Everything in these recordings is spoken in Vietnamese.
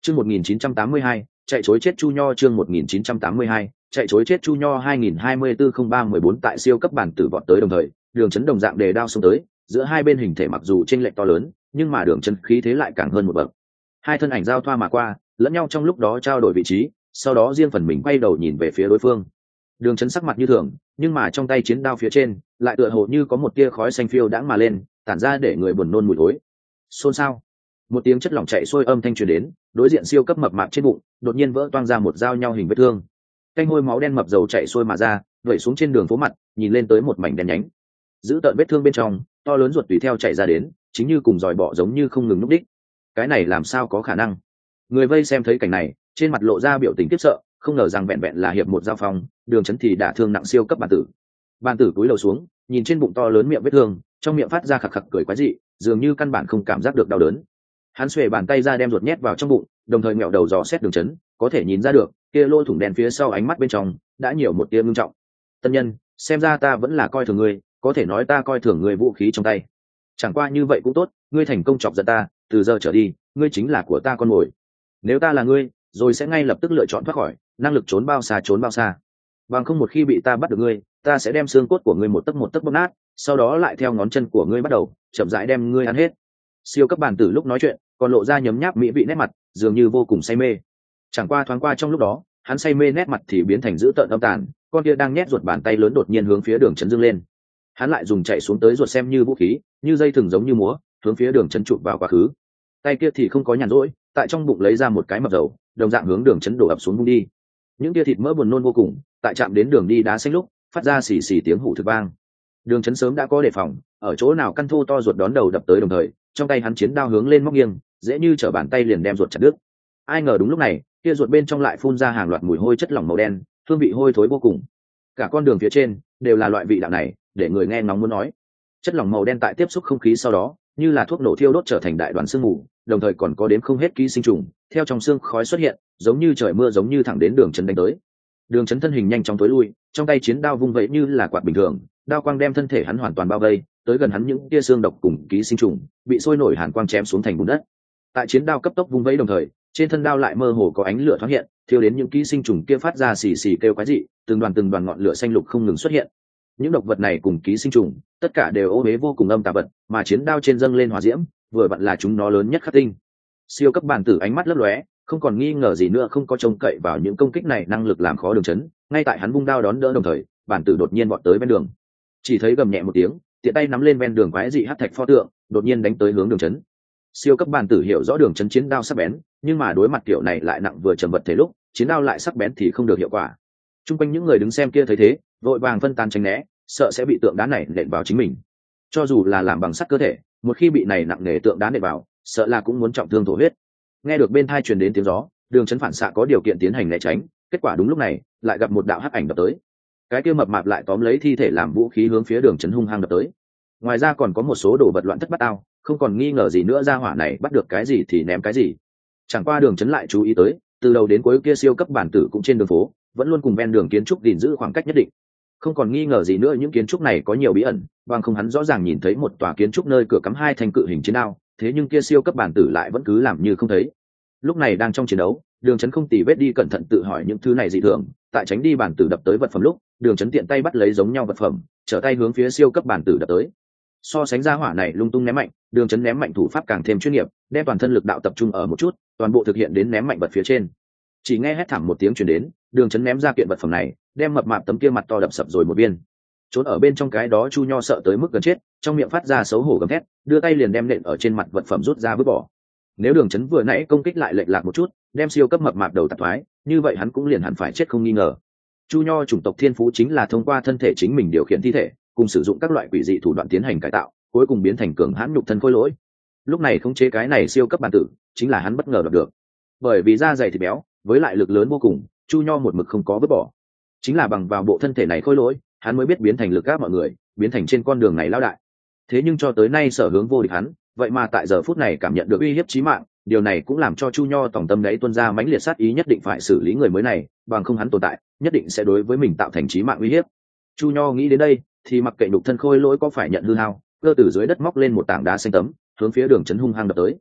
Chương 1982, chạy chối chết Chu Nho. Chương 1982, chạy chối chết Chu Nho. 2024-03-14 tại siêu cấp bản tử vọt tới đồng thời, Đường Chấn đồng dạng đề đao xông tới, giữa hai bên hình thể mặc dù chênh lệch to lớn, nhưng mà Đường Chấn khí thế lại càng hơn một bậc. Hai thân ảnh giao thoa mà qua, lẫn nhau trong lúc đó trao đổi vị trí, sau đó riêng phần mình quay đầu nhìn về phía đối phương. Đường Chấn sắc mặt như thường, nhưng mà trong tay chiến đao phía trên, lại tựa hồ như có một tia khói xanh phiêu đãng mà lên, tản ra để người buồn nôn mùi thối. Xôn xao. Một tiếng chất lỏng chảy xuôi âm thanh truyền đến, đối diện siêu cấp mập mạp trên bụng đột nhiên vỡ toang ra một dao nhau hình vết thương, canh hôi máu đen mập dầu chảy xuôi mà ra, vẩy xuống trên đường phố mặt, nhìn lên tới một mảnh đen nhánh. Giữ tợn vết thương bên trong, to lớn ruột tùy theo chảy ra đến, chính như cùng dòi bọ giống như không ngừng núp đích. Cái này làm sao có khả năng? Người vây xem thấy cảnh này, trên mặt lộ ra biểu tình khiếp sợ, không ngờ rằng vẹn vẹn là hiệp một giao phong, Đường Chấn thì đả thương nặng siêu cấp bản tử. Bản tử cúi đầu xuống, nhìn trên bụng to lớn miệng vết thương, trong miệng phát ra khặc khặc cười quái dị, dường như căn bản không cảm giác được đau đớn. Hắn xuề bàn tay ra đem ruột nhét vào trong bụng, đồng thời ngẹo đầu dò xét Đường Chấn, có thể nhìn ra được kia lỗ thủng đen phía sau ánh mắt bên trong đã nhiều một tia ngưng trọng. Tân nhân, xem ra ta vẫn là coi thường ngươi, có thể nói ta coi thường ngươi vũ khí trong tay. Chẳng qua như vậy cũng tốt, ngươi thành công chọc giận ta, từ giờ trở đi, ngươi chính là của ta con mồi. Nếu ta là ngươi, rồi sẽ ngay lập tức lựa chọn thoát khỏi, năng lực trốn bao xa. Bằng không một khi bị ta bắt được ngươi, ta sẽ đem xương cốt của ngươi một tấc bóp nát, sau đó lại theo ngón chân của ngươi bắt đầu, chậm rãi đem ngươi ăn hết. Siêu cấp bản tử lúc nói chuyện, còn lộ ra nhấm nháp mỹ vị nét mặt, dường như vô cùng say mê. Chẳng qua thoáng qua trong lúc đó, hắn say mê nét mặt thì biến thành dữ tợn âm tàn, con kia đang nhét ruột bàn tay lớn đột nhiên hướng phía Đường Chấn dương lên. Hắn lại dùng chạy xuống tới ruột xem như vũ khí, như dây thừng giống như múa, hướng phía Đường Chấn chụp vào quá khứ. Tay kia thì không có nhàn rỗi, tại trong bụng lấy ra một cái mập dầu, đồng dạng hướng Đường Chấn đổ ập xuống vung đi. Những tia thịt mỡ buồn nôn vô cùng, tại chạm đến đường đi đá xanh lúc, phát ra xì xì tiếng hủ thực vang. Đường Chấn sớm đã có đề phòng, ở chỗ nào căn thô to ruột đón đầu đập tới đồng thời, trong tay hắn chiến đao hướng lên móc nghiêng, dễ như trở bàn tay liền đem ruột chặt đứt. Ai ngờ đúng lúc này, kia ruột bên trong lại phun ra hàng loạt mùi hôi chất lỏng màu đen, hương vị hôi thối vô cùng. Cả con đường phía trên đều là loại vị đạo này, để người nghe ngóng muốn nói. Chất lỏng màu đen tại tiếp xúc không khí sau đó, như là thuốc nổ thiêu đốt trở thành đại đoàn sương mù, đồng thời còn có đến không hết ký sinh trùng, theo trong xương khói xuất hiện, giống như trời mưa giống như thẳng đến Đường Chấn đánh tới. Đường Chấn thân hình nhanh chóng tối lui, trong tay chiến đao vung vẩy như là quạt bình thường, đao quang đem thân thể hắn hoàn toàn bao vây, tới gần hắn những tia xương độc cùng ký sinh trùng, bị sôi nổi hàn quang chém xuống thành bùn đất. Tại chiến đao cấp tốc vung vẫy đồng thời, trên thân đao lại mơ hồ có ánh lửa thoáng hiện, thiêu đến những ký sinh trùng kia phát ra xì xì kêu quái dị, từng đoàn ngọn lửa xanh lục không ngừng xuất hiện. Những độc vật này cùng ký sinh trùng, tất cả đều ô uế vô cùng âm tà vật, mà chiến đao trên dâng lên hỏa diễm, vừa vặn là chúng nó lớn nhất khắc tinh. Siêu cấp bản tử ánh mắt lấp lóe, không còn nghi ngờ gì nữa, không có trông cậy vào những công kích này năng lực làm khó Đường Chấn. Ngay tại hắn vung đao đón đỡ đồng thời, bản tử đột nhiên vọt tới bên đường, chỉ thấy gầm nhẹ một tiếng, tiện tay nắm lên ven đường quái dị hắc thạch pho tượng, đột nhiên đánh tới hướng Đường Chấn. Siêu cấp bản tử hiểu rõ Đường Chấn chiến đao sắc bén, nhưng mà đối mặt kiểu này lại nặng vừa trầm vật thể lúc, chiến đao lại sắc bén thì không được hiệu quả. Trung quanh những người đứng xem kia thấy thế, vội vàng phân tán tránh né, sợ sẽ bị tượng đá này nện vào chính mình. Cho dù là làm bằng sắt cơ thể, một khi bị này nặng nề tượng đá nện vào, sợ là cũng muốn trọng thương thổ huyết. Nghe được bên tai truyền đến tiếng gió, Đường Chấn phản xạ có điều kiện tiến hành né tránh, kết quả đúng lúc này, lại gặp một đạo hắc ảnh đập tới. Cái kia mập mạp lại tóm lấy thi thể làm vũ khí hướng phía Đường Chấn hung hăng đập tới. Ngoài ra còn có một số đồ vật loạn thất bát ao, không còn nghi ngờ gì nữa, ra hỏa này bắt được cái gì thì ném cái gì. Chẳng qua Đường Chấn lại chú ý tới, từ đầu đến cuối kia siêu cấp bản tử cũng trên đường phố, vẫn luôn cùng ven đường kiến trúc gìn giữ khoảng cách nhất định. Không còn nghi ngờ gì nữa, những kiến trúc này có nhiều bí ẩn, bằng không hắn rõ ràng nhìn thấy một tòa kiến trúc nơi cửa cắm hai thanh cự hình chiến đao, thế nhưng kia siêu cấp bản tử lại vẫn cứ làm như không thấy. Lúc này đang trong chiến đấu, Đường Chấn không tì vết đi cẩn thận tự hỏi những thứ này dị thường, tại tránh đi bản tử đập tới vật phẩm lúc, Đường Chấn tiện tay bắt lấy giống nhau vật phẩm, trở tay hướng phía siêu cấp bản tử đập tới. So sánh ra hỏa này lung tung ném mạnh, Đường Chấn ném mạnh thủ pháp càng thêm chuyên nghiệp, đem toàn thân lực đạo tập trung ở một chút, toàn bộ thực hiện đến ném mạnh vật phía trên. Chỉ nghe hét thảm một tiếng truyền đến, Đường Chấn ném ra kiện vật phẩm này, đem mập mạp tấm kia mặt to đập sập rồi một viên. Trốn ở bên trong cái đó Chu Nho sợ tới mức gần chết, trong miệng phát ra xấu hổ gầm thét, đưa tay liền đem nện ở trên mặt vật phẩm rút ra vứt bỏ. Nếu Đường Chấn vừa nãy công kích lại lệch lạc một chút, đem siêu cấp mập mạp đầu tạt thoái, như vậy hắn cũng liền hẳn phải chết không nghi ngờ. Chu Nho chủng tộc thiên phú chính là thông qua thân thể chính mình điều khiển thi thể, cùng sử dụng các loại quỷ dị thủ đoạn tiến hành cải tạo, cuối cùng biến thành cường hãn nhục thân khôi lỗi. Lúc này khống chế cái này siêu cấp bản tử, chính là hắn bất ngờ đoạt được. Bởi vì da dày thịt béo, với lại lực lớn vô cùng, Chu Nho một mực không có vứt bỏ. Chính là bằng vào bộ thân thể này khôi lỗi, hắn mới biết biến thành lực gáp mọi người, biến thành trên con đường này lao đại. Thế nhưng cho tới nay sở hướng vô địch hắn, vậy mà tại giờ phút này cảm nhận được uy hiếp chí mạng, điều này cũng làm cho Chu Nho tổng tâm đấy tuôn ra mãnh liệt sát ý, nhất định phải xử lý người mới này, bằng không hắn tồn tại, nhất định sẽ đối với mình tạo thành chí mạng uy hiếp. Chu Nho nghĩ đến đây, thì mặc kệ nhục thân khôi lỗi có phải nhận hư hao, cơ từ dưới đất móc lên một tảng đá xanh tấm, hướng phía Đường Chấn hung hăng đập tới.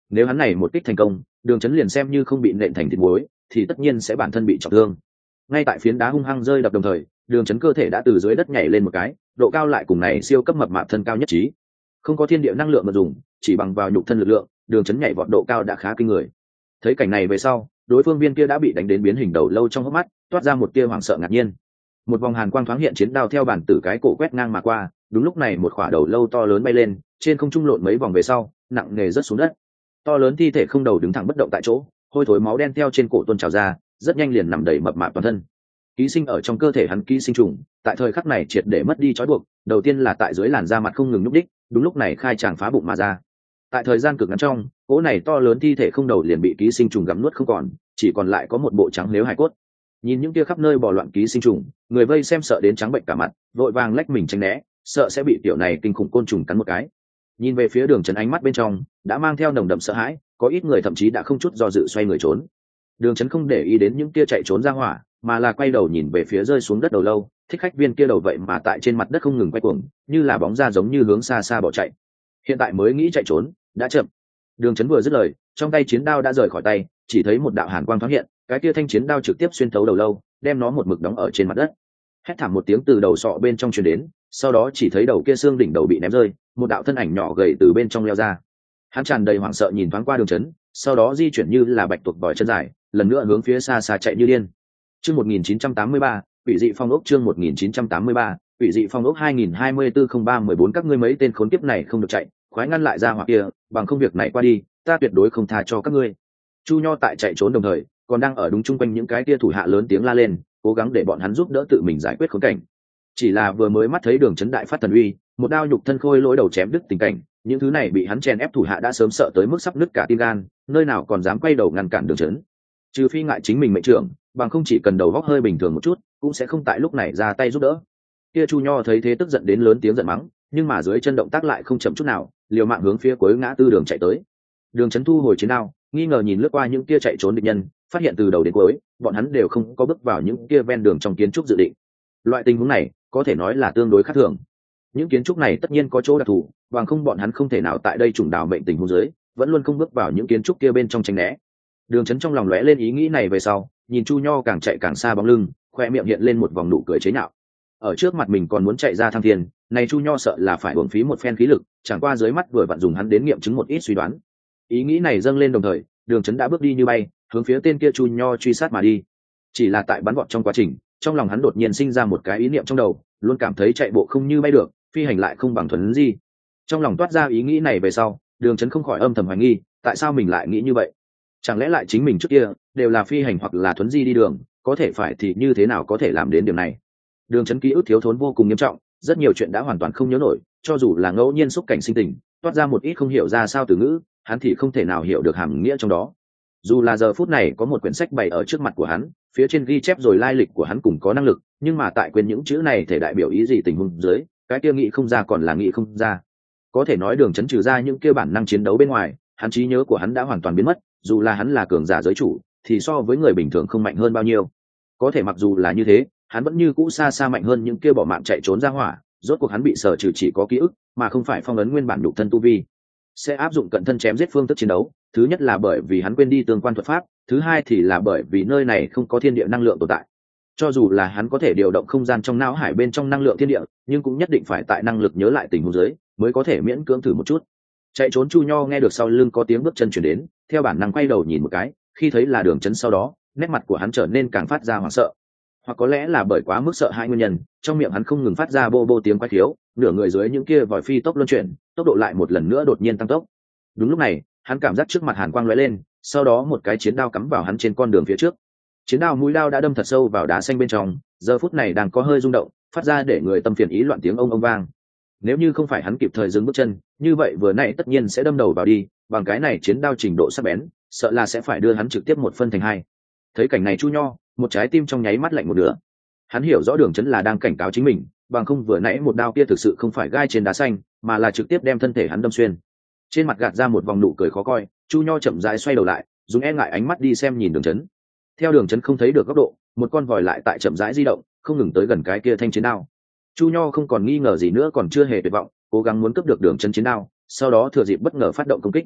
Nếu hắn này một kích thành công, đường chấn liền xem như không bị nện thành thịt muối thì tất nhiên sẽ bản thân bị trọng thương. Ngay tại phiến đá hung hăng rơi đập đồng thời, đường chấn cơ thể đã từ dưới đất nhảy lên một cái, độ cao lại cùng này siêu cấp mập mạp thân cao nhất trí. Không có thiên địa năng lượng mà dùng, chỉ bằng vào nhục thân lực lượng, đường chấn nhảy vọt độ cao đã khá kinh người. Thấy cảnh này về sau, đối phương viên kia đã bị đánh đến biến hình đầu lâu trong hốc mắt toát ra một tia hoảng sợ ngạc nhiên. Một vòng hàn quang thoáng hiện, chiến đao theo bản tử cái cổ quét ngang mà qua. Đúng lúc này một khỏa đầu lâu to lớn bay lên, trên không trung lộn mấy vòng về sau, nặng nề rớt xuống đất. To lớn thi thể không đầu đứng thẳng bất động tại chỗ, hôi thối máu đen theo trên cổ tuôn trào ra, rất nhanh liền nằm đầy mập mạp toàn thân. Ký sinh ở trong cơ thể hắn ký sinh trùng, tại thời khắc này triệt để mất đi trói buộc, đầu tiên là tại dưới làn da mặt không ngừng nhúc đích, đúng lúc này khai tràng phá bụng mà ra. Tại thời gian cực ngắn trong, cỗ này to lớn thi thể không đầu liền bị ký sinh trùng gặm nuốt không còn, chỉ còn lại có một bộ trắng nếu hài cốt. Nhìn những kia khắp nơi bò loạn ký sinh trùng, người vây xem sợ đến trắng bệnh cả mặt, vội vàng lách mình tránh né, sợ sẽ bị tiểu này kinh khủng côn trùng cắn một cái. Nhìn về phía đường trấn, ánh mắt bên trong đã mang theo nồng đậm sợ hãi, có ít người thậm chí đã không chút do dự xoay người trốn. Đường trấn không để ý đến những kia chạy trốn ra hỏa, mà là quay đầu nhìn về phía rơi xuống đất đầu lâu, thích khách viên kia đầu vậy mà tại trên mặt đất không ngừng quay cuồng, như là bóng ra giống như hướng xa xa bỏ chạy. Hiện tại mới nghĩ chạy trốn, đã chậm. Đường trấn vừa dứt lời, trong tay chiến đao đã rời khỏi tay, chỉ thấy một đạo hàn quang thoáng hiện, cái kia thanh chiến đao trực tiếp xuyên thấu đầu lâu, đem nó một mực đóng ở trên mặt đất. Hét thảm một tiếng từ đầu sọ bên trong truyền đến, sau đó chỉ thấy đầu kia xương đỉnh đầu bị ném rơi, một đạo thân ảnh nhỏ gầy từ bên trong leo ra. Hắn tràn đầy hoảng sợ nhìn thoáng qua đường trấn, sau đó di chuyển như là bạch tuộc vòi chân dài, lần nữa hướng phía xa xa chạy như điên. Chương 1983, Quỷ dị phong ốc. Chương 1983, Quỷ dị phong ốc. 2024-03-14. Các ngươi mấy tên khốn kiếp này không được chạy, khoái ngăn lại ra hỏa kia, bằng không việc này qua đi, ta tuyệt đối không tha cho các ngươi. Chu Nho tại chạy trốn đồng thời, còn đang ở đúng chung quanh những cái kia thủ hạ lớn tiếng la lên, cố gắng để bọn hắn giúp đỡ tự mình giải quyết khốn cảnh. Chỉ là vừa mới mắt thấy đường trấn đại phát thần uy, một đao nhục thân khôi lỗi đầu chém đứt tình cảnh, những thứ này bị hắn chèn ép thủ hạ đã sớm sợ tới mức sắp nứt cả tim gan, nơi nào còn dám quay đầu ngăn cản đường trấn. Trừ phi ngại chính mình mệnh trưởng, bằng không chỉ cần đầu góc hơi bình thường một chút, cũng sẽ không tại lúc này ra tay giúp đỡ. Kia Chu Nho thấy thế tức giận đến lớn tiếng giận mắng, nhưng mà dưới chân động tác lại không chậm chút nào, liều mạng hướng phía cuối ngã tư đường chạy tới. Đường trấn thu hồi chiến đao, nghi ngờ nhìn lướt qua những kia chạy trốn địch nhân, phát hiện từ đầu đến cuối, bọn hắn đều không có bước vào những kia ven đường trong kiến trúc dự định. Loại tình huống này có thể nói là tương đối khác thường. Những kiến trúc này tất nhiên có chỗ đặc thù, bằng không bọn hắn không thể nào tại đây trùng đảo mệnh tình huống dưới, vẫn luôn không bước vào những kiến trúc kia bên trong tránh né. Đường trấn trong lòng lóe lên ý nghĩ này về sau, nhìn Chu Nho càng chạy càng xa bóng lưng, khoe miệng hiện lên một vòng nụ cười chế nhạo. Ở trước mặt mình còn muốn chạy ra thăng thiên, này Chu Nho sợ là phải uổng phí một phen khí lực, chẳng qua dưới mắt vừa vặn dùng hắn đến nghiệm chứng một ít suy đoán. Ý nghĩ này dâng lên đồng thời, đường trấn đã bước đi như bay, hướng phía tên kia Chu Nho truy sát mà đi. Chỉ là tại bắn vọt trong quá trình, trong lòng hắn đột nhiên sinh ra một cái ý niệm trong đầu, luôn cảm thấy chạy bộ không như bay được, phi hành lại không bằng thuần di. Trong lòng toát ra ý nghĩ này về sau, đường trấn không khỏi âm thầm hoài nghi, tại sao mình lại nghĩ như vậy? Chẳng lẽ lại chính mình trước kia đều là phi hành hoặc là thuấn di đi đường, có thể phải thì như thế nào có thể làm đến điểm này? Đường trấn ký ức thiếu thốn vô cùng nghiêm trọng, rất nhiều chuyện đã hoàn toàn không nhớ nổi, cho dù là ngẫu nhiên xúc cảnh sinh tình, toát ra một ít không hiểu ra sao từ ngữ, hắn thì không thể nào hiểu được hàm nghĩa trong đó. Dù là giờ phút này có một quyển sách bày ở trước mặt của hắn, phía trên ghi chép rồi lai lịch của hắn cùng có năng lực, nhưng mà tại quên những chữ này thể đại biểu ý gì tình huống dưới, cái kia nghĩ không ra còn là nghĩ không ra. Có thể nói đường trấn trừ ra những kia bản năng chiến đấu bên ngoài, hắn trí nhớ của hắn đã hoàn toàn biến mất, dù là hắn là cường giả giới chủ, thì so với người bình thường không mạnh hơn bao nhiêu. Có thể mặc dù là như thế, hắn vẫn như cũ xa xa mạnh hơn những kia bỏ mạng chạy trốn ra hỏa, rốt cuộc hắn bị sở trừ chỉ có ký ức, mà không phải phong ấn nguyên bản nhục thân tu vi. Sẽ áp dụng cận thân chém giết phương thức chiến đấu, thứ nhất là bởi vì hắn quên đi tương quan thuật pháp, thứ hai thì là bởi vì nơi này không có thiên địa năng lượng tồn tại. Cho dù là hắn có thể điều động không gian trong não hải bên trong năng lượng thiên địa, nhưng cũng nhất định phải tại năng lực nhớ lại tình huống dưới mới có thể miễn cưỡng thử một chút. Chạy trốn Chu Nho nghe được sau lưng có tiếng bước chân chuyển đến, theo bản năng quay đầu nhìn một cái, khi thấy là đường trấn sau đó, nét mặt của hắn trở nên càng phát ra hoảng sợ. Hoặc có lẽ là bởi quá mức sợ hãi nguyên nhân, trong miệng hắn không ngừng phát ra bô bô tiếng quái khiếu, nửa người dưới những kia vòi phi tốc luân chuyển, tốc độ lại một lần nữa đột nhiên tăng tốc. Đúng lúc này, hắn cảm giác trước mặt hàn quang lóe lên, sau đó một cái chiến đao cắm vào hắn trên con đường phía trước. Chiến đao mũi đao đã đâm thật sâu vào đá xanh bên trong, giờ phút này đang có hơi rung động, phát ra để người tâm phiền ý loạn tiếng ông vang. Nếu như không phải hắn kịp thời dừng bước chân, như vậy vừa nãy tất nhiên sẽ đâm đầu vào đi, bằng cái này chiến đao trình độ sắc bén, sợ là sẽ phải đưa hắn trực tiếp một phân thành hai. Thấy cảnh này Chu Nho, một trái tim trong nháy mắt lạnh một nửa. Hắn hiểu rõ đường trấn là đang cảnh cáo chính mình, bằng không vừa nãy một đao kia thực sự không phải gai trên đá xanh, mà là trực tiếp đem thân thể hắn đâm xuyên. Trên mặt gạt ra một vòng nụ cười khó coi, Chu Nho chậm rãi xoay đầu lại, dùng e ngại ánh mắt đi xem nhìn đường trấn. Theo đường trấn không thấy được góc độ, một con vòi lại tại chậm rãi di động, không ngừng tới gần cái kia thanh chiến đao. Chu Nho không còn nghi ngờ gì nữa, còn chưa hề tuyệt vọng, cố gắng muốn cướp được đường trấn chiến đao, sau đó thừa dịp bất ngờ phát động công kích.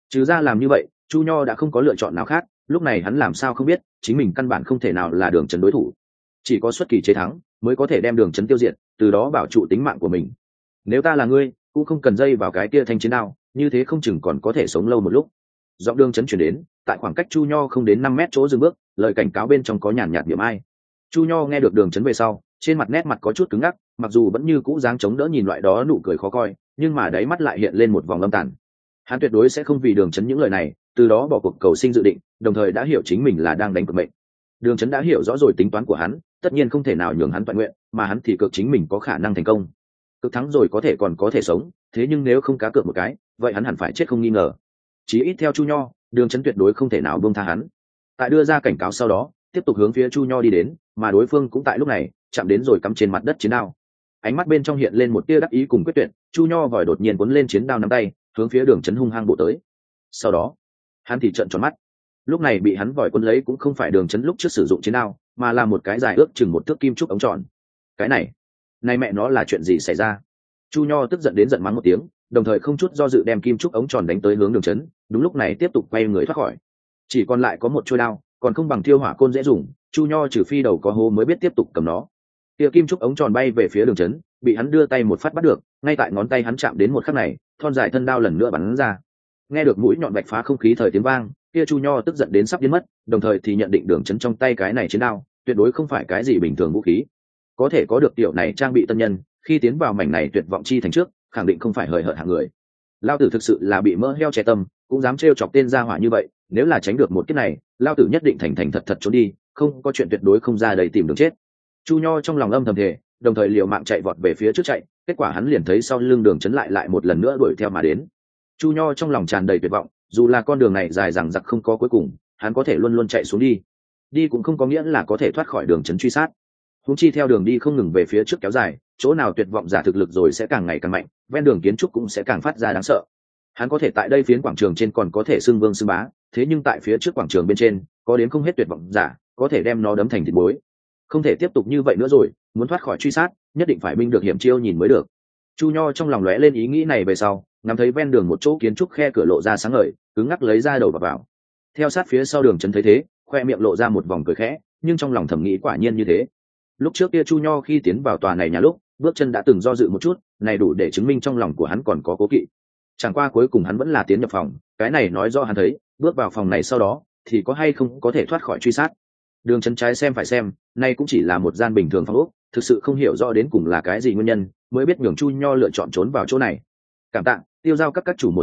Trừ ra làm như vậy, Chu Nho đã không có lựa chọn nào khác, lúc này hắn làm sao không biết chính mình căn bản không thể nào là Đường Chấn đối thủ, chỉ có xuất kỳ chế thắng mới có thể đem Đường Chấn tiêu diệt, từ đó bảo trụ tính mạng của mình. Nếu ta là ngươi, cũng không cần dây vào cái kia thanh chiến đao, như thế không chừng còn có thể sống lâu một lúc. Giọng Đường Chấn chuyển đến, tại khoảng cách Chu Nho không đến 5 mét chỗ dừng bước, lời cảnh cáo bên trong có nhàn nhạt niệm ai. Chu Nho nghe được Đường Chấn về sau, trên mặt nét mặt có chút cứng ngắc, mặc dù vẫn như cũ dáng chống đỡ nhìn loại đó nụ cười khó coi, nhưng mà đáy mắt lại hiện lên một vòng âm tàn. Hắn tuyệt đối sẽ không vì Đường Chấn những lời này từ đó bỏ cuộc cầu sinh dự định, đồng thời đã hiểu chính mình là đang đánh cược mệnh. Đường Chấn đã hiểu rõ rồi tính toán của hắn, tất nhiên không thể nào nhường hắn toàn nguyện, mà hắn thì cược chính mình có khả năng thành công. Cực thắng rồi có thể còn có thể sống, thế nhưng nếu không cá cược một cái, vậy hắn hẳn phải chết không nghi ngờ. Chí ít theo Chu Nho, Đường Chấn tuyệt đối không thể nào buông tha hắn. Tại đưa ra cảnh cáo sau đó, tiếp tục hướng phía Chu Nho đi đến, mà đối phương cũng tại lúc này chạm đến rồi cắm trên mặt đất chiến đao. Ánh mắt bên trong hiện lên một tia đắc ý cùng quyết tuyệt, Chu Nho vòi đột nhiên cuốn lên chiến đao nắm tay, hướng phía Đường Chấn hung hăng bổ tới. Sau đó, hắn thì trợn tròn mắt. Lúc này bị hắn vòi cuốn lấy cũng không phải Đường Chấn lúc trước sử dụng chiến đao, mà là một cái dài ước chừng 1 thước kim trúc ống tròn. Cái này mẹ nó là chuyện gì xảy ra? Chu Nho tức giận đến giận mắng một tiếng, đồng thời không chút do dự đem kim trúc ống tròn đánh tới hướng Đường Chấn. Đúng lúc này tiếp tục quay người thoát khỏi. Chỉ còn lại có một chuôi đao, còn không bằng thiêu hỏa côn dễ dùng. Chu Nho trừ phi đầu có hố mới biết tiếp tục cầm nó. Tia kim trúc ống tròn bay về phía Đường Chấn, bị hắn đưa tay một phát bắt được, ngay tại ngón tay hắn chạm đến một khắc này, thon dài thân đao lần nữa bắn ra. Nghe được mũi nhọn vạch phá không khí thời tiếng vang, kia Chu Nho tức giận đến sắp biến mất, đồng thời thì nhận định Đường Chấn trong tay cái này chiến đao tuyệt đối không phải cái gì bình thường vũ khí. Có thể có được tiểu này trang bị tân nhân, khi tiến vào mảnh này tuyệt vọng chi thành trước, khẳng định không phải hời hợt hạng người. Lao tử thực sự là bị mỡ heo che tâm, cũng dám trêu chọc tên gia hỏa như vậy, nếu là tránh được một kiếp này, Lao tử nhất định thành thành thật thật trốn đi, không có chuyện tuyệt đối không ra đầy tìm đường chết. Chu Nho trong lòng âm thầm thề, đồng thời liều mạng chạy vọt về phía trước chạy, kết quả hắn liền thấy sau lưng Đường Chấn lại một lần nữa đuổi theo mà đến. Chu Nho trong lòng tràn đầy tuyệt vọng, dù là con đường này dài dằng dặc không có cuối cùng, hắn có thể luôn luôn chạy xuống đi cũng không có nghĩa là có thể thoát khỏi Đường Chấn truy sát. Huống chi theo đường đi không ngừng về phía trước kéo dài, chỗ nào tuyệt vọng giả thực lực rồi sẽ càng ngày càng mạnh, ven đường kiến trúc cũng sẽ càng phát ra đáng sợ. Hắn có thể tại đây phiến quảng trường trên còn có thể xưng vương xưng bá, thế nhưng tại phía trước quảng trường bên trên có đến không hết tuyệt vọng giả, có thể đem nó đấm thành thịt muối. Không thể tiếp tục như vậy nữa rồi, muốn thoát khỏi truy sát, nhất định phải binh được hiểm chiêu nhìn mới được. Chu Nho trong lòng lóe lên ý nghĩ này về sau, ngắm thấy ven đường một chỗ kiến trúc khe cửa lộ ra sáng ngời, cứng ngắc lấy ra đầu vào. Theo sát phía sau Đường Chấn thấy thế, khoe miệng lộ ra một vòng cười khẽ, nhưng trong lòng thầm nghĩ quả nhiên như thế. Lúc trước kia Chu Nho khi tiến vào tòa này nhà lúc, bước chân đã từng do dự một chút, này đủ để chứng minh trong lòng của hắn còn có cố kỵ. Chẳng qua cuối cùng hắn vẫn là tiến nhập phòng, cái này nói rõ hắn thấy, bước vào phòng này sau đó, thì có hay không có thể thoát khỏi truy sát. Đường Chấn trái xem phải xem, nay cũng chỉ là một gian bình thường phòng ốc, thực sự không hiểu rõ đến cùng là cái gì nguyên nhân, mới biết nhường Chu Nho lựa chọn trốn vào chỗ này. Cảm tạ, tiêu giao các chủ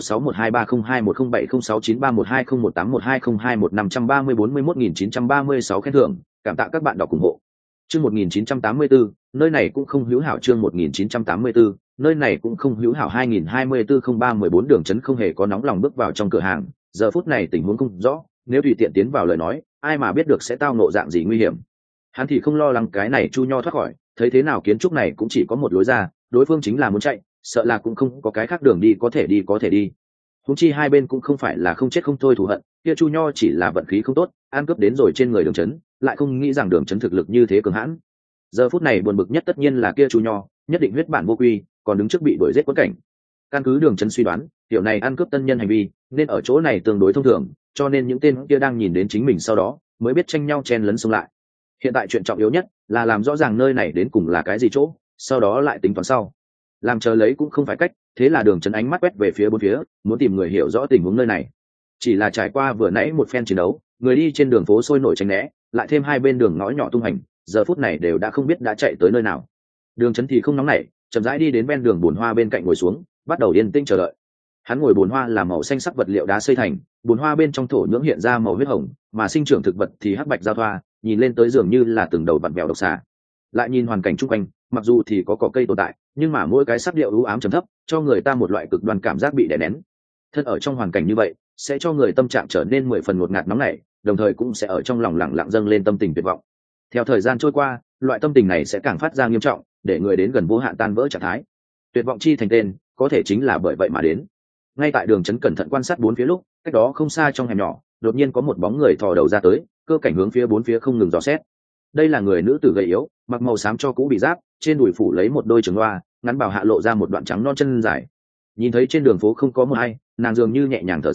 1612302107069312012534411936 khen thưởng, cảm tạ các bạn đọc ủng hộ. Chương 1984, nơi này cũng không hữu hảo. Chương 1984, nơi này cũng không hữu hảo. 2024-03-14 Đường Chấn không hề có nóng lòng bước vào trong cửa hàng, giờ phút này tình huống không rõ, nếu tùy tiện tiến vào lời nói, ai mà biết được sẽ tao ngộ dạng gì nguy hiểm. Hắn thì không lo lắng cái này Chu Nho thoát khỏi, thấy thế nào kiến trúc này cũng chỉ có một lối ra, đối phương chính là muốn chạy, sợ là cũng không có cái khác đường đi có thể đi. Huống chi hai bên cũng không phải là không chết không thôi thù hận, kia Chu Nho chỉ là vận khí không tốt, ăn cướp đến rồi trên người Đường Chấn, lại không nghĩ rằng Đường Chấn thực lực như thế cường hãn. Giờ phút này buồn bực nhất tất nhiên là kia Chu Nho, nhất định huyết bản vô quy, còn đứng trước bị đuổi giết quẫn cảnh. Căn cứ Đường Chấn suy đoán, tiểu này ăn cướp tân nhân hành vi, nên ở chỗ này tương đối thông thường, cho nên những tên kia đang nhìn đến chính mình sau đó, mới biết tranh nhau chen lấn xông lại. Hiện tại chuyện trọng yếu nhất là làm rõ ràng nơi này đến cùng là cái gì chỗ, sau đó lại tính toán sau. Làm chờ lấy cũng không phải cách, thế là Đường Chấn ánh mắt quét về phía bốn phía, muốn tìm người hiểu rõ tình huống nơi này. Chỉ là trải qua vừa nãy một phen chiến đấu, người đi trên đường phố sôi nổi tránh né, lại thêm hai bên đường ngõ nhỏ tung hành, giờ phút này đều đã không biết đã chạy tới nơi nào. Đường Chấn thì không nóng nảy, chậm rãi đi đến ven đường bùn hoa bên cạnh ngồi xuống, bắt đầu yên tĩnh chờ đợi. Hắn ngồi bùn hoa là màu xanh sắc vật liệu đá xây thành, bùn hoa bên trong thổ nhưỡng hiện ra màu huyết hồng, mà sinh trưởng thực vật thì hắc bạch giao thoa, nhìn lên tới dường như là từng đầu vặn vẹo độc xà. Lại nhìn hoàn cảnh chung quanh, mặc dù thì có cỏ cây tồn tại, nhưng mà mỗi cái sắc điệu u ám trầm thấp, cho người ta một loại cực đoan cảm giác bị đè nén. Thân ở trong hoàn cảnh như vậy, sẽ cho người tâm trạng trở nên 10 phần ngột ngạt nóng nảy, đồng thời cũng sẽ ở trong lòng lặng lặng dâng lên tâm tình tuyệt vọng. Theo thời gian trôi qua, loại tâm tình này sẽ càng phát ra nghiêm trọng, để người đến gần vô hạn tan vỡ trạng thái. Tuyệt vọng chi thành tên, có thể chính là bởi vậy mà đến. Ngay tại Đường Chấn cẩn thận quan sát bốn phía lúc, cách đó không xa trong hẻm nhỏ, đột nhiên có một bóng người thò đầu ra tới, cơ cảnh hướng phía bốn phía không ngừng dò xét. Đây là người nữ tử gầy yếu, mặc màu xám cho cũ bị giáp, trên đùi phủ lấy một đôi trường loa, ngắn bảo hạ lộ ra một đoạn trắng non chân dài. Nhìn thấy trên đường phố không có một ai, nàng dường như nhẹ nhàng thở ra,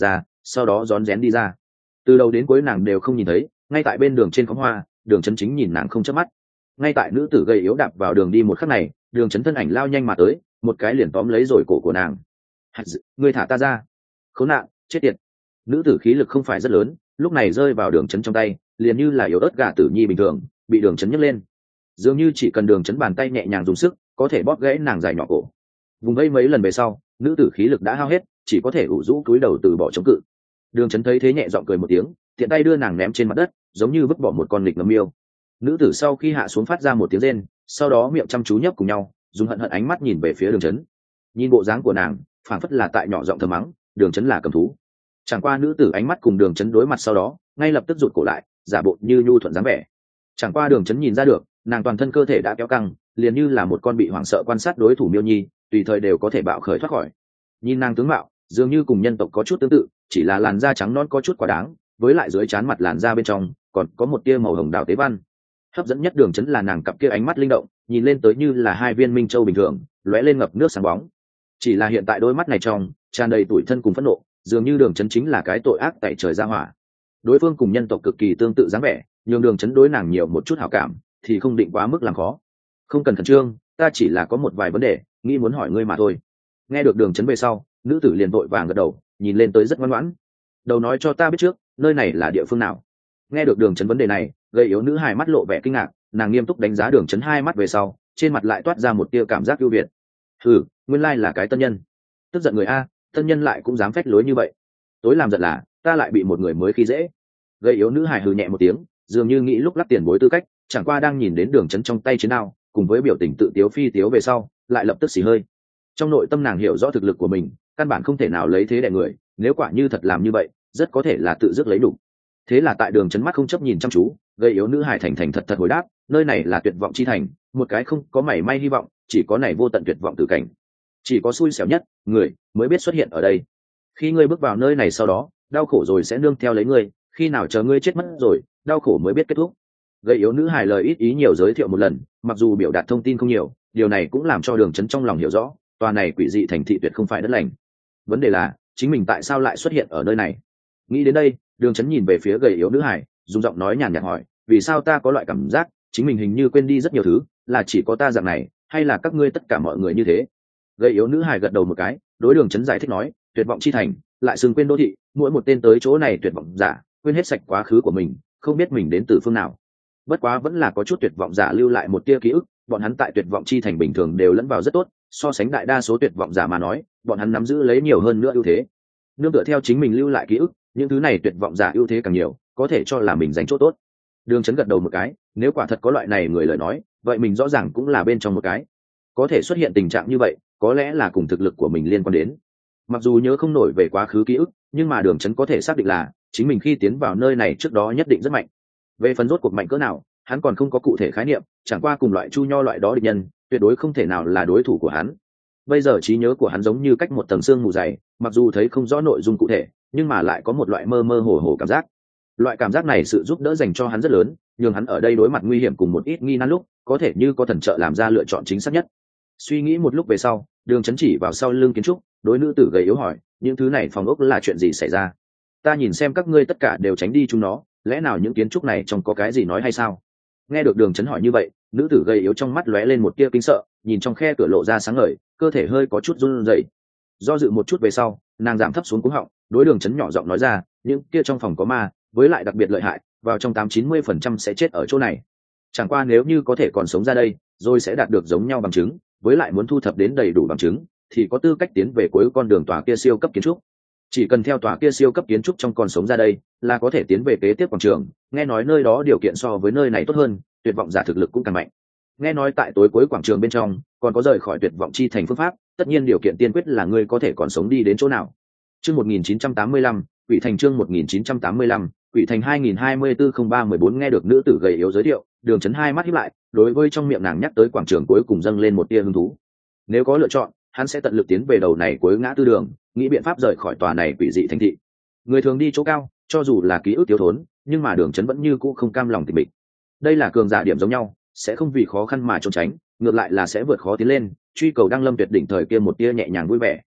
sau đó rón rén đi ra. Từ đầu đến cuối nàng đều không nhìn thấy, ngay tại bên đường trên khóm hoa, Đường Chấn chính nhìn nàng không chớp mắt. Ngay tại nữ tử gầy yếu đạp vào đường đi một khắc này, Đường Chấn thân ảnh lao nhanh mà tới, một cái liền tóm lấy rồi cổ của nàng. Ngươi thả ta ra! Khốn nạn, chết tiệt! Nữ tử khí lực không phải rất lớn, lúc này rơi vào Đường Chấn trong tay, liền như là yếu ớt gà tử nhi bình thường, bị Đường Chấn nhấc lên. Dường như chỉ cần Đường Chấn bàn tay nhẹ nhàng dùng sức, có thể bóp gãy nàng dài nhỏ cổ. Vùng vây mấy lần về sau, nữ tử khí lực đã hao hết, chỉ có thể ủ rũ cúi đầu từ bỏ chống cự. Đường Chấn thấy thế nhẹ giọng cười một tiếng, tiện tay đưa nàng ném trên mặt đất, giống như vứt bỏ một con nghịch ngợm miêu. Nữ tử sau khi hạ xuống phát ra một tiếng rên, sau đó miệng chăm chú nhấp cùng nhau, dùng hận hận ánh mắt nhìn về phía Đường Chấn. Nhìn bộ dáng của nàng, phảng phất là tại nhỏ giọng thầm mắng, Đường Chấn là cầm thú. Chẳng qua nữ tử ánh mắt cùng Đường Chấn đối mặt sau đó, ngay lập tức rụt cổ lại, giả bộ như nhu thuận dáng vẻ. Chẳng qua Đường Chấn nhìn ra được, nàng toàn thân cơ thể đã kéo căng, liền như là một con bị hoảng sợ quan sát đối thủ miêu nhi, tùy thời đều có thể bạo khởi thoát khỏi. Nhìn nàng tướng mạo, dường như cùng nhân tộc có chút tương tự, chỉ là làn da trắng non có chút quá đáng, với lại dưới trán mặt làn da bên trong còn có một tia màu hồng đào tế văn. Hấp dẫn nhất Đường Chấn là nàng cặp kia ánh mắt linh động, nhìn lên tới như là hai viên minh châu bình thường, lóe lên ngập nước sáng bóng. Chỉ là hiện tại đôi mắt này trong tràn đầy tủi thân cùng phẫn nộ, dường như Đường Chấn chính là cái tội ác tại trời ra hỏa. Đối phương cùng nhân tộc cực kỳ tương tự dáng vẻ, nhưng Đường Chấn đối nàng nhiều một chút hảo cảm, thì không định quá mức làm khó. Không cần khẩn trương, ta chỉ là có một vài vấn đề, nghĩ muốn hỏi ngươi mà thôi. Nghe được Đường Chấn về sau, nữ tử liền vội vàng gật đầu, nhìn lên tới rất ngoan ngoãn. Đầu nói cho ta biết trước, nơi này là địa phương nào? Nghe được Đường Chấn vấn đề này, gây yếu nữ hài mắt lộ vẻ kinh ngạc, nàng nghiêm túc đánh giá Đường Chấn hai mắt về sau, trên mặt lại toát ra một tia cảm giác ưu việt. Nguyên lai là cái tân nhân. Tức giận người a, tân nhân lại cũng dám phách lối như vậy. Tối làm giận là ta lại bị một người mới khi dễ. Gây yếu nữ hài hừ nhẹ một tiếng, dường như nghĩ lúc lắc tiền bối tư cách, chẳng qua đang nhìn đến Đường Chấn trong tay chiến đao, cùng với biểu tình tự tiếu phi tiếu về sau, lại lập tức xì hơi. Trong nội tâm nàng hiểu rõ thực lực của mình, căn bản không thể nào lấy thế đè người, nếu quả như thật làm như vậy, rất có thể là tự dứt lấy đủ. Thế là tại Đường Chấn mắt không chấp nhìn chăm chú, gây yếu nữ hài thành thành thật thật hồi đáp, nơi này là tuyệt vọng chi thành, một cái không có mảy may hy vọng, chỉ có này vô tận tuyệt vọng tử cảnh. Chỉ có xui xẻo nhất người mới biết xuất hiện ở đây. Khi ngươi bước vào nơi này sau đó, đau khổ rồi sẽ nương theo lấy ngươi, khi nào chờ ngươi chết mất rồi, đau khổ mới biết kết thúc. Gây yếu nữ hài lời ít ý nhiều giới thiệu một lần, mặc dù biểu đạt thông tin không nhiều, điều này cũng làm cho Đường Chấn trong lòng hiểu rõ, tòa này quỷ dị thành thị tuyệt không phải đất lành. Vấn đề là, chính mình tại sao lại xuất hiện ở nơi này? Nghĩ đến đây, Đường Chấn nhìn về phía gầy yếu nữ hài, dùng giọng nói nhàn nhạt hỏi, vì sao ta có loại cảm giác chính mình hình như quên đi rất nhiều thứ, là chỉ có ta dạng này, hay là các ngươi tất cả mọi người như thế? Gầy yếu nữ hài gật đầu một cái, đối Đường Chấn giải thích nói, tuyệt vọng chi thành, lại xưng quên đô thị, mỗi một tên tới chỗ này tuyệt vọng giả, quên hết sạch quá khứ của mình, không biết mình đến từ phương nào. Bất quá vẫn là có chút tuyệt vọng giả lưu lại một tia ký ức, bọn hắn tại tuyệt vọng chi thành bình thường đều lẫn vào rất tốt, so sánh đại đa số tuyệt vọng giả mà nói, bọn hắn nắm giữ lấy nhiều hơn nữa ưu thế. Nương tựa theo chính mình lưu lại ký ức, những thứ này tuyệt vọng giả ưu thế càng nhiều, có thể cho là mình giành chỗ tốt. Đường Chấn gật đầu một cái, nếu quả thật có loại này người lời nói, vậy mình rõ ràng cũng là bên trong một cái. Có thể xuất hiện tình trạng như vậy, có lẽ là cùng thực lực của mình liên quan đến. Mặc dù nhớ không nổi về quá khứ ký ức, nhưng mà Đường Chấn có thể xác định là chính mình khi tiến vào nơi này trước đó nhất định rất mạnh. Về phần rốt cuộc mạnh cỡ nào, hắn còn không có cụ thể khái niệm, chẳng qua cùng loại Chu Nho loại đó địch nhân, tuyệt đối không thể nào là đối thủ của hắn. Bây giờ trí nhớ của hắn giống như cách một tầng xương mù dày, mặc dù thấy không rõ nội dung cụ thể, nhưng mà lại có một loại mơ mơ hồ hồ cảm giác. Loại cảm giác này sự giúp đỡ dành cho hắn rất lớn, nhưng hắn ở đây đối mặt nguy hiểm cùng một ít nghi nan lúc, có thể như có thần trợ làm ra lựa chọn chính xác nhất. Suy nghĩ một lúc về sau, Đường Chấn chỉ vào sau lưng kiến trúc, đối nữ tử gầy yếu hỏi, những thứ này phòng ốc là chuyện gì xảy ra? Ta nhìn xem các ngươi tất cả đều tránh đi chúng nó, lẽ nào những kiến trúc này trong có cái gì nói hay sao? Nghe được Đường Chấn hỏi như vậy, nữ tử gầy yếu trong mắt lóe lên một tia kinh sợ, nhìn trong khe cửa lộ ra sáng ngời, cơ thể hơi có chút run rẩy. Do dự một chút về sau, nàng giảm thấp xuống cúng họng, đối Đường Chấn nhỏ giọng nói ra, những kia trong phòng có ma, với lại đặc biệt lợi hại, vào trong 80-90% sẽ chết ở chỗ này. Chẳng qua nếu như có thể còn sống ra đây, rồi sẽ đạt được giống nhau bằng chứng, với lại muốn thu thập đến đầy đủ bằng chứng, thì có tư cách tiến về cuối con đường tòa kia siêu cấp kiến trúc. Chỉ cần theo tòa kia siêu cấp kiến trúc trong còn sống ra đây, là có thể tiến về kế tiếp quảng trường. Nghe nói nơi đó điều kiện so với nơi này tốt hơn, tuyệt vọng giả thực lực cũng càng mạnh. Nghe nói tại tối cuối quảng trường bên trong còn có rời khỏi tuyệt vọng chi thành phương pháp, tất nhiên điều kiện tiên quyết là ngươi có thể còn sống đi đến chỗ nào. Chương 1985, Quỷ Thành chương 1985, Quỷ Thành 2024-03-14 nghe được nữ tử gầy yếu giới thiệu, Đường Chấn hai mắt híp lại, đối với trong miệng nàng nhắc tới quảng trường cuối cùng dâng lên một tia hứng thú. Nếu có lựa chọn, hắn sẽ tận lực tiến về đầu này cuối ngã tư đường, nghĩ biện pháp rời khỏi tòa này quỷ dị thành thị. Người thường đi chỗ cao, cho dù là ký ức thiếu thốn, nhưng mà Đường Chấn vẫn như cũ không cam lòng tịch mịch. Đây là cường giả điểm giống nhau, sẽ không vì khó khăn mà trốn tránh, ngược lại là sẽ vượt khó tiến lên, truy cầu đăng lâm tuyệt đỉnh thời kia một tia nhẹ nhàng vui vẻ.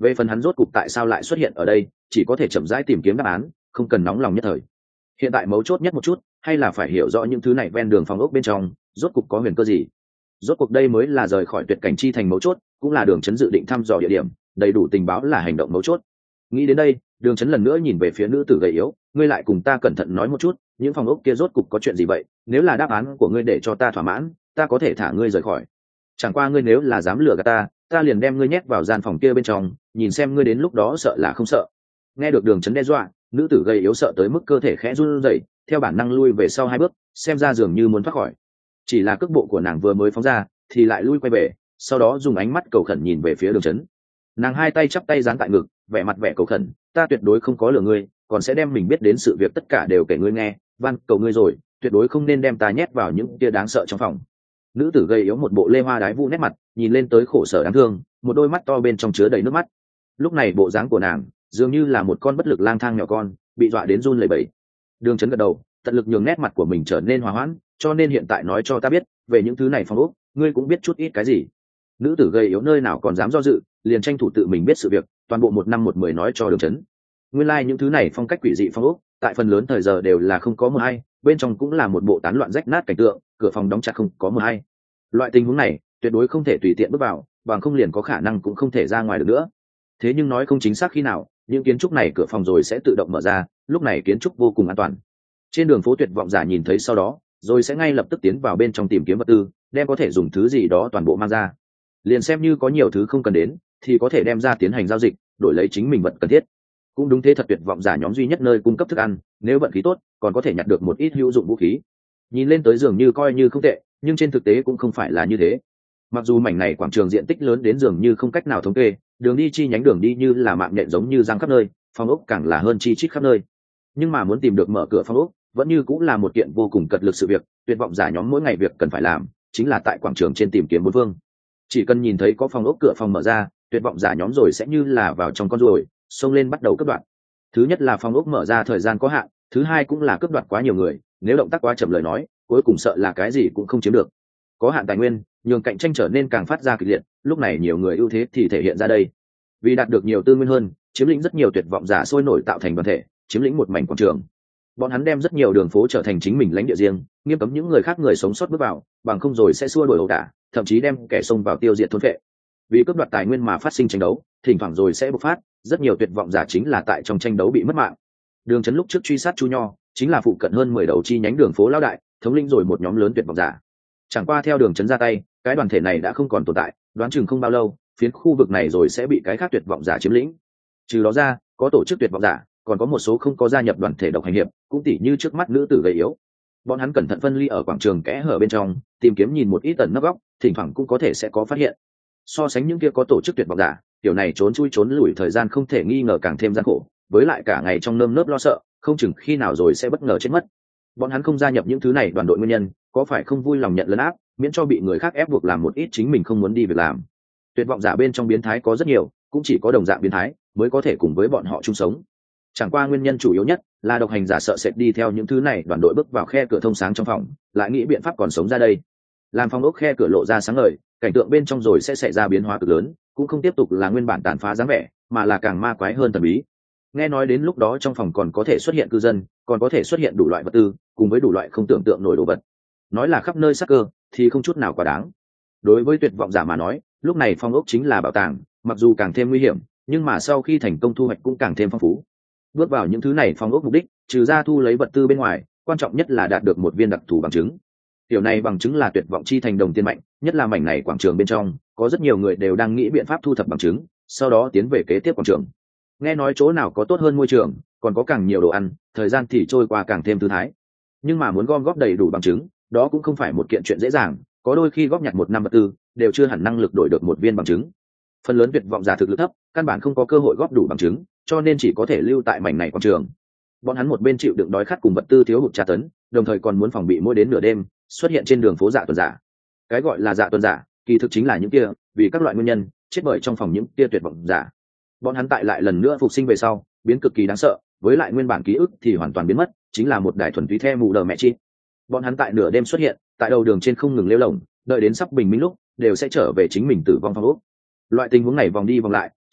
Về phần hắn rốt cục tại sao lại xuất hiện ở đây, chỉ có thể chậm rãi tìm kiếm đáp án, không cần nóng lòng nhất thời. Hiện tại mấu chốt nhất một chút, hay là phải hiểu rõ những thứ này ven đường phòng ốc bên trong rốt cục có huyền cơ gì. Rốt cuộc đây mới là rời khỏi tuyệt cảnh chi thành mấu chốt, cũng là Đường Chấn dự định thăm dò địa điểm, đầy đủ tình báo là hành động mấu chốt. Nghĩ đến đây, Đường Chấn lần nữa nhìn về phía nữ tử gầy yếu, ngươi lại cùng ta cẩn thận nói một chút, những phòng ốc kia rốt cục có chuyện gì vậy? Nếu là đáp án của ngươi để cho ta thỏa mãn, ta có thể thả ngươi rời khỏi. Chẳng qua ngươi nếu là dám lừa gạt ta liền đem ngươi nhét vào gian phòng kia bên trong, nhìn xem ngươi đến lúc đó sợ là không sợ. Nghe được Đường Chấn đe dọa, nữ tử gầy yếu sợ tới mức cơ thể khẽ run rẩy, theo bản năng lui về sau 2 bước, xem ra dường như muốn thoát khỏi. Chỉ là cước bộ của nàng vừa mới phóng ra, thì lại lui quay về, sau đó dùng ánh mắt cầu khẩn nhìn về phía Đường Chấn. Nàng 2 tay chắp tay dán tại ngực, vẻ mặt vẻ cầu khẩn, ta tuyệt đối không có lừa ngươi, còn sẽ đem mình biết đến sự việc tất cả đều kể ngươi nghe, van cầu ngươi rồi, tuyệt đối không nên đem ta nhét vào những kia đáng sợ trong phòng. Nữ tử gầy yếu một bộ lê hoa đái vũ nét mặt, nhìn lên tới khổ sở đáng thương, một đôi mắt to bên trong chứa đầy nước mắt. Lúc này bộ dáng của nàng dường như là một con bất lực lang thang nhỏ con, bị dọa đến run lẩy bẩy. Đường Chấn gật đầu, tận lực nhường nét mặt của mình trở nên hòa hoãn, cho nên hiện tại nói cho ta biết, về những thứ này phong ốc, ngươi cũng biết chút ít cái gì. Nữ tử gầy yếu nơi nào còn dám do dự, liền tranh thủ tự mình biết sự việc, toàn bộ 1 năm 1 10 nói cho Đường Chấn. Nguyên lai những thứ này phong cách quỷ dị phong ốc, tại phần lớn thời giờ đều là không có mờ hay, bên trong cũng là một bộ tán loạn rách nát cảnh tượng, cửa phòng đóng chặt không có mờ hay. Loại tình huống này tuyệt đối không thể tùy tiện bước vào, bằng không liền có khả năng cũng không thể ra ngoài được nữa. Thế nhưng nói không chính xác khi nào những kiến trúc này cửa phòng rồi sẽ tự động mở ra, lúc này kiến trúc vô cùng an toàn. Trên đường phố tuyệt vọng giả nhìn thấy sau đó rồi sẽ ngay lập tức tiến vào bên trong tìm kiếm vật tư, đem có thể dùng thứ gì đó toàn bộ mang ra, liền xem như có nhiều thứ không cần đến thì có thể đem ra tiến hành giao dịch, đổi lấy chính mình vật cần thiết. Cũng đúng thế thật, tuyệt vọng giả nhóm duy nhất nơi cung cấp thức ăn, nếu vận khí tốt còn có thể nhặt được một ít hữu dụng vũ khí. Nhìn lên tới dường như coi như không tệ, nhưng trên thực tế cũng không phải là như thế. Mặc dù mảnh này quảng trường diện tích lớn đến dường như không cách nào thống kê, đường đi chi nhánh đường đi như là mạng nhện giống như răng khắp nơi, phòng ốc càng là hơn chi chít khắp nơi. Nhưng mà muốn tìm được mở cửa phòng ốc vẫn như cũng là một kiện vô cùng cật lực sự việc. Tuyệt vọng giả nhóm mỗi ngày việc cần phải làm chính là tại quảng trường trên tìm kiếm bốn phương. Chỉ cần nhìn thấy có phòng ốc cửa phòng mở ra, tuyệt vọng giả nhóm rồi sẽ như là vào trong con ruồi xông lên bắt đầu cướp đoạt. Thứ nhất là phòng ốc mở ra thời gian có hạn, thứ hai cũng là cướp đoạt quá nhiều người, nếu động tác quá chậm lời nói cuối cùng sợ là cái gì cũng không chiếm được. Có hạn tài nguyên nhường cạnh tranh trở nên càng phát ra kịch liệt, lúc này nhiều người ưu thế thì thể hiện ra đây. Vì đạt được nhiều tư nguyên hơn, chiếm lĩnh rất nhiều tuyệt vọng giả sôi nổi tạo thành đoàn thể, chiếm lĩnh một mảnh quảng trường. Bọn hắn đem rất nhiều đường phố trở thành chính mình lãnh địa riêng, nghiêm cấm những người khác người sống sót bước vào, bằng không rồi sẽ xua đuổi ẩu đả, thậm chí đem kẻ xông vào tiêu diệt thôn phệ. Vì cướp đoạt tài nguyên mà phát sinh tranh đấu, thỉnh thoảng rồi sẽ bộc phát, rất nhiều tuyệt vọng giả chính là tại trong tranh đấu bị mất mạng. Đường Chấn lúc trước truy sát Chu Nho, chính là phụ cận hơn 10 đầu chi nhánh đường phố lão đại, thống lĩnh rồi một nhóm lớn tuyệt vọng giả. Chẳng qua theo Đường Chấn ra tay, cái đoàn thể này đã không còn tồn tại, đoán chừng không bao lâu, phiến khu vực này rồi sẽ bị cái khác tuyệt vọng giả chiếm lĩnh. Trừ đó ra, có tổ chức tuyệt vọng giả, còn có một số không có gia nhập đoàn thể độc hành hiệp, cũng tỉ như trước mắt nữ tử gầy yếu. Bọn hắn cẩn thận phân ly ở quảng trường kẽ hở bên trong, tìm kiếm nhìn một ít tần nấp góc, thỉnh thoảng cũng có thể sẽ có phát hiện. So sánh những kia có tổ chức tuyệt vọng giả, kiểu này trốn chui trốn lủi thời gian không thể nghi ngờ càng thêm gian khổ, với lại cả ngày trong nơm nớp lo sợ, không chừng khi nào rồi sẽ bất ngờ chết mất. Bọn hắn không gia nhập những thứ này đoàn đội nguyên nhân, có phải không vui lòng nhận lấn áp, miễn cho bị người khác ép buộc làm một ít chính mình không muốn đi việc làm. Tuyệt vọng giả bên trong biến thái có rất nhiều, cũng chỉ có đồng dạng biến thái mới có thể cùng với bọn họ chung sống. Chẳng qua nguyên nhân chủ yếu nhất là độc hành giả sợ sệt đi theo những thứ này đoàn đội bước vào khe cửa thông sáng trong phòng, lại nghĩ biện pháp còn sống ra đây. Làm phòng ốc khe cửa lộ ra sáng ngời, cảnh tượng bên trong rồi sẽ xảy ra biến hóa cực lớn, cũng không tiếp tục là nguyên bản tàn phá dáng vẻ, mà là càng ma quái hơn thần bí. Nghe nói đến lúc đó trong phòng còn có thể xuất hiện cư dân, còn có thể xuất hiện đủ loại vật tư, cùng với đủ loại không tưởng tượng nổi đồ vật. Nói là khắp nơi sắc cơ thì không chút nào quá đáng. Đối với tuyệt vọng giả mà nói, lúc này phong ốc chính là bảo tàng, mặc dù càng thêm nguy hiểm, nhưng mà sau khi thành công thu hoạch cũng càng thêm phong phú. Bước vào những thứ này phong ốc mục đích, trừ ra thu lấy vật tư bên ngoài, quan trọng nhất là đạt được một viên đặc thù bằng chứng. Điều này bằng chứng là tuyệt vọng chi thành đồng tiền mạnh, nhất là mảnh này quảng trường bên trong, có rất nhiều người đều đang nghĩ biện pháp thu thập bằng chứng, sau đó tiến về kế tiếp quảng trường. Nghe nói chỗ nào có tốt hơn môi trường, còn có càng nhiều đồ ăn, thời gian thì trôi qua càng thêm thư thái. Nhưng mà muốn gom góp đầy đủ bằng chứng, đó cũng không phải một kiện chuyện dễ dàng, có đôi khi góp nhặt 1 năm vật tư đều chưa hẳn năng lực đổi được một viên bằng chứng. Phần lớn tuyệt vọng giả thực lực thấp, căn bản không có cơ hội góp đủ bằng chứng, cho nên chỉ có thể lưu tại mảnh này quảng trường. Bọn hắn một bên chịu đựng đói khát cùng vật tư thiếu hụt tra tấn, đồng thời còn muốn phòng bị mỗi đến nửa đêm xuất hiện trên đường phố dạ tuần giả. Cái gọi là dạ tuần giả kỳ thực chính là những kia vì các loại nguyên nhân chết bởi trong phòng những kia tuyệt vọng giả. Bọn hắn tại lại lần nữa phục sinh về sau biến cực kỳ đáng sợ, với lại nguyên bản ký ức thì hoàn toàn biến mất, chính là một đài thuần túy the mù đờ mẹ chi. Bọn hắn tại nửa đêm xuất hiện tại đầu đường trên không ngừng lêu lổng, đợi đến sắp bình minh lúc đều sẽ trở về chính mình tử vong phong ốc. Loại tình huống này vòng đi vòng lại,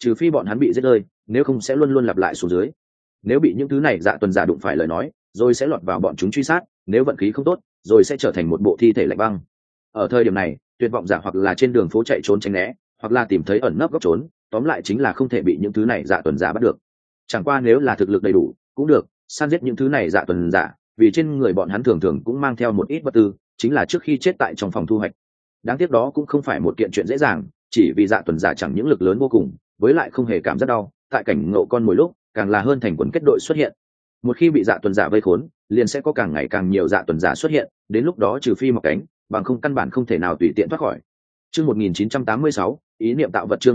trừ phi bọn hắn bị giết rơi, nếu không sẽ luôn luôn lặp lại xuống dưới. Nếu bị những thứ này dạ tuần giả đụng phải lời nói, rồi sẽ lọt vào bọn chúng truy sát, nếu vận khí không tốt, rồi sẽ trở thành một bộ thi thể lạnh băng. Ở thời điểm này, tuyệt vọng giả hoặc là trên đường phố chạy trốn tránh né, hoặc là tìm thấy ẩn nấp góc trốn, tóm lại chính là không thể bị những thứ này dạ tuần giả bắt được. Chẳng qua nếu là thực lực đầy đủ cũng được, săn giết những thứ này dạ tuần giả, vì trên người bọn hắn thường thường cũng mang theo một ít vật tư, chính là trước khi chết tại trong phòng thu hoạch. Đáng tiếc đó cũng không phải một kiện chuyện dễ dàng, chỉ vì dạ tuần giả chẳng những lực lớn vô cùng, với lại không hề cảm giác đau, tại cảnh ngộ con mồi lúc càng là hơn thành quần kết đội xuất hiện. Một khi bị dạ tuần giả vây khốn, liền sẽ có càng ngày càng nhiều dạ tuần giả xuất hiện, đến lúc đó trừ phi mọc cánh, bằng không căn bản không thể nào tùy tiện thoát khỏi. Chương 1986, ý niệm tạo vật. Chương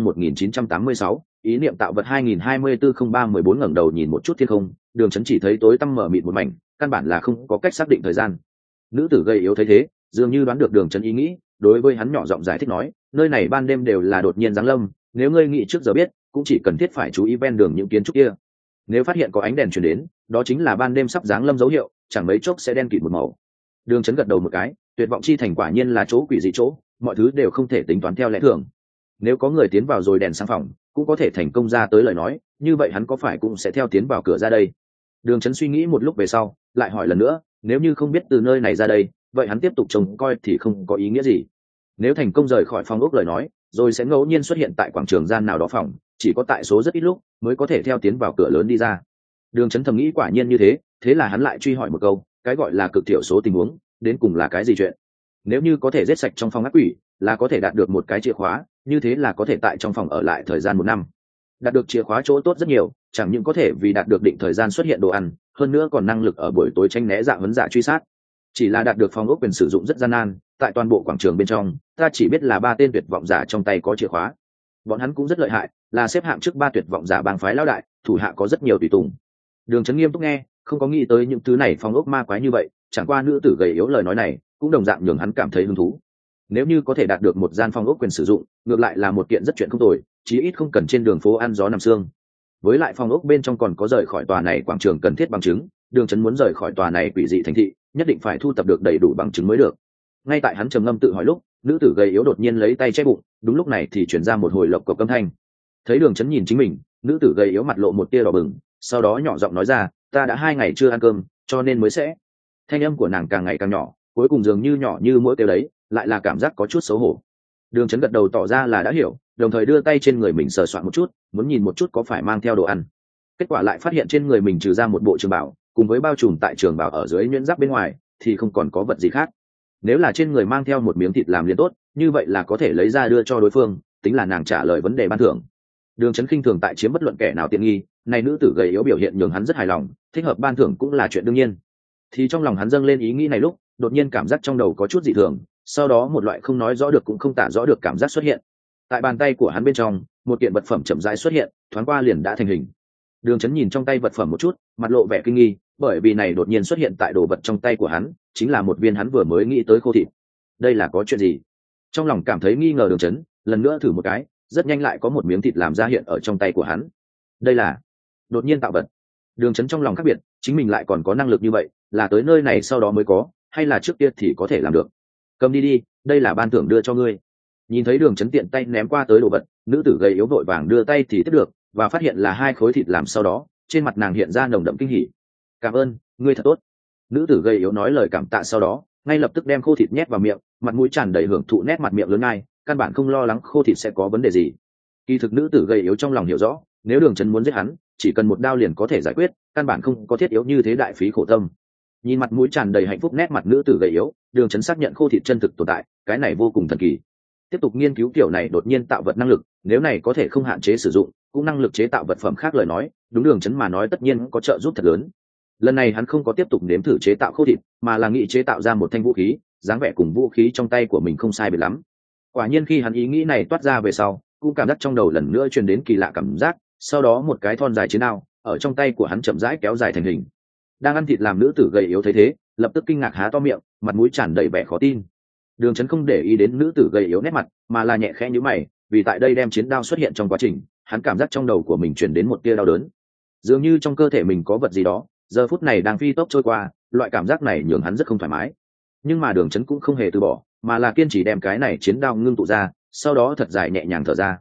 1986, ý niệm tạo vật. 2024-03-14 ngẩng đầu nhìn một chút thiên không, Đường Chấn chỉ thấy tối tăm mờ mịt một mảnh, căn bản là không có cách xác định thời gian. Nữ tử gầy yếu thấy thế, dường như đoán được Đường Chấn ý nghĩ, đối với hắn nhỏ giọng giải thích nói, nơi này ban đêm đều là đột nhiên giáng lâm, nếu ngươi nghĩ trước giờ biết, cũng chỉ cần thiết phải chú ý ven đường những kiến trúc kia. Nếu phát hiện có ánh đèn truyền đến, đó chính là ban đêm sắp giáng lâm dấu hiệu, chẳng mấy chốc sẽ đen kịt một màu. Đường Chấn gật đầu một cái, tuyệt vọng chi thành quả nhiên là chỗ quỷ dị chỗ, mọi thứ đều không thể tính toán theo lẽ thường. Nếu có người tiến vào rồi đèn sang phòng, cũng có thể thành công ra tới lời nói, như vậy hắn có phải cũng sẽ theo tiến vào cửa ra đây? Đường Chấn suy nghĩ một lúc về sau, lại hỏi lần nữa, nếu như không biết từ nơi này ra đây, vậy hắn tiếp tục trông coi thì không có ý nghĩa gì. Nếu thành công rời khỏi phòng ốc lời nói, rồi sẽ ngẫu nhiên xuất hiện tại quảng trường gian nào đó phòng, chỉ có tại số rất ít lúc mới có thể theo tiến vào cửa lớn đi ra. Đường Chấn thầm nghĩ quả nhiên như thế, thế là hắn lại truy hỏi một câu, cái gọi là cực thiểu số tình huống, đến cùng là cái gì chuyện? Nếu như có thể giết sạch trong phòng ác quỷ, là có thể đạt được một cái chìa khóa, như thế là có thể tại trong phòng ở lại thời gian 1 năm. Đạt được chìa khóa chỗ tốt rất nhiều, chẳng những có thể vì đạt được định thời gian xuất hiện đồ ăn, hơn nữa còn năng lực ở buổi tối tranh né dạ huấn giả truy sát. Chỉ là đạt được phòng ốc quyền sử dụng rất gian nan, tại toàn bộ quảng trường bên trong, ta chỉ biết là 3 tên tuyệt vọng giả trong tay có chìa khóa. Bọn hắn cũng rất lợi hại, là xếp hạng trước 3 tuyệt vọng giả bang phái lão đại, thủ hạ có rất nhiều tùy tùng. Đường Chấn nghiêm túc nghe, không có nghĩ tới những thứ này phòng ốc ma quái như vậy, chẳng qua nữ tử gầy yếu lời nói này, cũng đồng dạng nhường hắn cảm thấy hứng thú. Nếu như có thể đạt được một gian phòng ốc quyền sử dụng, ngược lại là một kiện rất chuyện không tồi, chí ít không cần trên đường phố ăn gió nằm sương. Với lại phòng ốc bên trong còn có rời khỏi tòa này quảng trường cần thiết bằng chứng, Đường Chấn muốn rời khỏi tòa này quỷ dị thành thị, nhất định phải thu tập được đầy đủ bằng chứng mới được. Ngay tại hắn trầm ngâm tự hỏi lúc, nữ tử gầy yếu đột nhiên lấy tay che bụng, đúng lúc này thì truyền ra một hồi lộc cộc âm thanh. Thấy Đường Chấn nhìn chính mình, nữ tử gầy yếu mặt lộ một tia đỏ bừng, sau đó nhỏ giọng nói ra, ta đã 2 ngày chưa ăn cơm, cho nên mới sẽ. Thanh âm của nàng càng ngày càng nhỏ, cuối cùng dường như nhỏ như mỗi kêu đấy, lại là cảm giác có chút xấu hổ. Đường Chấn gật đầu tỏ ra là đã hiểu, đồng thời đưa tay trên người mình sờ soạn một chút, muốn nhìn một chút có phải mang theo đồ ăn. Kết quả lại phát hiện trên người mình trừ ra một bộ trường bảo, cùng với bao trùm tại trường bảo ở dưới nhuyễn giáp bên ngoài, thì không còn có vật gì khác. Nếu là trên người mang theo một miếng thịt làm liền tốt, như vậy là có thể lấy ra đưa cho đối phương, tính là nàng trả lời vấn đề ban thưởng. Đường Chấn khinh thường tại chiếm bất luận kẻ nào tiện nghi, này nữ tử gầy yếu biểu hiện nhường hắn rất hài lòng, thích hợp ban thưởng cũng là chuyện đương nhiên. Thì trong lòng hắn dâng lên ý nghĩ này lúc, đột nhiên cảm giác trong đầu có chút dị thường, sau đó một loại không nói rõ được cũng không tả rõ được cảm giác xuất hiện. Tại bàn tay của hắn bên trong, một kiện vật phẩm chậm rãi xuất hiện, thoáng qua liền đã thành hình. Đường Chấn nhìn trong tay vật phẩm một chút, mặt lộ vẻ kinh nghi, bởi vì này đột nhiên xuất hiện tại đồ vật trong tay của hắn, chính là một viên hắn vừa mới nghĩ tới khô thịt. Đây là có chuyện gì? Trong lòng cảm thấy nghi ngờ Đường Chấn, lần nữa thử một cái, rất nhanh lại có một miếng thịt làm ra hiện ở trong tay của hắn. Đây là đột nhiên tạo vật. Đường Chấn trong lòng khác biệt, chính mình lại còn có năng lực như vậy, là tới nơi này sau đó mới có, hay là trước kia thì có thể làm được? Cầm đi đi, đây là ban thưởng đưa cho ngươi. Nhìn thấy Đường Chấn tiện tay ném qua tới đồ vật, nữ tử gầy yếu vội vàng đưa tay thì tiếp được, và phát hiện là 2 khối thịt làm, sau đó trên mặt nàng hiện ra nồng đậm kinh hỉ. Cảm ơn, ngươi thật tốt. Nữ tử gầy yếu nói lời cảm tạ, sau đó ngay lập tức đem khô thịt nhét vào miệng, mặt mũi tràn đầy hưởng thụ, nét mặt miệng lớn ngay, căn bản không lo lắng khô thịt sẽ có vấn đề gì. Kỳ thực nữ tử gầy yếu trong lòng hiểu rõ, nếu Đường Chấn muốn giết hắn, chỉ cần một đao liền có thể giải quyết, căn bản không có thiết yếu như thế đại phí khổ tâm. Nhìn mặt mũi tràn đầy hạnh phúc nét mặt nữ tử gầy yếu, Đường Chấn xác nhận khô thịt chân thực tồn tại, cái này vô cùng thần kỳ. Tiếp tục nghiên cứu kiểu này đột nhiên tạo vật năng lực, nếu này có thể không hạn chế sử dụng, cũng năng lực chế tạo vật phẩm khác lời nói, đúng Đường Chấn mà nói tất nhiên có trợ giúp thật lớn. Lần này hắn không có tiếp tục nếm thử chế tạo khô thịt, mà là nghĩ chế tạo ra một thanh vũ khí, dáng vẻ cùng vũ khí trong tay của mình không sai biệt lắm. Quả nhiên khi hắn ý nghĩ này toát ra về sau, cũng cảm giác trong đầu lần nữa truyền đến kỳ lạ cảm giác, sau đó một cái thon dài chiến đao ở trong tay của hắn chậm rãi kéo dài thành hình. Đang ăn thịt làm nữ tử gầy yếu thấy thế, lập tức kinh ngạc há to miệng, mặt mũi tràn đầy vẻ khó tin. Đường Chấn không để ý đến nữ tử gầy yếu nét mặt, mà là nhẹ khẽ nhíu mày, vì tại đây đem chiến đao xuất hiện trong quá trình, hắn cảm giác trong đầu của mình truyền đến một tia đau đớn, dường như trong cơ thể mình có vật gì đó giờ phút này đang phi tốc trôi qua, loại cảm giác này nhường hắn rất không thoải mái. Nhưng mà Đường Chấn cũng không hề từ bỏ, mà là kiên trì đem cái này chiến đao ngưng tụ ra, sau đó thật dài nhẹ nhàng thở ra.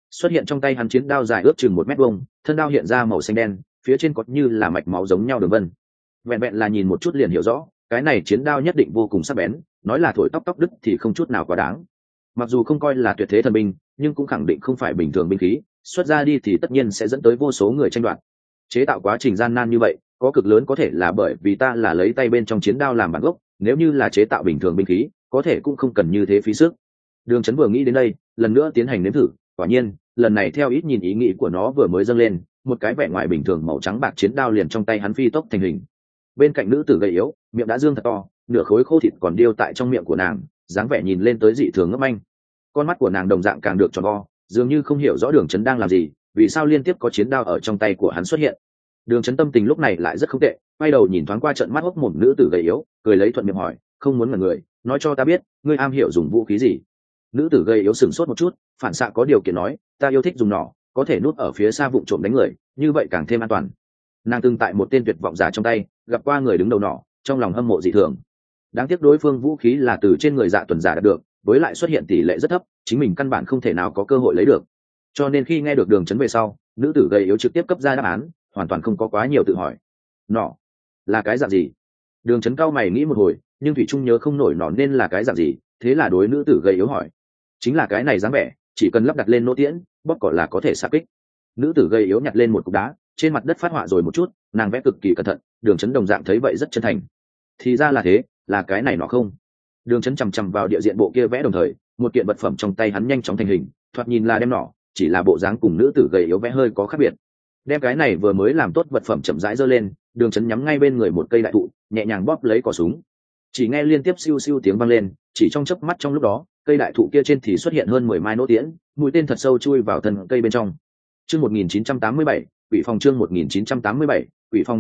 xuất hiện trong tay hắn chiến đao dài ước chừng 1 mét vuông, thân đao hiện ra màu xanh đen, phía trên có như là mạch máu giống nhau đường vân. Vẹn vẹn là nhìn một chút liền hiểu rõ, cái này chiến đao nhất định vô cùng sắc bén, nói là thổi tóc tóc đứt thì không chút nào quá đáng. Mặc dù không coi là tuyệt thế thần binh, nhưng cũng khẳng định không phải bình thường binh khí, xuất ra đi thì tất nhiên sẽ dẫn tới vô số người tranh đoạt. Chế tạo quá trình gian nan như vậy, có cực lớn có thể là bởi vì ta là lấy tay bên trong chiến đao làm bản gốc, nếu như là chế tạo bình thường binh khí, có thể cũng không cần như thế phí sức. Đường Chấn vừa nghĩ đến đây, lần nữa tiến hành nếm thử, quả nhiên, lần này theo ít nhìn ý nghĩ của nó vừa mới dâng lên, một cái vẻ ngoài bình thường màu trắng bạc chiến đao liền trong tay hắn phi tốc thành hình. Bên cạnh nữ tử gầy yếu, miệng đã dương thật to, nửa khối khô thịt còn điêu tại trong miệng của nàng, dáng vẻ nhìn lên tới dị thường ngấp anh. Con mắt của nàng đồng dạng càng được tròn vo, dường như không hiểu rõ Đường Chấn đang làm gì, vì sao liên tiếp có chiến đao ở trong tay của hắn xuất hiện. Đường Chấn tâm tình lúc này lại rất không tệ, quay đầu nhìn thoáng qua trận mắt hốc mồm nữ tử gầy yếu, cười lấy thuận miệng hỏi, không muốn ngẩn người, nói cho ta biết, ngươi am hiểu dùng vũ khí gì? Nữ tử gầy yếu sửng sốt một chút, phản xạ có điều kiện nói, ta yêu thích dùng nỏ, có thể núp ở phía xa vụng trộm đánh người, như vậy càng thêm an toàn. Nàng từng tại một tên tuyệt vọng giả trong tay gặp qua người đứng đầu nỏ, trong lòng hâm mộ dị thường. Đáng tiếc đối phương vũ khí là từ trên người Dạ Tuần giả đạt được, với lại xuất hiện tỷ lệ rất thấp, chính mình căn bản không thể nào có cơ hội lấy được. Cho nên khi nghe được Đường Chấn về sau, nữ tử gầy yếu trực tiếp cấp ra đáp án, hoàn toàn không có quá nhiều tự hỏi. Nỏ là cái dạng gì? Đường Chấn cao mày nghĩ một hồi, nhưng thủy trung nhớ không nổi nỏ nên là cái dạng gì, thế là đối nữ tử gầy yếu hỏi, chính là cái này dáng vẻ, chỉ cần lắp đặt lên nỗ tiễn, bóp cỏ là có thể xạ kích. Nữ tử gầy yếu nhặt lên một cục đá, trên mặt đất phát họa rồi một chút, nàng vẽ cực kỳ cẩn thận. Đường Chấn đồng dạng thấy vậy rất chân thành. Thì ra là thế, là cái này nọ không? Đường Chấn chằm chằm vào địa diện bộ kia vẽ, đồng thời một kiện vật phẩm trong tay hắn nhanh chóng thành hình, thoạt nhìn là đem nỏ, chỉ là bộ dáng cùng nữ tử gầy yếu vẽ hơi có khác biệt. Đem cái này vừa mới làm tốt vật phẩm chậm rãi giơ lên, Đường Chấn nhắm ngay bên người một cây đại thụ, nhẹ nhàng bóp lấy cò súng. Chỉ nghe liên tiếp siêu siêu tiếng vang lên, chỉ trong chớp mắt trong lúc đó, cây đại thụ kia trên thì xuất hiện hơn 10 mai nỗ tiễn, mũi tên thật sâu chui vào thân cây bên trong. Chương 1987, Quỷ phòng chương 1987, Quỷ phòng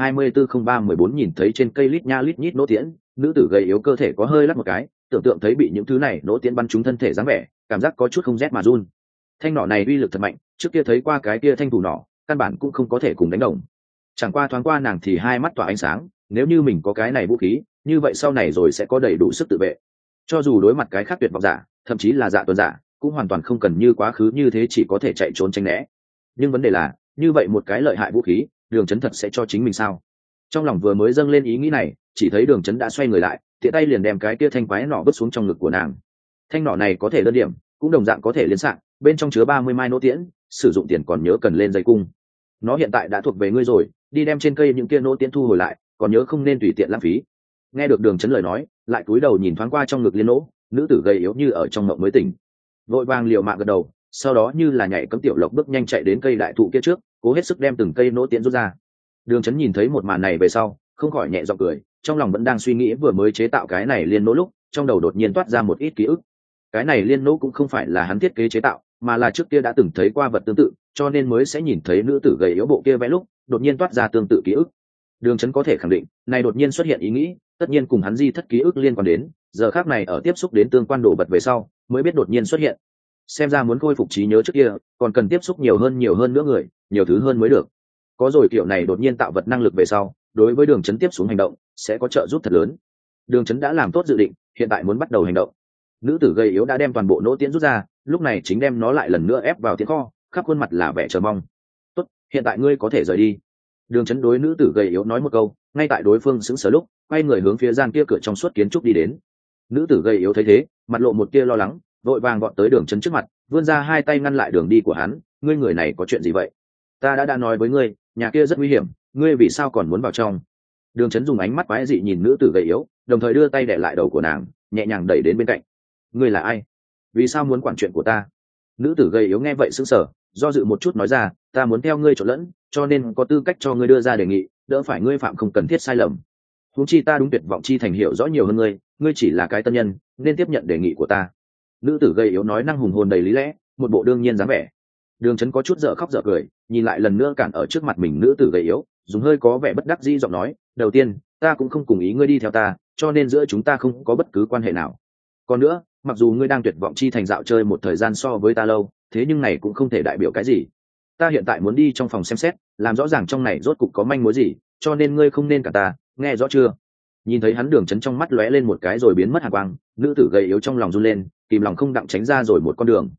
2024-03-14 nhìn thấy trên cây lít nha lít nhít nỗ tiễn, nữ tử gầy yếu cơ thể có hơi lắc một cái, tưởng tượng thấy bị những thứ này nỗ tiễn bắn trúng thân thể dáng vẻ, cảm giác có chút không rét mà run. Thanh nỏ này uy lực thật mạnh, trước kia thấy qua cái kia thanh thủ nỏ, căn bản cũng không có thể cùng đánh đồng. Chẳng qua thoáng qua nàng thì hai mắt tỏa ánh sáng, nếu như mình có cái này vũ khí, như vậy sau này rồi sẽ có đầy đủ sức tự vệ. Cho dù đối mặt cái khác tuyệt vọng giả, thậm chí là Dạ Tuần giả, cũng hoàn toàn không cần như quá khứ như thế chỉ có thể chạy trốn tránh né. Nhưng vấn đề là, như vậy một cái lợi hại vũ khí, Đường Chấn thật sẽ cho chính mình sao? Trong lòng vừa mới dâng lên ý nghĩ này, chỉ thấy Đường Chấn đã xoay người lại, tiện tay liền đem cái kia thanh quái nỏ vứt xuống trong ngực của nàng. Thanh nỏ này có thể đơn điểm, cũng đồng dạng có thể liên xạ, bên trong chứa 30 mai nỗ tiễn, sử dụng tiền còn nhớ cần lên dây cung. Nó hiện tại đã thuộc về ngươi rồi, đi đem trên cây những kia nỗ tiễn thu hồi lại, còn nhớ không nên tùy tiện lãng phí. Nghe được Đường Chấn lời nói, lại cúi đầu nhìn thoáng qua trong ngực liên nỗ, nữ tử gầy yếu như ở trong mộng mới tỉnh, vội vàng liều mạng gật đầu, sau đó như là nhảy cấm tiểu lộc bước nhanh chạy đến cây đại thụ kia trước, cố hết sức đem từng cây nỗ tiễn rút ra. Đường Chấn nhìn thấy một màn này về sau, không khỏi nhẹ giọng cười, trong lòng vẫn đang suy nghĩ vừa mới chế tạo cái này liên nỗ lúc, trong đầu đột nhiên toát ra một ít ký ức. Cái này liên nỗ cũng không phải là hắn thiết kế chế tạo, mà là trước kia đã từng thấy qua vật tương tự, cho nên mới sẽ nhìn thấy nữ tử gầy yếu bộ kia vẽ lúc, đột nhiên toát ra tương tự ký ức. Đường Chấn có thể khẳng định, này đột nhiên xuất hiện ý nghĩ, tất nhiên cùng hắn di thất ký ức liên quan đến, giờ khác này ở tiếp xúc đến tương quan đồ vật về sau, mới biết đột nhiên xuất hiện. Xem ra muốn khôi phục trí nhớ trước kia, còn cần tiếp xúc nhiều hơn nữa người, nhiều thứ hơn mới được. Có rồi kiểu này đột nhiên tạo vật năng lực về sau, đối với Đường Chấn tiếp xuống hành động sẽ có trợ giúp thật lớn. Đường Chấn đã làm tốt dự định, hiện tại muốn bắt đầu hành động. Nữ tử gầy yếu đã đem toàn bộ nỗ tiễn rút ra, lúc này chính đem nó lại lần nữa ép vào tiễn kho, khắp khuôn mặt là vẻ chờ mong. Tốt, hiện tại ngươi có thể rời đi. Đường Chấn đối nữ tử gầy yếu nói một câu, ngay tại đối phương sững sờ lúc, quay người hướng phía gian kia cửa trong suốt kiến trúc đi đến. Nữ tử gầy yếu thấy thế, mặt lộ một tia lo lắng, vội vàng gọn tới Đường Chấn trước mặt, vươn ra hai tay ngăn lại đường đi của hắn. Ngươi người này có chuyện gì vậy? Ta đã nói với ngươi, nhà kia rất nguy hiểm, ngươi vì sao còn muốn vào trong? Đường Chấn dùng ánh mắt quái dị nhìn nữ tử gầy yếu, đồng thời đưa tay đè lại đầu của nàng, nhẹ nhàng đẩy đến bên cạnh. Ngươi là ai? Vì sao muốn quản chuyện của ta? Nữ tử gầy yếu nghe vậy sững sờ, do dự một chút nói ra, ta muốn theo ngươi trộn lẫn, cho nên có tư cách cho ngươi đưa ra đề nghị, đỡ phải ngươi phạm không cần thiết sai lầm. Huống chi ta đúng tuyệt vọng chi thành hiểu rõ nhiều hơn ngươi, ngươi chỉ là cái tân nhân, nên tiếp nhận đề nghị của ta. Nữ tử gầy yếu nói năng hùng hồn đầy lý lẽ, một bộ đương nhiên dáng vẻ. Đường Chấn có chút dở khóc dở cười, nhìn lại lần nữa cản ở trước mặt mình nữ tử gầy yếu, dùng hơi có vẻ bất đắc dĩ giọng nói, đầu tiên, ta cũng không cùng ý ngươi đi theo ta, cho nên giữa chúng ta không có bất cứ quan hệ nào. Còn nữa, mặc dù ngươi đang tuyệt vọng chi thành dạo chơi một thời gian so với ta lâu, thế nhưng này cũng không thể đại biểu cái gì. Ta hiện tại muốn đi trong phòng xem xét, làm rõ ràng trong này rốt cục có manh mối gì, cho nên ngươi không nên cả ta, nghe rõ chưa? Nhìn thấy hắn Đường Chấn trong mắt lóe lên một cái rồi biến mất hàn quang, nữ tử gầy yếu trong lòng run lên, kìm lòng không đặng tránh ra rồi một con đường.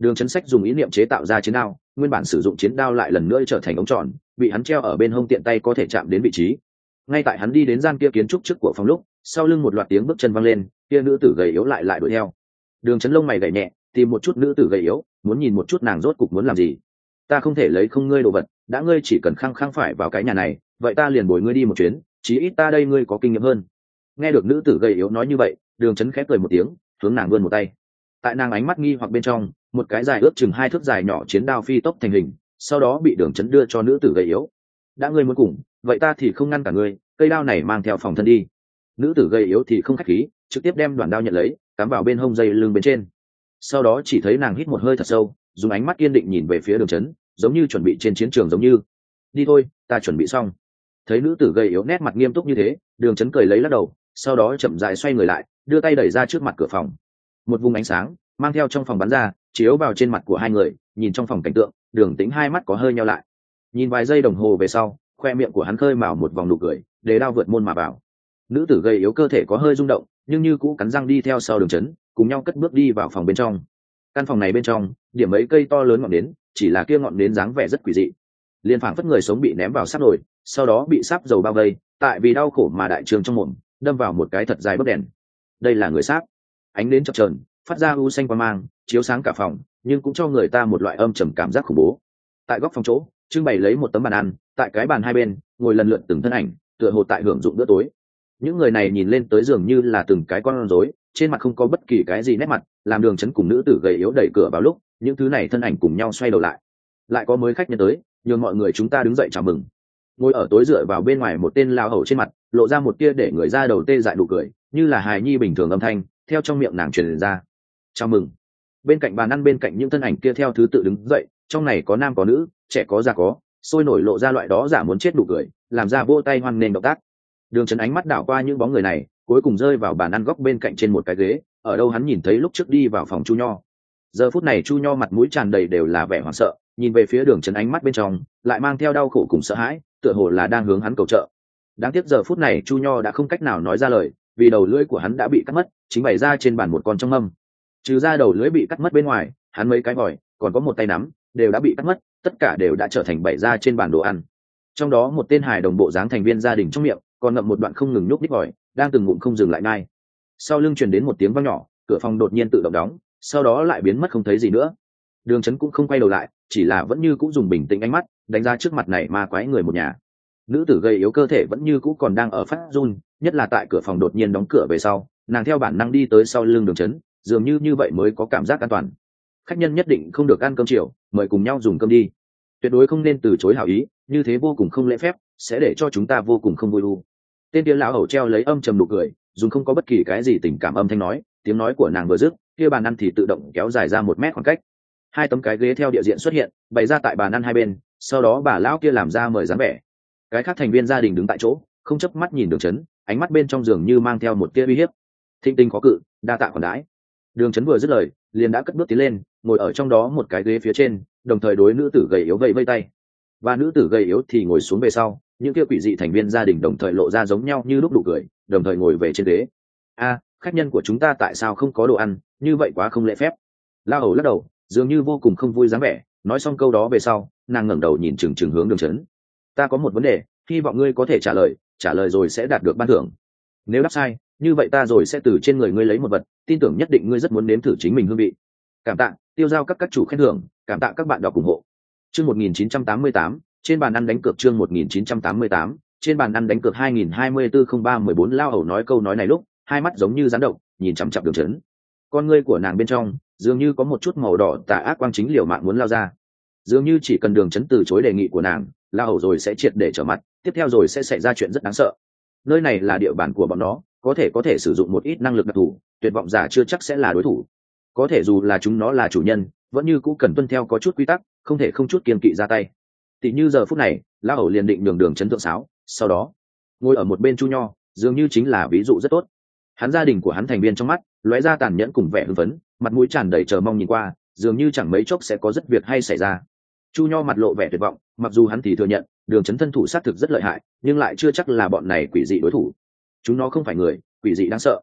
Đường Chấn Sách dùng ý niệm chế tạo ra chiến đao, nguyên bản sử dụng chiến đao lại lần nữa trở thành ống tròn, bị hắn treo ở bên hông tiện tay có thể chạm đến vị trí. Ngay tại hắn đi đến gian kia kiến trúc trước của phòng lúc, sau lưng một loạt tiếng bước chân vang lên, kia nữ tử gầy yếu lại đuổi theo. Đường Chấn lông mày gảy nhẹ, tìm một chút nữ tử gầy yếu, muốn nhìn một chút nàng rốt cục muốn làm gì. Ta không thể lấy không ngươi đồ vật, đã ngươi chỉ cần khăng khăng phải vào cái nhà này, vậy ta liền bồi ngươi đi một chuyến, chí ít ta đây ngươi có kinh nghiệm hơn. Nghe được nữ tử gầy yếu nói như vậy, Đường Chấn khẽ cười một tiếng, hướng nàng vươn một tay. Tại nàng ánh mắt nghi hoặc bên trong, một cái dài ước chừng 2 thước dài nhỏ chiến đao phi tốc thành hình, sau đó bị Đường Chấn đưa cho nữ tử gầy yếu. Đã ngươi muốn cùng, vậy ta thì không ngăn cả ngươi, cây đao này mang theo phòng thân đi. Nữ tử gầy yếu thì không khách khí, trực tiếp đem đoạn đao nhận lấy, cắm vào bên hông dây lưng bên trên. Sau đó chỉ thấy nàng hít một hơi thật sâu, dùng ánh mắt kiên định nhìn về phía Đường Chấn, giống như chuẩn bị trên chiến trường giống như. Đi thôi, ta chuẩn bị xong. Thấy nữ tử gầy yếu nét mặt nghiêm túc như thế, Đường Chấn cười lấy lắc đầu, sau đó chậm rãi xoay người lại, đưa tay đẩy ra trước mặt cửa phòng. Một vùng ánh sáng mang theo trong phòng bắn ra, chiếu vào trên mặt của hai người. Nhìn trong phòng cảnh tượng, Đường Tĩnh hai mắt có hơi nheo lại. Nhìn vài giây đồng hồ về sau, khoe miệng của hắn khơi mào một vòng nụ cười, đề đao vượt môn mà vào. Nữ tử gầy yếu cơ thể có hơi rung động, nhưng như cũ cắn răng đi theo sau Đường Chấn, cùng nhau cất bước đi vào phòng bên trong. Căn phòng này bên trong, điểm mấy cây to lớn ngọn nến, chỉ là kia ngọn nến dáng vẻ rất quỷ dị, liên phảng phất người sống bị ném vào sáp nồi, sau đó bị sáp dầu bao vây, tại vì đau khổ mà đại trường trong mồm, đâm vào một cái thật dài bấc đèn. Đây là người sáp. Ánh nến chập chờn, phát ra u xanh quang mang, chiếu sáng cả phòng, nhưng cũng cho người ta một loại âm trầm cảm giác khủng bố. Tại góc phòng chỗ, trưng bày lấy một tấm bàn ăn, tại cái bàn hai bên, ngồi lần lượt từng thân ảnh, tựa hồ tại hưởng dụng bữa tối. Những người này nhìn lên tới dường như là từng cái con rối, trên mặt không có bất kỳ cái gì nét mặt, làm Đường Chấn cùng nữ tử gầy yếu đẩy cửa vào lúc, những thứ này thân ảnh cùng nhau xoay đầu lại. Lại có mới khách nhân tới, nhường mọi người chúng ta đứng dậy chào mừng. Ngồi ở tối dựa vào bên ngoài một tên lao hầu trên mặt lộ ra một tia để người ra đầu tê dại nụ cười, như là hài nhi bình thường âm thanh theo trong miệng nàng truyền ra. Chào mừng. Bên cạnh bàn ăn bên cạnh những thân ảnh kia theo thứ tự đứng dậy, trong này có nam có nữ, trẻ có già có, sôi nổi lộ ra loại đó giả muốn chết nụ cười, làm ra vỗ tay hoan nghênh động tác. Đường Chấn ánh mắt đảo qua những bóng người này, cuối cùng rơi vào bàn ăn góc bên cạnh trên một cái ghế, ở đâu hắn nhìn thấy lúc trước đi vào phòng Chu Nho. Giờ phút này Chu Nho mặt mũi tràn đầy đều là vẻ hoảng sợ, nhìn về phía Đường Chấn ánh mắt bên trong lại mang theo đau khổ cùng sợ hãi, tựa hồ là đang hướng hắn cầu trợ. Đáng tiếc giờ phút này Chu Nho đã không cách nào nói ra lời, vì đầu lưỡi của hắn đã bị cắt mất, chính bày ra trên bàn một con trong mâm. Trừ ra đầu lưỡi bị cắt mất bên ngoài, hắn mấy cái vòi, còn có một tay nắm, đều đã bị cắt mất, tất cả đều đã trở thành bày ra trên bàn đồ ăn. Trong đó một tên hài đồng bộ dáng thành viên gia đình trong miệng còn ngậm một đoạn không ngừng nhúc nhích vòi, đang từng ngụm không dừng lại ngay. Sau lưng truyền đến một tiếng vang nhỏ, cửa phòng đột nhiên tự động đóng, sau đó lại biến mất không thấy gì nữa. Đường Chấn cũng không quay đầu lại, chỉ là vẫn như cũ dùng bình tĩnh ánh mắt đánh ra trước mặt này ma quái người một nhà. Nữ tử gầy yếu cơ thể vẫn như cũ còn đang ở phát run, nhất là tại cửa phòng đột nhiên đóng cửa về sau, nàng theo bản năng đi tới sau lưng Đường Chấn, dường như vậy mới có cảm giác an toàn. Khách nhân nhất định không được ăn cơm chiều, mời cùng nhau dùng cơm đi. Tuyệt đối không nên từ chối hảo ý, như thế vô cùng không lễ phép, sẽ để cho chúng ta vô cùng không vui u. Tên kia lão hầu treo lấy âm trầm nụ cười, dùng không có bất kỳ cái gì tình cảm âm thanh nói, tiếng nói của nàng vừa dứt, kia bàn ăn thì tự động kéo dài ra 1 mét khoảng cách. 2 tấm cái ghế theo địa diện xuất hiện, bày ra tại bàn ăn hai bên, sau đó bà lão kia làm ra mời dáng vẻ. Cái khác thành viên gia đình đứng tại chỗ, không chớp mắt nhìn Đường Chấn, ánh mắt bên trong giường như mang theo một tia uy hiếp. Thinh tinh có cự, đa tạ khoản đãi. Đường Chấn vừa dứt lời, liền đã cất bước tiến lên, ngồi ở trong đó một cái ghế phía trên, đồng thời đối nữ tử gầy yếu vẫy vẫy tay. Và nữ tử gầy yếu thì ngồi xuống về sau, những kia quỷ dị thành viên gia đình đồng thời lộ ra giống nhau như lúc nụ cười, đồng thời ngồi về trên ghế. A, khách nhân của chúng ta tại sao không có đồ ăn, như vậy quá không lễ phép. La Hầu lắc đầu, dường như vô cùng không vui dáng vẻ. Nói xong câu đó về sau, nàng ngẩng đầu nhìn chừng chừng hướng Đường Chấn. Ta có một vấn đề, hy vọng ngươi có thể trả lời rồi sẽ đạt được ban thưởng. Nếu đáp sai, như vậy ta rồi sẽ từ trên người ngươi lấy một vật, tin tưởng nhất định ngươi rất muốn nếm thử chính mình hương vị. Cảm tạ, tiêu giao các chủ khen thưởng, cảm tạ các bạn đọc ủng hộ. Chương 1988, trên bàn ăn đánh cược chương 1988, trên bàn ăn đánh cược 2024-03-14 Lao Hầu nói câu nói này lúc, hai mắt giống như rắn độc, nhìn chằm chằm Đường Chấn. Con ngươi của nàng bên trong, dường như có một chút màu đỏ tà ác quang chính liều mạng muốn lao ra. Dường như chỉ cần Đường Chấn từ chối đề nghị của nàng, Lao Hầu rồi sẽ triệt để trở mặt, tiếp theo rồi sẽ xảy ra chuyện rất đáng sợ. Nơi này là địa bàn của bọn nó, có thể sử dụng một ít năng lực đặc thù, tuyệt vọng giả chưa chắc sẽ là đối thủ. Có thể dù là chúng nó là chủ nhân, vẫn như cũ cần tuân theo có chút quy tắc, không thể không chút kiêng kỵ ra tay. Tỷ như giờ phút này, Lao Hầu liền định Đường Chấn thượng sáo, sau đó ngồi ở một bên Chu Nho, dường như chính là ví dụ rất tốt. Hắn gia đình của hắn thành viên trong mắt lóe ra tàn nhẫn cùng vẻ hưng phấn, mặt mũi tràn đầy chờ mong nhìn qua, dường như chẳng mấy chốc sẽ có rất việc hay xảy ra. Chu Nho mặt lộ vẻ tuyệt vọng, mặc dù hắn thì thừa nhận Đường Chấn thân thủ sát thực rất lợi hại, nhưng lại chưa chắc là bọn này quỷ dị đối thủ. Chúng nó không phải người, quỷ dị đáng sợ.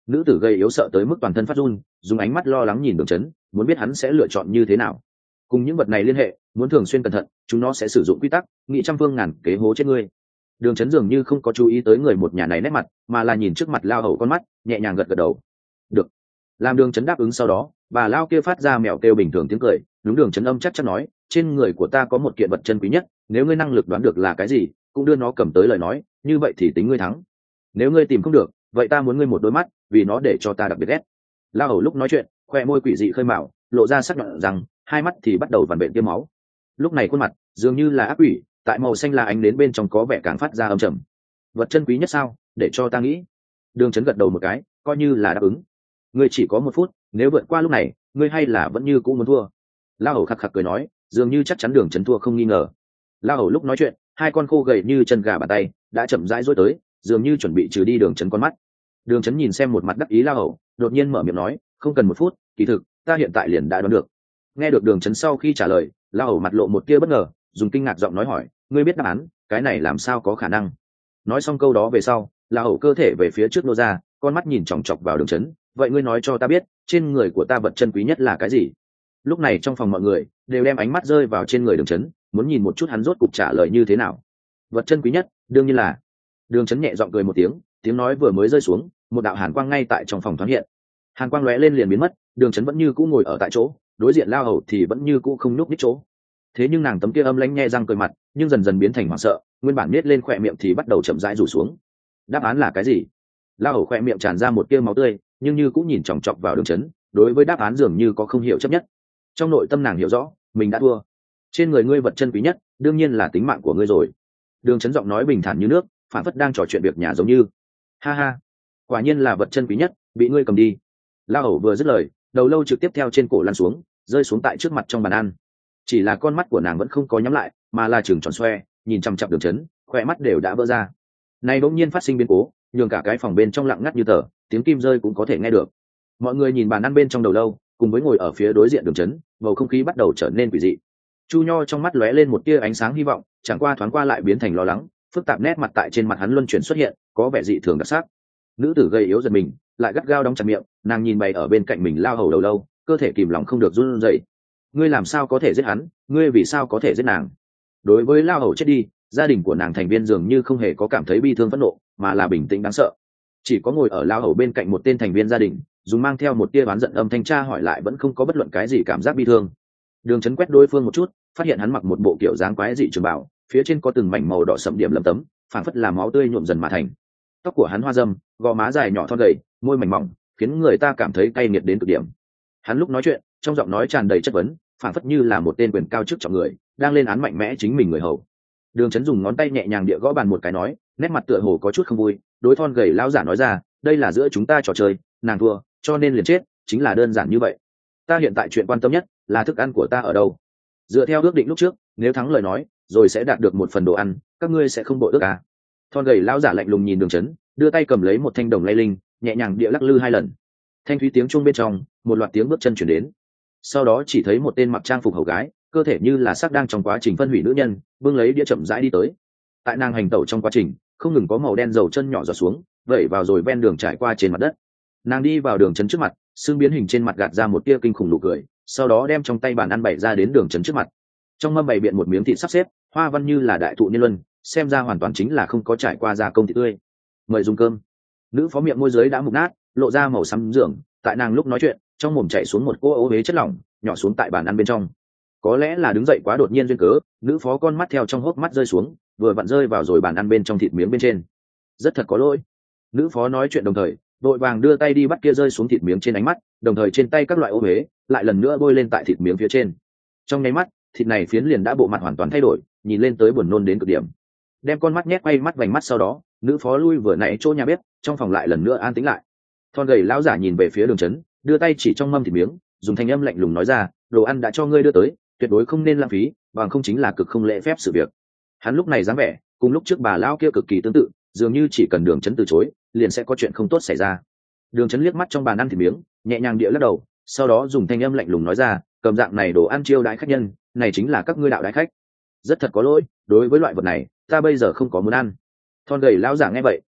Nữ tử gầy yếu sợ tới mức toàn thân phát run, dùng ánh mắt lo lắng nhìn Đường Chấn, muốn biết hắn sẽ lựa chọn như thế nào. Cùng những vật này liên hệ, muốn thường xuyên cẩn thận, chúng nó sẽ sử dụng quy tắc, nghị trăm phương ngàn kế hố chết ngươi. Đường Chấn dường như không có chú ý tới người một nhà này nét mặt, mà là nhìn trước mặt lao hầu con mắt, nhẹ nhàng gật gật đầu. Được. Làm Đường Chấn đáp ứng sau đó, bà lao kia phát ra mèo kêu bình thường tiếng cười, đúng Đường Chấn âm chắc chắn nói, trên người của ta có một kiện vật chân quý nhất, nếu ngươi năng lực đoán được là cái gì, cũng đưa nó cầm tới lời nói, như vậy thì tính ngươi thắng. Nếu ngươi tìm không được, vậy ta muốn ngươi một đôi mắt, vì nó để cho ta đặc biệt ghét. Lao hầu lúc nói chuyện, khoe môi quỷ dị khơi mào, lộ ra sắc nhọn rằng, hai mắt thì bắt đầu vằn vện tiêm máu. Lúc này khuôn mặt dường như là ác quỷ, tại màu xanh là ánh đến bên trong có vẻ càng phát ra âm trầm. Vật chân quý nhất sao, để cho ta nghĩ. Đường Chấn gật đầu một cái, coi như là đáp ứng. Ngươi chỉ có 1 phút, nếu vượt qua lúc này, ngươi hay là vẫn như cũ muốn thua. Lao hầu khạc khạc cười nói, dường như chắc chắn Đường Chấn thua không nghi ngờ. Lao hầu lúc nói chuyện, hai con khô gầy như chân gà bàn tay đã chậm rãi dối tới, dường như chuẩn bị trừ đi Đường Chấn con mắt. Đường Chấn nhìn xem một mặt đắc ý Lao hầu, đột nhiên mở miệng nói, không cần 1 phút, kỳ thực ta hiện tại liền đã đoán được. Nghe được Đường Chấn sau khi trả lời, Lao hầu mặt lộ một tia bất ngờ, dùng kinh ngạc giọng nói hỏi, ngươi biết đáp án, cái này làm sao có khả năng. Nói xong câu đó về sau, Lao hầu cơ thể về phía trước nô ra, con mắt nhìn chòng chọc vào Đường Chấn, vậy ngươi nói cho ta biết, trên người của ta vật chân quý nhất là cái gì. Lúc này trong phòng mọi người đều đem ánh mắt rơi vào trên người Đường Chấn, muốn nhìn một chút hắn rốt cục trả lời như thế nào. Vật chân quý nhất đương nhiên là. Đường Chấn nhẹ giọng cười một tiếng, tiếng nói vừa mới rơi xuống, một đạo hàn quang ngay tại trong phòng thoáng hiện. Hàn quang lóe lên liền biến mất, Đường Chấn vẫn như cũ ngồi ở tại chỗ, đối diện Lao hầu thì vẫn như cũ không nhúc nhích chỗ. Thế nhưng nàng tấm kia âm lãnh nhe răng cười mặt, nhưng dần dần biến thành hoảng sợ, nguyên bản nết lên khỏe miệng thì bắt đầu chậm rãi rủ xuống. Đáp án là cái gì? Lao hầu khỏe miệng tràn ra một tia máu tươi, nhưng như cũng nhìn chòng chọc vào Đường Chấn, đối với đáp án dường như có không hiểu chấp nhất. Trong nội tâm nàng hiểu rõ, mình đã thua. Trên người ngươi vật chân quý nhất, đương nhiên là tính mạng của ngươi rồi. Đường Chấn giọng nói bình thản như nước, phản phất đang trò chuyện việc nhà giống như. Ha ha, quả nhiên là vật chân quý nhất, bị ngươi cầm đi. Lao hầu vừa dứt lời, đầu lâu trực tiếp theo trên cổ lăn xuống, rơi xuống tại trước mặt trong bàn ăn. Chỉ là con mắt của nàng vẫn không có nhắm lại, mà là trừng tròn xoe, nhìn chằm chằm Đường Chấn, khỏe mắt đều đã vỡ ra. Này bỗng nhiên phát sinh biến cố, nhường cả cái phòng bên trong lặng ngắt như tờ, tiếng kim rơi cũng có thể nghe được. Mọi người nhìn bàn ăn bên trong đầu lâu, cùng với ngồi ở phía đối diện Đường Chấn, bầu không khí bắt đầu trở nên quỷ dị. Chu Nho trong mắt lóe lên một tia ánh sáng hy vọng, chẳng qua thoáng qua lại biến thành lo lắng, phức tạp nét mặt tại trên mặt hắn luân chuyển xuất hiện, có vẻ dị thường đặc sắc. Nữ tử gầy yếu giật mình, lại gắt gao đóng chặt miệng, nàng nhìn bày ở bên cạnh mình Lao hầu đầu lâu, cơ thể kìm lòng không được run rẩy. Ngươi làm sao có thể giết hắn, ngươi vì sao có thể giết nàng? Đối với Lao hầu chết đi, gia đình của nàng thành viên dường như không hề có cảm thấy bi thương phẫn nộ, mà là bình tĩnh đáng sợ. Chỉ có ngồi ở Lao hầu bên cạnh một tên thành viên gia đình, dùng mang theo một tia oán giận âm thanh tra hỏi lại vẫn không có bất luận cái gì cảm giác bi thương. Đường Chấn quét đối phương một chút, phát hiện hắn mặc một bộ kiểu dáng quái dị trường bào, phía trên có từng mảnh màu đỏ sậm điểm lấm tấm, phảng phất là máu tươi nhuộm dần mà thành. Tóc của hắn hoa râm, gò má dài nhỏ thon gầy, môi mảnh mỏng, khiến người ta cảm thấy cay nghiệt đến cực điểm. Hắn lúc nói chuyện, trong giọng nói tràn đầy chất vấn, phảng phất như là một tên quyền cao chức trọng người, đang lên án mạnh mẽ chính mình người hầu. Đường Chấn dùng ngón tay nhẹ nhàng địa gõ bàn một cái nói, nét mặt tựa hồ có chút không vui, đối thon gầy lão giả nói ra, đây là giữa chúng ta trò chơi, nàng thua, cho nên liền chết, chính là đơn giản như vậy. Ta hiện tại chuyện quan tâm nhất là thức ăn của ta ở đâu. Dựa theo ước định lúc trước, nếu thắng lời nói, rồi sẽ đạt được một phần đồ ăn, các ngươi sẽ không bội ước à? Thon gầy lão giả lạnh lùng nhìn Đường Chấn, đưa tay cầm lấy một thanh đồng lay linh, nhẹ nhàng địa lắc lư 2 lần. Thanh thúy tiếng chuông bên trong, một loạt tiếng bước chân chuyển đến. Sau đó chỉ thấy một tên mặc trang phục hầu gái, cơ thể như là xác đang trong quá trình phân hủy nữ nhân, bưng lấy đĩa chậm rãi đi tới. Tại nàng hành tẩu trong quá trình, không ngừng có màu đen dầu chân nhỏ giọt xuống, vẩy vào rồi ven đường trải qua trên mặt đất. Nàng đi vào Đường Chấn trước mặt, xương biến hình trên mặt gạt ra một tia kinh khủng nụ cười, sau đó đem trong tay bàn ăn bày ra đến Đường Chấn trước mặt. Trong mâm bày biện một miếng thịt sắp xếp, hoa văn như là đại thụ niên luân, xem ra hoàn toàn chính là không có trải qua gia công thịt tươi. Mời dùng cơm. Nữ phó miệng môi dưới đã mục nát, lộ ra màu xám dưỡng, tại nàng lúc nói chuyện, trong mồm chảy xuống một cô ố huế chất lỏng, nhỏ xuống tại bàn ăn bên trong. Có lẽ là đứng dậy quá đột nhiên duyên cớ, nữ phó con mắt theo trong hốc mắt rơi xuống, vừa vặn rơi vào rồi bàn ăn bên trong thịt miếng bên trên. Rất thật có lỗi. Nữ phó nói chuyện đồng thời, vội vàng đưa tay đi bắt kia rơi xuống thịt miếng trên ánh mắt, đồng thời trên tay các loại ô huế lại lần nữa bôi lên tại thịt miếng phía trên. Trong nháy mắt, thịt này phiến liền đã bộ mặt hoàn toàn thay đổi, nhìn lên tới buồn nôn đến cực điểm. Đem con mắt nhét quay mắt vành mắt sau đó, nữ phó lui vừa nãy chỗ nhà bếp, trong phòng lại lần nữa an tĩnh lại. Thon gầy lão giả nhìn về phía Đường Chấn, đưa tay chỉ trong mâm thịt miếng, dùng thanh âm lạnh lùng nói ra, đồ ăn đã cho ngươi đưa tới, tuyệt đối không nên lãng phí, bằng không chính là cực không lễ phép sự việc. Hắn lúc này dáng vẻ, cùng lúc trước bà lão kia cực kỳ tương tự, dường như chỉ cần Đường Chấn từ chối, liền sẽ có chuyện không tốt xảy ra. Đường Chấn liếc mắt trong bàn ăn thịt miếng, nhẹ nhàng địa lắc đầu, sau đó dùng thanh âm lạnh lùng nói ra, cầm dạng này đồ ăn chiêu đãi khách nhân, này chính là các ngươi đạo đãi khách. Rất thật có lỗi, đối với loại vật này, ta bây giờ không có muốn ăn. Thon gầy lão giả nghe vậy,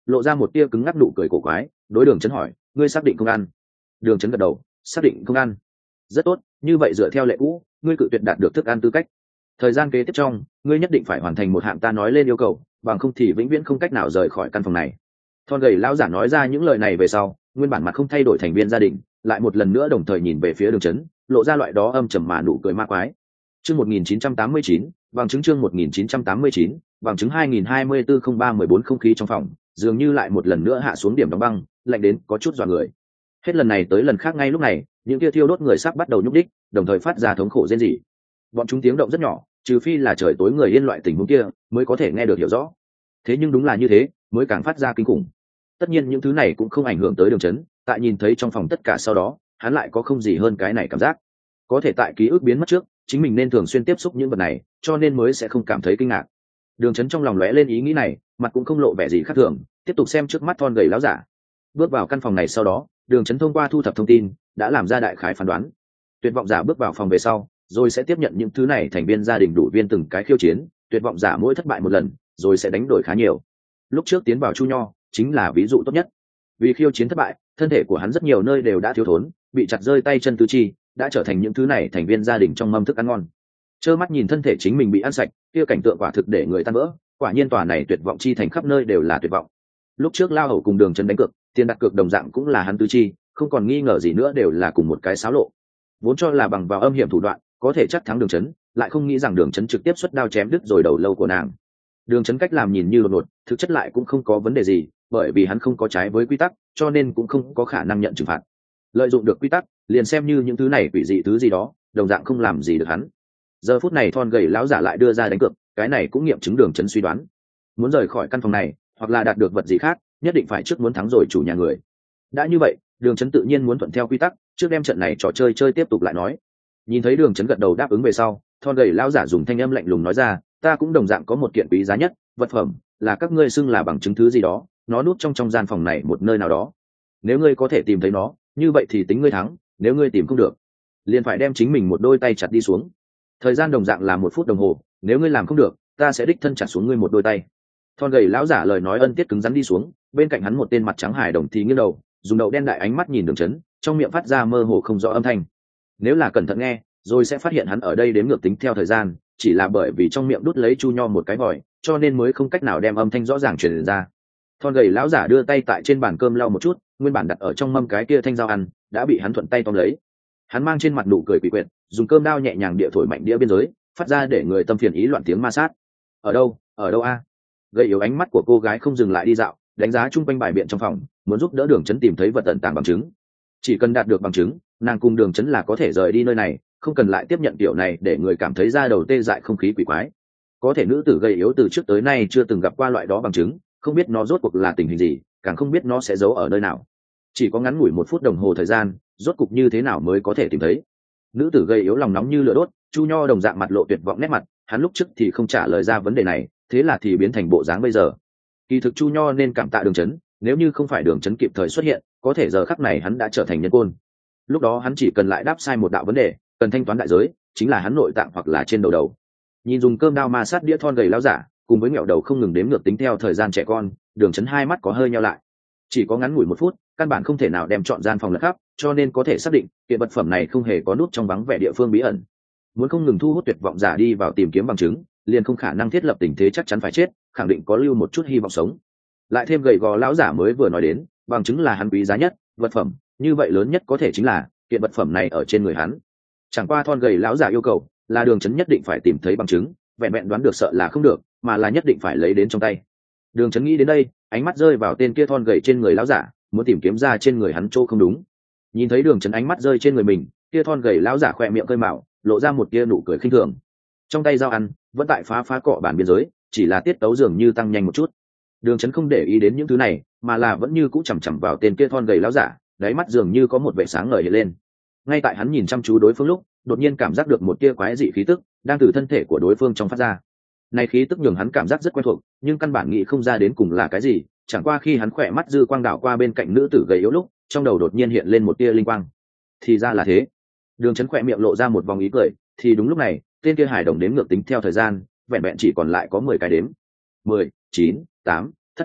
lộ ra một tia cứng ngắc nụ cười cổ quái, đối Đường Chấn hỏi, ngươi xác định không ăn? Đường Chấn gật đầu, xác định không ăn. Rất tốt, như vậy dựa theo lệ cũ, ngươi cự tuyệt đạt được thức ăn tư cách. Thời gian kế tiếp trong, ngươi nhất định phải hoàn thành một hạng ta nói lên yêu cầu, bằng không thì vĩnh viễn không cách nào rời khỏi căn phòng này. Thon gầy lão giả nói ra những lời này về sau, nguyên bản mặt không thay đổi thành viên gia đình, lại một lần nữa đồng thời nhìn về phía Đường Chấn, lộ ra loại đó âm trầm mà nụ cười ma quái. Chương 1989, bằng chứng chương 1989, bằng chứng 2024-03-14 không khí trong phòng, dường như lại một lần nữa hạ xuống điểm đóng băng, lạnh đến có chút dọa người. Hết lần này tới lần khác ngay lúc này, những tia thiêu đốt người sắp bắt đầu nhúc đích, đồng thời phát ra thống khổ rên rỉ. Bọn chúng tiếng động rất nhỏ, trừ phi là trời tối người yên loại tình huống kia, mới có thể nghe được hiểu rõ. Thế nhưng đúng là như thế, mới càng phát ra kinh khủng. Tất nhiên những thứ này cũng không ảnh hưởng tới Đường Chấn, tại nhìn thấy trong phòng tất cả sau đó, hắn lại có không gì hơn cái này cảm giác. Có thể tại ký ức biến mất trước, chính mình nên thường xuyên tiếp xúc những vật này, cho nên mới sẽ không cảm thấy kinh ngạc. Đường Chấn trong lòng lóe lên ý nghĩ này, mặt cũng không lộ vẻ gì khác thường, tiếp tục xem trước mắt thon gầy láo giả. Bước vào căn phòng này sau đó, Đường Chấn thông qua thu thập thông tin, đã làm ra đại khái phán đoán. Tuyệt vọng giả bước vào phòng về sau, rồi sẽ tiếp nhận những thứ này thành viên gia đình đủ viên từng cái khiêu chiến, tuyệt vọng giả mỗi thất bại một lần, rồi sẽ đánh đổi khá nhiều. Lúc trước tiến vào Chu Nho, chính là ví dụ tốt nhất. Vì khiêu chiến thất bại, thân thể của hắn rất nhiều nơi đều đã thiếu thốn, bị chặt rơi tay chân tứ chi, đã trở thành những thứ này thành viên gia đình trong mâm thức ăn ngon. Trơ mắt nhìn thân thể chính mình bị ăn sạch, kia cảnh tượng quả thực để người tan vỡ, quả nhiên tòa này tuyệt vọng chi thành khắp nơi đều là tuyệt vọng. Lúc trước Lao Hầu cùng Đường Chấn đánh cược, tiền đặt cược đồng dạng cũng là hắn tứ chi, không còn nghi ngờ gì nữa đều là cùng một cái xáo lộ. Vốn cho là bằng vào âm hiểm thủ đoạn, có thể chắc thắng Đường Chấn, lại không nghĩ rằng Đường Chấn trực tiếp xuất đao chém đứt rồi đầu lâu của nàng. Đường Chấn cách làm nhìn như đột ngột, thực chất lại cũng không có vấn đề gì, bởi vì hắn không có trái với quy tắc, cho nên cũng không có khả năng nhận trừng phạt. Lợi dụng được quy tắc, liền xem như những thứ này quỷ dị thứ gì đó, đồng dạng không làm gì được hắn. Giờ phút này thon gầy lão giả lại đưa ra đánh cược, cái này cũng nghiệm chứng Đường Chấn suy đoán. Muốn rời khỏi căn phòng này, hoặc là đạt được vật gì khác, nhất định phải trước muốn thắng rồi chủ nhà người. Đã như vậy, Đường Chấn tự nhiên muốn thuận theo quy tắc, trước đem trận này trò chơi chơi tiếp tục lại nói. Nhìn thấy Đường Chấn gật đầu đáp ứng về sau, thon gầy lão giả dùng thanh âm lạnh lùng nói ra, ta cũng đồng dạng có một kiện quý giá nhất, vật phẩm, là các ngươi xưng là bằng chứng thứ gì đó, nó núp trong gian phòng này một nơi nào đó. Nếu ngươi có thể tìm thấy nó, như vậy thì tính ngươi thắng, nếu ngươi tìm không được, liền phải đem chính mình một đôi tay chặt đi xuống. Thời gian đồng dạng là 1 phút đồng hồ, nếu ngươi làm không được, ta sẽ đích thân chặt xuống ngươi một đôi tay. Thon gầy lão giả lời nói ân tiết cứng rắn đi xuống, bên cạnh hắn một tên mặt trắng hài đồng thì nghiêng đầu, dùng đầu đen đại ánh mắt nhìn Đường Chấn, trong miệng phát ra mơ hồ không rõ âm thanh. Nếu là cẩn thận nghe, rồi sẽ phát hiện hắn ở đây đếm ngược tính theo thời gian, chỉ là bởi vì trong miệng đút lấy chu nho một cái vòi, cho nên mới không cách nào đem âm thanh rõ ràng truyền ra. Thon gầy lão giả đưa tay tại trên bàn cơm lau một chút, nguyên bản đặt ở trong mâm cái kia thanh dao ăn đã bị hắn thuận tay tóm lấy. Hắn mang trên mặt nụ cười quỷ quyệt, dùng cơm đao nhẹ nhàng địa thổi mạnh đĩa biên giới, phát ra để người tâm phiền ý loạn tiếng ma sát. Ở đâu a? Gầy yếu ánh mắt của cô gái không dừng lại đi dạo, đánh giá chung quanh bài biện trong phòng, muốn giúp đỡ Đường Chấn tìm thấy vật tận tàng bằng chứng. Chỉ cần đạt được bằng chứng, nàng cùng Đường Chấn là có thể rời đi nơi này, không cần lại tiếp nhận kiểu này để người cảm thấy da đầu tê dại không khí quỷ quái. Có thể nữ tử gầy yếu từ trước tới nay chưa từng gặp qua loại đó bằng chứng, không biết nó rốt cuộc là tình hình gì, càng không biết nó sẽ giấu ở nơi nào. Chỉ có ngắn ngủi 1 phút đồng hồ thời gian, rốt cục như thế nào mới có thể tìm thấy. Nữ tử gầy yếu lòng nóng như lửa đốt, Chu Nho đồng dạng mặt lộ tuyệt vọng nét mặt, hắn lúc trước thì không trả lời ra vấn đề này, thế là thì biến thành bộ dáng bây giờ. Kỳ thực Chu Nho nên cảm tạ Đường Chấn, nếu như không phải Đường Chấn kịp thời xuất hiện, có thể giờ khắc này hắn đã trở thành nhân côn. Lúc đó hắn chỉ cần lại đáp sai một đạo vấn đề, cần thanh toán đại giới, chính là hắn nội tạng hoặc là trên đầu. Nhìn dùng cơm đao ma sát đĩa thon gầy lão giả, cùng với nghẹo đầu không ngừng đếm ngược tính theo thời gian trẻ con, Đường Chấn hai mắt có hơi nheo lại. Chỉ có ngắn ngủi 1 phút, căn bản không thể nào đem chọn gian phòng lật khắp, cho nên có thể xác định kiện vật phẩm này không hề có nút trong vắng vẻ địa phương bí ẩn. Muốn không ngừng thu hút tuyệt vọng giả đi vào tìm kiếm bằng chứng, liền không khả năng thiết lập tình thế chắc chắn phải chết, khẳng định có lưu một chút hy vọng sống. Lại thêm gầy gò lão giả mới vừa nói đến, bằng chứng là hắn quý giá nhất, vật phẩm, như vậy lớn nhất có thể chính là kiện vật phẩm này ở trên người hắn. Chẳng qua thon gầy lão giả yêu cầu là Đường Chấn nhất định phải tìm thấy bằng chứng, vẹn vẹn đoán được sợ là không được, mà là nhất định phải lấy đến trong tay. Đường Chấn nghĩ đến đây, ánh mắt rơi vào tên kia thon gầy trên người lão giả, muốn tìm kiếm ra trên người hắn chỗ không đúng. Nhìn thấy Đường Chấn ánh mắt rơi trên người mình, kia thon gầy lão giả khỏe miệng cơi mạo, lộ ra một tia nụ cười khinh thường. Trong tay dao ăn vẫn tại phá cọ bản biên giới, chỉ là tiết tấu dường như tăng nhanh một chút. Đường Chấn không để ý đến những thứ này, mà là vẫn như cũ chằm chằm vào tên kia thon gầy lão giả, đáy mắt dường như có một vẻ sáng ngời hiện lên. Ngay tại hắn nhìn chăm chú đối phương lúc, đột nhiên cảm giác được một tia quái dị khí tức đang từ thân thể của đối phương trong phát ra. Này khí tức nhường hắn cảm giác rất quen thuộc, nhưng căn bản nghĩ không ra đến cùng là cái gì, chẳng qua khi hắn khỏe mắt dư quang đảo qua bên cạnh nữ tử gầy yếu lúc, trong đầu đột nhiên hiện lên một tia linh quang. Thì ra là thế. Đường Chấn khỏe miệng lộ ra một vòng ý cười, thì đúng lúc này, tên kia hài đồng đếm ngược tính theo thời gian, vẹn vẹn chỉ còn lại có 10 cái đếm. 10, 9, 8, thất.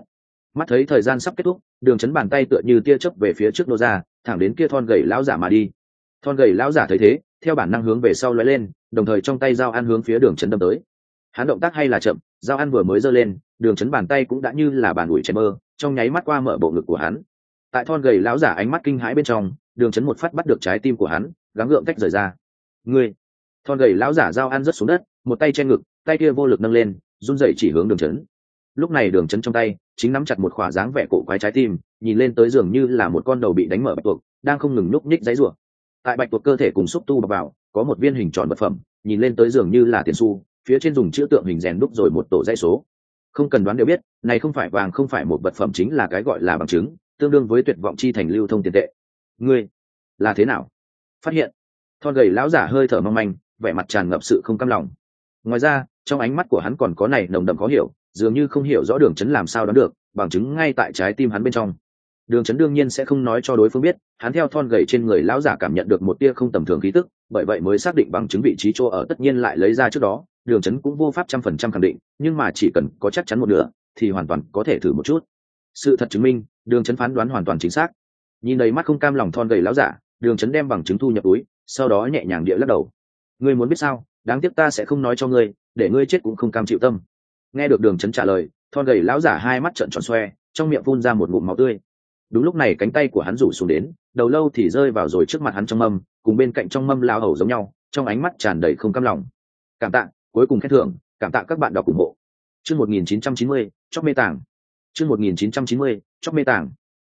Mắt thấy thời gian sắp kết thúc, đường chấn bàn tay tựa như tia chớp về phía trước nô ra, thẳng đến kia thon gầy lão giả mà đi. Thon gầy lão giả thấy thế, theo bản năng hướng về sau lóe lên, đồng thời trong tay dao ăn hướng phía đường chấn đâm tới. Hắn động tác hay là chậm, dao ăn vừa mới giơ lên, đường chấn bàn tay cũng đã như là bàn ủi chém bơ, trong nháy mắt qua mở bộ ngực của hắn. Tại thon gầy lão giả ánh mắt kinh hãi bên trong, đường chấn một phát bắt được trái tim của hắn, gắng gượng tách rời ra. Ngươi! Thon gầy lão giả dao ăn rớt xuống đất, một tay che ngực, tay kia vô lực nâng lên, run rẩy chỉ hướng đường chấn. Lúc này đường chấn trong tay chính nắm chặt một khỏa dáng vẻ cổ quái trái tim, nhìn lên tới dường như là một con đầu bị đánh mở bạch tuộc đang không ngừng nhúc nhích giãy giụa. Tại bạch tuộc cơ thể cùng xúc tu bọc vào có một viên hình tròn vật phẩm, nhìn lên tới dường như là tiền xu, phía trên dùng chữ tượng hình rèn đúc rồi một tổ dãy số. Không cần đoán đều biết, này không phải vàng, không phải một vật phẩm, chính là cái gọi là bằng chứng, tương đương với tuyệt vọng chi thành lưu thông tiền tệ. Ngươi là thế nào phát hiện? Thon gầy lão giả hơi thở mong manh, vẻ mặt tràn ngập sự không cam lòng. Ngoài ra trong ánh mắt của hắn còn có này nồng đậm khó hiểu, dường như không hiểu rõ đường chấn làm sao đoán được bằng chứng ngay tại trái tim hắn bên trong. Đường chấn đương nhiên sẽ không nói cho đối phương biết, hắn theo thon gầy trên người lão giả cảm nhận được một tia không tầm thường khí tức, bởi vậy mới xác định bằng chứng vị trí chỗ ở. Tất nhiên lại lấy ra trước đó, đường chấn cũng vô pháp 100% khẳng định, nhưng mà chỉ cần có chắc chắn một nửa thì hoàn toàn có thể thử một chút. Sự thật chứng minh đường chấn phán đoán hoàn toàn chính xác. Nhìn đầy mắt không cam lòng thon gầy lão giả, đường chấn đem bằng chứng thu nhập túi, sau đó nhẹ nhàng địa lắc đầu. Ngươi muốn biết sao? Đáng tiếc ta sẽ không nói cho ngươi, để ngươi chết cũng không cam chịu tâm. Nghe được đường chấn trả lời, thon gầy lão giả hai mắt trợn tròn xoe, trong miệng phun ra một ngụm máu tươi. Đúng lúc này cánh tay của hắn rủ xuống đến, đầu lâu thì rơi vào rồi trước mặt hắn trong mâm, cùng bên cạnh trong mâm lao hầu giống nhau, trong ánh mắt tràn đầy không cam lòng. Cảm tạ, cuối cùng khen thưởng, cảm tạ các bạn đọc ủng hộ. Chương 1990, chóp mê tàng. Chương 1990, chóp mê tàng.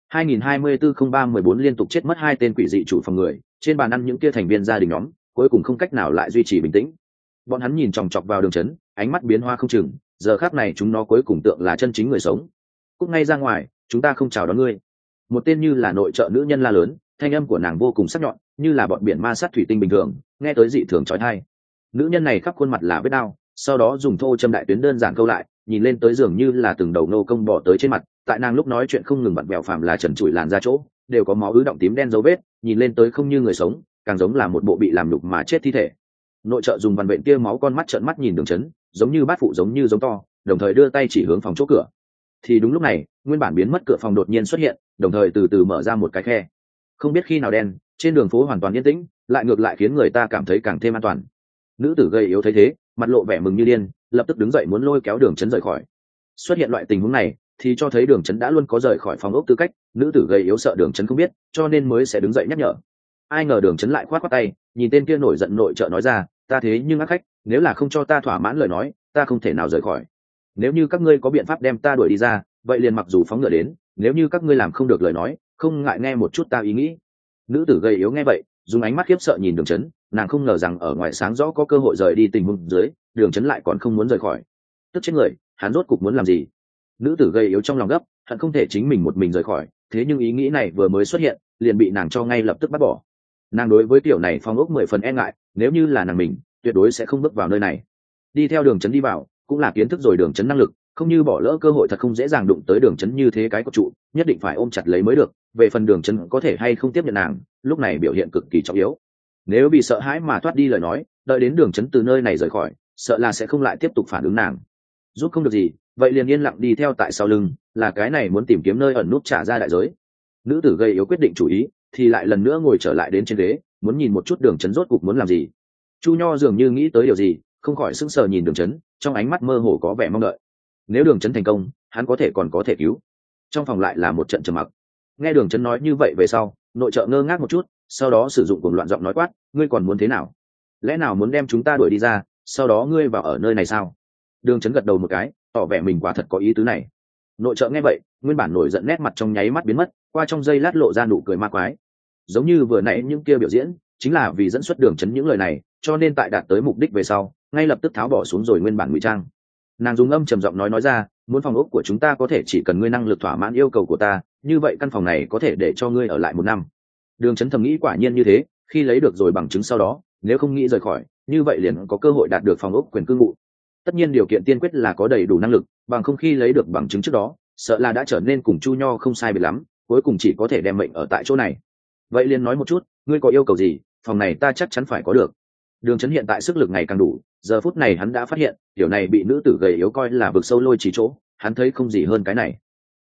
2024-03-14 liên tục chết mất hai tên quỷ dị chủ phòng người, trên bàn ăn những kia thành viên gia đình nhóm, cuối cùng không cách nào lại duy trì bình tĩnh. Bọn hắn nhìn chòng chọc vào đường chấn, ánh mắt biến hoa không chừng, giờ khắc này chúng nó cuối cùng tượng là chân chính người sống. Cút ngay ra ngoài, chúng ta không chào đón ngươi. Một tên như là nội trợ nữ nhân la lớn, thanh âm của nàng vô cùng sắc nhọn, như là bọn biển ma sát thủy tinh bình thường, nghe tới dị thường chói tai. Nữ nhân này khắp khuôn mặt là vết đau, sau đó dùng thô châm đại tuyến đơn giản câu lại, nhìn lên tới dường như là từng đầu nô công bỏ tới trên mặt. Tại nàng lúc nói chuyện không ngừng vặn vẹo, phàm là trần trụi làn ra chỗ đều có máu ứ động tím đen dấu vết, nhìn lên tới không như người sống, càng giống là một bộ bị làm nhục mà chết thi thể. Nội trợ dùng vằn vện tia máu con mắt trợn mắt nhìn đường chấn, giống như bát phụ giống như giống to, đồng thời đưa tay chỉ hướng phòng chỗ cửa. Thì đúng lúc này, nguyên bản biến mất cửa phòng đột nhiên xuất hiện, đồng thời từ từ mở ra một cái khe. Không biết khi nào đen, trên đường phố hoàn toàn yên tĩnh, lại ngược lại khiến người ta cảm thấy càng thêm an toàn. Nữ tử gầy yếu thấy thế, mặt lộ vẻ mừng như điên, lập tức đứng dậy muốn lôi kéo đường chấn rời khỏi. Xuất hiện loại tình huống này thì cho thấy đường chấn đã luôn có rời khỏi phòng ốc tư cách. Nữ tử gầy yếu sợ đường chấn không biết, cho nên mới sẽ đứng dậy nhắc nhở. Ai ngờ đường chấn lại khoát khoát tay, nhìn tên kia nổi giận nội trợ nói ra, ta thế nhưng ác khách, nếu là không cho ta thỏa mãn lời nói, ta không thể nào rời khỏi. Nếu như các ngươi có biện pháp đem ta đuổi đi ra, vậy liền mặc dù phóng ngựa đến, nếu như các ngươi làm không được lời nói, không ngại nghe một chút ta ý nghĩ. Nữ tử gầy yếu nghe vậy, dùng ánh mắt khiếp sợ nhìn đường chấn, nàng không ngờ rằng ở ngoài sáng rõ có cơ hội rời đi tình huống dưới, đường chấn lại còn không muốn rời khỏi. Tức chết người, hắn rốt cục muốn làm gì? Nữ tử gầy yếu trong lòng gấp, hận không thể chính mình một mình rời khỏi, thế nhưng ý nghĩ này vừa mới xuất hiện, liền bị nàng cho ngay lập tức bắt bỏ. Nàng đối với tiểu này phong ốc 10 phần e ngại, nếu như là nàng mình, tuyệt đối sẽ không bước vào nơi này. Đi theo đường chấn đi vào, cũng là kiến thức rồi đường chấn năng lực, không như bỏ lỡ cơ hội thật không dễ dàng đụng tới đường chấn như thế cái cột trụ, nhất định phải ôm chặt lấy mới được. Về phần đường chấn có thể hay không tiếp nhận nàng, lúc này biểu hiện cực kỳ trọng yếu. Nếu bị sợ hãi mà thoát đi lời nói, đợi đến đường chấn từ nơi này rời khỏi, sợ là sẽ không lại tiếp tục phản ứng nàng. Giúp không được gì, vậy liền yên lặng đi theo tại sau lưng, là cái này muốn tìm kiếm nơi ẩn nút trả ra đại giới. Nữ tử gầy yếu quyết định chủ ý, thì lại lần nữa ngồi trở lại đến trên ghế, muốn nhìn một chút đường chấn rốt cục muốn làm gì. Chu Nho dường như nghĩ tới điều gì, không khỏi sững sờ nhìn đường chấn, trong ánh mắt mơ hồ có vẻ mong đợi. Nếu đường chấn thành công, hắn có thể còn có thể cứu. Trong phòng lại là một trận trầm mặc. Nghe đường chấn nói như vậy về sau, nội trợ ngơ ngác một chút, sau đó sử dụng cuồng loạn giọng nói quát, ngươi còn muốn thế nào? Lẽ nào muốn đem chúng ta đuổi đi ra, sau đó ngươi vào ở nơi này sao? Đường chấn gật đầu một cái, tỏ vẻ mình quả thật có ý tứ này. Nội trợ nghe vậy, nguyên bản nổi giận nét mặt trong nháy mắt biến mất, qua trong giây lát lộ ra nụ cười ma quái. Giống như vừa nãy những kia biểu diễn, chính là vì dẫn xuất đường chấn những lời này, cho nên tại đạt tới mục đích về sau, ngay lập tức tháo bỏ xuống rồi nguyên bản ngụy trang. Nàng dùng âm trầm giọng nói ra, muốn phòng ốc của chúng ta có thể chỉ cần ngươi năng lực thỏa mãn yêu cầu của ta, như vậy căn phòng này có thể để cho ngươi ở lại 1 năm. Đường chấn thầm nghĩ quả nhiên như thế, khi lấy được rồi bằng chứng sau đó, nếu không nghĩ rời khỏi, như vậy liền có cơ hội đạt được phòng ốc quyền cư ngụ. Tất nhiên điều kiện tiên quyết là có đầy đủ năng lực, bằng không khi lấy được bằng chứng trước đó, sợ là đã trở nên cùng Chu Nho không sai biệt lắm, cuối cùng chỉ có thể đem mệnh ở tại chỗ này. Vậy liền nói một chút, ngươi có yêu cầu gì, phòng này ta chắc chắn phải có được. Đường chấn hiện tại sức lực ngày càng đủ, giờ phút này hắn đã phát hiện, điều này bị nữ tử gầy yếu coi là vực sâu lôi chỉ chỗ, hắn thấy không gì hơn cái này.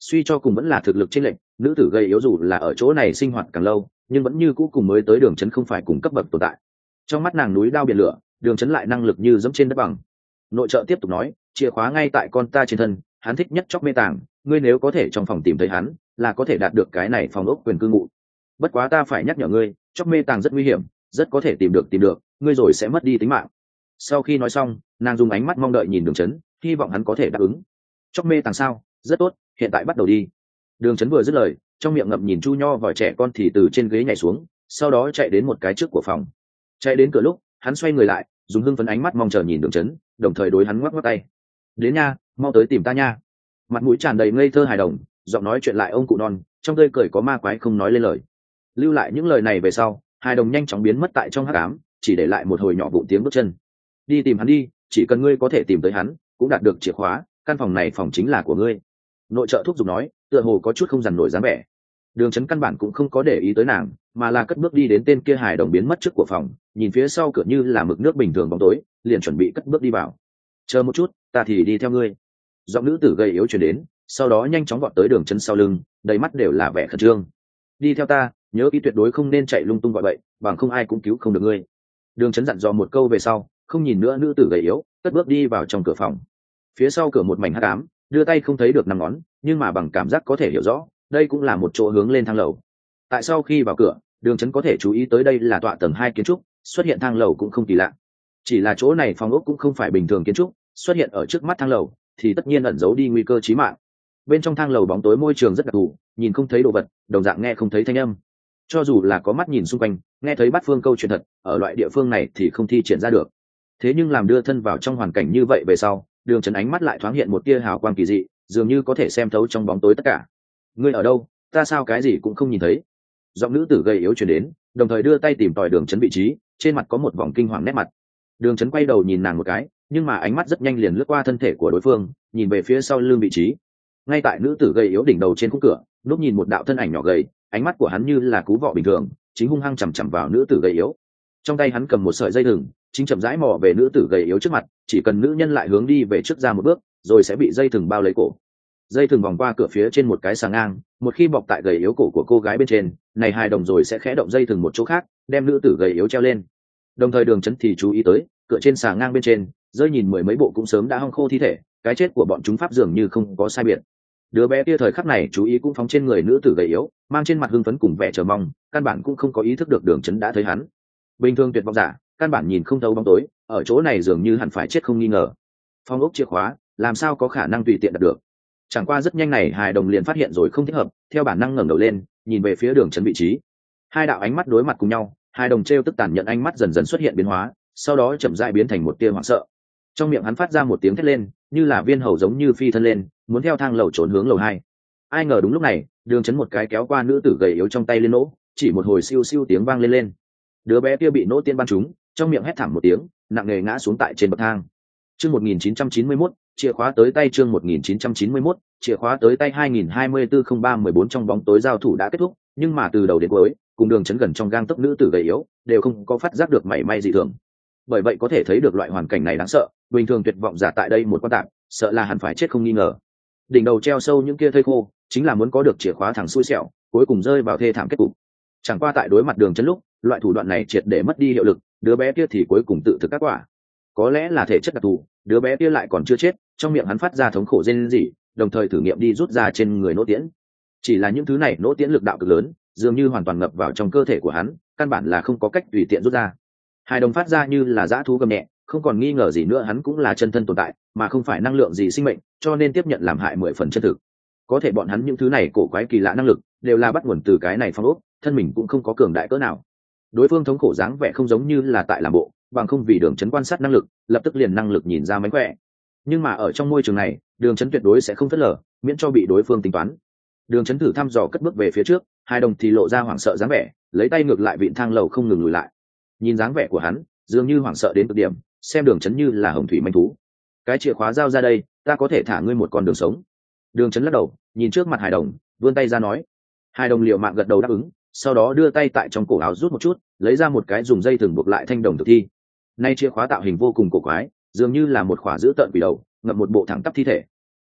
suy cho cùng vẫn là thực lực chênh lệch, nữ tử gầy yếu dù là ở chỗ này sinh hoạt càng lâu nhưng vẫn như cũ cùng mới tới Đường Chấn không phải cùng cấp bậc tồn tại. Trong mắt nàng núi đao biển lửa, Đường Chấn lại năng lực như dẫm trên đất bằng. Nội trợ tiếp tục nói, chìa khóa ngay tại con ta trên thân, hắn thích nhất chóc mê tàng, ngươi nếu có thể trong phòng tìm thấy hắn là có thể đạt được cái này phòng ốc quyền cư ngụ. Bất quá ta phải nhắc nhở ngươi, chóc mê tàng rất nguy hiểm, rất có thể tìm được ngươi rồi sẽ mất đi tính mạng. Sau khi nói xong, nàng dùng ánh mắt mong đợi nhìn Đường Chấn, hy vọng hắn có thể đáp ứng. Chóc mê tàng sao? Rất tốt, hiện tại bắt đầu đi. Đường Chấn vừa dứt lời, trong miệng ngậm nhìn chu nho vòi trẻ con thì từ trên ghế nhảy xuống, sau đó chạy đến một cái trước của phòng. Chạy đến cửa lúc, hắn xoay người lại, dùng hưng phấn ánh mắt mong chờ nhìn Đường Chấn, đồng thời đối hắn ngoắc ngoắc tay. Đến nha, mau tới tìm ta nha. Mặt mũi tràn đầy ngây thơ hài đồng, giọng nói chuyện lại ông cụ non, trong tươi cười có ma quái không nói lên lời. Lưu lại những lời này về sau, hài đồng nhanh chóng biến mất tại trong hắc ám, chỉ để lại một hồi nhỏ vụn tiếng bước chân. Đi tìm hắn đi, chỉ cần ngươi có thể tìm tới hắn, cũng đạt được chìa khóa, căn phòng này phòng chính là của ngươi. Nội trợ thúc giục nói, tựa hồ có chút không dằn nổi dáng vẻ. Đường Chấn căn bản cũng không có để ý tới nàng, mà là cất bước đi đến tên kia hài đồng biến mất trước của phòng, nhìn phía sau cửa như là mực nước bình thường bóng tối, liền chuẩn bị cất bước đi vào. Chờ một chút, ta thì đi theo ngươi. Giọng nữ tử gầy yếu truyền đến, sau đó nhanh chóng vọt tới Đường Chấn sau lưng, đầy mắt đều là vẻ khẩn trương. Đi theo ta, nhớ kỹ tuyệt đối không nên chạy lung tung gọi bậy, bằng không ai cũng cứu không được ngươi. Đường Chấn dặn dò một câu về sau, không nhìn nữa nữ tử gầy yếu, cất bước đi vào trong cửa phòng. Phía sau cửa một mảnh hắc ám, đưa tay không thấy được năm ngón, nhưng mà bằng cảm giác có thể hiểu rõ, đây cũng là một chỗ hướng lên thang lầu. Tại sau khi vào cửa, Đường Chấn có thể chú ý tới đây là tọa tầng 2 kiến trúc, xuất hiện thang lầu cũng không kỳ lạ. Chỉ là chỗ này phòng ốc cũng không phải bình thường kiến trúc, xuất hiện ở trước mắt thang lầu thì tất nhiên ẩn giấu đi nguy cơ chí mạng. Bên trong thang lầu bóng tối môi trường rất đặc thù, nhìn không thấy đồ vật, đồng dạng nghe không thấy thanh âm. Cho dù là có mắt nhìn xung quanh, nghe thấy bát phương câu chuyện thật, ở loại địa phương này thì không thi triển ra được. Thế nhưng làm đưa thân vào trong hoàn cảnh như vậy về sau, Đường Chấn ánh mắt lại thoáng hiện một tia hào quang kỳ dị, dường như có thể xem thấu trong bóng tối tất cả. Ngươi ở đâu? Ta sao cái gì cũng không nhìn thấy? Giọng nữ tử gầy yếu truyền đến, đồng thời đưa tay tìm tòi Đường Chấn vị trí, trên mặt có một vòng kinh hoàng nét mặt. Đường Chấn quay đầu nhìn nàng một cái, nhưng mà ánh mắt rất nhanh liền lướt qua thân thể của đối phương, nhìn về phía sau lưng vị trí. Ngay tại nữ tử gầy yếu đỉnh đầu trên khung cửa, lúc nhìn một đạo thân ảnh nhỏ gầy, ánh mắt của hắn như là cú vọ bình thường, chính hung hăng chằm chằm vào nữ tử gầy yếu. Trong tay hắn cầm một sợi dây thừng, chính chậm rãi mò về nữ tử gầy yếu trước mặt, chỉ cần nữ nhân lại hướng đi về trước ra một bước, rồi sẽ bị dây thừng bao lấy cổ. Dây thừng vòng qua cửa phía trên một cái xà ngang, một khi bọc tại gầy yếu cổ của cô gái bên trên, này hài đồng rồi sẽ khẽ động dây thừng một chỗ khác, đem nữ tử gầy yếu treo lên. Đồng thời Đường Chấn thì chú ý tới, cửa trên xà ngang bên trên, rơi nhìn mười mấy bộ cũng sớm đã hong khô thi thể, cái chết của bọn chúng pháp dường như không có sai biệt. Đứa bé kia thời khắc này chú ý cũng phóng trên người nữ tử gầy yếu, mang trên mặt hưng phấn cùng vẻ chờ mong, căn bản cũng không có ý thức được Đường Chấn đã thấy hắn. Bình thường tuyệt vọng giả, căn bản nhìn không thấu bóng tối, ở chỗ này dường như hẳn phải chết không nghi ngờ. Phong ốc chìa khóa, làm sao có khả năng tùy tiện đạt được? Chẳng qua rất nhanh này hài đồng liền phát hiện rồi không thích hợp, theo bản năng ngẩng đầu lên, nhìn về phía Đường Chấn vị trí. Hai đạo ánh mắt đối mặt cùng nhau, hài đồng trêu tức tàn nhận ánh mắt dần dần xuất hiện biến hóa, sau đó chậm rãi biến thành một tia hoảng sợ. Trong miệng hắn phát ra một tiếng thét lên, như là viên hầu giống như phi thân lên, muốn theo thang lầu trốn hướng lầu 2. Ai ngờ đúng lúc này, Đường Chấn một cái kéo qua nữ tử gầy yếu trong tay lên nỗ, chỉ một hồi siêu siêu tiếng vang lên. Đứa bé kia bị nỗ tiên ban trúng, trong miệng hét thảm một tiếng, nặng nề ngã xuống tại trên bậc thang. Chương 1991, chìa khóa tới tay. Chương 1991, chìa khóa tới tay. 2024-03-14 trong bóng tối giao thủ đã kết thúc, nhưng mà từ đầu đến cuối, cùng Đường Chấn gần trong gang tấc nữ tử gầy yếu, đều không có phát giác được mảy may dị thường. Bởi vậy có thể thấy được loại hoàn cảnh này đáng sợ, bình thường tuyệt vọng giả tại đây một quan tạm, sợ là hẳn phải chết không nghi ngờ. Đỉnh đầu treo sâu những kia thây khô, chính là muốn có được chìa khóa thẳng xui xẻo, cuối cùng rơi vào thê thảm kết cục. Chẳng qua tại đối mặt Đường Chấn lúc, loại thủ đoạn này triệt để mất đi hiệu lực, đứa bé kia thì cuối cùng tự thực các quả. Có lẽ là thể chất đặc thù, đứa bé kia lại còn chưa chết, trong miệng hắn phát ra thống khổ rên rỉ, đồng thời thử nghiệm đi rút ra trên người nỗ tiễn. Chỉ là những thứ này nỗ tiễn lực đạo cực lớn, dường như hoàn toàn ngập vào trong cơ thể của hắn, căn bản là không có cách tùy tiện rút ra. Hài đồng phát ra như là dã thú gầm nhẹ, không còn nghi ngờ gì nữa hắn cũng là chân thân tồn tại, mà không phải năng lượng gì sinh mệnh, cho nên tiếp nhận làm hại 10 phần chân thực. Có thể bọn hắn những thứ này cổ quái kỳ lạ năng lực, đều là bắt nguồn từ cái này phong ốc, thân mình cũng không có cường đại cỡ nào. Đối phương thống khổ dáng vẻ không giống như là tại làm bộ, bằng không vì Đường Chấn quan sát năng lực, lập tức liền năng lực nhìn ra mánh khỏe. Nhưng mà ở trong môi trường này, Đường Chấn tuyệt đối sẽ không phớt lờ, miễn cho bị đối phương tính toán. Đường Chấn thử thăm dò cất bước về phía trước, hai đồng thì lộ ra hoảng sợ dáng vẻ, lấy tay ngược lại vịn thang lầu không ngừng lùi lại. Nhìn dáng vẻ của hắn, dường như hoảng sợ đến cực điểm, xem Đường Chấn như là hồng thủy manh thú. Cái chìa khóa giao ra đây, ta có thể thả ngươi một con đường sống. Đường Chấn lắc đầu, nhìn trước mặt hài đồng, vươn tay ra nói. Hài đồng liều mạng gật đầu đáp ứng, sau đó đưa tay tại trong cổ áo rút một chút, lấy ra một cái dùng dây thừng buộc lại thanh đồng thực thi. Nay chìa khóa tạo hình vô cùng cổ quái, dường như là một khỏa giữ tợn quỷ đầu, ngậm một bộ thẳng tắp thi thể.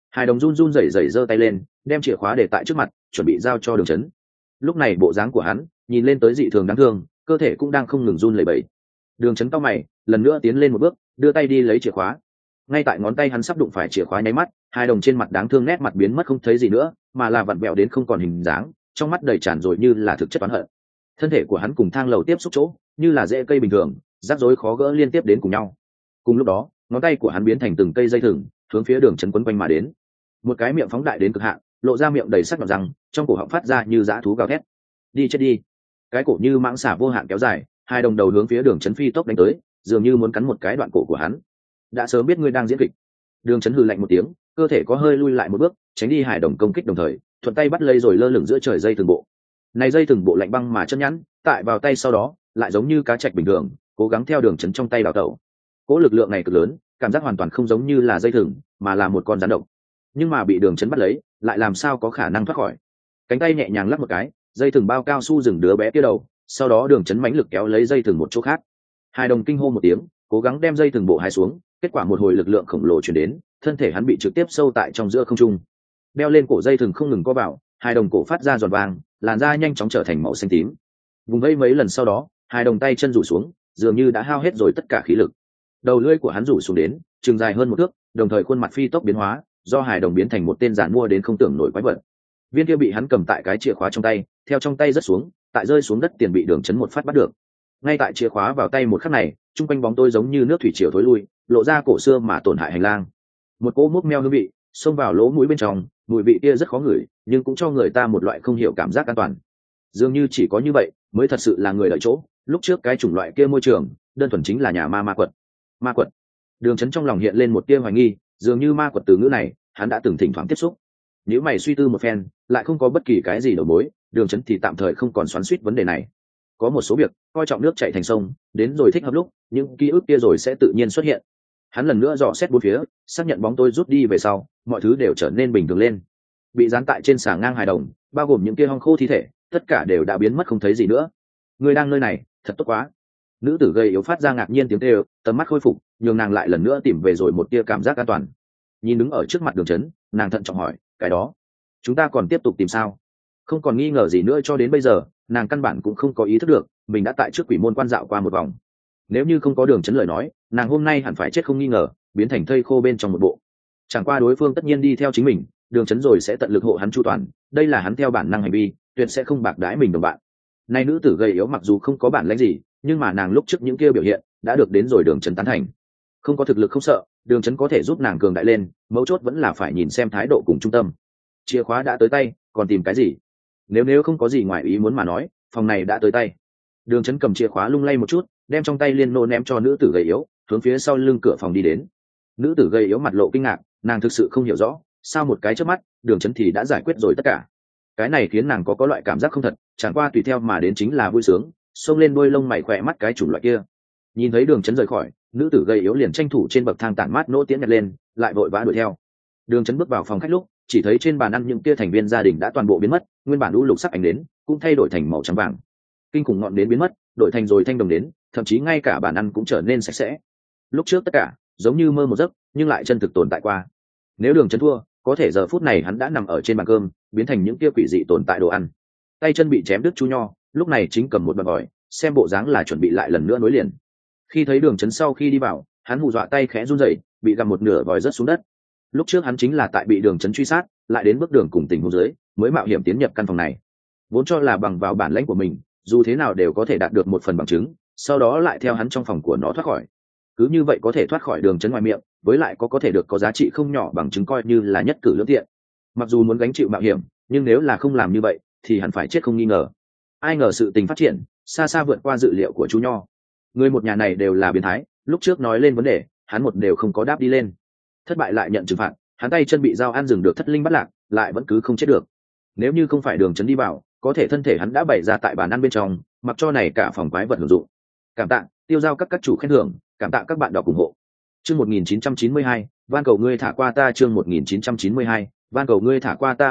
Hài đồng run run rẩy rẩy giơ tay lên, đem chìa khóa để tại trước mặt, chuẩn bị giao cho Đường Chấn. Lúc này bộ dáng của hắn nhìn lên tới dị thường đáng thương, cơ thể cũng đang không ngừng run lẩy bẩy. Đường Chấn cau mày, lần nữa tiến lên một bước, đưa tay đi lấy chìa khóa. Ngay tại ngón tay hắn sắp đụng phải chìa khóa nháy mắt, hai đồng trên mặt đáng thương nét mặt biến mất không thấy gì nữa, mà là vặn vẹo đến không còn hình dáng, trong mắt đầy tràn rồi như là thực chất oán hận. Thân thể của hắn cùng thang lầu tiếp xúc chỗ, như là rễ cây bình thường, rắc rối khó gỡ liên tiếp đến cùng nhau. Cùng lúc đó, ngón tay của hắn biến thành từng cây dây thừng, hướng phía Đường Chấn quấn quanh mà đến. Một cái miệng phóng đại đến cực hạn, lộ ra miệng đầy sắc nhọn răng, trong cổ họng phát ra như dã thú gào thét. Đi chết đi! Cái cổ như mãng xà vô hạn kéo dài, hai đồng đầu hướng phía Đường Chấn phi tốc đánh tới, dường như muốn cắn một cái đoạn cổ của hắn. Đã sớm biết ngươi đang diễn kịch. Đường Chấn hừ lạnh một tiếng, cơ thể có hơi lui lại một bước, tránh đi hải đồng công kích đồng thời thuận tay bắt lấy rồi lơ lửng giữa trời dây thừng bộ. Này dây thừng bộ lạnh băng mà chân nhẵn, tại vào tay sau đó lại giống như cá trạch bình thường, cố gắng theo Đường Chấn trong tay đào tẩu. Cỗ lực lượng này cực lớn, cảm giác hoàn toàn không giống như là dây thừng, mà là một con rắn độc. Nhưng mà bị Đường Chấn bắt lấy, lại làm sao có khả năng thoát khỏi. Cánh tay nhẹ nhàng lắc một cái, dây thừng bao cao su dừng đứa bé kia đầu, sau đó Đường Chấn mãnh lực kéo lấy dây thừng một chỗ khác. Hai đồng kinh hô một tiếng, cố gắng đem dây thừng bộ hai xuống, kết quả một hồi lực lượng khổng lồ truyền đến, thân thể hắn bị trực tiếp sâu tại trong giữa không trung. Đeo lên cổ dây thừng không ngừng co vào, hai đồng cổ phát ra giòn vàng, làn da nhanh chóng trở thành màu xanh tím. Vùng vẫy mấy lần sau đó, hai đồng tay chân rủ xuống, dường như đã hao hết rồi tất cả khí lực. Đầu lưỡi của hắn rủ xuống đến, chừng dài hơn một thước, đồng thời khuôn mặt phi tốc biến hóa, do hài đồng biến thành một tên giản mua đến không tưởng nổi quái vật. Viên kia bị hắn cầm tại cái chìa khóa trong tay, theo trong tay rớt xuống, tại rơi xuống đất tiền bị Đường Chấn một phát bắt được. Ngay tại chìa khóa vào tay một khắc này, trung quanh bóng tôi giống như nước thủy triều thối lui, lộ ra cổ xưa mà tổn hại hành lang. Một cỗ múc meo hương vị xông vào lỗ mũi bên trong, mùi vị kia rất khó ngửi, nhưng cũng cho người ta một loại không hiểu cảm giác an toàn. Dường như chỉ có như vậy mới thật sự là người đợi chỗ. Lúc trước cái chủng loại kia môi trường, đơn thuần chính là nhà ma quật. Ma quật. Đường Chấn trong lòng hiện lên một tia hoài nghi, dường như ma quật từ ngữ này, hắn đã từng thỉnh thoảng tiếp xúc. Nếu mày suy tư một phen, lại không có bất kỳ cái gì đầu mối, Đường Chấn thì tạm thời không còn xoắn xuýt vấn đề này. Có một số việc coi trọng nước chảy thành sông, đến rồi thích hợp lúc những ký ức kia rồi sẽ tự nhiên xuất hiện. Hắn lần nữa dò xét bốn phía, xác nhận bóng tôi rút đi về sau, mọi thứ đều trở nên bình thường lên. Bị dán tại trên xà ngang hài đồng, bao gồm những kia hong khô thi thể, tất cả đều đã biến mất không thấy gì nữa. Người đang nơi này thật tốt quá. Nữ tử gầy yếu phát ra ngạc nhiên tiếng kêu, tầm mắt khôi phục, nhường nàng lại lần nữa tìm về rồi một tia cảm giác an toàn. Nhìn đứng ở trước mặt Đường Chấn, nàng thận trọng hỏi, cái đó chúng ta còn tiếp tục tìm sao? Không còn nghi ngờ gì nữa, cho đến bây giờ nàng căn bản cũng không có ý thức được mình đã tại trước quỷ môn quan dạo qua một vòng. Nếu như không có Đường Chấn lời nói, nàng hôm nay hẳn phải chết không nghi ngờ, biến thành thây khô bên trong một bộ. Chẳng qua đối phương tất nhiên đi theo chính mình, Đường Chấn rồi sẽ tận lực hộ hắn chu toàn, đây là hắn theo bản năng hành vi, tuyệt sẽ không bạc đãi mình đồng bạn. Nay nữ tử gầy yếu mặc dù không có bản lĩnh gì, nhưng mà nàng lúc trước những kia biểu hiện đã được đến rồi Đường Chấn tán thành. Không có thực lực không sợ, Đường Chấn có thể giúp nàng cường đại lên, mấu chốt vẫn là phải nhìn xem thái độ cùng trung tâm. Chìa khóa đã tới tay, còn tìm cái gì? Nếu không có gì ngoài ý muốn mà nói, phòng này đã tới tay. Đường Chấn cầm chìa khóa lung lay một chút, đem trong tay liên nô ném cho nữ tử gầy yếu, hướng phía sau lưng cửa phòng đi đến. Nữ tử gầy yếu mặt lộ kinh ngạc, nàng thực sự không hiểu rõ, sao một cái chớp mắt, Đường Chấn thì đã giải quyết rồi tất cả. Cái này khiến nàng có loại cảm giác không thật, chẳng qua tùy theo mà đến chính là vui sướng, xông lên đôi lông mày khỏe mắt cái chủng loại kia. Nhìn thấy Đường Chấn rời khỏi, nữ tử gầy yếu liền tranh thủ trên bậc thang tản mát nỗ tiễn nhặt lên, lại vội vã đuổi theo. Đường Chấn bước vào phòng khách lúc, chỉ thấy trên bàn ăn những kia thành viên gia đình đã toàn bộ biến mất, nguyên bản u lục sắc ánh đến cũng thay đổi thành màu trắng vàng. Kinh khủng ngọn đến biến mất, đổi thành rồi thanh đồng đến, thậm chí ngay cả bàn ăn cũng trở nên sạch sẽ. Lúc trước tất cả giống như mơ một giấc, nhưng lại chân thực tồn tại qua. Nếu Đường Chấn thua, có thể giờ phút này hắn đã nằm ở trên bàn cơm, biến thành những kia quỷ dị tồn tại đồ ăn. Tay chân bị chém đứt Chu Nho, lúc này chính cầm một bàn vòi, xem bộ dáng là chuẩn bị lại lần nữa nối liền. Khi thấy Đường Chấn sau khi đi vào, hắn hù dọa tay khẽ run rẩy, bị gặm một nửa vòi rớt xuống đất. Lúc trước hắn chính là tại bị Đường Chấn truy sát, lại đến bước đường cùng tình huống dưới, mới mạo hiểm tiến nhập căn phòng này. Vốn cho là bằng vào bản lãnh của mình, dù thế nào đều có thể đạt được một phần bằng chứng, sau đó lại theo hắn trong phòng của nó thoát khỏi. Cứ như vậy có thể thoát khỏi Đường Chấn ngoài miệng, với lại có thể được có giá trị không nhỏ bằng chứng, coi như là nhất cử lưỡng tiện. Mặc dù muốn gánh chịu mạo hiểm, nhưng nếu là không làm như vậy, thì hẳn phải chết không nghi ngờ. Ai ngờ sự tình phát triển xa xa vượt qua dự liệu của chú Nho. Người một nhà này đều là biến thái, lúc trước nói lên vấn đề, hắn một đều không có đáp đi lên. Thất bại lại nhận trừng phạt, hắn tay chân bị dao ăn rừng được thất linh bắt lạc, lại vẫn cứ không chết được. Nếu như không phải Đường Chấn đi vào, có thể thân thể hắn đã bày ra tại bàn ăn bên trong, mặc cho này cả phòng quái vật hưởng dụng. Cảm tạ tiêu giao các chủ khen thưởng, cảm tạ các bạn đọc ủng hộ. Chương 1992, van cầu ngươi thả qua ta. Chương 1992, van cầu ngươi thả qua ta.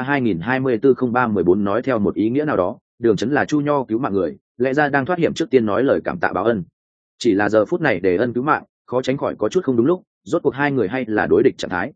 2024-03-14 nói theo một ý nghĩa nào đó, Đường Chấn là Chu Nho cứu mạng người, lẽ ra đang thoát hiểm trước tiên nói lời cảm tạ báo ân. Chỉ là giờ phút này để ân cứu mạng, khó tránh khỏi có chút không đúng lúc, rốt cuộc hai người hay là đối địch trạng thái.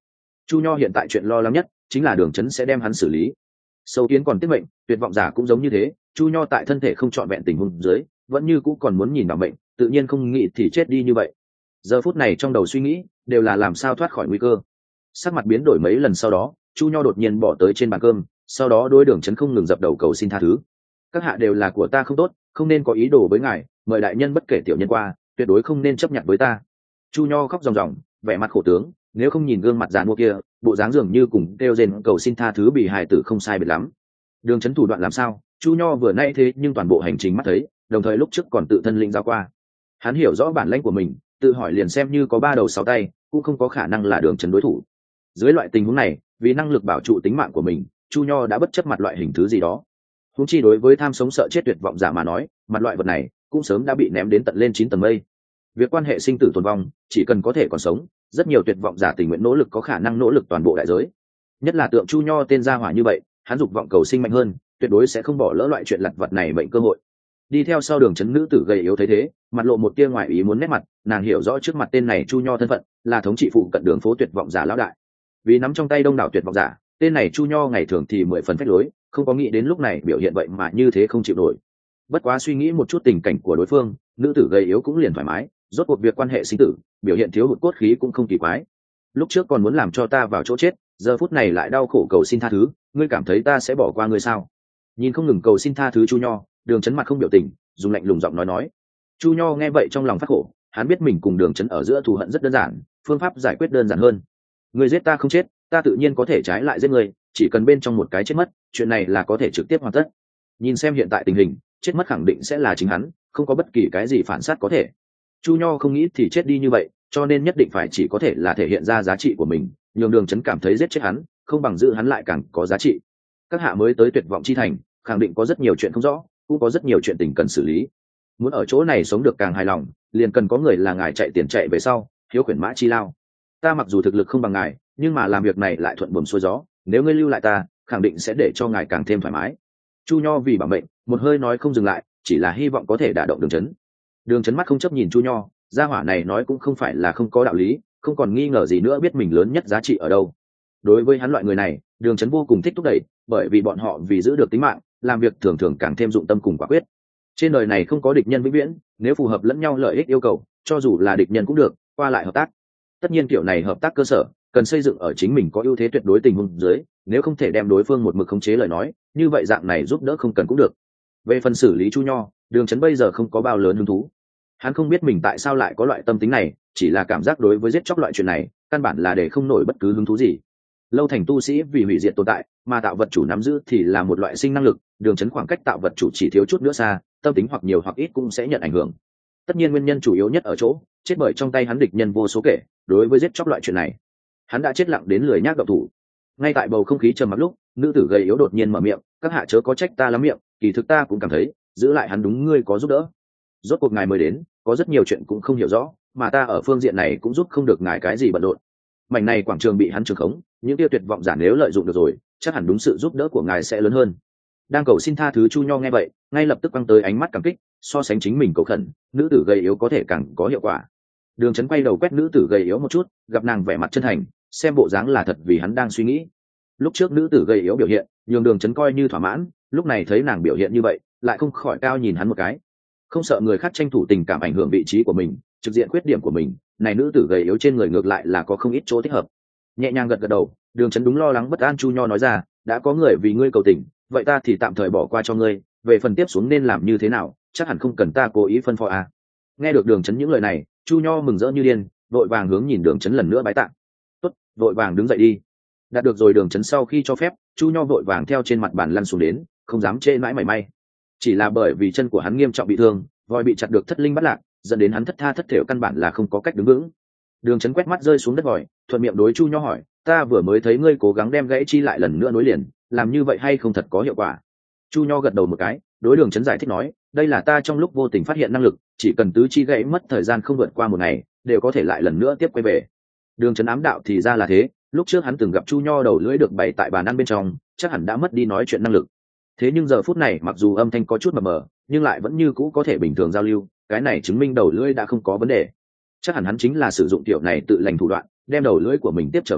Chu Nho hiện tại chuyện lo lắng nhất chính là Đường Chấn sẽ đem hắn xử lý. Sâu Kiến còn tiếc mệnh, tuyệt vọng giả cũng giống như thế. Chu Nho tại thân thể không trọn vẹn tình huống dưới, vẫn như cũng còn muốn nhìn bảo mệnh, tự nhiên không nghĩ thì chết đi như vậy. Giờ phút này trong đầu suy nghĩ đều là làm sao thoát khỏi nguy cơ. Sắc mặt biến đổi mấy lần sau đó, Chu Nho đột nhiên bỏ tới trên bàn cơm, sau đó đối Đường Chấn không ngừng dập đầu cầu xin tha thứ. Các hạ đều là của ta không tốt, không nên có ý đồ với ngài, mời đại nhân bất kể tiểu nhân qua, tuyệt đối không nên chấp nhận với ta. Chu Nho khóc ròng ròng, vẻ mặt khổ tướng, nếu không nhìn gương mặt giàn mua kia, bộ dáng dường như cùng kêu rên cầu xin tha thứ bị hài tử không sai biệt lắm. Đường Chấn thủ đoạn làm sao, Chu Nho vừa nãy thế nhưng toàn bộ hành trình mắt thấy, đồng thời lúc trước còn tự thân linh giao qua. Hắn hiểu rõ bản lĩnh của mình, tự hỏi liền xem như có 3 đầu 6 tay, cũng không có khả năng là Đường Chấn đối thủ. Dưới loại tình huống này, vì năng lực bảo trụ tính mạng của mình, Chu Nho đã bất chấp mặt loại hình thứ gì đó. Huống chi đối với tham sống sợ chết tuyệt vọng giả mà nói, mặt loại vật này cũng sớm đã bị ném đến tận lên 9 tầng mây. Việc quan hệ sinh tử tồn vong, chỉ cần có thể còn sống, rất nhiều tuyệt vọng giả tình nguyện nỗ lực có khả năng nỗ lực toàn bộ đại giới. Nhất là tượng Chu Nho tên gia hỏa như vậy, hắn dục vọng cầu sinh mạnh hơn, tuyệt đối sẽ không bỏ lỡ loại chuyện lặt vặt này mệnh cơ hội. Đi theo sau Đường Chấn nữ tử gầy yếu thấy thế, mặt lộ một tia ngoài ý muốn nét mặt, nàng hiểu rõ trước mặt tên này Chu Nho thân phận, là thống trị phụ cận đường phố tuyệt vọng giả lão đại. Vì nắm trong tay đông đảo tuyệt vọng giả, tên này Chu Nho ngày thường thì 10 phần phách lối, không có nghĩ đến lúc này biểu hiện vậy mà như thế không chịu nổi. Bất quá suy nghĩ một chút tình cảnh của đối phương, nữ tử gầy yếu cũng liền thoải mái, rốt cuộc việc quan hệ sinh tử, biểu hiện thiếu hụt cốt khí cũng không kỳ quái. Lúc trước còn muốn làm cho ta vào chỗ chết, giờ phút này lại đau khổ cầu xin tha thứ, ngươi cảm thấy ta sẽ bỏ qua ngươi sao? Nhìn không ngừng cầu xin tha thứ Chu Nho, Đường Chấn mặt không biểu tình, dùng lạnh lùng giọng nói. Chu Nho nghe vậy trong lòng phát khổ, hắn biết mình cùng Đường Chấn ở giữa thù hận rất đơn giản, phương pháp giải quyết đơn giản hơn. Ngươi giết ta không chết, ta tự nhiên có thể trái lại giết ngươi, chỉ cần bên trong một cái chết mất, chuyện này là có thể trực tiếp hoàn tất. Nhìn xem hiện tại tình hình, chết mất khẳng định sẽ là chính hắn, không có bất kỳ cái gì phản sát có thể. Chu Nho không nghĩ thì chết đi như vậy, cho nên nhất định phải chỉ có thể là thể hiện ra giá trị của mình, nhường Đường Chấn cảm thấy giết chết hắn, không bằng giữ hắn lại càng có giá trị. Các hạ mới tới tuyệt vọng chi thành, khẳng định có rất nhiều chuyện không rõ, cũng có rất nhiều chuyện tình cần xử lý. Muốn ở chỗ này sống được càng hài lòng, liền cần có người là ngài chạy tiền chạy về sau, hiếu khuyển mã chi lao. Ta mặc dù thực lực không bằng ngài, nhưng mà làm việc này lại thuận buồm xuôi gió, nếu ngươi lưu lại ta, khẳng định sẽ để cho ngài càng thêm thoải mái. Chu Nho vì bảo mệnh, một hơi nói không dừng lại, chỉ là hy vọng có thể đả động Đường Chấn. Đường Chấn mắt không chấp nhìn Chu Nho, gia hỏa này nói cũng không phải là không có đạo lý, không còn nghi ngờ gì nữa biết mình lớn nhất giá trị ở đâu. Đối với hắn loại người này, Đường Chấn vô cùng thích thúc đẩy, bởi vì bọn họ vì giữ được tính mạng, làm việc thường thường càng thêm dụng tâm cùng quả quyết. Trên đời này không có địch nhân vĩnh viễn, nếu phù hợp lẫn nhau lợi ích yêu cầu, cho dù là địch nhân cũng được, qua lại hợp tác. Tất nhiên kiểu này hợp tác cơ sở cần xây dựng ở chính mình có ưu thế tuyệt đối tình huống dưới, nếu không thể đem đối phương một mực khống chế lời nói, như vậy dạng này giúp đỡ không cần cũng được. Về phần xử lý Chu Nho, Đường Chấn bây giờ không có bao lớn hứng thú. Hắn không biết mình tại sao lại có loại tâm tính này, chỉ là cảm giác đối với giết chóc loại chuyện này, căn bản là để không nổi bất cứ hứng thú gì. Lâu thành tu sĩ vì hủy diệt tồn tại, mà tạo vật chủ nắm giữ thì là một loại sinh năng lực, Đường Chấn khoảng cách tạo vật chủ chỉ thiếu chút nữa xa, tâm tính hoặc nhiều hoặc ít cũng sẽ nhận ảnh hưởng. Tất nhiên nguyên nhân chủ yếu nhất ở chỗ chết bởi trong tay hắn địch nhân vô số kể, đối với giết chóc loại chuyện này, hắn đã chết lặng đến lười nhác động thủ. Ngay tại bầu không khí trầm mặc lúc, nữ tử gầy yếu đột nhiên mở miệng, các hạ chớ có trách ta lắm miệng, kỳ thực ta cũng cảm thấy giữ lại hắn đúng ngươi có giúp đỡ. Rốt cuộc ngài mới đến, có rất nhiều chuyện cũng không hiểu rõ, mà ta ở phương diện này cũng giúp không được ngài cái gì bận rộn. Mảnh này quảng trường bị hắn trường khống, những tiêu tuyệt vọng giả nếu lợi dụng được rồi, chắc hẳn đúng sự giúp đỡ của ngài sẽ lớn hơn. Đang cầu xin tha thứ Chu Nho nghe vậy, ngay lập tức quăng tới ánh mắt cảm kích, so sánh chính mình cầu khẩn, nữ tử gầy yếu có thể càng có hiệu quả. Đường Chấn quay đầu quét nữ tử gầy yếu một chút, gặp nàng vẻ mặt chân thành, xem bộ dáng là thật vì hắn đang suy nghĩ. Lúc trước nữ tử gầy yếu biểu hiện, nhường Đường Chấn coi như thỏa mãn, lúc này thấy nàng biểu hiện như vậy, lại không khỏi cao nhìn hắn một cái. Không sợ người khác tranh thủ tình cảm ảnh hưởng vị trí của mình, trực diện khuyết điểm của mình, này nữ tử gầy yếu trên người ngược lại là có không ít chỗ thích hợp. Nhẹ nhàng gật gật đầu, Đường Chấn đúng lo lắng bất an Chu Nho nói ra, đã có người vì ngươi cầu tình, vậy ta thì tạm thời bỏ qua cho ngươi, về phần tiếp xuống nên làm như thế nào, chắc hẳn không cần ta cố ý phân phó à. Nghe được Đường Chấn những lời này, Chu Nho mừng rỡ như điên, vội vàng hướng nhìn Đường Chấn lần nữa bái tạ. Tốt, vội vàng đứng dậy đi. Đạt được rồi Đường Chấn sau khi cho phép, Chu Nho vội vàng theo trên mặt bàn lăn xuống đến, không dám trễ mãi mảy may. Chỉ là bởi vì chân của hắn nghiêm trọng bị thương, voi bị chặt được thất linh bắt lạc, dẫn đến hắn thất tha thất thểu căn bản là không có cách đứng vững. Đường Chấn quét mắt rơi xuống đất vòi, thuận miệng đối Chu Nho hỏi, ta vừa mới thấy ngươi cố gắng đem gãy chi lại lần nữa nối liền, làm như vậy hay không thật có hiệu quả? Chu Nho gật đầu một cái, đối Đường Chấn giải thích nói, đây là ta trong lúc vô tình phát hiện năng lực, chỉ cần tứ chi gãy mất thời gian không vượt qua một ngày, đều có thể lại lần nữa tiếp quay về. Đường Chấn ám đạo thì ra là thế, lúc trước hắn từng gặp Chu Nho đầu lưỡi được bày tại bàn ăn bên trong, chắc hẳn đã mất đi nói chuyện năng lực. Thế nhưng giờ phút này mặc dù âm thanh có chút mờ mờ, nhưng lại vẫn như cũ có thể bình thường giao lưu, cái này chứng minh đầu lưỡi đã không có vấn đề. Chắc hẳn hắn chính là sử dụng tiểu này tự lành thủ đoạn, đem đầu lưỡi của mình tiếp trở về,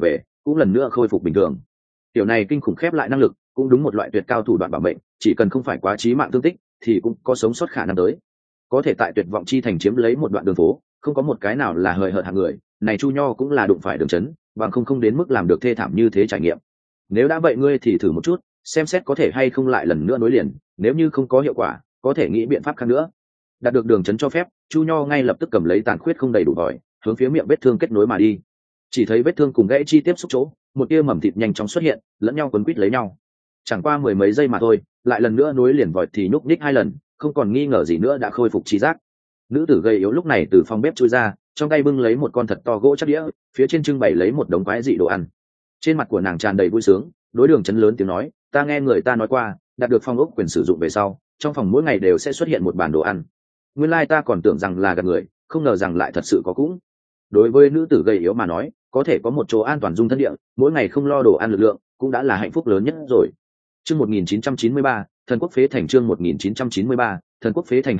cũng lần nữa khôi phục bình thường. Tiểu này kinh khủng khép lại năng lực cũng đúng một loại tuyệt cao thủ đoạn bảo mệnh, chỉ cần không phải quá chí mạng thương tích thì cũng có sống sót khả năng tới. Có thể tại tuyệt vọng chi thành chiếm lấy một đoạn đường phố, không có một cái nào là hời hợt hạng người, này Chu Nho cũng là đụng phải đường chấn, bằng không đến mức làm được thê thảm như thế trải nghiệm. Nếu đã vậy ngươi thì thử một chút, xem xét có thể hay không lại lần nữa nối liền, nếu như không có hiệu quả, có thể nghĩ biện pháp khác nữa. Đạt được đường chấn cho phép, Chu Nho ngay lập tức cầm lấy tàn khuyết không đầy đủ vòi, hướng phía miệng vết thương kết nối mà đi. Chỉ thấy vết thương cùng gãy chi tiếp xúc chỗ, một tia mầm thịt nhanh chóng xuất hiện, lẫn nhau quấn quýt lấy nhau. Chẳng qua mười mấy giây mà thôi, lại lần nữa nối liền vòi thì nhúc nhích hai lần, không còn nghi ngờ gì nữa đã khôi phục trí giác. Nữ tử gầy yếu lúc này từ phòng bếp chui ra, trong tay bưng lấy một con thật to gỗ chắc đĩa, phía trên trưng bày lấy một đống quái dị đồ ăn. Trên mặt của nàng tràn đầy vui sướng, đối đường chấn lớn tiếng nói, ta nghe người ta nói qua, đạt được phong ốc quyền sử dụng về sau, trong phòng mỗi ngày đều sẽ xuất hiện một bàn đồ ăn. Nguyên lai ta còn tưởng rằng là gạt người, không ngờ rằng lại thật sự có cũng. Đối với nữ tử gầy yếu mà nói, có thể có một chỗ an toàn dung thân địa, mỗi ngày không lo đồ ăn lực lượng, cũng đã là hạnh phúc lớn nhất rồi. Chương 1993, thần quốc phế thành chương 1993, thần quốc phế thành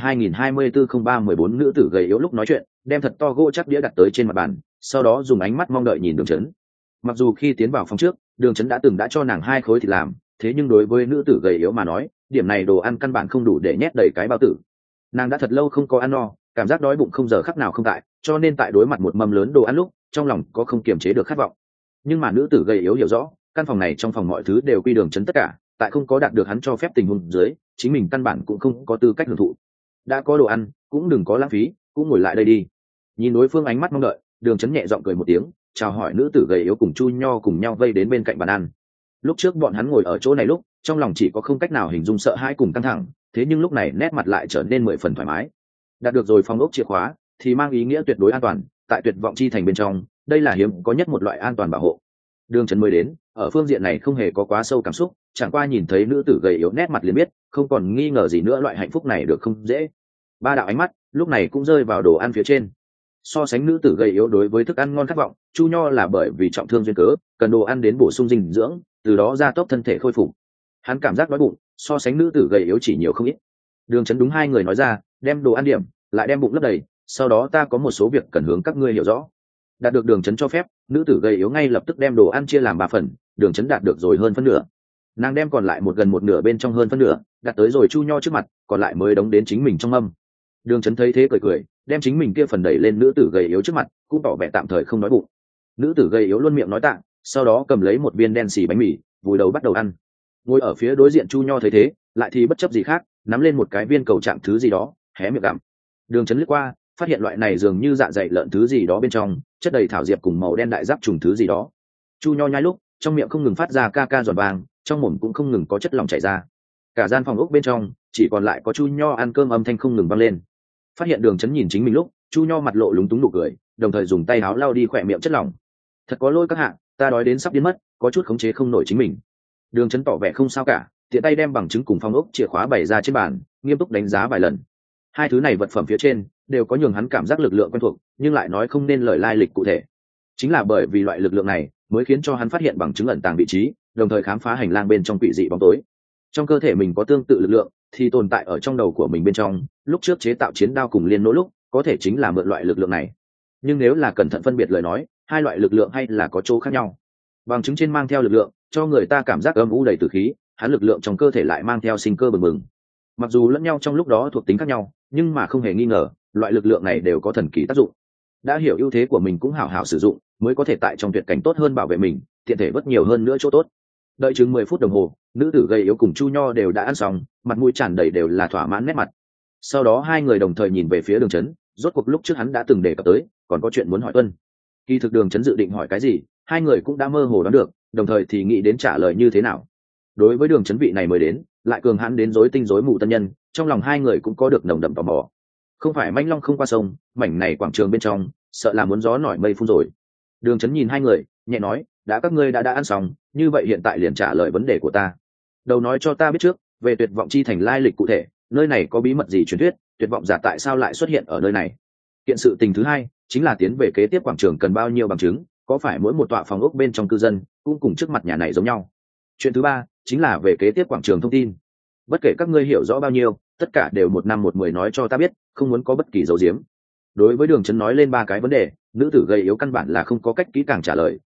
2024-03-14 nữ tử gầy yếu lúc nói chuyện, đem thật to gỗ chắc đĩa đặt tới trên mặt bàn, sau đó dùng ánh mắt mong đợi nhìn đường chấn. Mặc dù khi tiến vào phòng trước, đường chấn đã cho nàng 2 khối thịt làm, thế nhưng đối với nữ tử gầy yếu mà nói, điểm này đồ ăn căn bản không đủ để nhét đầy cái bao tử. Nàng đã thật lâu không có ăn no, cảm giác đói bụng không giờ khắc nào không tại, cho nên tại đối mặt một mâm lớn đồ ăn lúc, trong lòng có không kiềm chế được khát vọng. Nhưng mà nữ tử gầy yếu hiểu rõ, căn phòng này trong phòng mọi thứ đều quy đường chấn tất cả, tại không có đạt được hắn cho phép tình huống dưới, chính mình căn bản cũng không có tư cách hưởng thụ. Đã có đồ ăn, cũng đừng có lãng phí, cũng ngồi lại đây đi. Nhìn đối phương ánh mắt mong đợi, đường chấn nhẹ giọng cười một tiếng, chào hỏi nữ tử gầy yếu cùng Chu Nho cùng nhau vây đến bên cạnh bàn ăn. Lúc trước bọn hắn ngồi ở chỗ này lúc, trong lòng chỉ có không cách nào hình dung sợ hãi cùng căng thẳng, thế nhưng lúc này nét mặt lại trở nên 10 phần thoải mái. Đạt được rồi phong ốc chìa khóa, thì mang ý nghĩa tuyệt đối an toàn, tại tuyệt vọng chi thành bên trong, đây là hiếm có nhất một loại an toàn bảo hộ. Đường chấn mới đến, ở phương diện này không hề có quá sâu cảm xúc, chẳng qua nhìn thấy nữ tử gầy yếu nét mặt liền biết, không còn nghi ngờ gì nữa loại hạnh phúc này được không dễ. 3 đạo ánh mắt lúc này cũng rơi vào đồ ăn phía trên. So sánh nữ tử gầy yếu đối với thức ăn ngon khát vọng, Chu Nho là bởi vì trọng thương duyên cớ, cần đồ ăn đến bổ sung dinh dưỡng, từ đó gia tốc thân thể khôi phục. Hắn cảm giác đói bụng, so sánh nữ tử gầy yếu chỉ nhiều không ít. Đường chấn đúng 2 người nói ra, đem đồ ăn điểm, lại đem bụng lấp đầy, sau đó ta có một số việc cần hướng các ngươi hiểu rõ. Đạt được đường chấn cho phép, nữ tử gầy yếu ngay lập tức đem đồ ăn chia làm 3 phần, đường chấn đạt được rồi hơn phân nửa. Nàng đem còn lại gần một nửa bên trong hơn phân nửa, đặt tới rồi Chu Nho trước mặt, còn lại mới đóng đến chính mình trong mâm. Đường chấn thấy thế cười cười, đem chính mình kia phần đẩy lên nữ tử gầy yếu trước mặt, cũng tỏ vẻ tạm thời không nói bụng. Nữ tử gầy yếu luôn miệng nói tạ, sau đó cầm lấy một viên đen xì bánh mì, vùi đầu bắt đầu ăn. Ngồi ở phía đối diện Chu Nho thấy thế, lại thì bất chấp gì khác, nắm lên một cái viên cầu trạng thứ gì đó, hé miệng gặm. Đường chấn lướt qua, phát hiện loại này dường như dạ dày lợn thứ gì đó bên trong, chất đầy thảo diệp cùng màu đen đại giáp trùng thứ gì đó. Chu Nho nhai lúc, trong miệng không ngừng phát ra ca ca giòn vàng, trong mồm cũng không ngừng có chất lỏng chảy ra. Cả gian phòng ốc bên trong chỉ còn lại có Chu Nho ăn cơm âm thanh không ngừng vang lên. Phát hiện đường chấn nhìn chính mình lúc, Chu Nho mặt lộ lúng túng nụ cười, đồng thời dùng tay áo lau đi khỏe miệng chất lỏng. Thật có lỗi các hạ, ta đói đến sắp điên mất, có chút khống chế không nổi chính mình. Đường chấn tỏ vẻ không sao cả, tiện tay đem bằng chứng cùng phong ốc chìa khóa bày ra trên bàn, nghiêm túc đánh giá vài lần. 2 thứ này vật phẩm phía trên đều có nhường hắn cảm giác lực lượng quen thuộc, nhưng lại nói không nên lời lai lịch cụ thể. Chính là bởi vì loại lực lượng này mới khiến cho hắn phát hiện bằng chứng ẩn tàng vị trí, đồng thời khám phá hành lang bên trong quỷ dị bóng tối. Trong cơ thể mình có tương tự lực lượng thì tồn tại ở trong đầu của mình bên trong, lúc trước chế tạo chiến đao cùng liên nỗ lúc có thể chính là mượn loại lực lượng này. Nhưng nếu là cẩn thận phân biệt lời nói, 2 loại lực lượng hay là có chỗ khác nhau. Bằng chứng trên mang theo lực lượng cho người ta cảm giác âm u đầy tử khí, hắn lực lượng trong cơ thể lại mang theo sinh cơ bừng bừng. Mặc dù lẫn nhau trong lúc đó thuộc tính khác nhau, nhưng mà không hề nghi ngờ loại lực lượng này đều có thần kỳ tác dụng. Đã hiểu ưu thế của mình cũng hảo hảo sử dụng, mới có thể tại trong tuyệt cảnh tốt hơn bảo vệ mình, tiện thể vớt nhiều hơn nữa chỗ tốt. Đợi chừng 10 phút đồng hồ, nữ tử gầy yếu cùng Chu Nho đều đã ăn xong, mặt mũi tràn đầy đều là thỏa mãn nét mặt. Sau đó 2 người đồng thời nhìn về phía đường chấn, rốt cuộc lúc trước hắn đã từng đề cập tới, còn có chuyện muốn hỏi tuân. Kỳ thực đường chấn dự định hỏi cái gì, 2 người cũng đã mơ hồ đoán được, đồng thời thì nghĩ đến trả lời như thế nào. Đối với đường chấn vị này mới đến, lại cường hãn đến rối tinh rối mù tân nhân, trong lòng 2 người cũng có được nồng đậm tò mò. Không phải manh long không qua sông, mảnh này quảng trường bên trong, sợ là muốn gió nổi mây phun rồi. Đường chấn nhìn 2 người, nhẹ nói, đã các ngươi đã ăn xong, như vậy hiện tại liền trả lời vấn đề của ta. Đầu nói cho ta biết trước, về tuyệt vọng chi thành lai lịch cụ thể, nơi này có bí mật gì truyền thuyết, tuyệt vọng giả tại sao lại xuất hiện ở nơi này. Kiện sự tình thứ 2 chính là tiến về kế tiếp quảng trường cần bao nhiêu bằng chứng, có phải mỗi một tọa phòng ốc bên trong cư dân cũng cùng trước mặt nhà này giống nhau. Chuyện thứ 3 chính là về kế tiếp quảng trường thông tin. Bất kể các ngươi hiểu rõ bao nhiêu, tất cả đều 1 năm 1 10 nói cho ta biết, không muốn có bất kỳ dấu diếm. Đối với đường chấn nói lên 3 cái vấn đề, nữ tử gầy yếu căn bản là không có cách kỹ càng trả lời,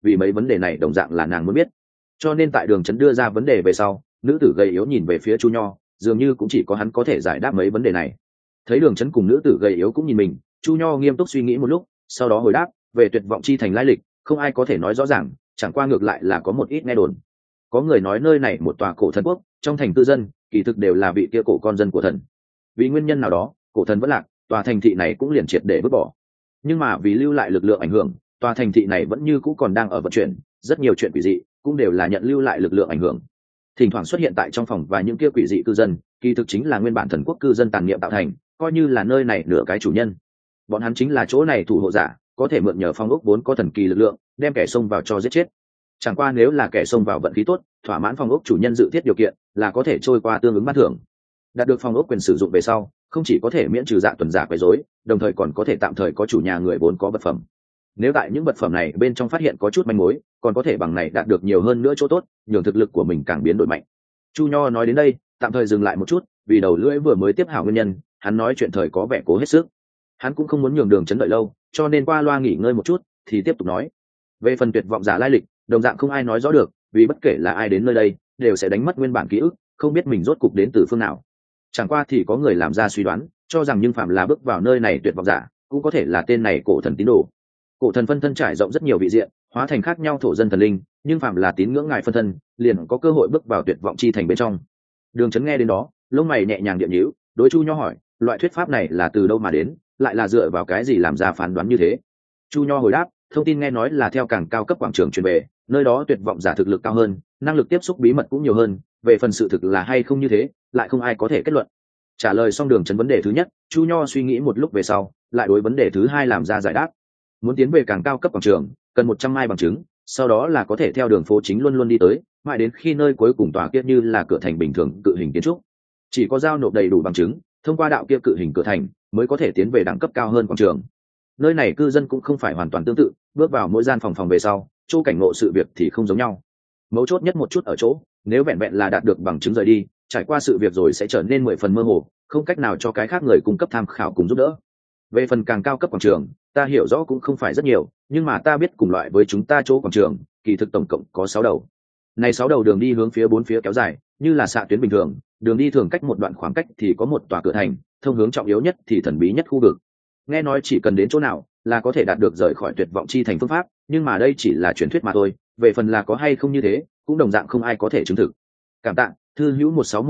vì mấy vấn đề này đồng dạng là nàng muốn biết. Cho nên tại Đường Chấn đưa ra vấn đề về sau, nữ tử gầy yếu nhìn về phía Chu Nho, dường như cũng chỉ có hắn có thể giải đáp mấy vấn đề này. Thấy Đường Chấn cùng nữ tử gầy yếu cũng nhìn mình, Chu Nho nghiêm túc suy nghĩ một lúc, sau đó hồi đáp, về Tuyệt Vọng Chi Thành lai lịch, không ai có thể nói rõ ràng, chẳng qua ngược lại là có một ít nghe đồn. Có người nói nơi này một tòa cổ thần quốc, trong thành cư dân kỳ thực đều là vị kia cổ con dân của thần. Vì nguyên nhân nào đó, cổ thần vẫn lạc, tòa thành thị này cũng liền triệt để vứt bỏ. Nhưng mà vì lưu lại lực lượng ảnh hưởng, tòa thành thị này vẫn như cũ còn đang ở vận chuyển, rất nhiều chuyện quỷ dị cũng đều là nhận lưu lại lực lượng ảnh hưởng. Thỉnh thoảng xuất hiện tại trong phòng và những kia quỷ dị cư dân, kỳ thực chính là nguyên bản thần quốc cư dân tàn niệm tạo thành, coi như là nơi này nửa cái chủ nhân. Bọn hắn chính là chỗ này thủ hộ giả, có thể mượn nhờ phong ốc vốn có thần kỳ lực lượng, đem kẻ xông vào cho giết chết. Chẳng qua nếu là kẻ xông vào vận khí tốt, thỏa mãn phong ốc chủ nhân dự thiết điều kiện, là có thể trôi qua tương ứng ban thưởng. Đạt được phong ốc quyền sử dụng về sau, không chỉ có thể miễn trừ dạ tuần giả quấy rối, đồng thời còn có thể tạm thời có chủ nhà người vốn có vật phẩm. Nếu tại những vật phẩm này bên trong phát hiện có chút manh mối, còn có thể bằng này đạt được nhiều hơn nữa chỗ tốt, nhường thực lực của mình càng biến đổi mạnh. Chu Nho nói đến đây, tạm thời dừng lại một chút, vì đầu lưỡi vừa mới tiếp hảo nguyên nhân, hắn nói chuyện thời có vẻ cố hết sức. Hắn cũng không muốn nhường Đường Chấn đợi lâu, cho nên qua loa nghỉ ngơi một chút, thì tiếp tục nói. Về phần tuyệt vọng giả lai lịch, đồng dạng không ai nói rõ được, vì bất kể là ai đến nơi đây, đều sẽ đánh mất nguyên bản ký ức, không biết mình rốt cục đến từ phương nào. Chẳng qua thì có người làm ra suy đoán, cho rằng nhưng phạm là bước vào nơi này tuyệt vọng giả, cũng có thể là tên này cổ thần tín đồ. Cổ thần phân thân trải rộng rất nhiều vị diện, hóa thành khác nhau thổ dân thần linh, nhưng phạm là tín ngưỡng ngài phân thân, liền có cơ hội bước vào tuyệt vọng chi thành bên trong. Đường Chấn nghe đến đó, lông mày nhẹ nhàng điểm nhíu, đối Chu Nho hỏi, loại thuyết pháp này là từ đâu mà đến, lại là dựa vào cái gì làm ra phán đoán như thế? Chu Nho hồi đáp, thông tin nghe nói là theo càng cao cấp quảng trường truyền về, nơi đó tuyệt vọng giả thực lực cao hơn, năng lực tiếp xúc bí mật cũng nhiều hơn, về phần sự thực là hay không như thế, lại không ai có thể kết luận. Trả lời xong Đường Chấn vấn đề thứ nhất, Chu Nho suy nghĩ một lúc về sau, lại đối vấn đề thứ hai làm ra giải đáp. Muốn tiến về càng cao cấp quảng trường, cần 100 mai bằng chứng, sau đó là có thể theo đường phố chính luôn luôn đi tới, mãi đến khi nơi cuối cùng tòa kia như là cửa thành bình thường cự hình kiến trúc. Chỉ có giao nộp đầy đủ bằng chứng, thông qua đạo kia cự hình cửa thành, mới có thể tiến về đẳng cấp cao hơn quảng trường. Nơi này cư dân cũng không phải hoàn toàn tương tự, bước vào mỗi gian phòng về sau, chỗ cảnh ngộ sự việc thì không giống nhau. Mấu chốt nhất một chút ở chỗ, nếu vẹn vẹn là đạt được bằng chứng rời đi, trải qua sự việc rồi sẽ trở nên 10 phần mơ hồ, không cách nào cho cái khác người cung cấp tham khảo cùng giúp đỡ. Về phần càng cao cấp quảng trường, ta hiểu rõ cũng không phải rất nhiều, nhưng mà ta biết cùng loại với chúng ta chỗ quảng trường, kỳ thực tổng cộng có 6 đầu. Này 6 đầu đường đi hướng phía bốn phía kéo dài, như là xạ tuyến bình thường, đường đi thường cách một đoạn khoảng cách thì có một tòa cửa thành, thông hướng trọng yếu nhất thì thần bí nhất khu vực. Nghe nói chỉ cần đến chỗ nào là có thể đạt được rời khỏi tuyệt vọng chi thành phương pháp, nhưng mà đây chỉ là truyền thuyết mà thôi, về phần là có hay không như thế, cũng đồng dạng không ai có thể chứng thực. Cảm tạ thư hữu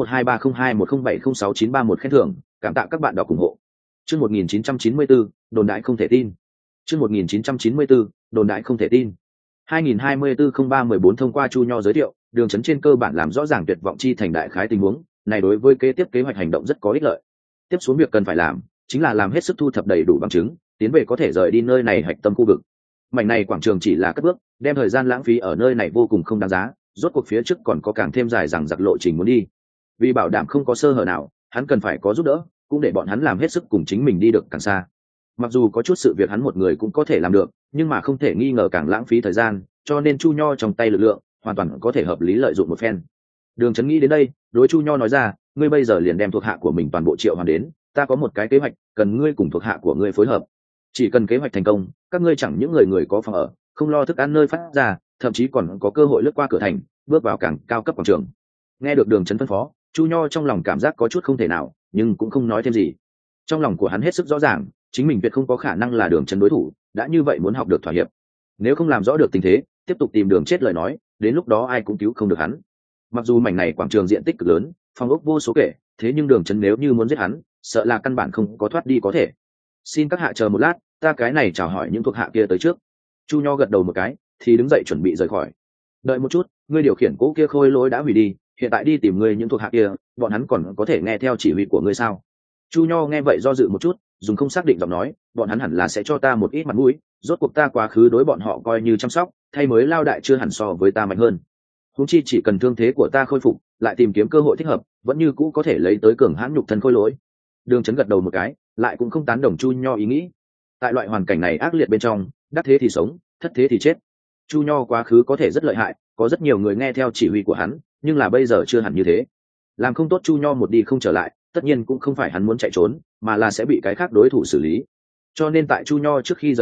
16123021070691 khen thưởng, cảm tạ các bạn đọc ủng hộ. Chương 1994, đồn đại không thể tin. Chương 1994, đồn đại không thể tin. 2024-03-14 thông qua Chu Nho giới thiệu, Đường Chấn trên cơ bản làm rõ ràng tuyệt vọng chi thành đại khái tình huống, này đối với kế tiếp kế hoạch hành động rất có ích lợi. Tiếp xuống việc cần phải làm, chính là làm hết sức thu thập đầy đủ bằng chứng, tiến về có thể rời đi nơi này hạch tâm khu vực. Mảnh này quảng trường chỉ là cất bước, đem thời gian lãng phí ở nơi này vô cùng không đáng giá, rốt cuộc phía trước còn có càng thêm dài dằng dặc lộ trình muốn đi. Vì bảo đảm không có sơ hở nào, hắn cần phải có giúp đỡ, cũng để bọn hắn làm hết sức cùng chính mình đi được càng xa. Mặc dù có chút sự việc hắn một người cũng có thể làm được, nhưng mà không thể nghi ngờ càng lãng phí thời gian, cho nên Chu Nho trong tay lực lượng hoàn toàn có thể hợp lý lợi dụng một phen. Đường Chấn nghĩ đến đây, đối Chu Nho nói ra, ngươi bây giờ liền đem thuộc hạ của mình toàn bộ triệu hoàn đến, ta có một cái kế hoạch, cần ngươi cùng thuộc hạ của ngươi phối hợp. Chỉ cần kế hoạch thành công, các ngươi chẳng những người có phòng ở, không lo thức ăn nơi phát ra, thậm chí còn có cơ hội lướt qua cửa thành, bước vào càng cao cấp quảng trường. Nghe được Đường Chấn phân phó, Chu Nho trong lòng cảm giác có chút không thể nào, nhưng cũng không nói thêm gì. Trong lòng của hắn hết sức rõ ràng, chính mình tuyệt không có khả năng là Đường Chấn đối thủ, đã như vậy muốn học được thỏa hiệp. Nếu không làm rõ được tình thế, tiếp tục tìm đường chết lời nói, đến lúc đó ai cũng cứu không được hắn. Mặc dù mảnh này quảng trường diện tích cực lớn, phòng ốc vô số kể, thế nhưng Đường Chấn nếu như muốn giết hắn, sợ là căn bản không có thoát đi có thể. Xin các hạ chờ một lát, ta cái này chào hỏi những thuộc hạ kia tới trước. Chu Nho gật đầu một cái, thì đứng dậy chuẩn bị rời khỏi. Đợi một chút, ngươi điều khiển cỗ kia khôi lỗi đã hủy đi, hiện tại đi tìm ngươi những thuộc hạ kia, bọn hắn còn có thể nghe theo chỉ huy của ngươi sao? Chu Nho nghe vậy do dự một chút, dùng không xác định giọng nói, bọn hắn hẳn là sẽ cho ta một ít mặt mũi, rốt cuộc ta quá khứ đối bọn họ coi như chăm sóc, thay mới lao đại chưa hẳn so với ta mạnh hơn. Huống chi chỉ cần thương thế của ta khôi phục, lại tìm kiếm cơ hội thích hợp, vẫn như cũ có thể lấy tới cường hãn nhục thân khôi lỗi. Đường Chấn gật đầu một cái, lại cũng không tán đồng Chu Nho ý nghĩ. Tại loại hoàn cảnh này ác liệt bên trong, đắc thế thì sống, thất thế thì chết. Chu Nho quá khứ có thể rất lợi hại, có rất nhiều người nghe theo chỉ huy của hắn, nhưng là bây giờ chưa hẳn như thế. Làm không tốt Chu Nho một đi không trở lại, tất nhiên cũng không phải hắn muốn chạy trốn, mà là sẽ bị cái khác đối thủ xử lý. Cho nên tại Chu Nho trước khi rời đi,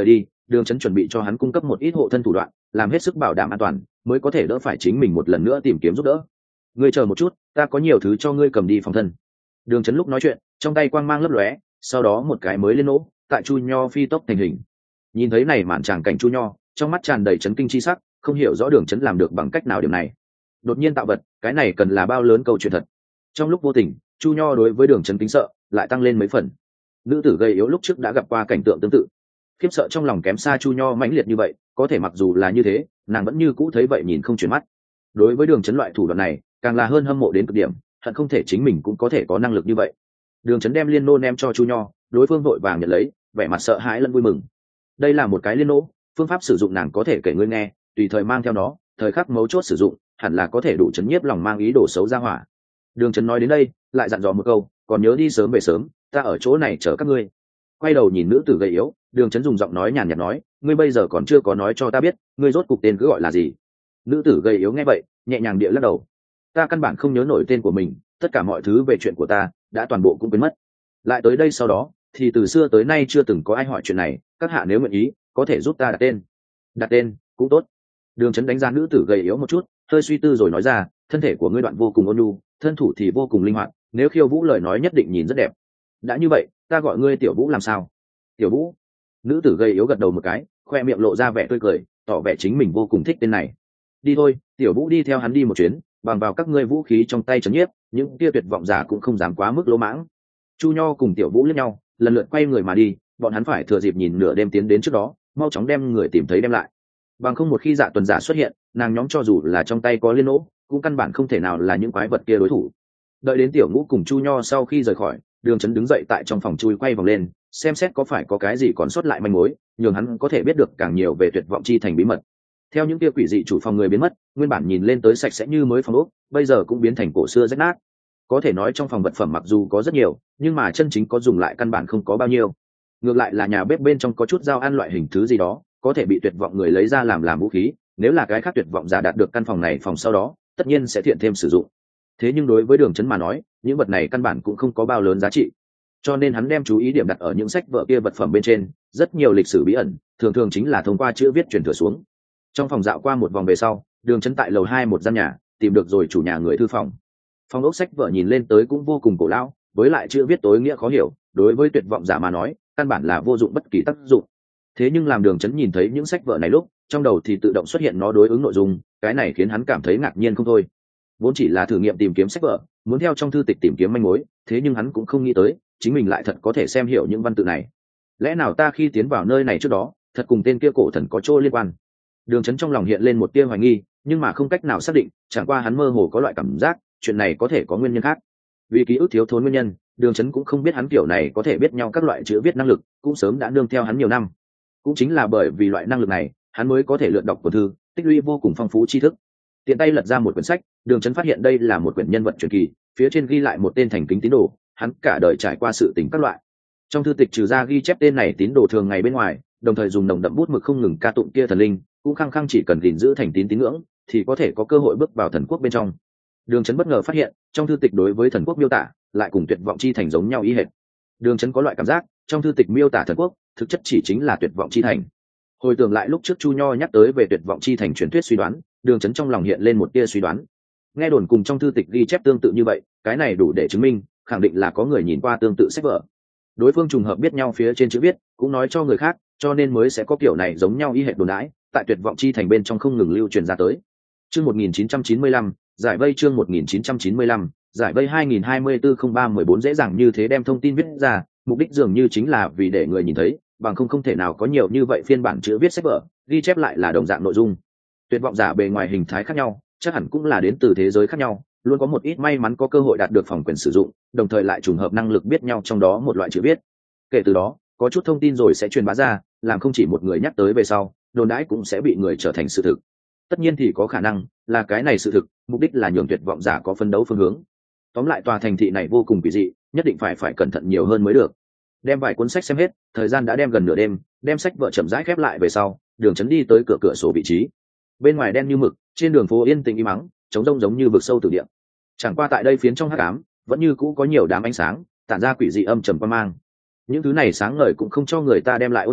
Đường Chấn chuẩn bị cho hắn cung cấp một ít hộ thân thủ đoạn, làm hết sức bảo đảm an toàn, mới có thể đỡ phải chính mình một lần nữa tìm kiếm giúp đỡ. Ngươi chờ một chút, ta có nhiều thứ cho ngươi cầm đi phòng thân. Đường Chấn lúc nói chuyện, trong tay quang mang lấp lóe, sau đó một cái mới lên nỗ, tại Chu Nho phi tốc thành hình. Nhìn thấy này màn tràng cảnh Chu Nho, trong mắt tràn đầy chấn kinh chi sắc, không hiểu rõ Đường Chấn làm được bằng cách nào điểm này. Đột nhiên tạo vật, cái này cần là bao lớn câu chuyện thật. Trong lúc vô tình, Chu Nho đối với Đường Chấn kính sợ lại tăng lên mấy phần. Nữ tử gầy yếu lúc trước đã gặp qua cảnh tượng tương tự, khiếp sợ trong lòng kém xa Chu Nho mãnh liệt như vậy, có thể mặc dù là như thế, nàng vẫn như cũ thấy vậy nhìn không chuyển mắt. Đối với Đường Chấn loại thủ đoạn này, càng là hơn hâm mộ đến cực điểm, hận không thể chính mình cũng có thể có năng lực như vậy. Đường Chấn đem liên nô ném cho Chu Nho, đối phương vội vàng nhận lấy, vẻ mặt sợ hãi lẫn vui mừng. Đây là một cái liên nô, phương pháp sử dụng nàng có thể kể ngươi nghe, tùy thời mang theo nó, thời khắc mấu chốt sử dụng, hẳn là có thể đủ chấn nhiếp lòng mang ý đồ xấu ra hỏa. Đường Chấn nói đến đây, lại dặn dò một câu, còn nhớ đi sớm về sớm, ta ở chỗ này chờ các ngươi. Quay đầu nhìn nữ tử gầy yếu, Đường Chấn dùng giọng nói nhàn nhạt nói, ngươi bây giờ còn chưa có nói cho ta biết, ngươi rốt cục tên cứ gọi là gì. Nữ tử gầy yếu nghe vậy, nhẹ nhàng địa lắc đầu, ta căn bản không nhớ nổi tên của mình, tất cả mọi thứ về chuyện của ta đã toàn bộ cũng quên mất. Lại tới đây sau đó thì từ xưa tới nay chưa từng có ai hỏi chuyện này, các hạ nếu nguyện ý có thể giúp ta đặt tên. Đặt tên cũng tốt. Đường Chấn đánh giá nữ tử gầy yếu một chút, hơi suy tư rồi nói ra, thân thể của ngươi đoạn vô cùng ôn nhu, thân thủ thì vô cùng linh hoạt, nếu khiêu vũ lời nói nhất định nhìn rất đẹp. Đã như vậy, ta gọi ngươi Tiểu Vũ làm sao? Tiểu Vũ. Nữ tử gầy yếu gật đầu một cái, khoe miệng lộ ra vẻ tươi cười, tỏ vẻ chính mình vô cùng thích tên này. Đi thôi, Tiểu Vũ đi theo hắn đi một chuyến, bằng vào các ngươi vũ khí trong tay trấn nhiếp, những kia tuyệt vọng giả cũng không dám quá mức lỗ mãng. Chu Nho cùng Tiểu Vũ liếc nhau, lần lượt quay người mà đi, bọn hắn phải thừa dịp nhìn nửa đêm tiến đến trước đó, mau chóng đem người tìm thấy đem lại. Bằng không một khi Dạ Tuần giả xuất hiện, nàng nhóm cho dù là trong tay có liên nỗ, cũng căn bản không thể nào là những quái vật kia đối thủ. Đợi đến Tiểu Ngũ cùng Chu Nho sau khi rời khỏi, Đường Chấn đứng dậy tại trong phòng chui quay vòng lên, xem xét có phải có cái gì còn sót lại manh mối, nhường hắn có thể biết được càng nhiều về tuyệt vọng chi thành bí mật. Theo những kia quỷ dị chủ phòng người biến mất, nguyên bản nhìn lên tới sạch sẽ như mới phòng ốc, bây giờ cũng biến thành cổ xưa rách nát. Có thể nói trong phòng vật phẩm mặc dù có rất nhiều, nhưng mà chân chính có dùng lại căn bản không có bao nhiêu. Ngược lại là nhà bếp bên trong có chút dao ăn loại hình thứ gì đó, có thể bị tuyệt vọng người lấy ra làm vũ khí, nếu là cái khác tuyệt vọng giả đạt được căn phòng này phòng sau đó, tất nhiên sẽ thiện thêm sử dụng. Thế nhưng đối với Đường Chấn mà nói, những vật này căn bản cũng không có bao lớn giá trị. Cho nên hắn đem chú ý điểm đặt ở những sách vở kia vật phẩm bên trên, rất nhiều lịch sử bí ẩn, thường thường chính là thông qua chữ viết truyền thừa xuống. Trong phòng dạo qua một vòng về sau, Đường Chấn tại lầu 2 một gian nhà, tìm được rồi chủ nhà người thư phòng. Phòng ốc sách vở nhìn lên tới cũng vô cùng cổ lão, với lại chữ viết tối nghĩa khó hiểu, đối với tuyệt vọng giả mà nói, căn bản là vô dụng bất kỳ tác dụng. Thế nhưng làm Đường Chấn nhìn thấy những sách vở này lúc, trong đầu thì tự động xuất hiện nó đối ứng nội dung, cái này khiến hắn cảm thấy ngạc nhiên không thôi. Vốn chỉ là thử nghiệm tìm kiếm sách vở, muốn theo trong thư tịch tìm kiếm manh mối, thế nhưng hắn cũng không nghĩ tới, chính mình lại thật có thể xem hiểu những văn tự này. Lẽ nào ta khi tiến vào nơi này trước đó, thật cùng tên kia cổ thần có chỗ liên quan? Đường Chấn trong lòng hiện lên một tia hoài nghi, nhưng mà không cách nào xác định, chẳng qua hắn mơ hồ có loại cảm giác, chuyện này có thể có nguyên nhân khác. Vì ký ức thiếu thốn nguyên nhân, Đường Chấn cũng không biết hắn kiểu này có thể biết nhau các loại chữ viết năng lực, cũng sớm đã nương theo hắn nhiều năm. Cũng chính là bởi vì loại năng lực này, hắn mới có thể luyện đọc của thư, tích lũy vô cùng phong phú tri thức. Tiện tay lật ra một quyển sách, Đường Chấn phát hiện đây là một quyển nhân vật truyền kỳ, phía trên ghi lại một tên thành kính tín đồ, hắn cả đời trải qua sự tình các loại. Trong thư tịch trừ ra ghi chép tên này tín đồ thường ngày bên ngoài, đồng thời dùng nồng đậm bút mực không ngừng ca tụng kia thần linh, cũng khăng khăng chỉ cần gìn giữ thành tín tín ngưỡng, thì có thể có cơ hội bước vào thần quốc bên trong. Đường Chấn bất ngờ phát hiện, trong thư tịch đối với thần quốc miêu tả, lại cùng tuyệt vọng chi thành giống nhau ý hệt. Đường Chấn có loại cảm giác, trong thư tịch miêu tả thần quốc, thực chất chỉ chính là tuyệt vọng chi thành. Hồi tưởng lại lúc trước Chu Nho nhắc tới về tuyệt vọng chi thành truyền thuyết suy đoán, Đường Chấn trong lòng hiện lên một tia suy đoán. Nghe đồn cùng trong thư tịch ghi chép tương tự như vậy, cái này đủ để chứng minh, khẳng định là có người nhìn qua tương tự sách vở. Đối phương trùng hợp biết nhau phía trên chữ viết, cũng nói cho người khác, cho nên mới sẽ có kiểu này giống nhau y hệt đồn đãi, tại tuyệt vọng chi thành bên trong không ngừng lưu truyền ra tới. Chương 1995, giải vây chương 1995, giải vây 2024-03-14 dễ dàng như thế đem thông tin viết ra, mục đích dường như chính là vì để người nhìn thấy, bằng không thể nào có nhiều như vậy phiên bản chữ viết sách vở, ghi chép lại là đồng dạng nội dung. Tuyệt vọng giả bề ngoài hình thái khác nhau, chắc hẳn cũng là đến từ thế giới khác nhau, luôn có một ít may mắn có cơ hội đạt được phòng quyền sử dụng, đồng thời lại trùng hợp năng lực biết nhau trong đó một loại chữ viết. Kể từ đó, có chút thông tin rồi sẽ truyền bá ra, làm không chỉ một người nhắc tới về sau, đồn đãi cũng sẽ bị người trở thành sự thực. Tất nhiên thì có khả năng là cái này sự thực, mục đích là nhường tuyệt vọng giả có phân đấu phương hướng. Tóm lại tòa thành thị này vô cùng kỳ dị, nhất định phải cẩn thận nhiều hơn mới được. Đem vài cuốn sách xem hết, thời gian đã đem gần nửa đêm, đem sách vợ chậm rãi khép lại về sau, Đường Chấn đi tới cửa sổ vị trí. Bên ngoài đen như mực, trên đường phố yên tĩnh im mắng, trống rỗng giống như vực sâu tử địa. Chẳng qua tại đây phiến trong hắc ám, vẫn như cũ có nhiều đám ánh sáng, tản ra quỷ dị âm trầm qua mang. Những thứ này sáng ngời cũng không cho người ta đem lại ôn hòa,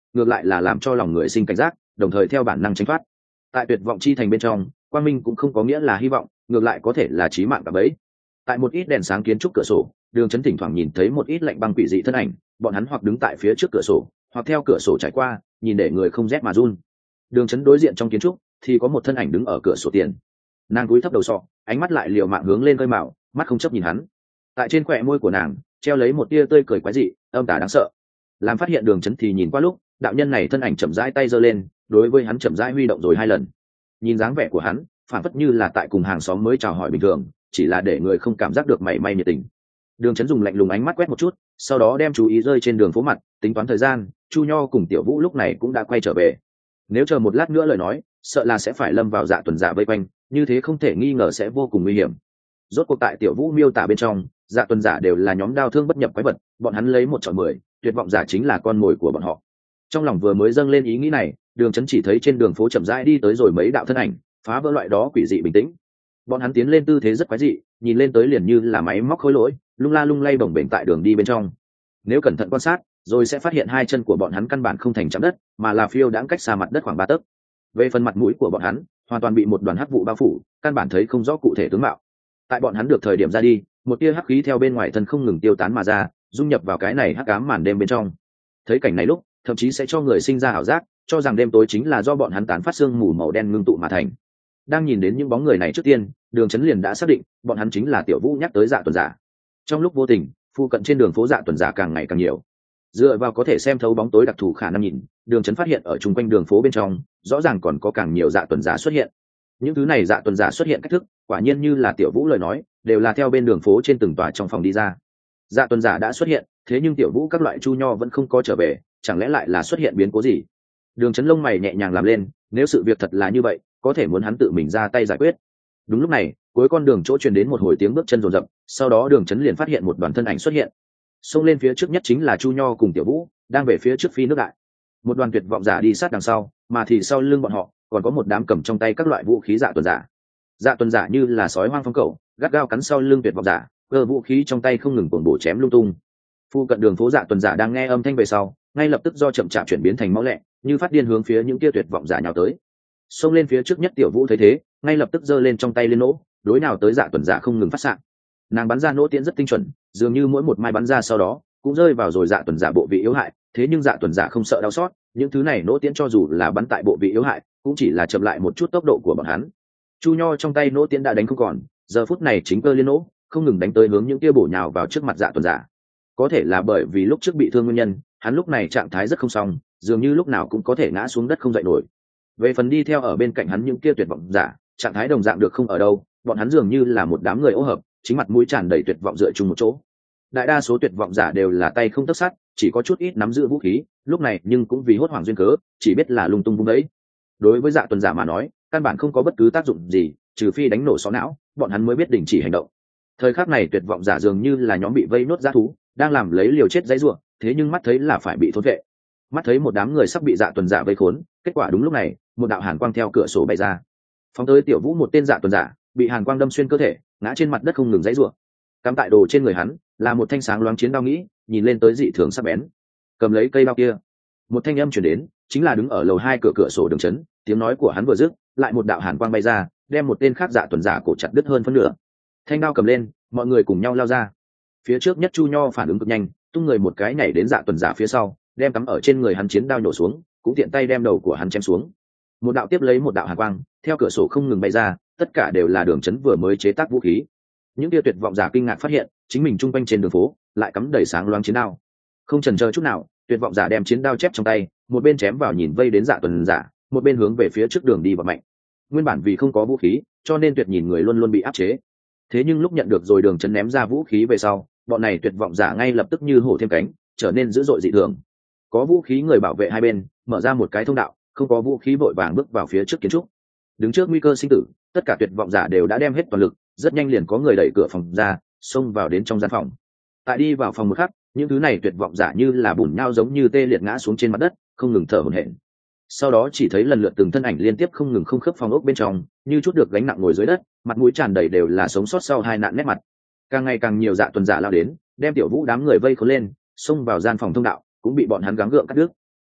ngược lại là làm cho lòng người sinh cảnh giác, đồng thời theo bản năng tránh thoát. Tại tuyệt vọng chi thành bên trong, quang minh cũng không có nghĩa là hy vọng, ngược lại có thể là chí mạng cả bấy. Tại một ít đèn sáng kiến trúc cửa sổ, Đường Chấn thỉnh thoảng nhìn thấy một ít lạnh băng quỷ dị thân ảnh, bọn hắn hoặc đứng tại phía trước cửa sổ, hoặc theo cửa sổ trải qua, nhìn để người không rét mà run. Đường Chấn đối diện trong kiến trúc thì có một thân ảnh đứng ở cửa sổ tiền. Nàng cúi thấp đầu sọ, ánh mắt lại liều mạng hướng lên khơi mạo, mắt không chấp nhìn hắn. Tại trên khóe môi của nàng treo lấy một tia tươi cười quái dị, âm tà đáng sợ. Làm phát hiện Đường Chấn thì nhìn qua lúc, đạo nhân này thân ảnh chậm rãi tay giơ lên, đối với hắn chậm rãi huy động rồi 2 lần. Nhìn dáng vẻ của hắn, phản phất như là tại cùng hàng xóm mới chào hỏi bình thường, chỉ là để người không cảm giác được mảy may nhiệt tình. Đường Chấn dùng lạnh lùng ánh mắt quét một chút, sau đó đem chú ý rơi trên đường phố mặt, tính toán thời gian, Chu Nho cùng Tiểu Vũ lúc này cũng đã quay trở về. Nếu chờ một lát nữa lời nói, sợ là sẽ phải lâm vào Dạ Tuần Giả vây quanh, như thế không thể nghi ngờ sẽ vô cùng nguy hiểm. Rốt cuộc tại Tiểu Vũ miêu tả bên trong, Dạ Tuần Giả đều là nhóm đao thương bất nhập quái vật, bọn hắn lấy 1 chọi 10, tuyệt vọng giả chính là con mồi của bọn họ. Trong lòng vừa mới dâng lên ý nghĩ này, Đường Chấn chỉ thấy trên đường phố chậm rãi đi tới rồi mấy đạo thân ảnh, phá vỡ loại đó quỷ dị bình tĩnh. Bọn hắn tiến lên tư thế rất quái dị, nhìn lên tới liền như là máy móc khối lỗi, lung la lung lay bồng bềnh tại đường đi bên trong. Nếu cẩn thận quan sát, rồi sẽ phát hiện 2 chân của bọn hắn căn bản không thành chạm đất, mà là phiêu đãng cách xa mặt đất khoảng 3 tấc. Về phần mặt mũi của bọn hắn, hoàn toàn bị một đoàn hắc vụ bao phủ, căn bản thấy không rõ cụ thể tướng mạo. Tại bọn hắn được thời điểm ra đi, một tia hắc khí theo bên ngoài thân không ngừng tiêu tán mà ra, dung nhập vào cái này hắc ám màn đêm bên trong. Thấy cảnh này lúc, thậm chí sẽ cho người sinh ra ảo giác, cho rằng đêm tối chính là do bọn hắn tán phát sương mù màu đen ngưng tụ mà thành. Đang nhìn đến những bóng người này trước tiên, Đường Chấn liền đã xác định bọn hắn chính là Tiểu Vũ nhắc tới Dạ Tuần Giả. Trong lúc vô tình, phụ cận trên đường phố Dạ Tuần Giả càng ngày càng nhiều. Dựa vào có thể xem thấu bóng tối đặc thù khả năng nhìn, Đường Chấn phát hiện ở chung quanh đường phố bên trong rõ ràng còn có càng nhiều Dạ Tuần Giả xuất hiện. Những thứ này Dạ Tuần Giả xuất hiện cách thức, quả nhiên như là Tiểu Vũ lời nói, đều là theo bên đường phố trên từng tòa trong phòng đi ra. Dạ Tuần Giả đã xuất hiện, thế nhưng Tiểu Vũ các loại Chu Nho vẫn không có trở về, chẳng lẽ lại là xuất hiện biến cố gì? Đường Chấn lông mày nhẹ nhàng làm lên, nếu sự việc thật là như vậy, có thể muốn hắn tự mình ra tay giải quyết. Đúng lúc này, cuối con đường chỗ truyền đến một hồi tiếng bước chân rồn rập, sau đó Đường Chấn liền phát hiện một đoàn thân ảnh xuất hiện. Xông lên phía trước nhất chính là Chu Nho cùng Tiểu Vũ, đang về phía trước phi nước đại. Một đoàn tuyệt vọng giả đi sát đằng sau, mà thì sau lưng bọn họ còn có một đám cầm trong tay các loại vũ khí Dạ Tuần Giả. Dạ Tuần Giả như là sói hoang phong cẩu, gắt gao cắn sau lưng tuyệt vọng giả, cơ vũ khí trong tay không ngừng cuồng bổ chém lung tung. Phu cận đường phố Dạ Tuần Giả đang nghe âm thanh về sau, ngay lập tức do chậm chạp chuyển biến thành mau lẹ, như phát điên hướng phía những kia tuyệt vọng giả nhào tới. Xông lên phía trước nhất Tiểu Vũ thấy thế, ngay lập tức giơ lên trong tay liên nỗ, đối nào tới Dạ Tuần Giả không ngừng phát xạ. Nàng bắn ra nỗ tiễn rất tinh chuẩn, dường như mỗi một mai bắn ra sau đó cũng rơi vào rồi Dạ Tuần Giả bộ vị yếu hại, thế nhưng Dạ Tuần Giả không sợ đau xót, những thứ này nỗ tiễn cho dù là bắn tại bộ vị yếu hại, cũng chỉ là chậm lại một chút tốc độ của bọn hắn. Chu Nho trong tay nỗ tiễn đã đánh không còn, giờ phút này chính cơ liên nỗ, không ngừng đánh tới hướng những kia bổ nhào vào trước mặt Dạ Tuần Giả. Có thể là bởi vì lúc trước bị thương nguyên nhân, hắn lúc này trạng thái rất không xong, dường như lúc nào cũng có thể ngã xuống đất không dậy nổi. Về phần đi theo ở bên cạnh hắn những kia tuyệt vọng giả, trạng thái đồng dạng được không ở đâu, bọn hắn dường như là một đám người ô hợp, chính mặt mũi tràn đầy tuyệt vọng dựa chung một chỗ. Đại đa số tuyệt vọng giả đều là tay không tấc sắt, chỉ có chút ít nắm giữ vũ khí, lúc này nhưng cũng vì hốt hoảng duyên cớ, chỉ biết là lung tung vung đấy. Đối với Dạ Tuần Giả mà nói, căn bản không có bất cứ tác dụng gì, trừ phi đánh nổ xó não, bọn hắn mới biết đình chỉ hành động. Thời khắc này tuyệt vọng giả dường như là nhóm bị vây nốt dã thú, đang làm lấy liều chết dãy rủa, thế nhưng mắt thấy là phải bị thôn vệ. Mắt thấy một đám người sắp bị Dạ Tuần Giả vây khốn, kết quả đúng lúc này, một đạo hàn quang theo cửa sổ bay ra. Phóng tới Tiểu Vũ một tên Dạ Tuần Giả, bị hàn quang đâm xuyên cơ thể, ngã trên mặt đất không ngừng dãy rủa. Cắm tại đồ trên người hắn là một thanh sáng loáng chiến đao nghĩ, nhìn lên tới dị thường sắc bén. Cầm lấy cây đao kia, một thanh âm truyền đến, chính là đứng ở lầu 2 cửa sổ Đường Chấn, tiếng nói của hắn vừa dứt, lại một đạo hàn quang bay ra, đem một tên khác Dạ Tuần Giả cổ chặt đứt hơn phân nửa. Thanh đao cầm lên, mọi người cùng nhau lao ra. Phía trước nhất Chu Nho phản ứng cực nhanh, tung người một cái nhảy đến Dạ Tuần Giả phía sau, đem cắm ở trên người hắn chiến đao nhổ xuống, cũng tiện tay đem đầu của hắn chém xuống. Một đạo tiếp lấy một đạo hàn quang, theo cửa sổ không ngừng bay ra, tất cả đều là Đường Chấn vừa mới chế tác vũ khí. Những kia tuyệt vọng giả kinh ngạc phát hiện, chính mình trung quanh trên đường phố lại cắm đầy sáng loáng chiến đao. Không chần chờ chút nào, tuyệt vọng giả đem chiến đao chép trong tay, một bên chém vào nhìn vây đến Dạ Tuần Giả, một bên hướng về phía trước đường đi vào mạnh. Nguyên bản vì không có vũ khí, cho nên tuyệt nhìn người luôn luôn bị áp chế. Thế nhưng lúc nhận được rồi Đường Chấn ném ra vũ khí về sau, bọn này tuyệt vọng giả ngay lập tức như hổ thêm cánh, trở nên dữ dội dị thường. Có vũ khí người bảo vệ hai bên, mở ra một cái thông đạo, không có vũ khí vội vàng bước vào phía trước kiến trúc. Đứng trước nguy cơ sinh tử, tất cả tuyệt vọng giả đều đã đem hết toàn lực, rất nhanh liền có người đẩy cửa phòng ra, xông vào đến trong gian phòng. Tại đi vào phòng một khắc, những thứ này tuyệt vọng giả như là bùn nhau giống như tê liệt ngã xuống trên mặt đất, không ngừng thở hổn hển. Sau đó chỉ thấy lần lượt từng thân ảnh liên tiếp không ngừng không khớp phòng ốc bên trong, như chút được gánh nặng ngồi dưới đất, mặt mũi tràn đầy đều là sống sót sau hai nạn nét mặt. Càng ngày càng nhiều Dạ Tuần Giả lao đến, đem Tiểu Vũ đám người vây khốn lên, xông vào gian phòng thông đạo, cũng bị bọn hắn gắng gượng cắt đứt.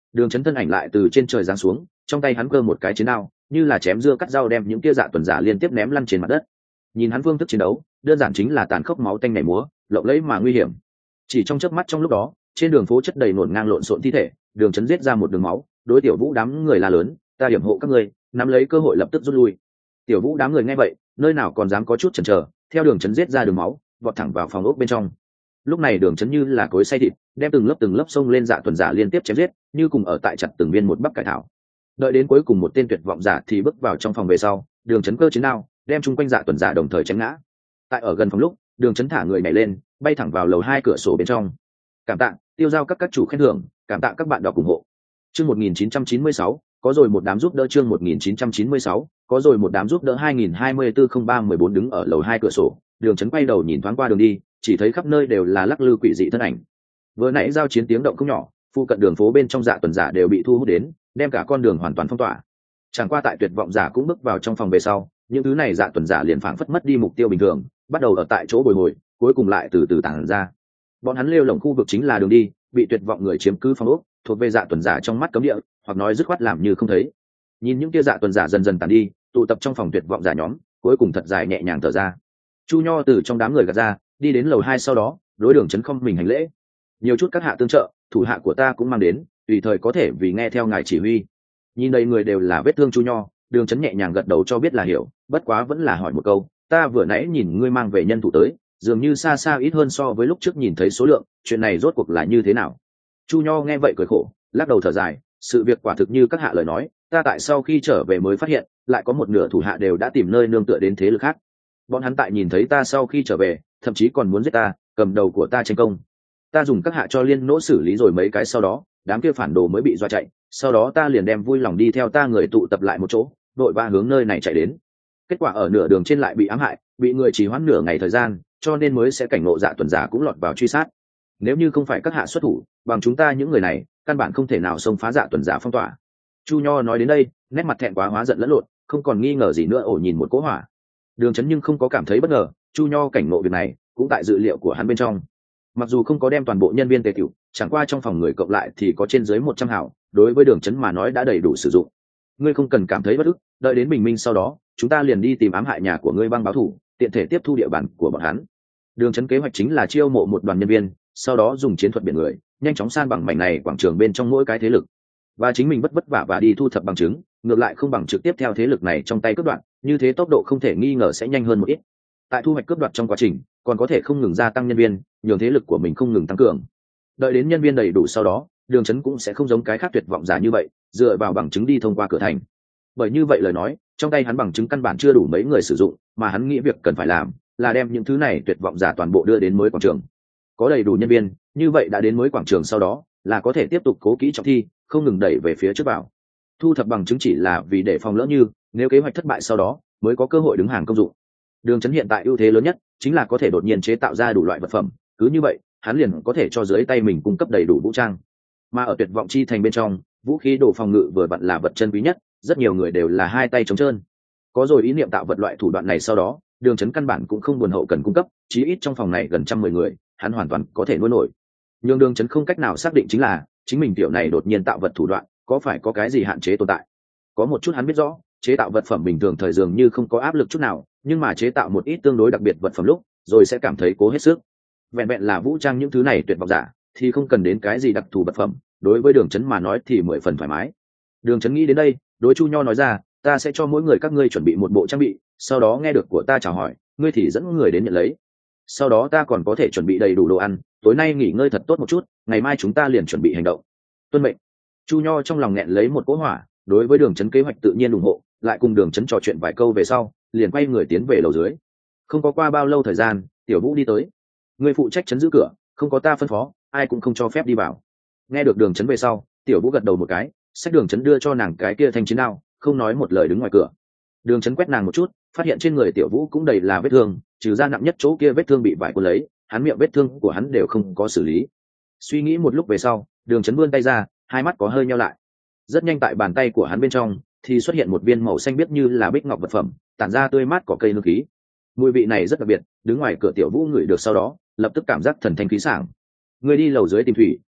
Đường Chấn thân ảnh lại từ trên trời giáng xuống, trong tay hắn cơ một cái chiến đao, như là chém dưa cắt rau đem những kia dạ tuần giả liên tiếp ném lăn trên mặt đất. Nhìn hắn phương thức chiến đấu, đơn giản chính là tàn khốc máu tanh nảy múa, lộng lẫy mà nguy hiểm. Chỉ trong chớp mắt trong lúc đó, trên đường phố chất đầy nổn ngang lộn xộn thi thể, Đường Chấn giết ra một đường máu, đối Tiểu Vũ đám người la lớn, ta điểm hộ các ngươi, nắm lấy cơ hội lập tức rút lui. Tiểu Vũ đám người nghe vậy, nơi nào còn dám có chút chần chờ, theo Đường Chấn giết ra đường máu, vọt thẳng vào phòng ốc bên trong. Lúc này Đường Chấn như là cối xay thịt, đem từng lớp xông lên dạ tuần giả liên tiếp chém giết, như cùng ở tại chặt từng viên một bắp cải thảo. Đợi đến cuối cùng một tên tuyệt vọng giả thì bước vào trong phòng về sau, Đường Chấn cơ chiến đao, đem chung quanh dạ tuần giả đồng thời chém ngã. Tại ở gần phòng lúc, Đường Chấn thả người nhảy lên, bay thẳng vào lầu 2 cửa sổ bên trong. Cảm tạ, tiêu giao các chủ khen thưởng, cảm tạ các bạn đọc ủng hộ. Chương 1996, có rồi một đám giúp đỡ. Chương 1996, có rồi một đám giúp đỡ. 2024-03-14 đứng ở lầu 2 cửa sổ, Đường Chấn quay đầu nhìn thoáng qua đường đi, chỉ thấy khắp nơi đều là lắc lư quỷ dị thân ảnh. Vừa nãy giao chiến tiếng động không nhỏ, phụ cận đường phố bên trong dạ tuần giả đều bị thu hút đến, đem cả con đường hoàn toàn phong tỏa. Chẳng qua tại tuyệt vọng giả cũng bước vào trong phòng về sau, những thứ này dạ tuần giả liền phảng phất mất đi mục tiêu bình thường, bắt đầu ở tại chỗ bồi hồi, cuối cùng lại từ từ tản ra. Bọn hắn lêu lổng khu vực chính là đường đi, bị tuyệt vọng người chiếm cứ phòng ốc, thuộc về dạ tuần giả trong mắt cấm địa, hoặc nói dứt khoát làm như không thấy. Nhìn những kia dạ tuần giả dần dần tàn đi, tụ tập trong phòng tuyệt vọng giả nhóm, cuối cùng thật dài nhẹ nhàng thở ra. Chu Nho từ trong đám người gạt ra, đi đến lầu 2 sau đó, đối Đường Chấn không mình hành lễ. Nhiều chút các hạ tương trợ, thủ hạ của ta cũng mang đến, tùy thời có thể vì nghe theo ngài chỉ huy. Nhìn đây người đều là vết thương Chu Nho, Đường Chấn nhẹ nhàng gật đầu cho biết là hiểu, bất quá vẫn là hỏi một câu, ta vừa nãy nhìn ngươi mang về nhân thủ tới, dường như xa xa ít hơn so với lúc trước nhìn thấy số lượng, chuyện này rốt cuộc là như thế nào? Chu Nho nghe vậy cười khổ, lắc đầu thở dài, sự việc quả thực như các hạ lời nói, ta tại sau khi trở về mới phát hiện, lại có một nửa thủ hạ đều đã tìm nơi nương tựa đến thế lực khác. Bọn hắn tại nhìn thấy ta sau khi trở về, thậm chí còn muốn giết ta, cầm đầu của ta tranh công. Ta dùng các hạ cho liên nỗ xử lý rồi mấy cái sau đó, đám kia phản đồ mới bị dọa chạy, sau đó ta liền đem vui lòng đi theo ta người tụ tập lại một chỗ, đội ba hướng nơi này chạy đến. Kết quả ở nửa đường trên lại bị ám hại, bị người trì hoãn nửa ngày thời gian, cho nên mới sẽ cảnh ngộ dạ tuần giả cũng lọt vào truy sát. Nếu như không phải các hạ xuất thủ, bằng chúng ta những người này, căn bản không thể nào xông phá dạ tuần giả phong tỏa. Chu Nho nói đến đây, nét mặt thẹn quá hóa giận lẫn lộn, không còn nghi ngờ gì nữa ổ nhìn một cỗ hỏa. Đường Chấn nhưng không có cảm thấy bất ngờ, Chu Nho cảnh ngộ việc này cũng tại dự liệu của hắn bên trong. Mặc dù không có đem toàn bộ nhân viên tề cửu, chẳng qua trong phòng người cộng lại thì có trên dưới 100 hảo, đối với Đường Chấn mà nói đã đầy đủ sử dụng. Ngươi không cần cảm thấy bất ức, đợi đến bình minh sau đó, chúng ta liền đi tìm ám hại nhà của ngươi băng báo thủ, tiện thể tiếp thu địa bàn của bọn hắn. Đường Chấn kế hoạch chính là chiêu mộ một đoàn nhân viên, sau đó dùng chiến thuật biển người, nhanh chóng san bằng mảnh này quảng trường bên trong mỗi cái thế lực. Và chính mình vất vả và đi thu thập bằng chứng, ngược lại không bằng trực tiếp theo thế lực này trong tay cướp đoạt, như thế tốc độ không thể nghi ngờ sẽ nhanh hơn một ít. Tại thu hoạch cướp đoạt trong quá trình, còn có thể không ngừng gia tăng nhân viên, nhường thế lực của mình không ngừng tăng cường. Đợi đến nhân viên đầy đủ sau đó, Đường Chấn cũng sẽ không giống cái khác tuyệt vọng giả như vậy, dựa vào bằng chứng đi thông qua cửa thành. Bởi như vậy lời nói, trong tay hắn bằng chứng căn bản chưa đủ mấy người sử dụng, mà hắn nghĩ việc cần phải làm là đem những thứ này tuyệt vọng giả toàn bộ đưa đến mới quảng trường. Có đầy đủ nhân viên, như vậy đã đến mới quảng trường sau đó, là có thể tiếp tục cố kỹ trọng thi, không ngừng đẩy về phía trước vào. Thu thập bằng chứng chỉ là vì để phòng lỡ như nếu kế hoạch thất bại sau đó, mới có cơ hội đứng hàng công dụng. Đường Chấn hiện tại ưu thế lớn nhất chính là có thể đột nhiên chế tạo ra đủ loại vật phẩm, cứ như vậy, hắn liền có thể cho dưới tay mình cung cấp đầy đủ vũ trang. Mà ở tuyệt vọng chi thành bên trong, vũ khí đồ phòng ngự vừa vặn là vật chân quý nhất, rất nhiều người đều là hai tay trống trơn. Có rồi ý niệm tạo vật loại thủ đoạn này sau đó, Đường Chấn căn bản cũng không buồn hậu cần cung cấp, chí ít trong phòng này gần 110 người, hắn hoàn toàn có thể nuôi nổi. Nhưng Đường Chấn không cách nào xác định chính là chính mình tiểu này đột nhiên tạo vật thủ đoạn có phải có cái gì hạn chế tồn tại. Có một chút hắn biết rõ, chế tạo vật phẩm bình thường thời dường như không có áp lực chút nào, nhưng mà chế tạo một ít tương đối đặc biệt vật phẩm lúc, rồi sẽ cảm thấy cố hết sức. Vẹn vẹn là vũ trang những thứ này tuyệt vọng giả, thì không cần đến cái gì đặc thù vật phẩm, đối với Đường Chấn mà nói thì 10 phần thoải mái. Đường Chấn nghĩ đến đây, đối Chu Nho nói ra, ta sẽ cho mỗi người các ngươi chuẩn bị một bộ trang bị, sau đó nghe được của ta chào hỏi, ngươi thì dẫn người đến nhận lấy. Sau đó ta còn có thể chuẩn bị đầy đủ đồ ăn, tối nay nghỉ ngơi thật tốt một chút, ngày mai chúng ta liền chuẩn bị hành động. Tuân mệnh. Chu Nho trong lòng nghẹn lấy một cỗ hỏa, đối với Đường Chấn kế hoạch tự nhiên ủng hộ, lại cùng Đường Chấn trò chuyện vài câu về sau, liền quay người tiến về lầu dưới. Không có qua bao lâu thời gian, Tiểu Vũ đi tới. Người phụ trách trấn giữ cửa, không có ta phân phó, ai cũng không cho phép đi vào. Nghe được Đường Chấn về sau, Tiểu Vũ gật đầu một cái, xách Đường Chấn đưa cho nàng cái kia thanh chiến đao, không nói một lời đứng ngoài cửa. Đường Chấn quét nàng một chút, phát hiện trên người Tiểu Vũ cũng đầy là vết thương, trừ ra nặng nhất chỗ kia vết thương bị vải cuốn lấy, hắn miệng vết thương của hắn đều không có xử lý. Suy nghĩ một lúc về sau, Đường Chấn vươn tay ra, hai mắt có hơi nheo lại. Rất nhanh tại bàn tay của hắn bên trong thì xuất hiện một viên màu xanh biếc như là bích ngọc vật phẩm, tản ra tươi mát cỏ cây hương khí. Mùi vị này rất đặc biệt, đứng ngoài cửa Tiểu Vũ ngửi được sau đó, lập tức cảm giác thần thanh khí sảng. Người đi lầu dưới tìm thủy,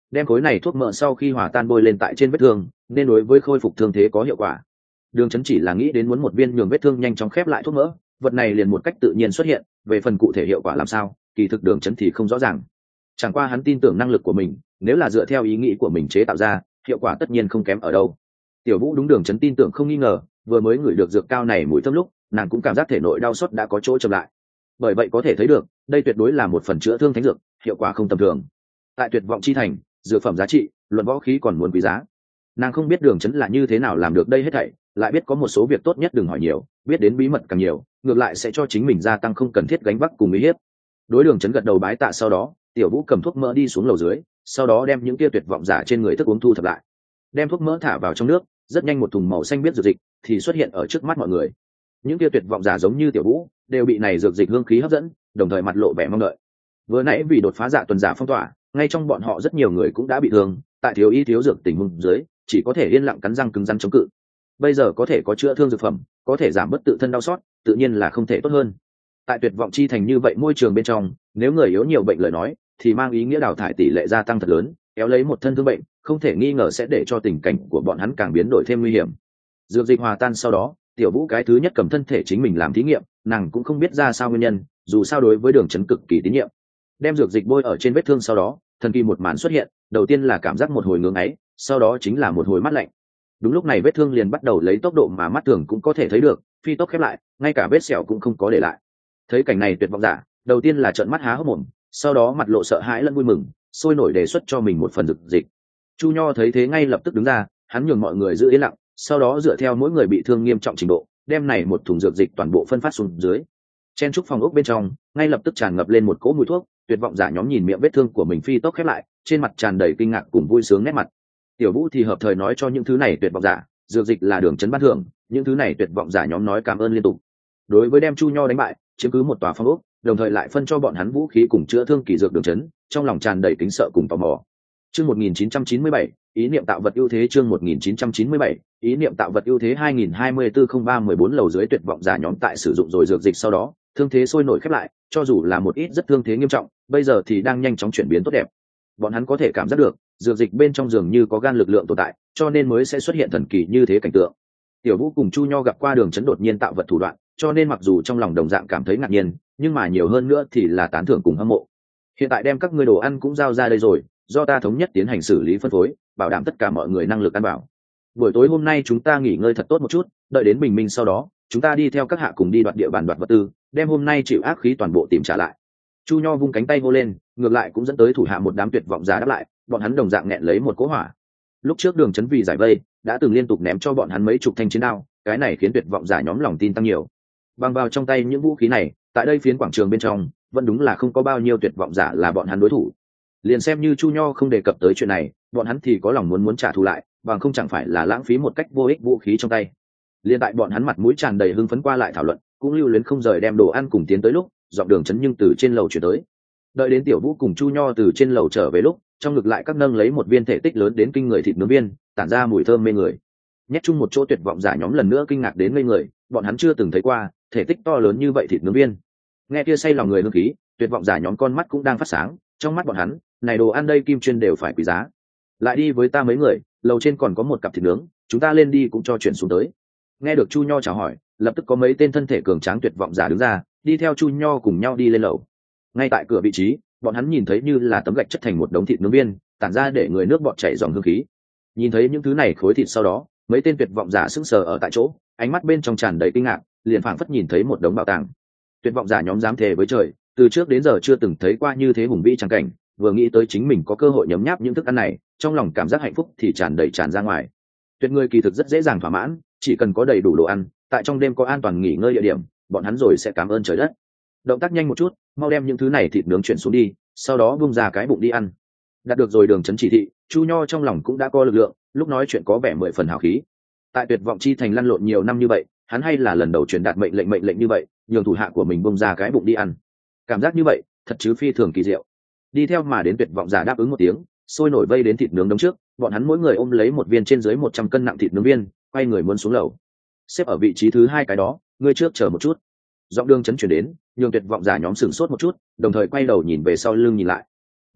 đem khối này thuốc mỡ sau khi hòa tan bôi lên tại trên vết thương nên đối với khôi phục thương thế có hiệu quả. Đường Chấn chỉ là nghĩ đến muốn một viên nhường vết thương nhanh chóng khép lại thuốc mỡ, vật này liền một cách tự nhiên xuất hiện, về phần cụ thể hiệu quả làm sao kỳ thực Đường Chấn thì không rõ ràng. Chẳng qua hắn tin tưởng năng lực của mình, nếu là dựa theo ý nghĩ của mình chế tạo ra, hiệu quả tất nhiên không kém ở đâu. Tiểu Vũ đúng Đường Chấn tin tưởng không nghi ngờ, vừa mới ngửi được dược cao này mùi thơm lúc nàng cũng cảm giác thể nội đau sốt đã có chỗ chậm lại. Bởi vậy có thể thấy được đây tuyệt đối là một phần chữa thương thánh dược, hiệu quả không tầm thường. Tại Tuyệt Vọng Chi Thành, dược phẩm giá trị luận võ khí còn muốn quý giá. Nàng không biết Đường Chấn là như thế nào làm được đây hết thảy, lại biết có một số việc tốt nhất đừng hỏi nhiều, biết đến bí mật càng nhiều ngược lại sẽ cho chính mình gia tăng không cần thiết gánh vác cùng uy hiếp. Đối Đường Chấn gật đầu bái tạ, sau đó Tiểu Vũ cầm thuốc mỡ đi xuống lầu dưới, sau đó đem những kia tuyệt vọng giả trên người thức uống thu thập lại, đem thuốc mỡ thả vào trong nước. Rất nhanh một thùng màu xanh biết dược dịch thì xuất hiện ở trước mắt mọi người. Những kia tuyệt vọng giả giống như Tiểu Vũ đều bị này dược dịch hương khí hấp dẫn, đồng thời mặt lộ vẻ mong đợi. Vừa nãy vì đột phá dạ tuần giả phong tỏa, ngay trong bọn họ rất nhiều người cũng đã bị thương, tại thiếu y thiếu dược tình huống dưới chỉ có thể yên lặng cắn răng cứng rắn chống cự. Bây giờ có thể có chữa thương dược phẩm, có thể giảm bớt tự thân đau xót, tự nhiên là không thể tốt hơn. Tại Tuyệt Vọng Chi Thành như vậy môi trường bên trong, nếu người yếu nhiều bệnh lời nói thì mang ý nghĩa đào thải tỷ lệ gia tăng thật lớn, kéo lấy một thân thương bệnh không thể nghi ngờ sẽ để cho tình cảnh của bọn hắn càng biến đổi thêm nguy hiểm. Dược dịch hòa tan sau đó, Tiểu Vũ cái thứ nhất cầm thân thể chính mình làm thí nghiệm, nàng cũng không biết ra sao nguyên nhân, dù sao đối với Đường Chấn cực kỳ tín nhiệm. Đem dược dịch bôi ở trên vết thương sau đó, thần kỳ một màn xuất hiện, đầu tiên là cảm giác một hồi ngưỡng ấy, sau đó chính là một hồi mát lạnh. Đúng lúc này vết thương liền bắt đầu lấy tốc độ mà mắt thường cũng có thể thấy được phi tốc khép lại, ngay cả vết sẹo cũng không có để lại. Thấy cảnh này Tuyệt Vọng giả đầu tiên là trợn mắt há hốc mồm, sau đó mặt lộ sợ hãi lẫn vui mừng, sôi nổi đề xuất cho mình một phần dược dịch. Chu Nho thấy thế ngay lập tức đứng ra, hắn nhường mọi người giữ yên lặng, sau đó dựa theo mỗi người bị thương nghiêm trọng trình độ, đem này một thùng dược dịch toàn bộ phân phát xuống dưới. Chen trúc phòng ốc bên trong ngay lập tức tràn ngập lên một cỗ mùi thuốc. Tuyệt Vọng giả nhóm nhìn miệng vết thương của mình phi tốc khép lại, trên mặt tràn đầy kinh ngạc cùng vui sướng nét mặt. Tiểu Vũ thì hợp thời nói cho những thứ này tuyệt vọng giả, dược dịch là Đường Chấn ban thưởng. Những thứ này tuyệt vọng giả nhóm nói cảm ơn liên tục. Đối với đem Chu Nho đánh bại, chiếm cứ một tòa phong ốc, đồng thời lại phân cho bọn hắn vũ khí cùng chữa thương kỳ dược Đường Chấn, trong lòng tràn đầy kính sợ cùng tò mò. Chương 1997, ý niệm tạo vật ưu thế. Chương 1997, ý niệm tạo vật ưu thế. 2024-03-14 lầu dưới tuyệt vọng giả nhóm tại sử dụng rồi dược dịch sau đó, thương thế sôi nổi khép lại, cho dù là một ít rất thương thế nghiêm trọng, bây giờ thì đang nhanh chóng chuyển biến tốt đẹp. Bọn hắn có thể cảm giác được dược dịch bên trong dường như có gan lực lượng tồn tại, cho nên mới sẽ xuất hiện thần kỳ như thế cảnh tượng. Tiểu Vũ cùng Chu Nho gặp qua Đường Chấn đột nhiên tạo vật thủ đoạn, cho nên mặc dù trong lòng đồng dạng cảm thấy ngạc nhiên, nhưng mà nhiều hơn nữa thì là tán thưởng cùng hâm mộ. Hiện tại đem các ngươi đồ ăn cũng giao ra đây rồi, do ta thống nhất tiến hành xử lý phân phối, bảo đảm tất cả mọi người năng lực ăn bảo. Buổi tối hôm nay chúng ta nghỉ ngơi thật tốt một chút, đợi đến bình minh sau đó chúng ta đi theo các hạ cùng đi đoạt địa bàn đoạt vật tư, đem hôm nay chịu ác khí toàn bộ tìm trả lại. Chu Nho vung cánh tay hô lên, ngược lại cũng dẫn tới thủ hạ một đám tuyệt vọng giả đáp lại, bọn hắn đồng dạng nghẹn lấy một cỗ hỏa. Lúc trước Đường Chấn vì giải vây đã từng liên tục ném cho bọn hắn mấy chục thanh chiến đao, cái này khiến tuyệt vọng giả nhóm lòng tin tăng nhiều. Bằng vào trong tay những vũ khí này, tại đây phiến quảng trường bên trong vẫn đúng là không có bao nhiêu tuyệt vọng giả là bọn hắn đối thủ. Liền xem như Chu Nho không đề cập tới chuyện này, bọn hắn thì có lòng muốn trả thù lại, bằng không chẳng phải là lãng phí một cách vô ích vũ khí trong tay. Liên tại bọn hắn mặt mũi tràn đầy hưng phấn qua lại thảo luận, cũng lưu luyến không rời đem đồ ăn cùng tiến tới lúc giọng Đường Chấn nhưng từ trên lầu chuyển tới. Đợi đến Tiểu Vũ cùng Chu Nho từ trên lầu trở về lúc, trong ngực lại các nâng lấy một viên thể tích lớn đến kinh người thịt nướng viên, tản ra mùi thơm mê người. Nhét chung một chỗ tuyệt vọng giả nhóm lần nữa kinh ngạc đến ngây người, bọn hắn chưa từng thấy qua thể tích to lớn như vậy thịt nướng viên. Nghe kia say lòng người hương khí, tuyệt vọng giả nhóm con mắt cũng đang phát sáng, trong mắt bọn hắn, này đồ ăn đây kim chuyên đều phải quý giá. Lại đi với ta mấy người, lầu trên còn có một cặp thịt nướng, chúng ta lên đi cũng cho chuyển xuống tới. Nghe được Chu Nho chào hỏi, lập tức có mấy tên thân thể cường tráng tuyệt vọng giả đứng ra, đi theo Chu Nho cùng nhau đi lên lầu. Ngay tại cửa vị trí, bọn hắn nhìn thấy như là tấm gạch chất thành một đống thịt nướng viên, tản ra để người nước bọt chảy dòng hương khí. Nhìn thấy những thứ này khối thịt sau đó, mấy tên tuyệt vọng giả sững sờ ở tại chỗ, ánh mắt bên trong tràn đầy kinh ngạc, liền phảng phất nhìn thấy một đống bảo tàng. Tuyệt vọng giả nhóm dám thề với trời, từ trước đến giờ chưa từng thấy qua như thế hùng vĩ trắng cảnh, vừa nghĩ tới chính mình có cơ hội nhấm nháp những thức ăn này, trong lòng cảm giác hạnh phúc thì tràn ra ngoài. Tuyệt người kỳ thực rất dễ dàng thỏa mãn, chỉ cần có đầy đủ đồ ăn, tại trong đêm có an toàn nghỉ ngơi địa điểm, bọn hắn rồi sẽ cảm ơn trời đất. Động tác nhanh một chút, mau đem những thứ này thịt nướng chuyển xuống đi, sau đó bung ra cái bụng đi ăn. Đạt được rồi Đường Chấn chỉ thị, Chu Nho trong lòng cũng đã có lực lượng, lúc nói chuyện có vẻ 10 phần hào khí. Tại Tuyệt Vọng Chi Thành lăn lộn nhiều năm như vậy, hắn hay là lần đầu truyền đạt mệnh lệnh như vậy, nhường thủ hạ của mình bung ra cái bụng đi ăn. Cảm giác như vậy, thật chứ phi thường kỳ diệu. Đi theo mà đến tuyệt vọng giả đáp ứng một tiếng, sôi nổi vây đến thịt nướng đống trước, bọn hắn mỗi người ôm lấy một viên trên dưới 100 cân nặng thịt nướng viên, quay người muốn xuống lầu. Xếp ở vị trí thứ hai cái đó, ngươi trước chờ một chút. Giọng Đường Chấn chuyển đến, nhường tuyệt vọng giả nhóm sửng sốt một chút, đồng thời quay đầu nhìn về sau lưng nhìn lại.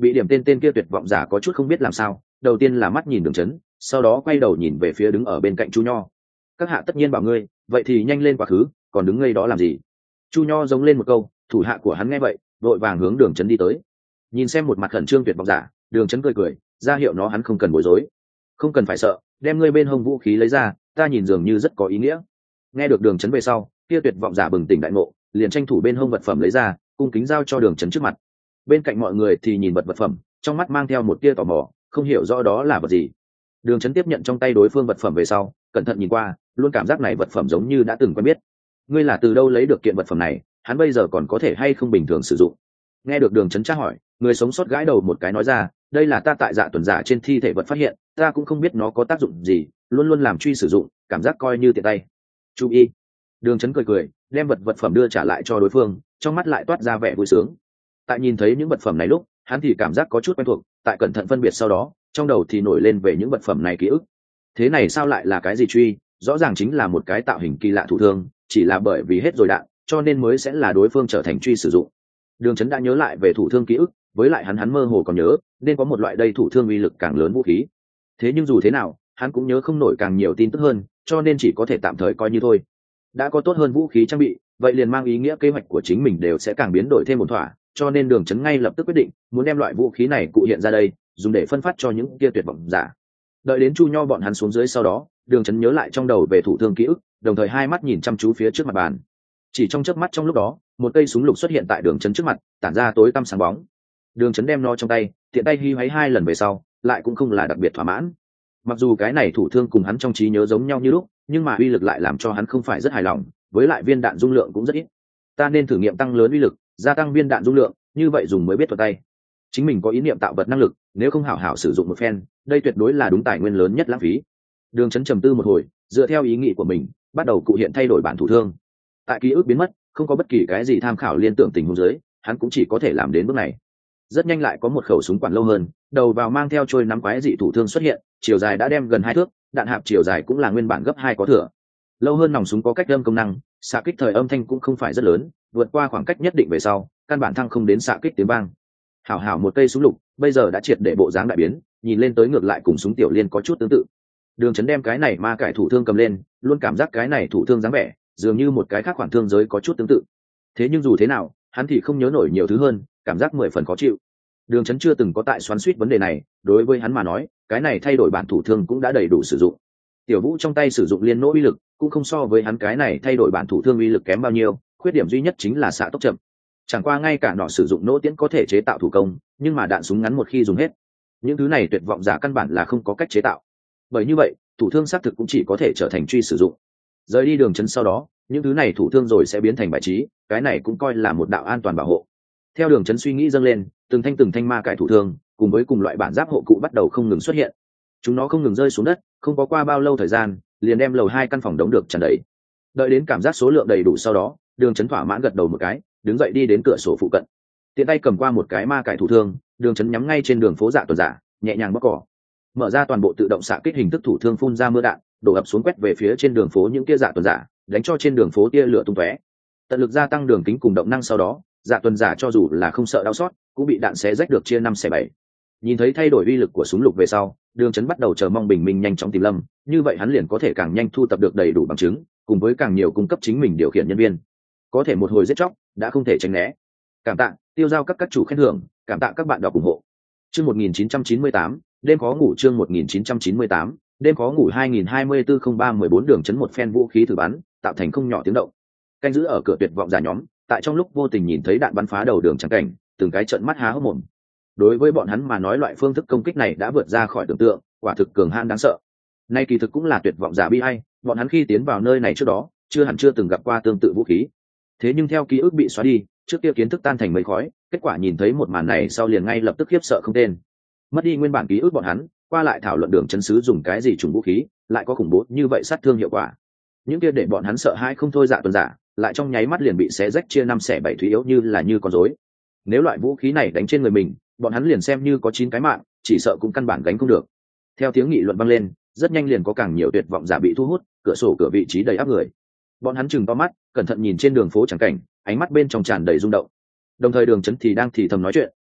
bị điểm tên kia tuyệt vọng giả có chút không biết làm sao, đầu tiên là mắt nhìn đường chấn, sau đó quay đầu nhìn về phía đứng ở bên cạnh Chu Nho. Các hạ tất nhiên bảo ngươi, vậy thì nhanh lên quá khứ, còn đứng ngây đó làm gì? Chu Nho giống lên một câu, thủ hạ của hắn nghe vậy vội vàng hướng đường chấn đi tới. Nhìn xem một mặt khẩn trương tuyệt vọng giả, đường chấn cười cười ra hiệu nó hắn không cần bối rối. Không cần phải sợ, đem ngươi bên hông vũ khí lấy ra, ta nhìn dường như rất có ý nghĩa. Nghe được đường chấn về sau, kia tuyệt vọng giả bừng tỉnh đại ngộ, liền tranh thủ bên hông vật phẩm lấy ra, cung kính giao cho đường chấn trước mặt. Bên cạnh mọi người thì nhìn vật phẩm, trong mắt mang theo một tia tò mò, không hiểu rõ đó là vật gì. Đường chấn tiếp nhận trong tay đối phương vật phẩm về sau, cẩn thận nhìn qua, luôn cảm giác này vật phẩm giống như đã từng quen biết. Ngươi là từ đâu lấy được kiện vật phẩm này, hắn bây giờ còn có thể hay không bình thường sử dụng? Nghe được đường chấn tra hỏi, người sống sót gãi đầu một cái nói ra, đây là ta tại Dạ Tuần giả trên thi thể vật phát hiện, ta cũng không biết nó có tác dụng gì, luôn luôn làm truy sử dụng, cảm giác coi như tiện tay. Chú ý. Đường chấn cười cười, đem vật phẩm đưa trả lại cho đối phương, trong mắt lại toát ra vẻ vui sướng. Tại nhìn thấy những vật phẩm này lúc, hắn thì cảm giác có chút quen thuộc, tại cẩn thận phân biệt sau đó, trong đầu thì nổi lên về những vật phẩm này ký ức. Thế này sao lại là cái gì truy? Rõ ràng chính là một cái tạo hình kỳ lạ thủ thương, chỉ là bởi vì hết rồi đạn, cho nên mới sẽ là đối phương trở thành truy sử dụng. Đường chấn đã nhớ lại về thủ thương ký ức, với lại hắn mơ hồ còn nhớ, nên có một loại đây thủ thương uy lực càng lớn vũ khí. Thế nhưng dù thế nào, hắn cũng nhớ không nổi càng nhiều tin tức hơn, cho nên chỉ có thể tạm thời coi như thôi. Đã có tốt hơn vũ khí trang bị, vậy liền mang ý nghĩa kế hoạch của chính mình đều sẽ càng biến đổi thêm một thỏa, cho nên đường chấn ngay lập tức quyết định muốn đem loại vũ khí này cụ hiện ra đây, dùng để phân phát cho những kia tuyệt vọng giả. Đợi đến Chu Nho bọn hắn xuống dưới sau đó, đường chấn nhớ lại trong đầu về thủ thương ký ức, đồng thời hai mắt nhìn chăm chú phía trước mặt bàn. Chỉ trong chớp mắt trong lúc đó, một cây súng lục xuất hiện tại đường chấn trước mặt, tản ra tối tăm sáng bóng. Đường chấn đem nó trong tay, tiện tay hi hoáy 2 lần về sau, lại cũng không là đặc biệt thỏa mãn. Mặc dù cái này thủ thương cùng hắn trong trí nhớ giống nhau như lúc, nhưng mà uy lực lại làm cho hắn không phải rất hài lòng, với lại viên đạn dung lượng cũng rất ít. Ta nên thử nghiệm tăng lớn uy lực, gia tăng viên đạn dung lượng, như vậy dùng mới biết thuật tay. Chính mình có ý niệm tạo vật năng lực, nếu không hảo hảo sử dụng một phen, đây tuyệt đối là đúng tài nguyên lớn nhất lãng phí. Đường chấn trầm tư một hồi, dựa theo ý nghĩ của mình, bắt đầu cụ hiện thay đổi bản thủ thương. Tại ký ức biến mất, không có bất kỳ cái gì tham khảo liên tưởng tình huống dưới, hắn cũng chỉ có thể làm đến bước này. Rất nhanh lại có một khẩu súng quản lâu hơn, đầu vào mang theo trôi nắm quái dị thủ thương xuất hiện, chiều dài đã đem gần 2 thước, đạn hạp chiều dài cũng là nguyên bản gấp 2 có thừa. Lâu hơn nòng súng có cách âm công năng, xạ kích thời âm thanh cũng không phải rất lớn, vượt qua khoảng cách nhất định về sau, căn bản thăng không đến xạ kích tiếng vang. Hảo hảo một cây súng lục, bây giờ đã triệt để bộ dáng đại biến, nhìn lên tới ngược lại cùng súng tiểu liên có chút tương tự. Đường chấn đem cái này ma cải thủ thương cầm lên, luôn cảm giác cái này thủ thương dáng vẻ dường như một cái khác khoản thương giới có chút tương tự. Thế nhưng dù thế nào, hắn thì không nhớ nổi nhiều thứ hơn, cảm giác 10 phần khó chịu. Đường chấn chưa từng có tại xoắn xuýt vấn đề này, đối với hắn mà nói, cái này thay đổi bản thủ thương cũng đã đầy đủ sử dụng. Tiểu Vũ trong tay sử dụng liên nỗ uy lực, cũng không so với hắn cái này thay đổi bản thủ thương uy lực kém bao nhiêu, khuyết điểm duy nhất chính là xạ tốc chậm. Chẳng qua ngay cả nọ sử dụng nỗ tiễn có thể chế tạo thủ công, nhưng mà đạn súng ngắn một khi dùng hết, những thứ này tuyệt vọng giả căn bản là không có cách chế tạo. Bởi như vậy, thủ thương xác thực cũng chỉ có thể trở thành truy sử dụng. Rời đi đường chấn sau đó, những thứ này thủ thương rồi sẽ biến thành bài trí, cái này cũng coi là một đạo an toàn bảo hộ. Theo đường chấn suy nghĩ dâng lên, từng thanh ma cải thủ thương, cùng với cùng loại bản giáp hộ cụ bắt đầu không ngừng xuất hiện. Chúng nó không ngừng rơi xuống đất, không có qua bao lâu thời gian, liền đem lầu 2 căn phòng đống được tràn đầy. Đợi đến cảm giác số lượng đầy đủ sau đó, đường chấn thỏa mãn gật đầu một cái, đứng dậy đi đến cửa sổ phụ cận. Tiện tay cầm qua một cái ma cải thủ thương, đường chấn nhắm ngay trên đường phố Dạ Tuần giả, nhẹ nhàng bóc cỏ. Mở ra toàn bộ tự động xạ kích hình thức thủ thương phun ra mưa đạn, đổ ập xuống quét về phía trên đường phố những kia Dạ Tuần giả, đánh cho trên đường phố tia lửa tung tóe. Tận lực gia tăng đường kính cùng động năng sau đó, Dạ Tuần giả cho dù là không sợ đau sót, cũng bị đạn xé rách được chia 5 xẻ 7. Nhìn thấy thay đổi uy lực của súng lục về sau, đường chấn bắt đầu chờ mong bình minh nhanh chóng tìm lâm, như vậy hắn liền có thể càng nhanh thu tập được đầy đủ bằng chứng, cùng với càng nhiều cung cấp chính mình điều khiển nhân viên, có thể một hồi giết chóc đã không thể tránh né. Cảm tạ tiêu giao các chủ khen thưởng, cảm tạ các bạn đọc ủng hộ. Chương 1998, đêm khó ngủ. Chương 1998, đêm khó ngủ. 2024-03-14 đường chấn một phen vũ khí thử bắn, tạo thành không nhỏ tiếng động. Canh giữ ở cửa tuyệt vọng giả nhóm, tại trong lúc vô tình nhìn thấy đạn bắn phá đầu đường trắng cảnh, từng cái trợn mắt há hốc mồm. Đối với bọn hắn mà nói loại phương thức công kích này đã vượt ra khỏi tưởng tượng, quả thực cường hãn đáng sợ. Nay kỳ thực cũng là tuyệt vọng giả bi ai, bọn hắn khi tiến vào nơi này trước đó, chưa từng gặp qua tương tự vũ khí. Thế nhưng theo ký ức bị xóa đi, trước kia kiến thức tan thành mây khói, kết quả nhìn thấy một màn này sau liền ngay lập tức khiếp sợ không tên. Mất đi nguyên bản ký ức bọn hắn, qua lại thảo luận đường chấn sứ dùng cái gì trùng vũ khí, lại có khủng bố như vậy sát thương hiệu quả. Những kia để bọn hắn sợ hãi không thôi Dạ Tuần giả, lại trong nháy mắt liền bị xé rách chia 5 xẻ 7 thúy yếu như con rối. Nếu loại vũ khí này đánh trên người mình, bọn hắn liền xem như có 9 cái mạng, chỉ sợ cũng căn bản gánh không được. Theo tiếng nghị luận vang lên, rất nhanh liền có càng nhiều tuyệt vọng giả bị thu hút, cửa sổ cửa vị trí đầy áp người. Bọn hắn chừng to mắt, cẩn thận nhìn trên đường phố trắng cảnh, ánh mắt bên trong tràn đầy rung động. Đồng thời đường chấn thì đang thì thầm nói chuyện,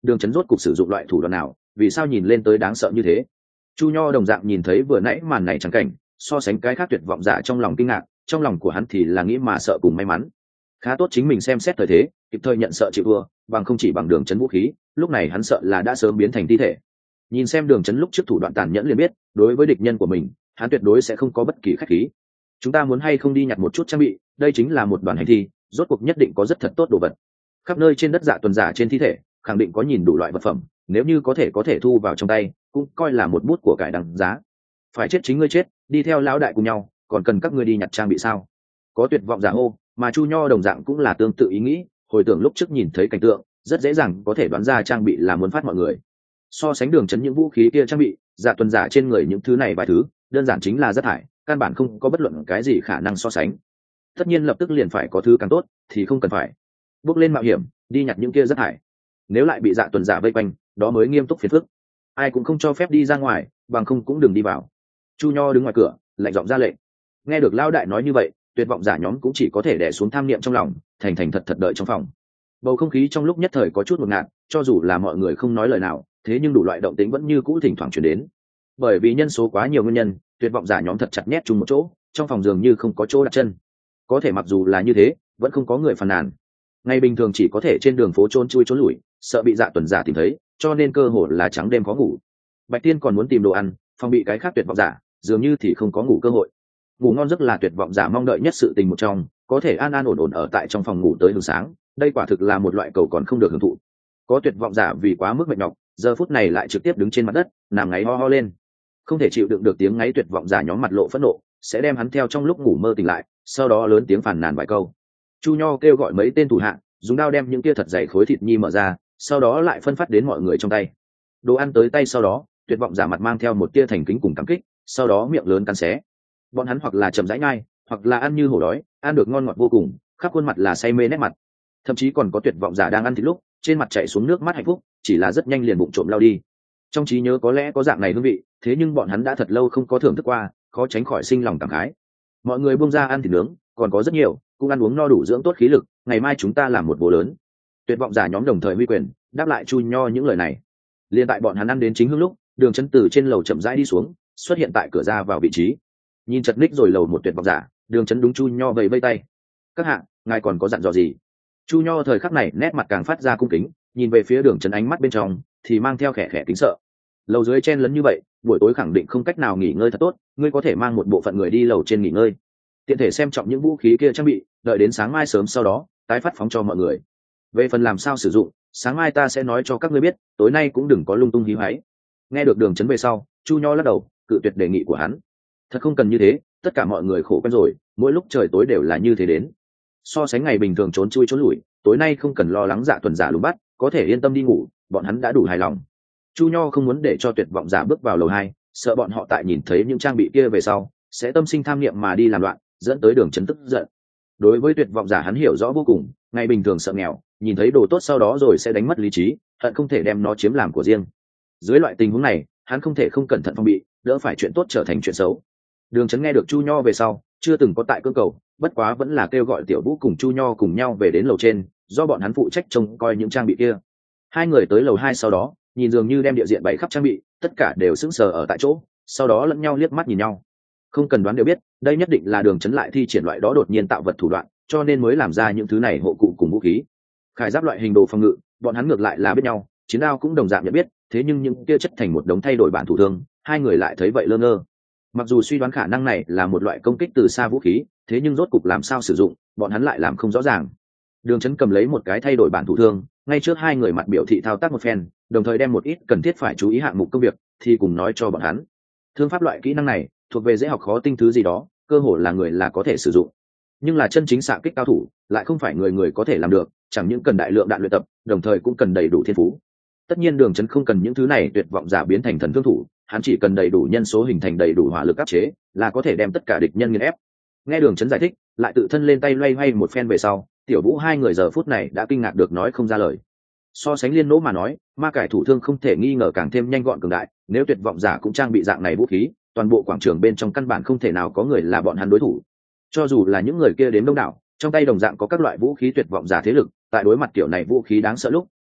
Đường Chấn rốt cục sử dụng loại thủ đoạn nào, vì sao nhìn lên tới đáng sợ như thế? Chu Nho đồng dạng nhìn thấy vừa nãy màn này chẳng cảnh, so sánh cái khác tuyệt vọng giả trong lòng kinh ngạc, trong lòng của hắn thì là nghĩ mà sợ cùng may mắn. Khá tốt chính mình xem xét thời thế, kịp thời nhận sợ chịu thua, bằng không chỉ bằng Đường Chấn vũ khí, lúc này hắn sợ là đã sớm biến thành thi thể. Nhìn xem Đường Chấn lúc trước thủ đoạn tàn nhẫn liền biết, đối với địch nhân của mình, hắn tuyệt đối sẽ không có bất kỳ khách khí. Chúng ta muốn hay không đi nhặt một chút trang bị, đây chính là một đoàn hành thi, rốt cuộc nhất định có rất thật tốt đồ vật. Khắp nơi trên đất Dạ Tuần giả trên thi thể, khẳng định có nhìn đủ loại vật phẩm, nếu như có thể thu vào trong tay, cũng coi là một bút của cải đằng giá. Phải chết chính ngươi chết, đi theo lão đại cùng nhau, còn cần các ngươi đi nhặt trang bị sao? Có tuyệt vọng giả hô, mà Chu Nho đồng dạng cũng là tương tự ý nghĩ, hồi tưởng lúc trước nhìn thấy cảnh tượng, rất dễ dàng có thể đoán ra trang bị là muốn phát mọi người. So sánh Đường Chấn những vũ khí kia trang bị, Dạ Tuần giả trên người những thứ này vài thứ, đơn giản chính là rất thải, căn bản không có bất luận cái gì khả năng so sánh. Tất nhiên lập tức liền phải có thứ càng tốt, thì không cần phải bước lên mạo hiểm đi nhặt những kia rất thải. Nếu lại bị Dạ Tuần giả vây quanh, đó mới nghiêm túc phiền phức. Ai cũng không cho phép đi ra ngoài, bằng không cũng đừng đi vào. Chu Nho đứng ngoài cửa, lạnh giọng ra lệnh. Nghe được lão đại nói như vậy, tuyệt vọng giả nhóm cũng chỉ có thể đè xuống tham niệm trong lòng, thành thành thật thật đợi trong phòng. Bầu không khí trong lúc nhất thời có chút ngột ngạt, cho dù là mọi người không nói lời nào, thế nhưng đủ loại động tĩnh vẫn như cũ thỉnh thoảng truyền đến. Bởi vì nhân số quá nhiều nguyên nhân, tuyệt vọng giả nhóm thật chặt nhét chung một chỗ, trong phòng dường như không có chỗ đặt chân. Có thể mặc dù là như thế, vẫn không có người phàn nàn. Ngày bình thường chỉ có thể trên đường phố trốn chui trốn lủi, sợ bị Dạ Tuần giả tìm thấy, cho nên cơ hội là trắng đêm khó ngủ. Bạch Tiên còn muốn tìm đồ ăn, phòng bị cái khác tuyệt vọng giả, dường như thì không có ngủ cơ hội. Ngủ ngon giấc là tuyệt vọng giả mong đợi nhất sự tình một trong, có thể an an ổn ổn ở tại trong phòng ngủ tới hừng sáng, đây quả thực là một loại cầu còn không được hưởng thụ. Có tuyệt vọng giả vì quá mức mệt nhọc, giờ phút này lại trực tiếp đứng trên mặt đất, nằm ngáy ho ho lên. Không thể chịu đựng được tiếng ngáy, tuyệt vọng giả nhóm mặt lộ phẫn nộ, sẽ đem hắn theo trong lúc ngủ mơ tỉnh lại, sau đó lớn tiếng phàn nàn vài câu. Chu Nho kêu gọi mấy tên thủ hạ, dùng dao đem những kia thật dày khối thịt nhi mở ra, sau đó lại phân phát đến mọi người trong tay. Đồ ăn tới tay sau đó, tuyệt vọng giả mặt mang theo một tia thành kính cùng cảm kích, sau đó miệng lớn cắn xé. Bọn hắn hoặc là chậm rãi nhai, hoặc là ăn như hổ đói, ăn được ngon ngọt vô cùng, khắp khuôn mặt là say mê nét mặt. Thậm chí còn có tuyệt vọng giả đang ăn thịt lúc, trên mặt chảy xuống nước mắt hạnh phúc, chỉ là rất nhanh liền bụng trộm lao đi. Trong trí nhớ có lẽ có dạng này hương vị, thế nhưng bọn hắn đã thật lâu không có thưởng thức qua, khó tránh khỏi sinh lòng cảm khái. Mọi người buông ra ăn thịt nướng, còn có rất nhiều, cũng ăn uống no đủ dưỡng tốt khí lực, ngày mai chúng ta làm một bữa lớn. Tuyệt vọng giả nhóm đồng thời huy quyền, đáp lại Chu Nho những lời này. Liên tại bọn hắn ăn đến chính hương lúc, Đường Chấn từ trên lầu chậm rãi đi xuống, xuất hiện tại cửa ra vào vị trí. Nhìn chật ních rồi lầu một tuyệt vọng giả, Đường Chấn đúng Chu Nho vẫy vây tay. Các hạ, ngài còn có dặn dò gì? Chu Nho thời khắc này nét mặt càng phát ra cung kính, nhìn về phía Đường Chấn ánh mắt bên trong thì mang theo khẽ khẽ kính sợ. Lầu dưới chen lấn như vậy, buổi tối khẳng định không cách nào nghỉ ngơi thật tốt, ngươi có thể mang một bộ phận người đi lầu trên nghỉ ngơi, tiện thể xem trọng những vũ khí kia trang bị, đợi đến sáng mai sớm sau đó tái phát phóng cho mọi người. Về phần làm sao sử dụng, sáng mai ta sẽ nói cho các ngươi biết, tối nay cũng đừng có lung tung hí hoáy. Nghe được Đường Chấn về sau, Chu Nho lắc đầu, cự tuyệt đề nghị của hắn. Thật không cần như thế, tất cả mọi người khổ quen rồi, mỗi lúc trời tối đều là như thế đến. So sánh ngày bình thường trốn chui trốn lủi, tối nay không cần lo lắng Dạ Tuần giả lùng bắt, có thể yên tâm đi ngủ, bọn hắn đã đủ hài lòng. Chu Nho không muốn để cho tuyệt vọng giả bước vào lầu 2, sợ bọn họ tại nhìn thấy những trang bị kia về sau sẽ tâm sinh tham niệm mà đi làm loạn, dẫn tới Đường Chấn tức giận. Đối với tuyệt vọng giả hắn hiểu rõ vô cùng, ngày bình thường sợ nghèo, nhìn thấy đồ tốt sau đó rồi sẽ đánh mất lý trí, hận không thể đem nó chiếm làm của riêng. Dưới loại tình huống này, hắn không thể không cẩn thận phòng bị, đỡ phải chuyện tốt trở thành chuyện xấu. Đường Chấn nghe được Chu Nho về sau, chưa từng có tại cơ cầu, bất quá vẫn là kêu gọi Tiểu Vũ cùng Chu Nho cùng nhau về đến lầu trên, do bọn hắn phụ trách trông coi những trang bị kia. Hai người tới lầu 2 sau đó, nhìn dường như đem địa diện bày khắp trang bị, tất cả đều sững sờ ở tại chỗ, sau đó lẫn nhau liếc mắt nhìn nhau. Không cần đoán đều biết, đây nhất định là Đường Chấn lại thi triển loại đó đột nhiên tạo vật thủ đoạn, cho nên mới làm ra những thứ này hộ cụ cùng vũ khí. Khải giáp loại hình đồ phòng ngự, bọn hắn ngược lại là biết nhau, chiến đao cũng đồng dạng nhận biết, thế nhưng những kia chất thành một đống thay đổi bản thủ thương, hai người lại thấy vậy lơ ngơ. Mặc dù suy đoán khả năng này là một loại công kích từ xa vũ khí, thế nhưng rốt cục làm sao sử dụng, bọn hắn lại làm không rõ ràng. Đường Chấn cầm lấy một cái thay đổi bản thủ thương, ngay trước hai người mặt biểu thị thao tác một phen, đồng thời đem một ít cần thiết phải chú ý hạng mục công việc thì cùng nói cho bọn hắn. Thương pháp loại kỹ năng này thuộc về dễ học khó tinh thứ gì đó, cơ hồ là người là có thể sử dụng, nhưng là chân chính xạ kích cao thủ lại không phải người người có thể làm được, chẳng những cần đại lượng đạn luyện tập, đồng thời cũng cần đầy đủ thiên phú. Tất nhiên Đường Chấn không cần những thứ này tuyệt vọng giả biến thành thần thương thủ, hắn chỉ cần đầy đủ nhân số hình thành đầy đủ hỏa lực áp chế là có thể đem tất cả địch nhân nghiền ép. Nghe Đường Chấn giải thích, lại tự thân lên tay loay hoay một phen về sau, Tiểu Vũ hai người giờ phút này đã kinh ngạc được nói không ra lời. So sánh Liên Nỗ mà nói, ma cải thủ thương không thể nghi ngờ càng thêm nhanh gọn cường đại, nếu tuyệt vọng giả cũng trang bị dạng này vũ khí, toàn bộ quảng trường bên trong căn bản không thể nào có người là bọn hắn đối thủ. Cho dù là những người kia đến đông đảo, trong tay đồng dạng có các loại vũ khí tuyệt vọng giả thế lực, tại đối mặt kiểu này vũ khí đáng sợ lúc,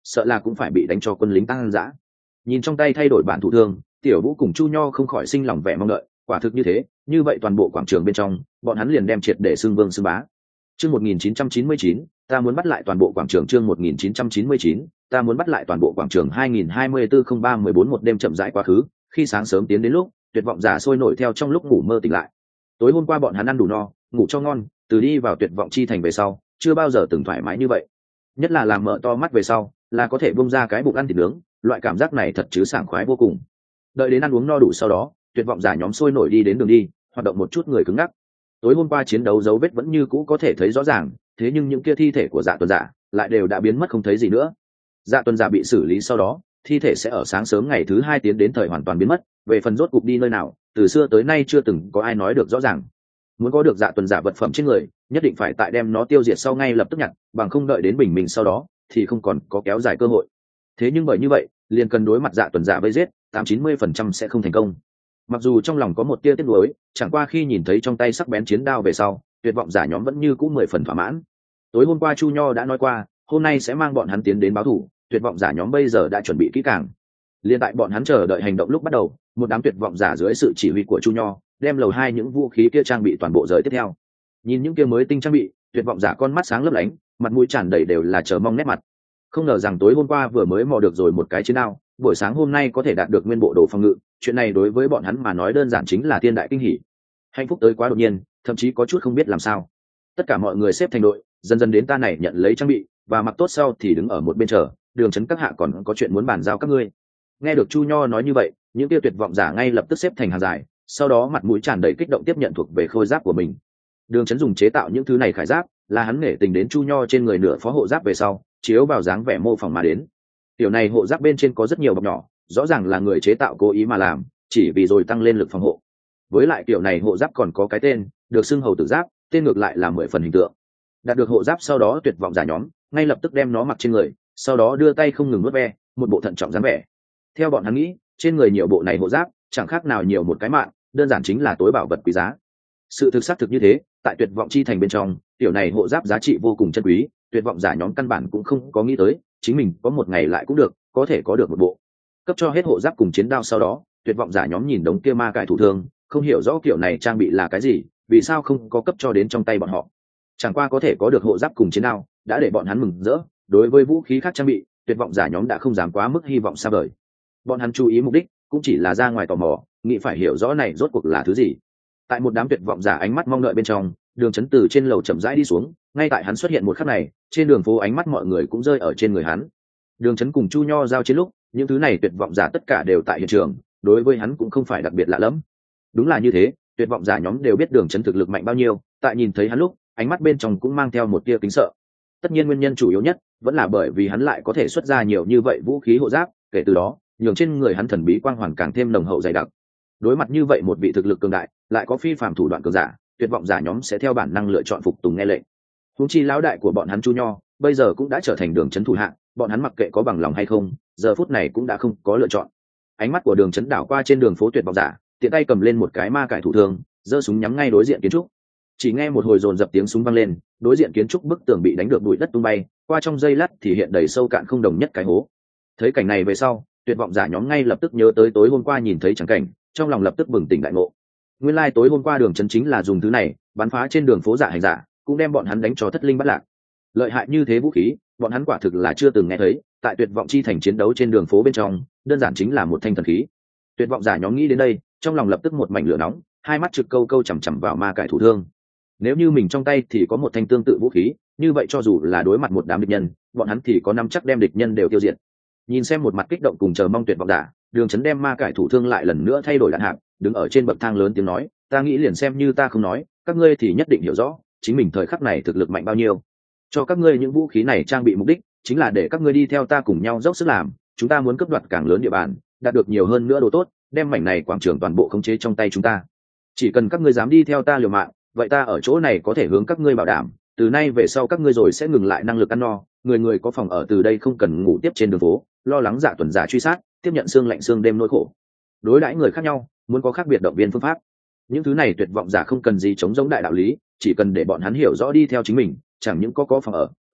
sợ là cũng phải bị đánh cho quân lính tăng dã. Nhìn trong tay thay đổi bản thủ thương, Tiểu Vũ cùng Chu Nho không khỏi sinh lòng vẻ mong đợi, quả thực như thế, như vậy toàn bộ quảng trường bên trong, bọn hắn liền đem triệt để xưng vương xưng bá. Chương 1999, ta muốn bắt lại toàn bộ quảng trường. Chương 1999, ta muốn bắt lại toàn bộ quảng trường. 2024-03-14 một đêm chậm rãi quá khứ, khi sáng sớm tiến đến lúc, tuyệt vọng giả sôi nổi theo trong lúc ngủ mơ tỉnh lại. Tối hôm qua bọn hắn ăn đủ no, ngủ cho ngon, từ đi vào tuyệt vọng chi thành về sau, chưa bao giờ từng thoải mái như vậy. Nhất là làm mở to mắt về sau, là có thể bung ra cái bụng ăn thịt nướng, loại cảm giác này thật chứ sảng khoái vô cùng. Đợi đến ăn uống no đủ sau đó, tuyệt vọng giả nhóm sôi nổi đi đến đường đi, hoạt động một chút người cứng ngắc. Tối hôm qua chiến đấu dấu vết vẫn như cũ có thể thấy rõ ràng, thế nhưng những kia thi thể của Dạ Tuần giả lại đều đã biến mất không thấy gì nữa. Dạ Tuần giả bị xử lý sau đó, thi thể sẽ ở sáng sớm ngày thứ 2 tiến đến thời hoàn toàn biến mất, về phần rốt cục đi nơi nào, từ xưa tới nay chưa từng có ai nói được rõ ràng. Muốn có được Dạ Tuần giả vật phẩm trên người, nhất định phải tại đem nó tiêu diệt sau ngay lập tức nhặt, bằng không đợi đến bình minh sau đó thì không còn có kéo dài cơ hội. Thế nhưng bởi như vậy, liền cần đối mặt Dạ Tuần giả vây giết, 80-90% sẽ không thành công. Mặc dù trong lòng có một tia tiếc nuối, chẳng qua khi nhìn thấy trong tay sắc bén chiến đao về sau, tuyệt vọng giả nhóm vẫn như cũ 10 phần thỏa mãn. Tối hôm qua Chu Nho đã nói qua, hôm nay sẽ mang bọn hắn tiến đến báo thù, tuyệt vọng giả nhóm bây giờ đã chuẩn bị kỹ càng. Liên tại bọn hắn chờ đợi hành động lúc bắt đầu, một đám tuyệt vọng giả dưới sự chỉ huy của Chu Nho, đem lầu 2 những vũ khí kia trang bị toàn bộ rời tiếp theo. Nhìn những kia mới tinh trang bị, tuyệt vọng giả con mắt sáng lấp lánh, mặt mũi tràn đầy đều là chờ mong nét mặt. Không ngờ rằng tối hôm qua vừa mới mò được rồi một cái chiến đao, buổi sáng hôm nay có thể đạt được nguyên bộ đồ phòng ngự, chuyện này đối với bọn hắn mà nói đơn giản chính là thiên đại kinh hỉ. Hạnh phúc tới quá đột nhiên, thậm chí có chút không biết làm sao. Tất cả mọi người xếp thành đội, dần dần đến ta này nhận lấy trang bị và mặc tốt sau thì đứng ở một bên chờ, đường trấn các hạ còn có chuyện muốn bàn giao các ngươi. Nghe được Chu Nho nói như vậy, những tiêu tuyệt vọng giả ngay lập tức xếp thành hàng dài, sau đó mặt mũi tràn đầy kích động tiếp nhận thuộc về khôi giáp của mình. Đường trấn dùng chế tạo những thứ này khải giáp, là hắn nể tình đến Chu Nho trên người nửa phó hộ giáp về sau, chiếu vào dáng vẻ mô phỏng mà đến. Tiểu này hộ giáp bên trên có rất nhiều bọc nhỏ, rõ ràng là người chế tạo cố ý mà làm, chỉ vì rồi tăng lên lực phòng hộ. Với lại kiểu này hộ giáp còn có cái tên, được xưng hầu tử giáp, tên ngược lại là 10 phần hình tượng. Đạt được hộ giáp sau đó tuyệt vọng giả nhóm, ngay lập tức đem nó mặc trên người, sau đó đưa tay không ngừng nuốt ve, một bộ thận trọng dáng vẻ. Theo bọn hắn nghĩ, trên người nhiều bộ này hộ giáp, chẳng khác nào nhiều một cái mạng, đơn giản chính là tối bảo vật quý giá. Sự thực xác thực như thế, tại tuyệt vọng chi thành bên trong, tiểu này hộ giáp giá trị vô cùng chân quý, tuyệt vọng giả nhóm căn bản cũng không có nghĩ tới, chính mình có một ngày lại cũng được, có thể có được một bộ. Cấp cho hết hộ giáp cùng chiến đao sau đó, tuyệt vọng giả nhóm nhìn đống kia ma cải thủ thương, không hiểu rõ kiểu này trang bị là cái gì, vì sao không có cấp cho đến trong tay bọn họ. Chẳng qua có thể có được hộ giáp cùng chiến đao, đã để bọn hắn mừng rỡ, đối với vũ khí khác trang bị, tuyệt vọng giả nhóm đã không dám quá mức hy vọng xa vời. Bọn hắn chú ý mục đích, cũng chỉ là ra ngoài tò mò, nghĩ phải hiểu rõ này rốt cuộc là thứ gì. Tại một đám tuyệt vọng giả ánh mắt mong đợi bên trong, đường chấn từ trên lầu chậm rãi đi xuống, ngay tại hắn xuất hiện một khắc này, trên đường phố ánh mắt mọi người cũng rơi ở trên người hắn. Đường chấn cùng Chu Nho giao chiến lúc, những thứ này tuyệt vọng giả tất cả đều tại hiện trường, đối với hắn cũng không phải đặc biệt lạ lẫm. Đúng là như thế, tuyệt vọng giả nhóm đều biết đường chấn thực lực mạnh bao nhiêu, tại nhìn thấy hắn lúc, ánh mắt bên trong cũng mang theo một tia kính sợ. Tất nhiên nguyên nhân chủ yếu nhất vẫn là bởi vì hắn lại có thể xuất ra nhiều như vậy vũ khí hộ giáp, kể từ đó nhường trên người hắn thần bí quang hoàn càng thêm nồng hậu dày đặc. Đối mặt như vậy một vị thực lực cường đại, lại có phi phàm thủ đoạn cường giả, tuyệt vọng giả nhóm sẽ theo bản năng lựa chọn phục tùng nghe lệnh. Huống chi lão đại của bọn hắn Chu Nho bây giờ cũng đã trở thành đường chấn thủ hạng, bọn hắn mặc kệ có bằng lòng hay không, giờ phút này cũng đã không có lựa chọn. Ánh mắt của đường chấn đảo qua trên đường phố tuyệt vọng giả, tiện tay cầm lên một cái ma cải thủ thương, giơ súng nhắm ngay đối diện kiến trúc. Chỉ nghe một hồi dồn dập tiếng súng vang lên, đối diện kiến trúc bức tường bị đánh được bụi đất tung bay, qua trong giây lát thì hiện đầy sâu cạn không đồng nhất cái hố. Thấy cảnh này về sau, tuyệt vọng giả nhóm ngay lập tức nhớ tới tối hôm qua nhìn thấy chẳng cảnh, trong lòng lập tức bừng tỉnh đại ngộ. Nguyên lai tối hôm qua đường chấn chính là dùng thứ này bắn phá trên đường phố giả hành giả, cũng đem bọn hắn đánh cho thất linh bất lạc. Lợi hại như thế vũ khí, bọn hắn quả thực là chưa từng nghe thấy, tại tuyệt vọng chi thành chiến đấu trên đường phố bên trong, đơn giản chính là một thanh thần khí. Tuyệt vọng giả nhóm nghĩ đến đây, trong lòng lập tức một mảnh lửa nóng, hai mắt trực câu câu chằm chằm vào ma cải thủ thương. Nếu như mình trong tay thì có một thanh tương tự vũ khí, như vậy cho dù là đối mặt một đám địch nhân, bọn hắn thì có nắm chắc đem địch nhân đều tiêu diệt. Nhìn xem một mặt kích động cùng chờ mong tuyệt vọng giả, đường chấn đem ma cải thủ thương lại lần nữa thay đổi đạn hạng, đứng ở trên bậc thang lớn tiếng nói, ta nghĩ liền xem như ta không nói, các ngươi thì nhất định hiểu rõ chính mình thời khắc này thực lực mạnh bao nhiêu. Cho các ngươi những vũ khí này trang bị mục đích chính là để các ngươi đi theo ta cùng nhau dốc sức làm, chúng ta muốn cướp đoạt càng lớn địa bàn, đạt được nhiều hơn nữa đồ tốt, đem mảnh này quảng trường toàn bộ khống chế trong tay chúng ta. Chỉ cần các ngươi dám đi theo ta liều mạng, vậy ta ở chỗ này có thể hướng các ngươi bảo đảm, từ nay về sau các ngươi rồi sẽ ngừng lại năng lực ăn no, người người có phòng ở, từ đây không cần ngủ tiếp trên đường phố, lo lắng Dạ Tuần giả truy sát, tiếp nhận xương lạnh xương đêm nỗi khổ. Đối đãi người khác nhau, muốn có khác biệt động viên phương pháp. Những thứ này tuyệt vọng giả không cần gì chống giống đại đạo lý, chỉ cần để bọn hắn hiểu rõ đi theo chính mình, chẳng những có phòng ở,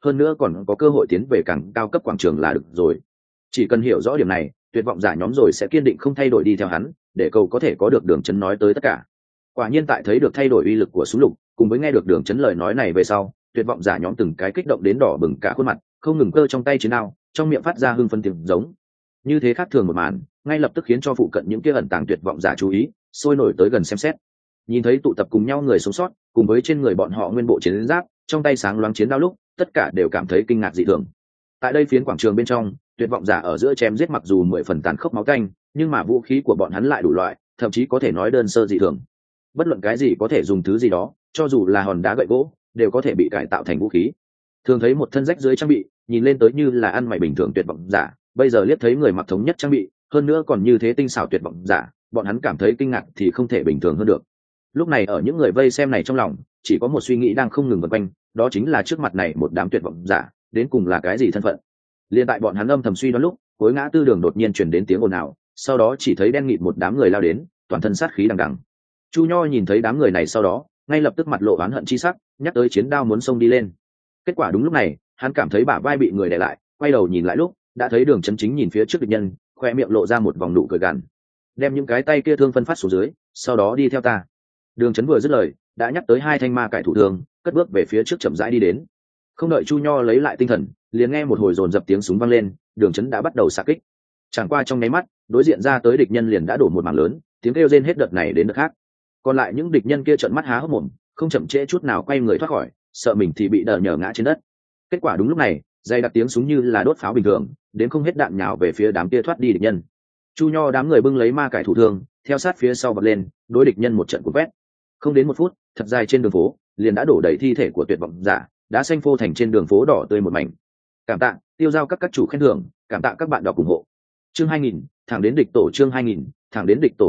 hơn nữa còn có cơ hội tiến về càng cao cấp quảng trường là được rồi. Chỉ cần hiểu rõ điểm này, tuyệt vọng giả nhóm rồi sẽ kiên định không thay đổi đi theo hắn, để cầu có thể có được Đường Chấn nói tới tất cả. Quả nhiên tại thấy được thay đổi uy lực của súng lục, cùng với nghe được Đường Chấn lời nói này về sau, tuyệt vọng giả nhóm từng cái kích động đến đỏ bừng cả khuôn mặt, không ngừng cơ trong tay chiến đao, trong miệng phát ra hưng phấn tiếng giống. Như thế khác thường một màn, ngay lập tức khiến cho phụ cận những kia ẩn tàng tuyệt vọng giả chú ý, sôi nổi tới gần xem xét. Nhìn thấy tụ tập cùng nhau người sống sót, cùng với trên người bọn họ nguyên bộ chiến giáp, trong tay sáng loáng chiến đao lúc, tất cả đều cảm thấy kinh ngạc dị thường. Tại đây phiến quảng trường bên trong, tuyệt vọng giả ở giữa chém giết mặc dù 10 phần tàn khốc máu tanh, nhưng mà vũ khí của bọn hắn lại đủ loại, thậm chí có thể nói đơn sơ dị thường. Bất luận cái gì có thể dùng thứ gì đó, cho dù là hòn đá gậy gỗ, đều có thể bị cải tạo thành vũ khí. Thường thấy một thân rách dưới trang bị, nhìn lên tới như là ăn mày bình thường tuyệt vọng giả, bây giờ liếc thấy người mặc thống nhất trang bị, hơn nữa còn như thế tinh xảo tuyệt vọng giả, bọn hắn cảm thấy kinh ngạc thì không thể bình thường hơn được. Lúc này ở những người vây xem này trong lòng, chỉ có một suy nghĩ đang không ngừng vần quanh, đó chính là trước mặt này một đám tuyệt vọng giả, đến cùng là cái gì thân phận. Liên tại bọn hắn âm thầm suy đoán lúc, cuối ngã tư đường đột nhiên truyền đến tiếng ồn ào, sau đó chỉ thấy đen nghịt một đám người lao đến, toàn thân sát khí đằng đằng. Chu Nho nhìn thấy đám người này sau đó, ngay lập tức mặt lộ oán hận chi sắc, nhắc tới chiến đao muốn xông đi lên. Kết quả đúng lúc này, hắn cảm thấy bả vai bị người đè lại, quay đầu nhìn lại lúc, đã thấy Đường Chấn chính nhìn phía trước địch nhân, khoe miệng lộ ra một vòng nụ cười gằn. Đem những cái tay kia thương phân phát xuống dưới, sau đó đi theo ta. Đường Chấn vừa dứt lời, đã nhắc tới hai thanh ma cải thủ thương, cất bước về phía trước chậm rãi đi đến. Không đợi Chu Nho lấy lại tinh thần, liền nghe một hồi dồn dập tiếng súng vang lên, Đường Chấn đã bắt đầu xạ kích. Chẳng qua trong nháy mắt, đối diện ra tới địch nhân liền đã đổ một mảng lớn, tiếng kêu rên hết đợt này đến đợt khác. Còn lại những địch nhân kia trợn mắt há hốc mồm, không chậm trễ chút nào quay người thoát khỏi, sợ mình thì bị đờ nhờ ngã trên đất. Kết quả đúng lúc này, dày đặc tiếng súng như là đốt pháo bình thường, đến không hết đạn nhào về phía đám kia thoát đi địch nhân. Chu Nho đám người bưng lấy ma cải thủ thương, theo sát phía sau bật lên, đối địch nhân một trận cuốn quét. Không đến một phút, thật dài trên đường phố, liền đã đổ đầy thi thể của tuyệt vọng giả, đã xanh phô thành trên đường phố đỏ tươi một mảnh. Cảm tạ, tiêu giao các chủ khen thưởng, cảm tạ các bạn đọc ủng hộ. Chương 2000, thẳng đến địch tổ chương 2000, thẳng đến địch tổ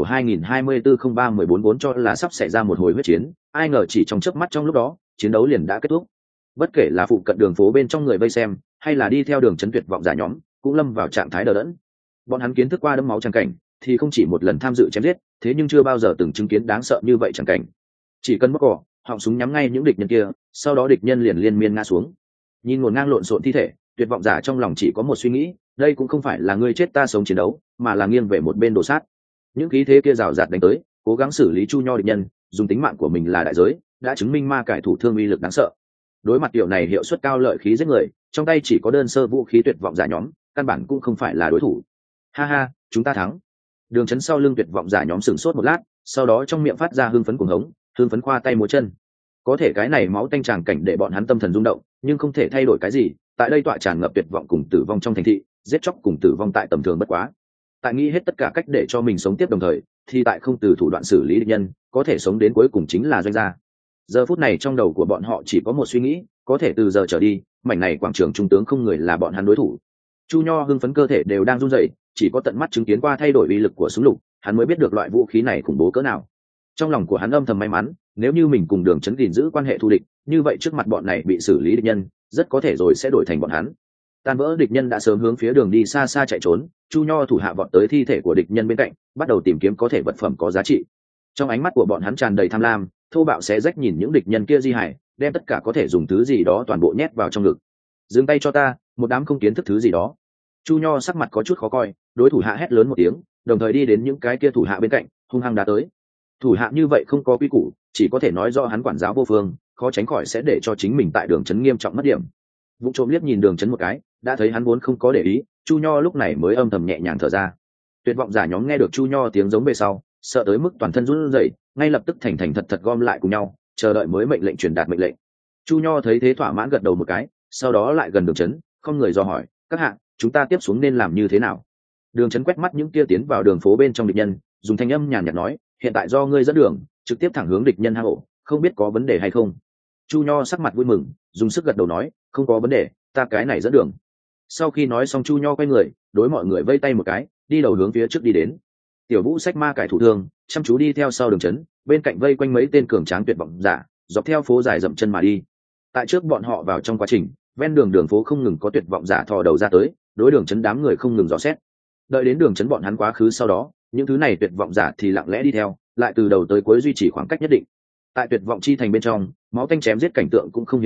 2024-03-14 cho là sắp xảy ra một hồi huyết chiến, ai ngờ chỉ trong chớp mắt trong lúc đó, chiến đấu liền đã kết thúc. Bất kể là phụ cận đường phố bên trong người vây xem, hay là đi theo Đường Chấn tuyệt vọng giả nhóm, cũng lâm vào trạng thái đờ đẫn. Bọn hắn kiến thức qua đẫm máu tràng cảnh, thì không chỉ một lần tham dự chém giết, thế nhưng chưa bao giờ từng chứng kiến đáng sợ như vậy tràng cảnh. Chỉ cần móc cỏ, họng súng nhắm ngay những địch nhân kia, sau đó địch nhân liền liên miên ngã xuống. Nhìn ngổn ngang lộn xộn thi thể, tuyệt vọng giả trong lòng chỉ có một suy nghĩ, đây cũng không phải là ngươi chết ta sống chiến đấu, mà là nghiêng về một bên đồ sát. Những khí thế kia rào rạt đánh tới, cố gắng xử lý Chu Nho địch nhân, dùng tính mạng của mình là đại giới, đã chứng minh ma cải thủ thương uy lực đáng sợ. Đối mặt điều này hiệu suất cao lợi khí giết người, trong tay chỉ có đơn sơ vũ khí tuyệt vọng giả nhóm, căn bản cũng không phải là đối thủ. Ha ha, chúng ta thắng. Đường Chấn sau lưng tuyệt vọng giả nhóm sửng sốt một lát, sau đó trong miệng phát ra hưng phấn cuồng hống, hưng phấn khoa tay múa chân. Có thể cái này máu tanh tràng cảnh để bọn hắn tâm thần rung động, nhưng không thể thay đổi cái gì. Tại đây tọa tràn ngập tuyệt vọng cùng tử vong trong thành thị, giết chóc cùng tử vong tại tầm thường bất quá. Tại nghĩ hết tất cả cách để cho mình sống tiếp đồng thời, thì tại không từ thủ đoạn xử lý địch nhân, có thể sống đến cuối cùng chính là doanh gia. Giờ phút này trong đầu của bọn họ chỉ có một suy nghĩ, có thể từ giờ trở đi, mảnh này quảng trường trung tướng không người là bọn hắn đối thủ. Chu Nho hưng phấn cơ thể đều đang run rẩy, chỉ có tận mắt chứng kiến qua thay đổi uy lực của súng lục, hắn mới biết được loại vũ khí này khủng bố cỡ nào. Trong lòng của hắn âm thầm may mắn, nếu như mình cùng Đường Chấn gìn giữ quan hệ thù địch, như vậy trước mặt bọn này bị xử lý địch nhân, rất có thể rồi sẽ đổi thành bọn hắn. Tan vỡ địch nhân đã sớm hướng phía đường đi xa xa chạy trốn, Chu Nho thủ hạ vọt tới thi thể của địch nhân bên cạnh, bắt đầu tìm kiếm có thể vật phẩm có giá trị. Trong ánh mắt của bọn hắn tràn đầy tham lam, thô bạo xé rách nhìn những địch nhân kia di hài, đem tất cả có thể dùng thứ gì đó toàn bộ nhét vào trong ngực. Dừng tay cho ta, một đám không kiến thức thứ gì đó. Chu Nho sắc mặt có chút khó coi, đối thủ hạ hét lớn một tiếng, đồng thời đi đến những cái kia thủ hạ bên cạnh, hung hăng đá tới. Thủ hạ như vậy không có quy củ, chỉ có thể nói do hắn quản giáo vô phương, khó tránh khỏi sẽ để cho chính mình tại Đường Chấn nghiêm trọng mất điểm. Vụng trộm liếc nhìn Đường Chấn một cái, đã thấy hắn vốn không có để ý, Chu Nho lúc này mới âm thầm nhẹ nhàng thở ra. Tuyệt vọng giả nhóm nghe được Chu Nho tiếng giống về sau, sợ tới mức toàn thân run rẩy, ngay lập tức thành thành thật thật gom lại cùng nhau, chờ đợi mới mệnh lệnh truyền đạt mệnh lệnh. Chu Nho thấy thế thỏa mãn gật đầu một cái, sau đó lại gần Đường Chấn, không người dò hỏi, các hạ, chúng ta tiếp xuống nên làm như thế nào? Đường Chấn quét mắt những kia tiến vào đường phố bên trong địch nhân, dùng thanh âm nhàn nhạt nói, hiện tại do ngươi dẫn đường, trực tiếp thẳng hướng địch nhân hang ổ, không biết có vấn đề hay không? Chu Nho sắc mặt vui mừng, dùng sức gật đầu nói, không có vấn đề, ta cái này dẫn đường. Sau khi nói xong, Chu Nho quay người, đối mọi người vây tay một cái, đi đầu hướng phía trước đi đến. Tiểu Vũ xách ma cải thủ thương, chăm chú đi theo sau Đường Chấn, bên cạnh vây quanh mấy tên cường tráng tuyệt vọng giả, dọc theo phố dài dậm chân mà đi. Tại trước bọn họ vào trong quá trình, ven đường đường phố không ngừng có tuyệt vọng giả thò đầu ra tới, đối Đường Chấn đám người không ngừng dò xét. Đợi đến Đường Chấn bọn hắn quá khứ sau đó, những thứ này tuyệt vọng giả thì lặng lẽ đi theo, lại từ đầu tới cuối duy trì khoảng cách nhất định. Tại tuyệt vọng chi thành bên trong, máu tanh chém giết cảnh tượng cũng không hiếm thấy,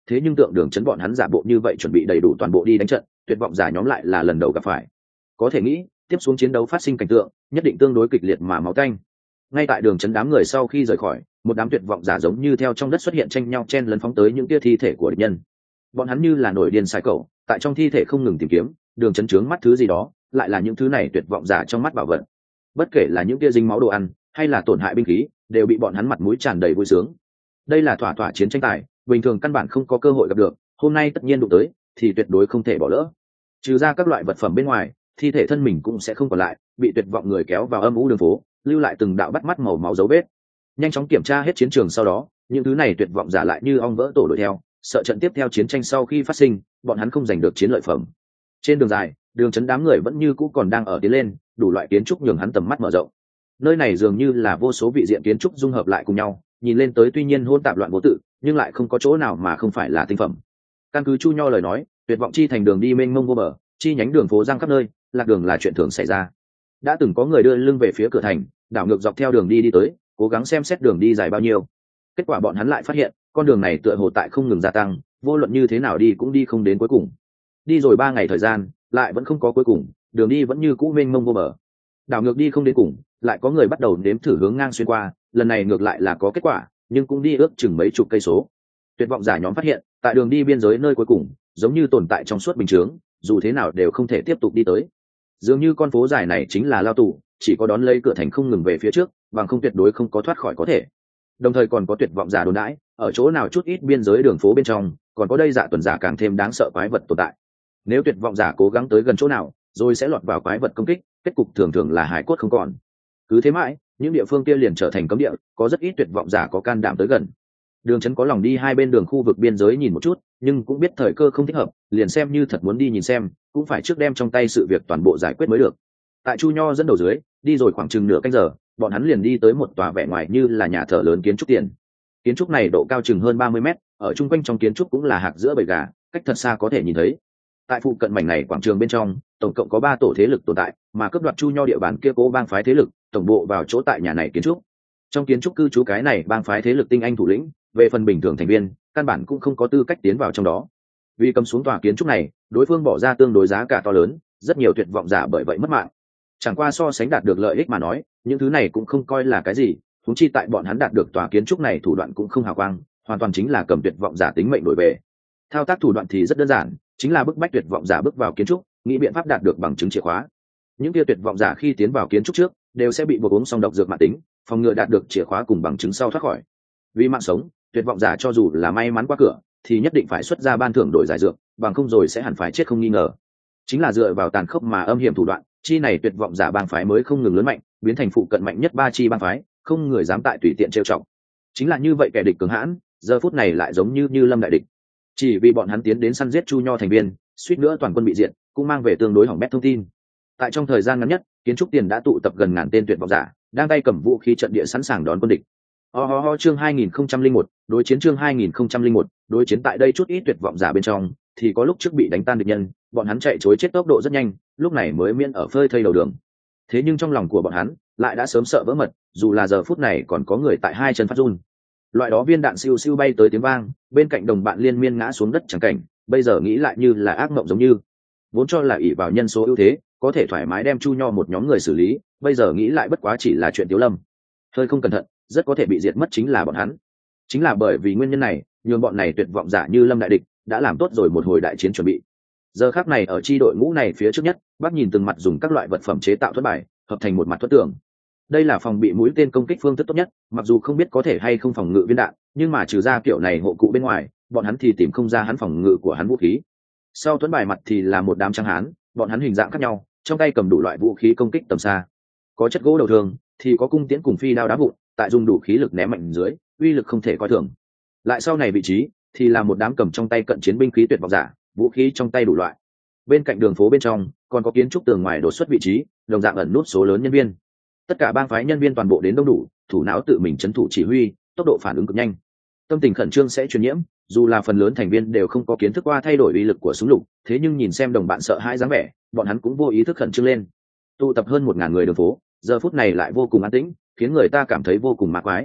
thế nhưng tượng Đường Chấn bọn hắn giả bộ như vậy chuẩn bị đầy đủ toàn bộ đi đánh trận, tuyệt vọng giả nhóm lại là lần đầu gặp phải. Có thể nghĩ tiếp xuống chiến đấu phát sinh cảnh tượng nhất định tương đối kịch liệt mà máu tanh. Ngay tại Đường Chấn đám người sau khi rời khỏi, một đám tuyệt vọng giả giống như theo trong đất xuất hiện, tranh nhau chen lấn phóng tới những tia thi thể của địch nhân. Bọn hắn như là nổi điên sai cẩu, tại trong thi thể không ngừng tìm kiếm. Đường Chấn trướng mắt thứ gì đó, lại là những thứ này tuyệt vọng giả trong mắt bảo vật. Bất kể là những tia dính máu đồ ăn hay là tổn hại binh khí, đều bị bọn hắn mặt mũi tràn đầy vui sướng. Đây là thỏa thỏa chiến tranh tài, bình thường căn bản không có cơ hội gặp được, hôm nay tất nhiên đụng tới thì tuyệt đối không thể bỏ lỡ. Trừ ra các loại vật phẩm bên ngoài, thi thể thân mình cũng sẽ không còn lại, bị tuyệt vọng người kéo vào âm u đường phố, lưu lại từng đạo bắt mắt màu máu dấu vết. Nhanh chóng kiểm tra hết chiến trường sau đó, những thứ này tuyệt vọng giả lại như ong vỡ tổ đuổi theo, sợ trận tiếp theo chiến tranh sau khi phát sinh, bọn hắn không giành được chiến lợi phẩm. Trên đường dài, Đường Chấn đám người vẫn như cũ còn đang ở tiến lên, đủ loại kiến trúc nhường hắn tầm mắt mở rộng. Nơi này dường như là vô số vị diện kiến trúc dung hợp lại cùng nhau, nhìn lên tới tuy nhiên hỗn tạp loạn vô tự, nhưng lại không có chỗ nào mà không phải là tinh phẩm. Căn cứ Chu Nho lời nói, tuyệt vọng chi thành đường đi mênh mông vô bờ, chi nhánh đường phố giang khắp nơi, lạc đường là chuyện thường xảy ra. Đã từng có người đưa lưng về phía cửa thành, đảo ngược dọc theo đường đi tới, cố gắng xem xét đường đi dài bao nhiêu. Kết quả bọn hắn lại phát hiện, con đường này tựa hồ tại không ngừng gia tăng, vô luận như thế nào đi cũng đi không đến cuối cùng. Đi rồi 3 ngày thời gian, lại vẫn không có cuối cùng, đường đi vẫn như cũ mênh mông vô bờ. Đảo ngược đi không đến cùng, lại có người bắt đầu nếm thử hướng ngang xuyên qua, lần này ngược lại là có kết quả, nhưng cũng đi ước chừng mấy chục cây số. Tuyệt vọng giả nhóm phát hiện, tại đường đi biên giới nơi cuối cùng, giống như tồn tại trong suốt bình chướng, dù thế nào đều không thể tiếp tục đi tới. Dường như con phố dài này chính là lao tù, chỉ có đón lấy cửa thành không ngừng về phía trước, bằng không tuyệt đối không có thoát khỏi có thể. Đồng thời còn có tuyệt vọng giả đồn đãi, ở chỗ nào chút ít biên giới đường phố bên trong, còn có đây dạ tuần giả càng thêm đáng sợ quái vật tồn tại. Nếu tuyệt vọng giả cố gắng tới gần chỗ nào, rồi sẽ lọt vào quái vật công kích, kết cục thường thường là hải cốt không còn. Cứ thế mãi, những địa phương kia liền trở thành cấm địa, có rất ít tuyệt vọng giả có can đảm tới gần. Đường Chấn có lòng đi hai bên đường khu vực biên giới nhìn một chút, nhưng cũng biết thời cơ không thích hợp, liền xem như thật muốn đi nhìn xem, cũng phải trước đem trong tay sự việc toàn bộ giải quyết mới được. Tại Chu Nho dẫn đầu dưới, đi rồi khoảng chừng nửa canh giờ, bọn hắn liền đi tới một tòa vẻ ngoài như là nhà thờ lớn kiến trúc tiền. Kiến trúc này độ cao chừng hơn 30 mét, ở chung quanh trong kiến trúc cũng là hạc giữa bầy gà, cách thật xa có thể nhìn thấy. Tại phụ cận mảnh này quảng trường bên trong, tổng cộng có 3 tổ thế lực tồn tại, mà cướp đoạt Chu Nho địa bàn kia cố bang phái thế lực, tổng bộ vào chỗ tại nhà này kiến trúc. Trong kiến trúc cư trú cái này bang phái thế lực tinh anh thủ lĩnh, về phần bình thường thành viên, căn bản cũng không có tư cách tiến vào trong đó. Vì cầm xuống tòa kiến trúc này, đối phương bỏ ra tương đối giá cả to lớn, rất nhiều tuyệt vọng giả bởi vậy mất mạng. Chẳng qua so sánh đạt được lợi ích mà nói, những thứ này cũng không coi là cái gì, huống chi tại bọn hắn đạt được tòa kiến trúc này thủ đoạn cũng không hào quang, hoàn toàn chính là cầm tuyệt vọng giả tính mệnh đổi về. Thao tác thủ đoạn thì rất đơn giản, chính là bức bách tuyệt vọng giả bước vào kiến trúc, nghĩ biện pháp đạt được bằng chứng chìa khóa. Những kia tuyệt vọng giả khi tiến vào kiến trúc trước, đều sẽ bị buộc uống xong độc dược mãn tính, phòng ngừa đạt được chìa khóa cùng bằng chứng sau thoát khỏi. Vì mạng sống, tuyệt vọng giả cho dù là may mắn qua cửa, thì nhất định phải xuất ra ban thưởng đổi giải dược, bằng không rồi sẽ hẳn phải chết không nghi ngờ. Chính là dựa vào tàn khốc mà âm hiểm thủ đoạn, chi này tuyệt vọng giả bang phái mới không ngừng lớn mạnh, biến thành phụ cận mạnh nhất 3 chi bang phái, không người dám tại tùy tiện trêu chọc. Chính là như vậy kẻ địch cường hãn, giờ phút này lại giống như lâm đại địch. Chỉ vì bọn hắn tiến đến săn giết Chu Nho thành viên, suýt nữa toàn quân bị diệt, cũng mang về tương đối hỏng bét thông tin. Tại trong thời gian ngắn nhất, kiến trúc tiền đã tụ tập gần ngàn tên tuyệt vọng giả, đang tay cầm vũ khí trận địa sẵn sàng đón quân địch. Chương 2001, đối chiến chương 2001, đối chiến tại đây chút ít tuyệt vọng giả bên trong, thì có lúc trước bị đánh tan địch nhân, bọn hắn chạy trối chết tốc độ rất nhanh, lúc này mới miễn ở phơi thây đầu đường. Thế nhưng trong lòng của bọn hắn lại đã sớm sợ vỡ mật, dù là giờ phút này còn có người tại hai chân phát run. Loại đó viên đạn siêu siêu bay tới tiếng vang, bên cạnh đồng bạn liên miên ngã xuống đất chẳng cảnh, bây giờ nghĩ lại như là ác mộng giống như. Vốn cho là ỷ vào nhân số ưu thế, có thể thoải mái đem Chu Nho một nhóm người xử lý, bây giờ nghĩ lại bất quá chỉ là chuyện tiểu lâm. Hơi không cẩn thận, rất có thể bị diệt mất chính là bọn hắn. Chính là bởi vì nguyên nhân này, nhường bọn này tuyệt vọng giả như lâm đại địch, đã làm tốt rồi một hồi đại chiến chuẩn bị. Giờ khắc này ở chi đội ngũ này phía trước nhất, bác nhìn từng mặt dùng các loại vật phẩm chế tạo thuẫn bài, hợp thành một mặt thuẫn tường. Đây là phòng bị mũi tên công kích phương thức tốt nhất, mặc dù không biết có thể hay không phòng ngự viên đạn, nhưng mà trừ ra kiểu này hộ cụ bên ngoài, bọn hắn thì tìm không ra hắn phòng ngự của hắn vũ khí. Sau thuẫn bài mặt thì là một đám trắng hán, bọn hắn hình dạng khác nhau, trong tay cầm đủ loại vũ khí công kích tầm xa. Có chất gỗ đầu thường, thì có cung tiễn cùng phi đao đá vụn, tại dùng đủ khí lực ném mạnh dưới, uy lực không thể coi thường. Lại sau này vị trí thì là một đám cầm trong tay cận chiến binh khí tuyệt vọng giả, vũ khí trong tay đủ loại. Bên cạnh đường phố bên trong còn có kiến trúc tường ngoài đột xuất vị trí, đồng dạng ẩn nút số lớn nhân viên. Tất cả bang phái nhân viên toàn bộ đến đông đủ, thủ não tự mình trấn thủ chỉ huy, tốc độ phản ứng cực nhanh. Tâm tình khẩn trương sẽ truyền nhiễm, dù là phần lớn thành viên đều không có kiến thức qua thay đổi uy lực của súng lục, thế nhưng nhìn xem đồng bạn sợ hãi dáng vẻ, bọn hắn cũng vô ý thức khẩn trương lên. Tụ tập hơn 1000 người đường phố, giờ phút này lại vô cùng an tĩnh, khiến người ta cảm thấy vô cùng ma quái.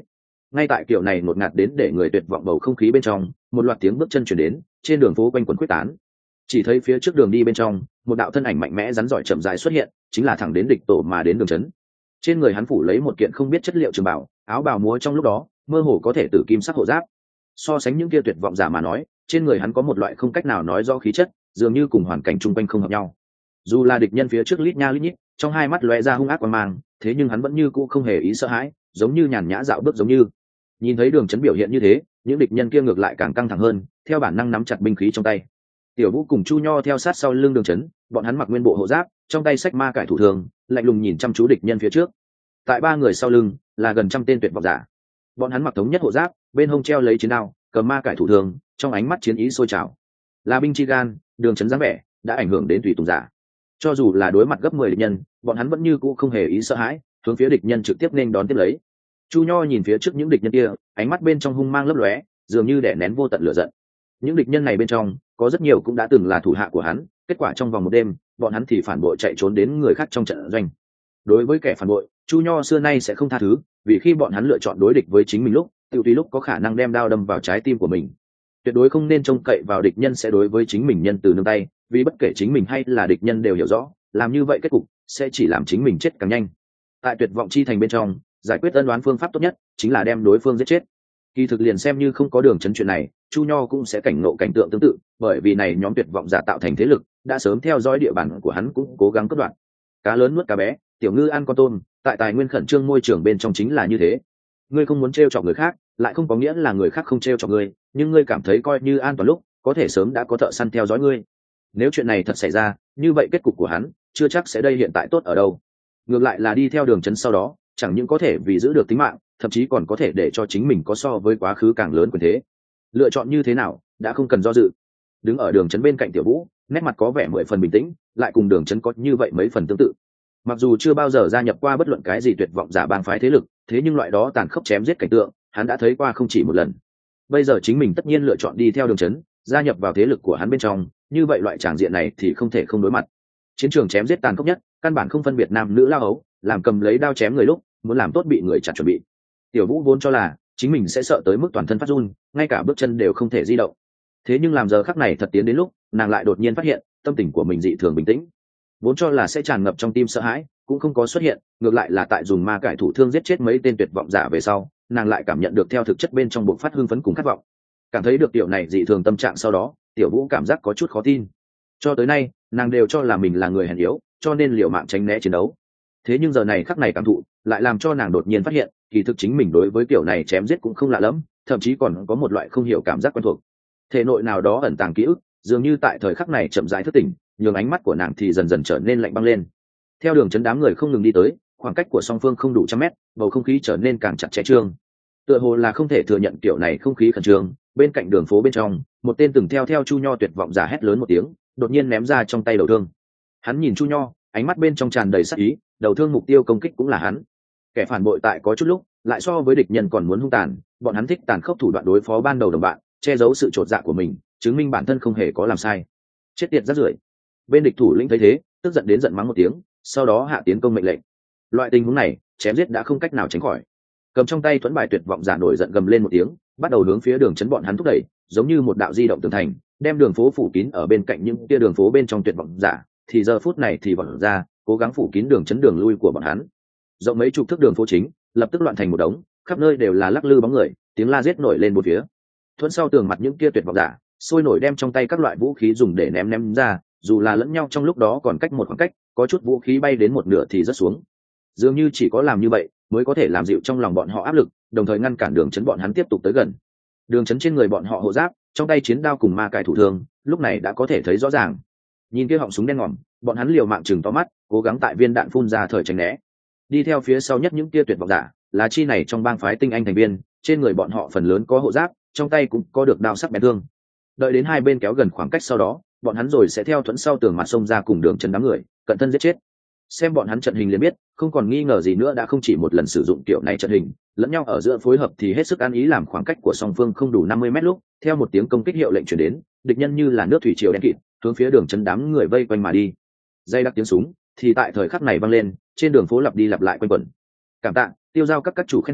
ngay tại kiểu này ngột ngạt đến để người tuyệt vọng bầu không khí bên trong, một loạt tiếng bước chân chuyển đến, trên đường phố quanh quẩn quyết tán. Chỉ thấy phía trước đường đi bên trong, một đạo thân ảnh mạnh mẽ rắn giỏi chậm rãi xuất hiện, chính là thẳng đến địch tổ mà đến Đường Chấn. Trên người hắn phủ lấy một kiện không biết chất liệu trường bảo, áo bào múa trong lúc đó mơ hồ có thể tử kim sắc hộ giáp. So sánh những kia tuyệt vọng giả mà nói, trên người hắn có một loại không cách nào nói rõ khí chất, dường như cùng hoàn cảnh chung quanh không hợp nhau. Dù là địch nhân phía trước lít nha lít nhít, trong hai mắt lóe ra hung ác quan mang, thế nhưng hắn vẫn như cũ không hề ý sợ hãi, giống như nhàn nhã dạo bước giống như. Nhìn thấy Đường Chấn biểu hiện như thế, những địch nhân kia ngược lại càng căng thẳng hơn, theo bản năng nắm chặt binh khí trong tay. Tiểu Vũ cùng Chu Nho theo sát sau lưng Đường Chấn, bọn hắn mặc nguyên bộ hộ giáp, trong tay xách ma cải thủ thường, lạnh lùng nhìn chăm chú địch nhân phía trước. Tại ba người sau lưng là gần trăm tên tuyệt vọng giả. Bọn hắn mặc thống nhất hộ giáp, bên hông treo lấy chiến đao, cầm ma cải thủ thường, trong ánh mắt chiến ý sôi trào. Là binh chi gan, Đường Chấn dáng vẻ đã ảnh hưởng đến tùy tùng giả. Cho dù là đối mặt gấp 10 địch nhân, bọn hắn vẫn như cũ không hề ý sợ hãi, hướng phía địch nhân trực tiếp nên đón tiếp lấy. Chu Nho nhìn phía trước những địch nhân kia, ánh mắt bên trong hung mang lấp lóe, dường như đè nén vô tận lửa giận. Những địch nhân này bên trong, có rất nhiều cũng đã từng là thủ hạ của hắn, kết quả trong vòng một đêm, bọn hắn thì phản bội chạy trốn đến người khác trong trận doanh. Đối với kẻ phản bội, Chu Nho xưa nay sẽ không tha thứ, vì khi bọn hắn lựa chọn đối địch với chính mình lúc, tự tùy lúc có khả năng đem đao đâm vào trái tim của mình. Tuyệt đối không nên trông cậy vào địch nhân sẽ đối với chính mình nhân từ nương tay, vì bất kể chính mình hay là địch nhân đều hiểu rõ, làm như vậy kết cục sẽ chỉ làm chính mình chết càng nhanh. Tại tuyệt vọng chi thành bên trong, giải quyết ân oán phương pháp tốt nhất chính là đem đối phương giết chết. Kỳ thực liền xem như không có Đường Chấn chuyện này, Chu Nho cũng sẽ cảnh ngộ cảnh tượng tương tự, bởi vì này nhóm tuyệt vọng giả tạo thành thế lực, đã sớm theo dõi địa bàn của hắn cũng cố gắng cắt đoạn. Cá lớn nuốt cá bé, tiểu ngư ăn con tôm, tại tài nguyên khẩn trương môi trường bên trong chính là như thế. Ngươi không muốn trêu chọc người khác, lại không có nghĩa là người khác không trêu chọc ngươi, nhưng ngươi cảm thấy coi như an toàn lúc, có thể sớm đã có thợ săn theo dõi ngươi. Nếu chuyện này thật xảy ra, như vậy kết cục của hắn chưa chắc sẽ đây hiện tại tốt ở đâu. Ngược lại là đi theo Đường Chấn sau đó, chẳng những có thể vì giữ được tính mạng, thậm chí còn có thể để cho chính mình có so với quá khứ càng lớn quyền thế. Lựa chọn như thế nào đã không cần do dự. Đứng ở Đường Chấn bên cạnh Tiểu Vũ, nét mặt có vẻ 10 phần bình tĩnh, lại cùng Đường Chấn có như vậy mấy phần tương tự. Mặc dù chưa bao giờ gia nhập qua bất luận cái gì tuyệt vọng giả bang phái thế lực, thế nhưng loại đó tàn khốc chém giết cảnh tượng, hắn đã thấy qua không chỉ một lần. Bây giờ chính mình tất nhiên lựa chọn đi theo Đường Chấn, gia nhập vào thế lực của hắn bên trong, như vậy loại tràng diện này thì không thể không đối mặt. Chiến trường chém giết tàn khốc nhất, căn bản không phân biệt nam nữ lao ấu, làm cầm lấy đao chém người lúc, muốn làm tốt bị người chặt chuẩn bị. Tiểu Vũ vốn cho là chính mình sẽ sợ tới mức toàn thân phát run, ngay cả bước chân đều không thể di động. Thế nhưng làm giờ khắc này thật tiến đến lúc, nàng lại đột nhiên phát hiện, tâm tình của mình dị thường bình tĩnh. Vốn cho là sẽ tràn ngập trong tim sợ hãi, cũng không có xuất hiện, ngược lại là tại dùng ma cải thủ thương giết chết mấy tên tuyệt vọng giả về sau, nàng lại cảm nhận được theo thực chất bên trong bộc phát hưng phấn cùng khát vọng. Cảm thấy được tiểu này dị thường tâm trạng sau đó, Tiểu Vũ cảm giác có chút khó tin. Cho tới nay, nàng đều cho là mình là người hèn yếu, cho nên liều mạng tránh né chiến đấu. Thế nhưng giờ này khắc này cảm thụ, lại làm cho nàng đột nhiên phát hiện, kỳ thực chính mình đối với kiểu này chém giết cũng không lạ lắm, thậm chí còn có một loại không hiểu cảm giác quen thuộc. Thể nội nào đó ẩn tàng ký ức, dường như tại thời khắc này chậm rãi thức tỉnh, nhường ánh mắt của nàng thì dần dần trở nên lạnh băng lên. Theo Đường Chấn đám người không ngừng đi tới, khoảng cách của song phương không đủ 100 mét, bầu không khí trở nên càng chặt chẽ trương. Tựa hồ là không thể thừa nhận kiểu này không khí khẩn trương, bên cạnh đường phố bên trong, một tên từng theo Chu Nho tuyệt vọng giả hét lớn một tiếng, đột nhiên ném ra trong tay đầu thương. Hắn nhìn Chu Nho, ánh mắt bên trong tràn đầy sát ý, đầu thương mục tiêu công kích cũng là hắn. Kẻ phản bội tại có chút lúc, lại so với địch nhân còn muốn hung tàn, bọn hắn thích tàn khốc thủ đoạn đối phó ban đầu đồng bạn, che giấu sự chột dạ của mình, chứng minh bản thân không hề có làm sai. Chết tiệt rác rưởi. Bên địch thủ lĩnh thấy thế, tức giận đến giận mắng một tiếng, sau đó hạ tiến công mệnh lệnh. Loại tình huống này, chém giết đã không cách nào tránh khỏi. Cầm trong tay thuẫn bài tuyệt vọng giả nổi giận gầm lên một tiếng, bắt đầu hướng phía Đường Chấn bọn hắn thúc đẩy, giống như một đạo di động tường thành, đem đường phố phủ kín ở bên cạnh những tia đường phố bên trong tuyệt vọng giả, thì giờ phút này thì vọt ra, cố gắng phủ kín Đường Chấn đường lui của bọn hắn. Rộng mấy chục thước đường phố chính, lập tức loạn thành một đống, khắp nơi đều là lắc lư bóng người, tiếng la giết nổi lên bốn phía. Thuẫn sau tường mặt những kia tuyệt vọng giả, sôi nổi đem trong tay các loại vũ khí dùng để ném ra, dù là lẫn nhau trong lúc đó còn cách một khoảng cách, có chút vũ khí bay đến một nửa thì rớt xuống. Dường như chỉ có làm như vậy mới có thể làm dịu trong lòng bọn họ áp lực, đồng thời ngăn cản Đường Chấn bọn hắn tiếp tục tới gần. Đường Chấn trên người bọn họ hộ giáp, trong tay chiến đao cùng ma cải thủ thương, lúc này đã có thể thấy rõ ràng. Nhìn kia họng súng đen ngòm, bọn hắn liều mạng chừng to mắt, cố gắng tại viên đạn phun ra thời tránh né. Đi theo phía sau nhất những kia tuyệt vọng giả, là chi này trong bang phái tinh anh thành viên, trên người bọn họ phần lớn có hộ giáp, trong tay cũng có được đao sắc bén thương. Đợi đến hai bên kéo gần khoảng cách sau đó, bọn hắn rồi sẽ theo thuẫn sau tường mặt xông ra cùng Đường Chấn đám người, cận thân giết chết. Xem bọn hắn trận hình liền biết, không còn nghi ngờ gì nữa, đã không chỉ một lần sử dụng kiểu này trận hình, lẫn nhau ở giữa phối hợp thì hết sức ăn ý, làm khoảng cách của song phương không đủ 50 mét lúc, theo một tiếng công kích hiệu lệnh truyền đến, địch nhân như là nước thủy triều đen kịt, hướng phía Đường Chấn đám người vây quanh mà đi. Dây đặc tiếng súng thì tại thời khắc này vang lên, trên đường phố lặp đi lặp lại quanh quẩn. Cảm tạ, tiêu giao các chủ khen thưởng,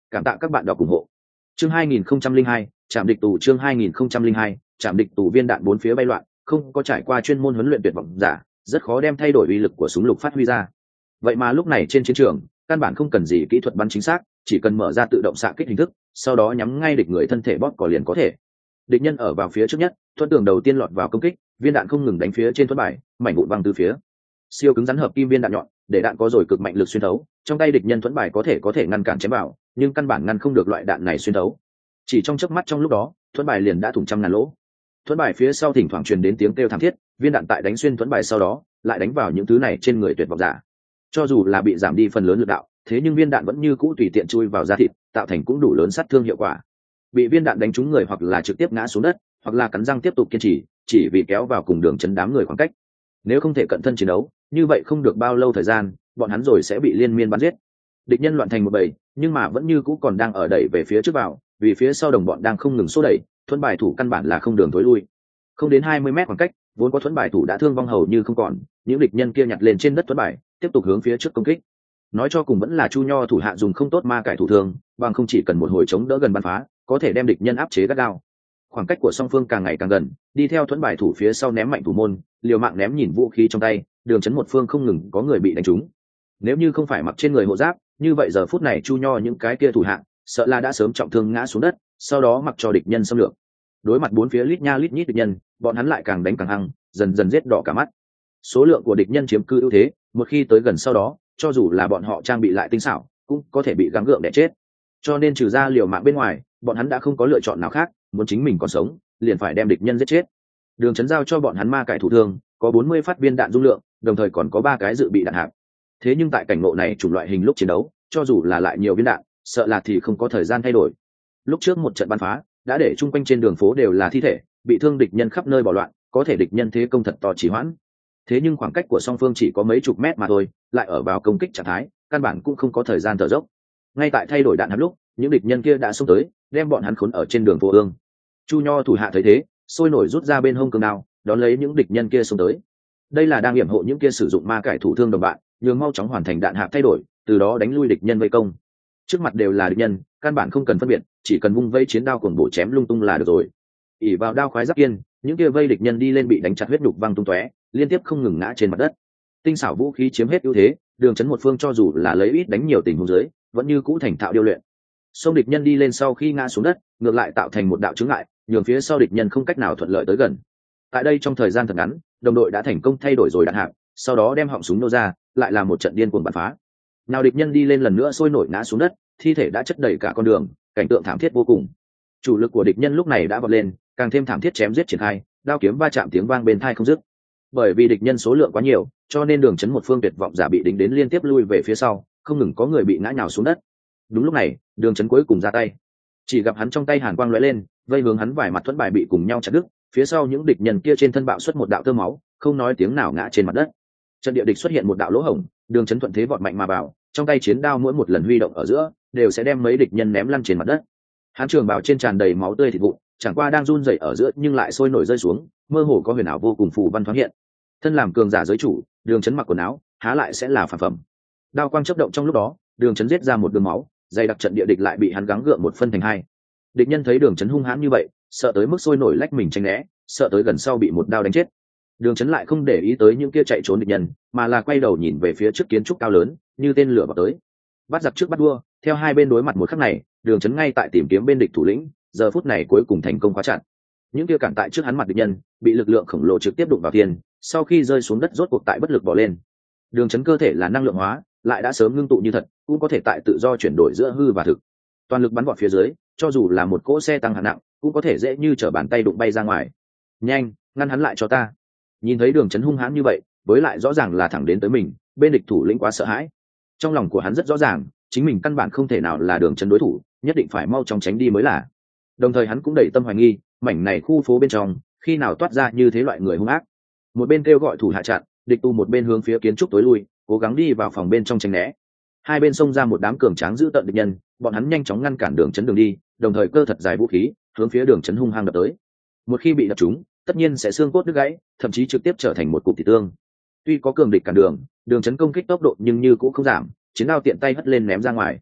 cảm tạ các bạn đọc ủng hộ. Chương 2002, trạm địch tù. Chương 2002, trạm địch tù. Viên đạn bốn phía bay loạn, không có trải qua chuyên môn huấn luyện tuyệt vọng giả rất khó đem thay đổi uy lực của súng lục phát huy ra. Vậy mà lúc này trên chiến trường căn bản không cần gì kỹ thuật bắn chính xác, chỉ cần mở ra tự động xạ kích hình thức, sau đó nhắm ngay địch người thân thể bóp cò liền có thể. Địch nhân ở vào phía trước nhất, thuẫn tường đầu tiên lọt vào công kích, viên đạn không ngừng đánh phía trên thuẫn bài, mảnh vụn văng từ phía. Siêu cứng rắn hợp kim viên đạn nhọn, để đạn có rồi cực mạnh lực xuyên thấu, trong tay địch nhân thuẫn bài có thể ngăn cản chém vào, nhưng căn bản ngăn không được loại đạn này xuyên thấu. Chỉ trong chớp mắt trong lúc đó, thuẫn bài liền đã thủng trăm ngàn lỗ. Thuẫn bài phía sau thỉnh thoảng truyền đến tiếng kêu thảm thiết, viên đạn tại đánh xuyên thuẫn bài sau đó, lại đánh vào những thứ này trên người tuyệt vọng giả. Cho dù là bị giảm đi phần lớn lực đạo, thế nhưng viên đạn vẫn như cũ tùy tiện chui vào da thịt, tạo thành cũng đủ lớn sát thương hiệu quả. Bị viên đạn đánh trúng người hoặc là trực tiếp ngã xuống đất, hoặc là cắn răng tiếp tục kiên trì, chỉ vì kéo vào cùng đường chấn đám người khoảng cách. Nếu không thể cận thân chiến đấu, như vậy không được bao lâu thời gian, bọn hắn rồi sẽ bị liên miên bắn giết. Địch nhân loạn thành một bầy, nhưng mà vẫn như cũ còn đang ở đẩy về phía trước vào, vì phía sau đồng bọn đang không ngừng xô đẩy, thuẫn bài thủ căn bản là không đường tối lui. Không đến 20 mét khoảng cách, vốn có thuẫn bài thủ đã thương vong hầu như không còn, những địch nhân kia nhặt lên trên đất thuẫn bài, tiếp tục hướng phía trước công kích. Nói cho cùng vẫn là Chu Nho thủ hạ dùng không tốt ma cải thủ thương, bằng không chỉ cần một hồi chống đỡ gần bắn phá, có thể đem địch nhân áp chế gắt gao. Khoảng cách của song phương càng ngày càng gần, đi theo thuẫn bài thủ phía sau ném mạnh thủ môn, liều mạng ném nhìn vũ khí trong tay, đường chấn một phương không ngừng có người bị đánh trúng. Nếu như không phải mặc trên người hộ giáp, như vậy giờ phút này Chu Nho những cái kia thủ hạ, sợ là đã sớm trọng thương ngã xuống đất, sau đó mặc cho địch nhân xâm lược. Đối mặt bốn phía lít nha lít nhít địch nhân, bọn hắn lại càng đánh càng hăng, dần dần giết đỏ cả mắt. Số lượng của địch nhân chiếm cư ưu thế, một khi tới gần sau đó, cho dù là bọn họ trang bị lại tinh xảo, cũng có thể bị gắng gượng để chết. Cho nên trừ ra liều mạng bên ngoài, bọn hắn đã không có lựa chọn nào khác, muốn chính mình còn sống, liền phải đem địch nhân giết chết. Đường chấn giao cho bọn hắn ma cải thủ thương, có 40 phát viên đạn dung lượng, đồng thời còn có 3 cái dự bị đạn hạp. Thế nhưng tại cảnh ngộ này chủng loại hình lúc chiến đấu, cho dù là lại nhiều viên đạn, sợ là thì không có thời gian thay đổi. Lúc trước một trận bắn phá, đã để chung quanh trên đường phố đều là thi thể, bị thương địch nhân khắp nơi bỏ loạn, có thể địch nhân thế công thật to chỉ hoãn. Thế nhưng khoảng cách của song phương chỉ có mấy chục mét mà thôi, lại ở vào công kích trạng thái, căn bản cũng không có thời gian thở dốc. Ngay tại thay đổi đạn hạp lúc, những địch nhân kia đã xông tới, đem bọn hắn khốn ở trên đường phố ương. Chu Nho thủ hạ thấy thế, sôi nổi rút ra bên hông cường đao, đón lấy những địch nhân kia xông tới. Đây là đang yểm hộ những kia sử dụng ma cải thủ thương đồng bạn, nhường mau chóng hoàn thành đạn hạp thay đổi, từ đó đánh lui địch nhân vây công. Trước mặt đều là địch nhân, căn bản không cần phân biệt, chỉ cần vung vây chiến đao cuồng bổ chém lung tung là được rồi. ỉ vào đao khoái giáp kiên, những kia vây địch nhân đi lên bị đánh chặt huyết nhục văng tung tóe, liên tiếp không ngừng ngã trên mặt đất. Tinh xảo vũ khí chiếm hết ưu thế, đường chấn một phương cho dù là lấy ít đánh nhiều tình huống dưới, vẫn như cũ thành thạo điêu luyện. Xông địch nhân đi lên sau khi ngã xuống đất, ngược lại tạo thành một đạo chướng ngại, nhường phía sau địch nhân không cách nào thuận lợi tới gần. Tại đây trong thời gian thật ngắn, đồng đội đã thành công thay đổi rồi đạn hạp, sau đó đem họng súng nô ra, lại là một trận điên cuồng bắn phá. Nào địch nhân đi lên lần nữa sôi nổi ngã xuống đất, thi thể đã chất đầy cả con đường, cảnh tượng thảm thiết vô cùng. Chủ lực của địch nhân lúc này đã vọt lên, càng thêm thảm thiết chém giết triển khai, đao kiếm va chạm tiếng vang bên tai không dứt. Bởi vì địch nhân số lượng quá nhiều, cho nên đường chấn một phương tuyệt vọng giả bị đính đến liên tiếp lui về phía sau, không ngừng có người bị ngã nhào xuống đất. Đúng lúc này, đường chấn cuối cùng ra tay. Chỉ gặp hắn trong tay hàn quang lóe lên, vây hướng hắn vài mặt thuẫn bài bị cùng nhau chặt đứt, phía sau những địch nhân kia trên thân bạo xuất một đạo tơ máu, không nói tiếng nào ngã trên mặt đất. Trận địa địch xuất hiện một đạo lỗ hổng, đường chấn thuận thế vọt mạnh mà vào, trong tay chiến đao mỗi một lần huy động ở giữa, đều sẽ đem mấy địch nhân ném lăn trên mặt đất. Hắn trường bào trên tràn đầy máu tươi thịt vụn, chẳng qua đang run rẩy ở giữa nhưng lại sôi nổi rơi xuống, mơ hồ có huyền ảo vô cùng phù văn thoáng hiện. Thân làm cường giả giới chủ, đường chấn mặc quần áo, há lại sẽ là phản phẩm. Đao quang chớp động trong lúc đó, đường chấn giết ra một đường máu, dày đặc trận địa địch lại bị hắn gắng gượng một phân thành hai. Địch nhân thấy đường chấn hung hãn như vậy, sợ tới mức sôi nổi lách mình tránh né, sợ tới gần sau bị một đao đánh chết. Đường chấn lại không để ý tới những kia chạy trốn địch nhân, mà là quay đầu nhìn về phía trước kiến trúc cao lớn, như tên lửa vào tới. Bắt giặc trước bắt vua, theo hai bên đối mặt một khắc này, đường chấn ngay tại tìm kiếm bên địch thủ lĩnh, giờ phút này cuối cùng thành công khóa chặt. Những kia cản tại trước hắn mặt địch nhân, bị lực lượng khổng lồ trực tiếp đụng vào tiền, sau khi rơi xuống đất rốt cuộc tại bất lực bỏ lên. Đường chấn cơ thể là năng lượng hóa, lại đã sớm ngưng tụ như thật, cũng có thể tại tự do chuyển đổi giữa hư và thực. Toàn lực bắn vọt phía dưới, cho dù là một cỗ xe tăng hạng nặng, cũng có thể dễ như trở bàn tay đụng bay ra ngoài. Nhanh, ngăn hắn lại cho ta. Nhìn thấy đường chấn hung hãn như vậy, với lại rõ ràng là thẳng đến tới mình, bên địch thủ lĩnh quá sợ hãi. Trong lòng của hắn rất rõ ràng, chính mình căn bản không thể nào là đường chấn đối thủ, nhất định phải mau chóng tránh đi mới là. Đồng thời hắn cũng đầy tâm hoài nghi, mảnh này khu phố bên trong, khi nào toát ra như thế loại người hung ác. Một bên kêu gọi thủ hạ chặn, địch tu một bên hướng phía kiến trúc tối lui, cố gắng đi vào phòng bên trong tránh né. Hai bên xông ra một đám cường tráng giữ tận địch nhân, bọn hắn nhanh chóng ngăn cản đường chấn đường đi, đồng thời cơ thật dài vũ khí, hướng phía đường chấn hung hăng đập tới. Một khi bị đập trúng, tất nhiên sẽ xương cốt đứt gãy, thậm chí trực tiếp trở thành một cục thịt tương. Tuy có cường địch cản đường, đường chấn công kích tốc độ nhưng như cũng không giảm, chiến đao tiện tay hất lên ném ra ngoài.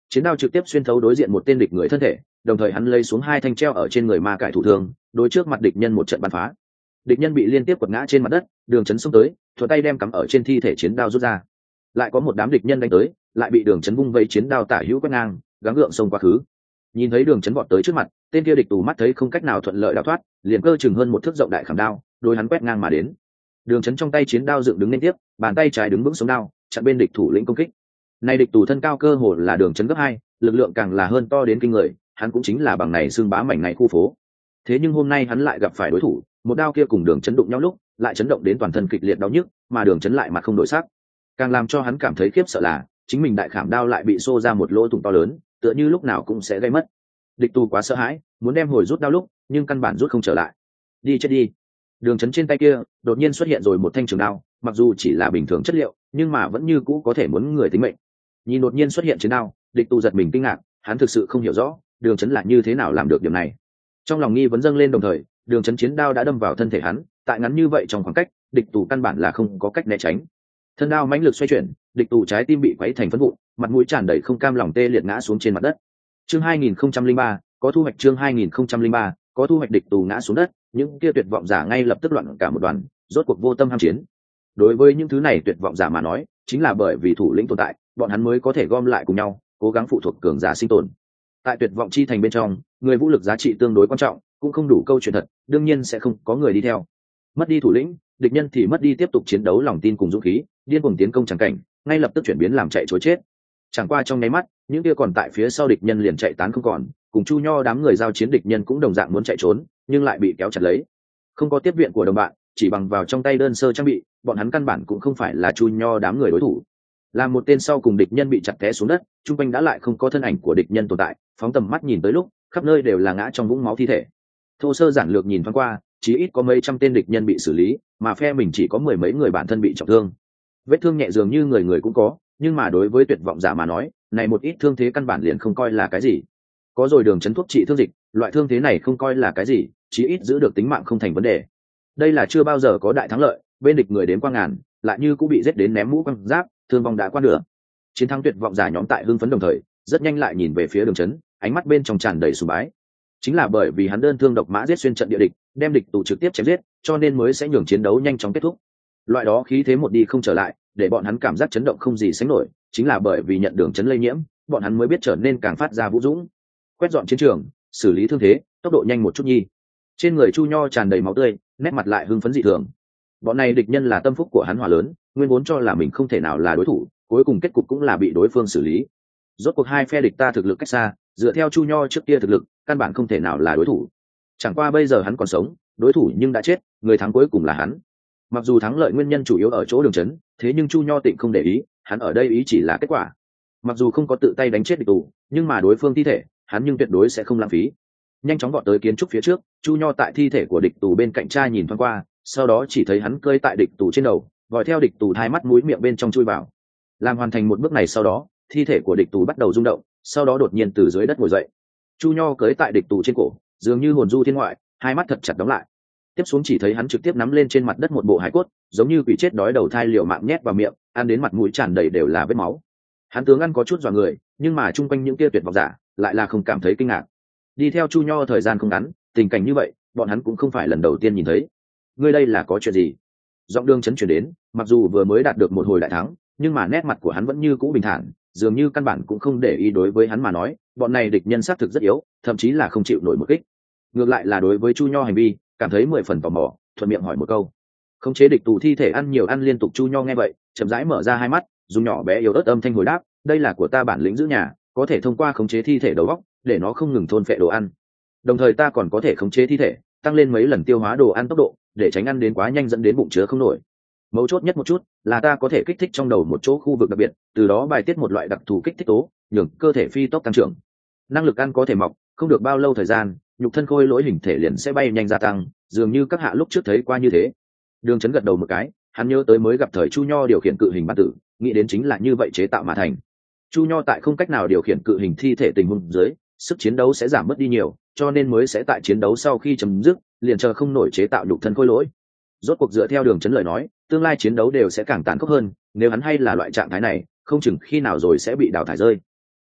chiến đao trực tiếp xuyên thấu đối diện một tên địch người thân thể, đồng thời hắn lấy xuống hai thanh treo ở trên người ma cải thủ thương, đối trước mặt địch nhân một trận bắn phá. Địch nhân bị liên tiếp quật ngã trên mặt đất, Đường Chấn xông tới, thuận tay đem cắm ở trên thi thể chiến đao rút ra. Lại có một đám địch nhân đánh tới, lại bị Đường Chấn vung vây chiến đao tả hữu quét ngang, gắng gượng xông qua khứ. Nhìn thấy Đường Chấn vọt tới trước mặt, tên kia địch tù mắt thấy không cách nào thuận lợi đào thoát, liền cơ chừng hơn một thước rộng đại khảm đao, đối hắn quét ngang mà đến. Đường Chấn trong tay chiến đao dựng đứng liên tiếp, bàn tay trái đứng vững sống đao, chặn bên địch thủ lĩnh công kích. Nay địch tù thân cao cơ hồ là Đường Chấn gấp 2, lực lượng càng là hơn to đến kinh người, hắn cũng chính là bằng này xương bá mảnh này khu phố. Thế nhưng hôm nay hắn lại gặp phải đối thủ, một đao kia cùng Đường Chấn đụng nhau lúc, lại chấn động đến toàn thân kịch liệt đau nhức, mà Đường Chấn lại mặt không đổi sắc. Càng làm cho hắn cảm thấy khiếp sợ là, chính mình đại khảm đao lại bị xô ra một lỗ thủng to lớn, tựa như lúc nào cũng sẽ gây mất. Địch tù quá sợ hãi, muốn đem hồi rút đao lúc, nhưng căn bản rút không trở lại. Đi chết đi. Đường Chấn trên tay kia đột nhiên xuất hiện rồi một thanh trường đao, mặc dù chỉ là bình thường chất liệu, nhưng mà vẫn như cũ có thể muốn người tính mệnh. Nhìn đột nhiên xuất hiện chiến đao, địch tù giật mình kinh ngạc, hắn thực sự không hiểu rõ Đường Chấn là như thế nào làm được điểm này. Trong lòng nghi vấn dâng lên, đồng thời Đường Chấn chiến đao đã đâm vào thân thể hắn, tại ngắn như vậy trong khoảng cách, địch tù căn bản là không có cách né tránh. Thân đao mãnh lực xoay chuyển, địch tù trái tim bị quấy thành phấn vụn, mặt mũi tràn đầy không cam lòng tê liệt ngã xuống trên mặt đất. Chương 2003 có thu hoạch. Chương 2003 có thu hoạch. Địch tù ngã xuống đất, những kia tuyệt vọng giả ngay lập tức loạn cả một đoàn, rốt cuộc vô tâm ham chiến. Đối với những thứ này tuyệt vọng giả mà nói, chính là bởi vì thủ lĩnh tồn tại, bọn hắn mới có thể gom lại cùng nhau, cố gắng phụ thuộc cường giả sinh tồn. Tại tuyệt vọng chi thành bên trong, người vũ lực giá trị tương đối quan trọng, cũng không đủ câu chuyện thật, đương nhiên sẽ không có người đi theo. Mất đi thủ lĩnh, địch nhân thì mất đi tiếp tục chiến đấu lòng tin cùng dũng khí, điên cuồng tiến công chẳng cảnh, ngay lập tức chuyển biến làm chạy trối chết. Chẳng qua trong nháy mắt, những kia còn tại phía sau địch nhân liền chạy tán không còn, cùng Chu Nho đám người giao chiến địch nhân cũng đồng dạng muốn chạy trốn, nhưng lại bị kéo chặt lấy. Không có tiếp viện của đồng bạn, chỉ bằng vào trong tay đơn sơ trang bị, bọn hắn căn bản cũng không phải là Chu Nho đám người đối thủ. Làm một tên sau cùng địch nhân bị chặt té xuống đất, trung quanh đã lại không có thân ảnh của địch nhân tồn tại, phóng tầm mắt nhìn tới lúc, khắp nơi đều là ngã trong vũng máu thi thể. Thô sơ giản lược nhìn thoáng qua, chỉ ít có mấy trăm tên địch nhân bị xử lý, mà phe mình chỉ có mười mấy người bản thân bị trọng thương. Vết thương nhẹ dường như người người cũng có, nhưng mà đối với tuyệt vọng giả mà nói, này một ít thương thế căn bản liền không coi là cái gì. Có rồi Đường Chấn thuốc trị thương dịch, loại thương thế này không coi là cái gì, chí ít giữ được tính mạng không thành vấn đề. Đây là chưa bao giờ có đại thắng lợi, bên địch người đến qua ngàn, lại như cũng bị giết đến ném mũ quăng giáp, thương vong đã qua nửa. Chiến thắng tuyệt vọng giả nhóm tại hưng phấn đồng thời, rất nhanh lại nhìn về phía Đường Chấn, ánh mắt bên trong tràn đầy sùng bái. Chính là bởi vì hắn đơn thương độc mã giết xuyên trận địa địch, đem địch tù trực tiếp chém giết, cho nên mới sẽ nhường chiến đấu nhanh chóng kết thúc. Loại đó khí thế một đi không trở lại, để bọn hắn cảm giác chấn động không gì sánh nổi, chính là bởi vì nhận Đường Chấn lây nhiễm, bọn hắn mới biết trở nên càng phát ra vũ dũng. Quét dọn chiến trường, xử lý thương thế, tốc độ nhanh một chút nhi. Trên người Chu Nho tràn đầy máu tươi, nét mặt lại hưng phấn dị thường. Bọn này địch nhân là tâm phúc của hắn hỏa lớn, nguyên vốn cho là mình không thể nào là đối thủ, cuối cùng kết cục cũng là bị đối phương xử lý. Rốt cuộc hai phe địch ta thực lực cách xa, dựa theo Chu Nho trước kia thực lực, căn bản không thể nào là đối thủ. Chẳng qua bây giờ hắn còn sống, đối thủ nhưng đã chết, người thắng cuối cùng là hắn. Mặc dù thắng lợi nguyên nhân chủ yếu ở chỗ Đường Chấn, thế nhưng Chu Nho tịnh không để ý, hắn ở đây ý chỉ là kết quả. Mặc dù không có tự tay đánh chết địch tù, nhưng mà đối phương thi thể, hắn nhưng tuyệt đối sẽ không lãng phí. Nhanh chóng vọt tới kiến trúc phía trước, Chu Nho tại thi thể của địch tù bên cạnh tra nhìn thoáng qua, sau đó chỉ thấy hắn cơi tại địch tù trên đầu, vòi theo địch tù hai mắt mũi miệng bên trong chui vào. Làm hoàn thành một bước này sau đó, thi thể của địch tù bắt đầu rung động, sau đó đột nhiên từ dưới đất ngồi dậy. Chu Nho cưỡi tại địch tù trên cổ, dường như hồn du thiên ngoại, hai mắt thật chặt đóng lại. Tiếp xuống chỉ thấy hắn trực tiếp nắm lên trên mặt đất một bộ hải cốt, giống như quỷ chết đói đầu thai liều mạng nhét vào miệng, ăn đến mặt mũi tràn đầy đều là vết máu. Hắn tướng ăn có chút dọa người, nhưng mà chung quanh những kia tuyệt vọng giả lại là không cảm thấy kinh ngạc. Đi theo Chu Nho thời gian không ngắn, tình cảnh như vậy bọn hắn cũng không phải lần đầu tiên nhìn thấy. Ngươi đây là có chuyện gì? Giọng Đường Chấn chuyển đến, mặc dù vừa mới đạt được một hồi đại thắng, nhưng mà nét mặt của hắn vẫn như cũ bình thản, dường như căn bản cũng không để ý. Đối với hắn mà nói, bọn này địch nhân xác thực rất yếu, thậm chí là không chịu nổi một kích. Ngược lại là đối với Chu Nho hành vi, cảm thấy 10 phần tò mò, thuận miệng hỏi một câu. Khống chế địch tù thi thể ăn nhiều ăn liên tục. Chu Nho nghe vậy, chậm rãi mở ra hai mắt, dùng nhỏ bé yếu ớt âm thanh hồi đáp, đây là của ta bản lĩnh giữ nhà, có thể thông qua khống chế thi thể đầu óc, để nó không ngừng thôn phệ đồ ăn. Đồng thời ta còn có thể khống chế thi thể, tăng lên mấy lần tiêu hóa đồ ăn tốc độ, để tránh ăn đến quá nhanh dẫn đến bụng chứa không nổi. Mấu chốt nhất một chút là ta có thể kích thích trong đầu một chỗ khu vực đặc biệt, từ đó bài tiết một loại đặc thù kích thích tố, nhường cơ thể phi tốc tăng trưởng. Năng lực ăn có thể mọc, không được bao lâu thời gian, nhục thân khôi lỗi hình thể liền sẽ bay nhanh gia tăng, dường như các hạ lúc trước thấy qua như thế. Đường Chấn gật đầu một cái, hắn nhớ tới mới gặp thời Chu Nho điều khiển cự hình bản tử, nghĩ đến chính là như vậy chế tạo mà thành. Chu Nho tại không cách nào điều khiển cự hình thi thể tình huống dưới, sức chiến đấu sẽ giảm mất đi nhiều, cho nên mới sẽ tại chiến đấu sau khi chấm dứt, liền chờ không nổi chế tạo nhục thân khôi lỗi. Rốt cuộc dựa theo Đường Chấn lời nói, tương lai chiến đấu đều sẽ càng tàn khốc hơn, nếu hắn hay là loại trạng thái này, không chừng khi nào rồi sẽ bị đào thải rơi.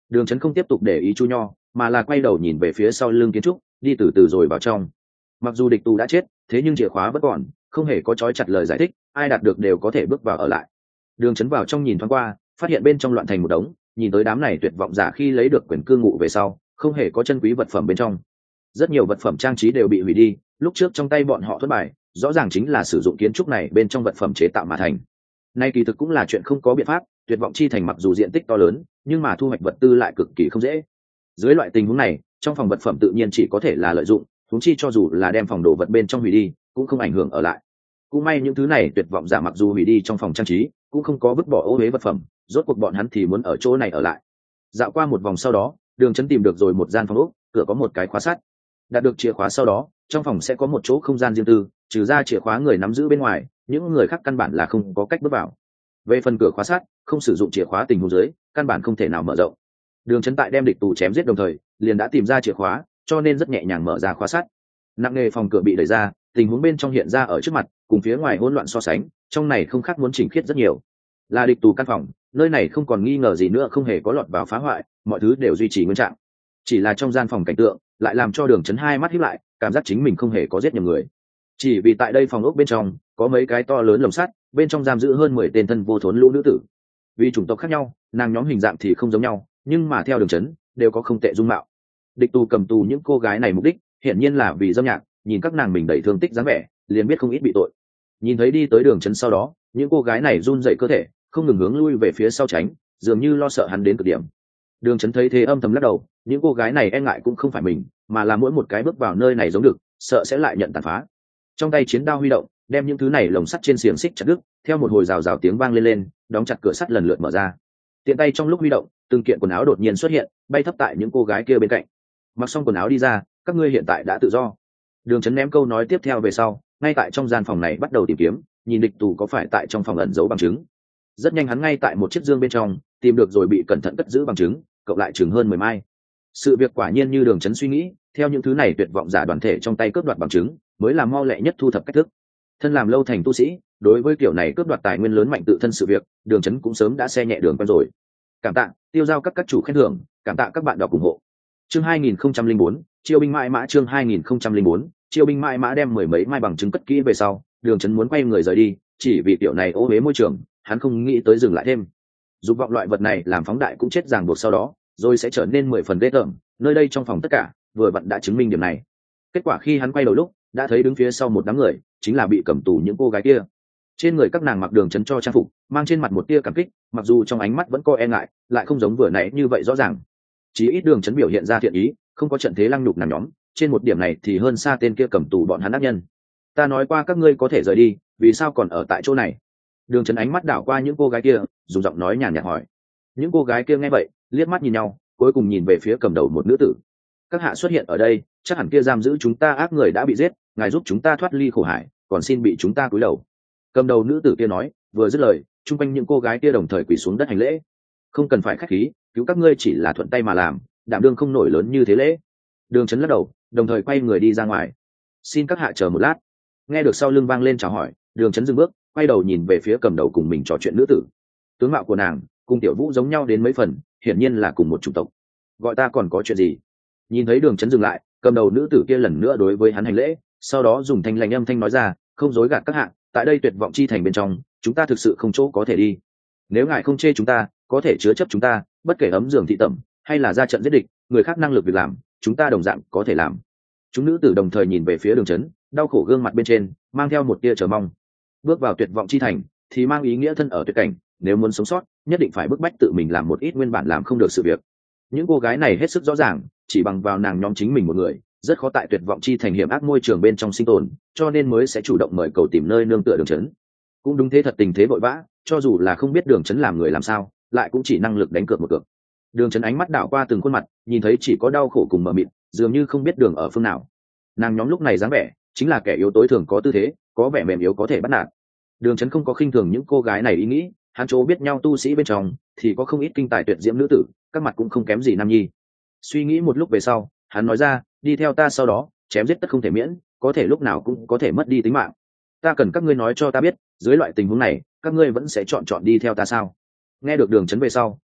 Đường Chấn không tiếp tục để ý Chu Nho, mà là quay đầu nhìn về phía sau lưng kiến trúc, đi từ từ rồi vào trong. Mặc dù địch tù đã chết, thế nhưng chìa khóa vẫn còn, không hề có trói chặt lời giải thích, ai đạt được đều có thể bước vào ở lại. Đường Chấn vào trong nhìn thoáng qua, phát hiện bên trong loạn thành một đống, nhìn tới đám này tuyệt vọng giả khi lấy được quyền cư ngụ về sau, không hề có chân quý vật phẩm bên trong. Rất nhiều vật phẩm trang trí đều bị hủy đi, lúc trước trong tay bọn họ thất bại, rõ ràng chính là sử dụng kiến trúc này bên trong vật phẩm chế tạo mà thành. Nay kỳ thực cũng là chuyện không có biện pháp, tuyệt vọng chi thành mặc dù diện tích to lớn, nhưng mà thu hoạch vật tư lại cực kỳ không dễ. Dưới loại tình huống này, trong phòng vật phẩm tự nhiên chỉ có thể là lợi dụng, huống chi cho dù là đem phòng đồ vật bên trong hủy đi, cũng không ảnh hưởng ở lại. Cũng may những thứ này tuyệt vọng giả mặc dù hủy đi trong phòng trang trí, cũng không có vứt bỏ ô uế vật phẩm, rốt cuộc bọn hắn thì muốn ở chỗ này ở lại. Dạo qua một vòng sau đó, Đường Chấn tìm được rồi một gian phòng ốc, cửa có một cái khóa sắt. Đạt được chìa khóa sau đó, trong phòng sẽ có một chỗ không gian riêng tư, trừ ra chìa khóa người nắm giữ bên ngoài, những người khác căn bản là không có cách bước vào. Về phần cửa khóa sắt, không sử dụng chìa khóa tình huống dưới, căn bản không thể nào mở rộng. Đường Chấn tại đem địch tù chém giết đồng thời, liền đã tìm ra chìa khóa, cho nên rất nhẹ nhàng mở ra khóa sắt. Nặng nề phòng cửa bị đẩy ra, tình huống bên trong hiện ra ở trước mặt, cùng phía ngoài hỗn loạn so sánh, trong này không khác muốn chỉnh khiết rất nhiều. Là địch tù căn phòng, nơi này không còn nghi ngờ gì nữa, không hề có lọt vào phá hoại, mọi thứ đều duy trì nguyên trạng. Chỉ là trong gian phòng cảnh tượng lại làm cho Đường Chấn hai mắt híp lại, cảm giác chính mình không hề có giết nhầm người. Chỉ vì tại đây phòng ốc bên trong có mấy cái to lớn lồng sắt, bên trong giam giữ hơn 10 tên thân vô thốn lũ nữ tử. Vì chủng tộc khác nhau, nàng nhóm hình dạng thì không giống nhau, nhưng mà theo Đường Chấn đều có không tệ dung mạo. Địch tù cầm tù những cô gái này mục đích hiển nhiên là vì dâm nhạc, nhìn các nàng mình đầy thương tích dáng vẻ, liền biết không ít bị tội. Nhìn thấy đi tới Đường Chấn sau đó, những cô gái này run rẩy cơ thể, không ngừng hướng lui về phía sau tránh, dường như lo sợ hắn đến cực điểm. Đường Chấn thấy thế âm thầm lắc đầu, những cô gái này e ngại cũng không phải mình, mà là mỗi một cái bước vào nơi này giống được, sợ sẽ lại nhận tàn phá. Trong tay chiến đao huy động, đem những thứ này lồng sắt trên xiềng xích chặt đứt, theo một hồi rào rào tiếng vang lên, đóng chặt cửa sắt lần lượt mở ra. Tiện tay trong lúc huy động, từng kiện quần áo đột nhiên xuất hiện, bay thấp tại những cô gái kia bên cạnh. Mặc xong quần áo đi ra, các ngươi hiện tại đã tự do. Đường Chấn ném câu nói tiếp theo về sau, ngay tại trong gian phòng này bắt đầu tìm kiếm, nhìn địch tù có phải tại trong phòng ẩn giấu bằng chứng. Rất nhanh hắn ngay tại một chiếc dương bên trong tìm được rồi, bị cẩn thận cất giữ bằng chứng, cộng lại chừng hơn 10 mai. Sự việc quả nhiên như Đường Chấn suy nghĩ, theo những thứ này tuyệt vọng giả đoàn thể trong tay cướp đoạt bằng chứng, mới là mau lẹ nhất thu thập cách thức. Thân làm lâu thành tu sĩ, đối với kiểu này cướp đoạt tài nguyên lớn mạnh tự thân sự việc, Đường Chấn cũng sớm đã xe nhẹ đường quen rồi. Cảm tạ tiêu giao các chủ khen thưởng, cảm tạ các bạn đọc ủng hộ. Chương 2004, chiêu binh mãi mã. Chương 2004, chiêu binh mãi mã. Đem mười mấy mai bằng chứng cất kỹ về sau, Đường Chấn muốn quay người rời đi, chỉ vì tiểu này ô uế môi trường, hắn không nghĩ tới dừng lại thêm. Dục vọng loại vật này làm phóng đại cũng chết ràng buộc sau đó, rồi sẽ trở nên 10 phần ghê tởm. Nơi đây trong phòng tất cả vừa vặn đã chứng minh điểm này. Kết quả khi hắn quay đầu lúc, đã thấy đứng phía sau một đám người, chính là bị cầm tù những cô gái kia. Trên người các nàng mặc Đường Chấn cho trang phục, mang trên mặt một tia cảm kích, mặc dù trong ánh mắt vẫn có e ngại, lại không giống vừa nãy như vậy rõ ràng. Chỉ ít Đường Chấn biểu hiện ra thiện ý, không có trận thế lăng nhục nàng nhóm, trên một điểm này thì hơn xa tên kia cầm tù bọn hắn ác nhân. Ta nói qua các ngươi có thể rời đi, vì sao còn ở tại chỗ này? Đường Chấn ánh mắt đảo qua những cô gái kia, dùng giọng nói nhàn nhạt hỏi. Những cô gái kia nghe vậy, liếc mắt nhìn nhau, cuối cùng nhìn về phía cầm đầu một nữ tử. Các hạ xuất hiện ở đây, chắc hẳn kia giam giữ chúng ta ác người đã bị giết, ngài giúp chúng ta thoát ly khổ hải, còn xin bị chúng ta cúi đầu. Cầm đầu nữ tử kia nói, vừa dứt lời, chung quanh những cô gái kia đồng thời quỳ xuống đất hành lễ. Không cần phải khách khí, cứu các ngươi chỉ là thuận tay mà làm, đảm đương không nổi lớn như thế lễ. Đường Chấn lắc đầu, đồng thời quay người đi ra ngoài. Xin các hạ chờ một lát. Nghe được sau lưng vang lên chào hỏi, Đường Chấn dừng bước, quay đầu nhìn về phía cầm đầu cùng mình trò chuyện nữ tử. Tướng mạo của nàng cùng Tiểu Vũ giống nhau đến mấy phần, hiển nhiên là cùng một chủng tộc. Gọi ta còn có chuyện gì? Nhìn thấy Đường Chấn dừng lại, cầm đầu nữ tử kia lần nữa đối với hắn hành lễ, sau đó dùng thanh lành âm thanh nói ra, không dối gạt các hạ, tại đây tuyệt vọng chi thành bên trong, chúng ta thực sự không chỗ có thể đi. Nếu ngài không chê chúng ta, có thể chứa chấp chúng ta, bất kể ấm giường thị tẩm hay là ra trận giết địch, người khác năng lực việc làm, chúng ta đồng dạng có thể làm. Chúng nữ tử đồng thời nhìn về phía Đường Chấn, đau khổ gương mặt bên trên mang theo một tia chờ mong. Bước vào tuyệt vọng chi thành thì mang ý nghĩa thân ở tuyệt cảnh, nếu muốn sống sót nhất định phải bức bách tự mình làm một ít nguyên bản làm không được sự việc. Những cô gái này hết sức rõ ràng, chỉ bằng vào nàng nhóm chính mình một người rất khó tại tuyệt vọng chi thành hiểm ác môi trường bên trong sinh tồn, cho nên mới sẽ chủ động mời cầu tìm nơi nương tựa Đường Chấn. Cũng đúng thế, thật tình thế vội vã, cho dù là không biết Đường Chấn làm người làm sao, lại cũng chỉ năng lực đánh cược một cược. Đường Chấn ánh mắt đảo qua từng khuôn mặt, nhìn thấy chỉ có đau khổ cùng mờ mịt, dường như không biết đường ở phương nào. Nàng nhóm lúc này dáng vẻ chính là kẻ yếu tối thường có tư thế, có vẻ mềm yếu có thể bắt nạt. Đường Chấn không có khinh thường những cô gái này ý nghĩ, hắn chỗ biết nhau tu sĩ bên trong thì có không ít kinh tài tuyệt diễm nữ tử, các mặt cũng không kém gì nam nhi. Suy nghĩ một lúc về sau, hắn nói ra, đi theo ta, sau đó chém giết tất không thể miễn, có thể lúc nào cũng có thể mất đi tính mạng. Ta cần các ngươi nói cho ta biết, dưới loại tình huống này các ngươi vẫn sẽ chọn đi theo ta sao? Nghe được Đường Chấn về sau,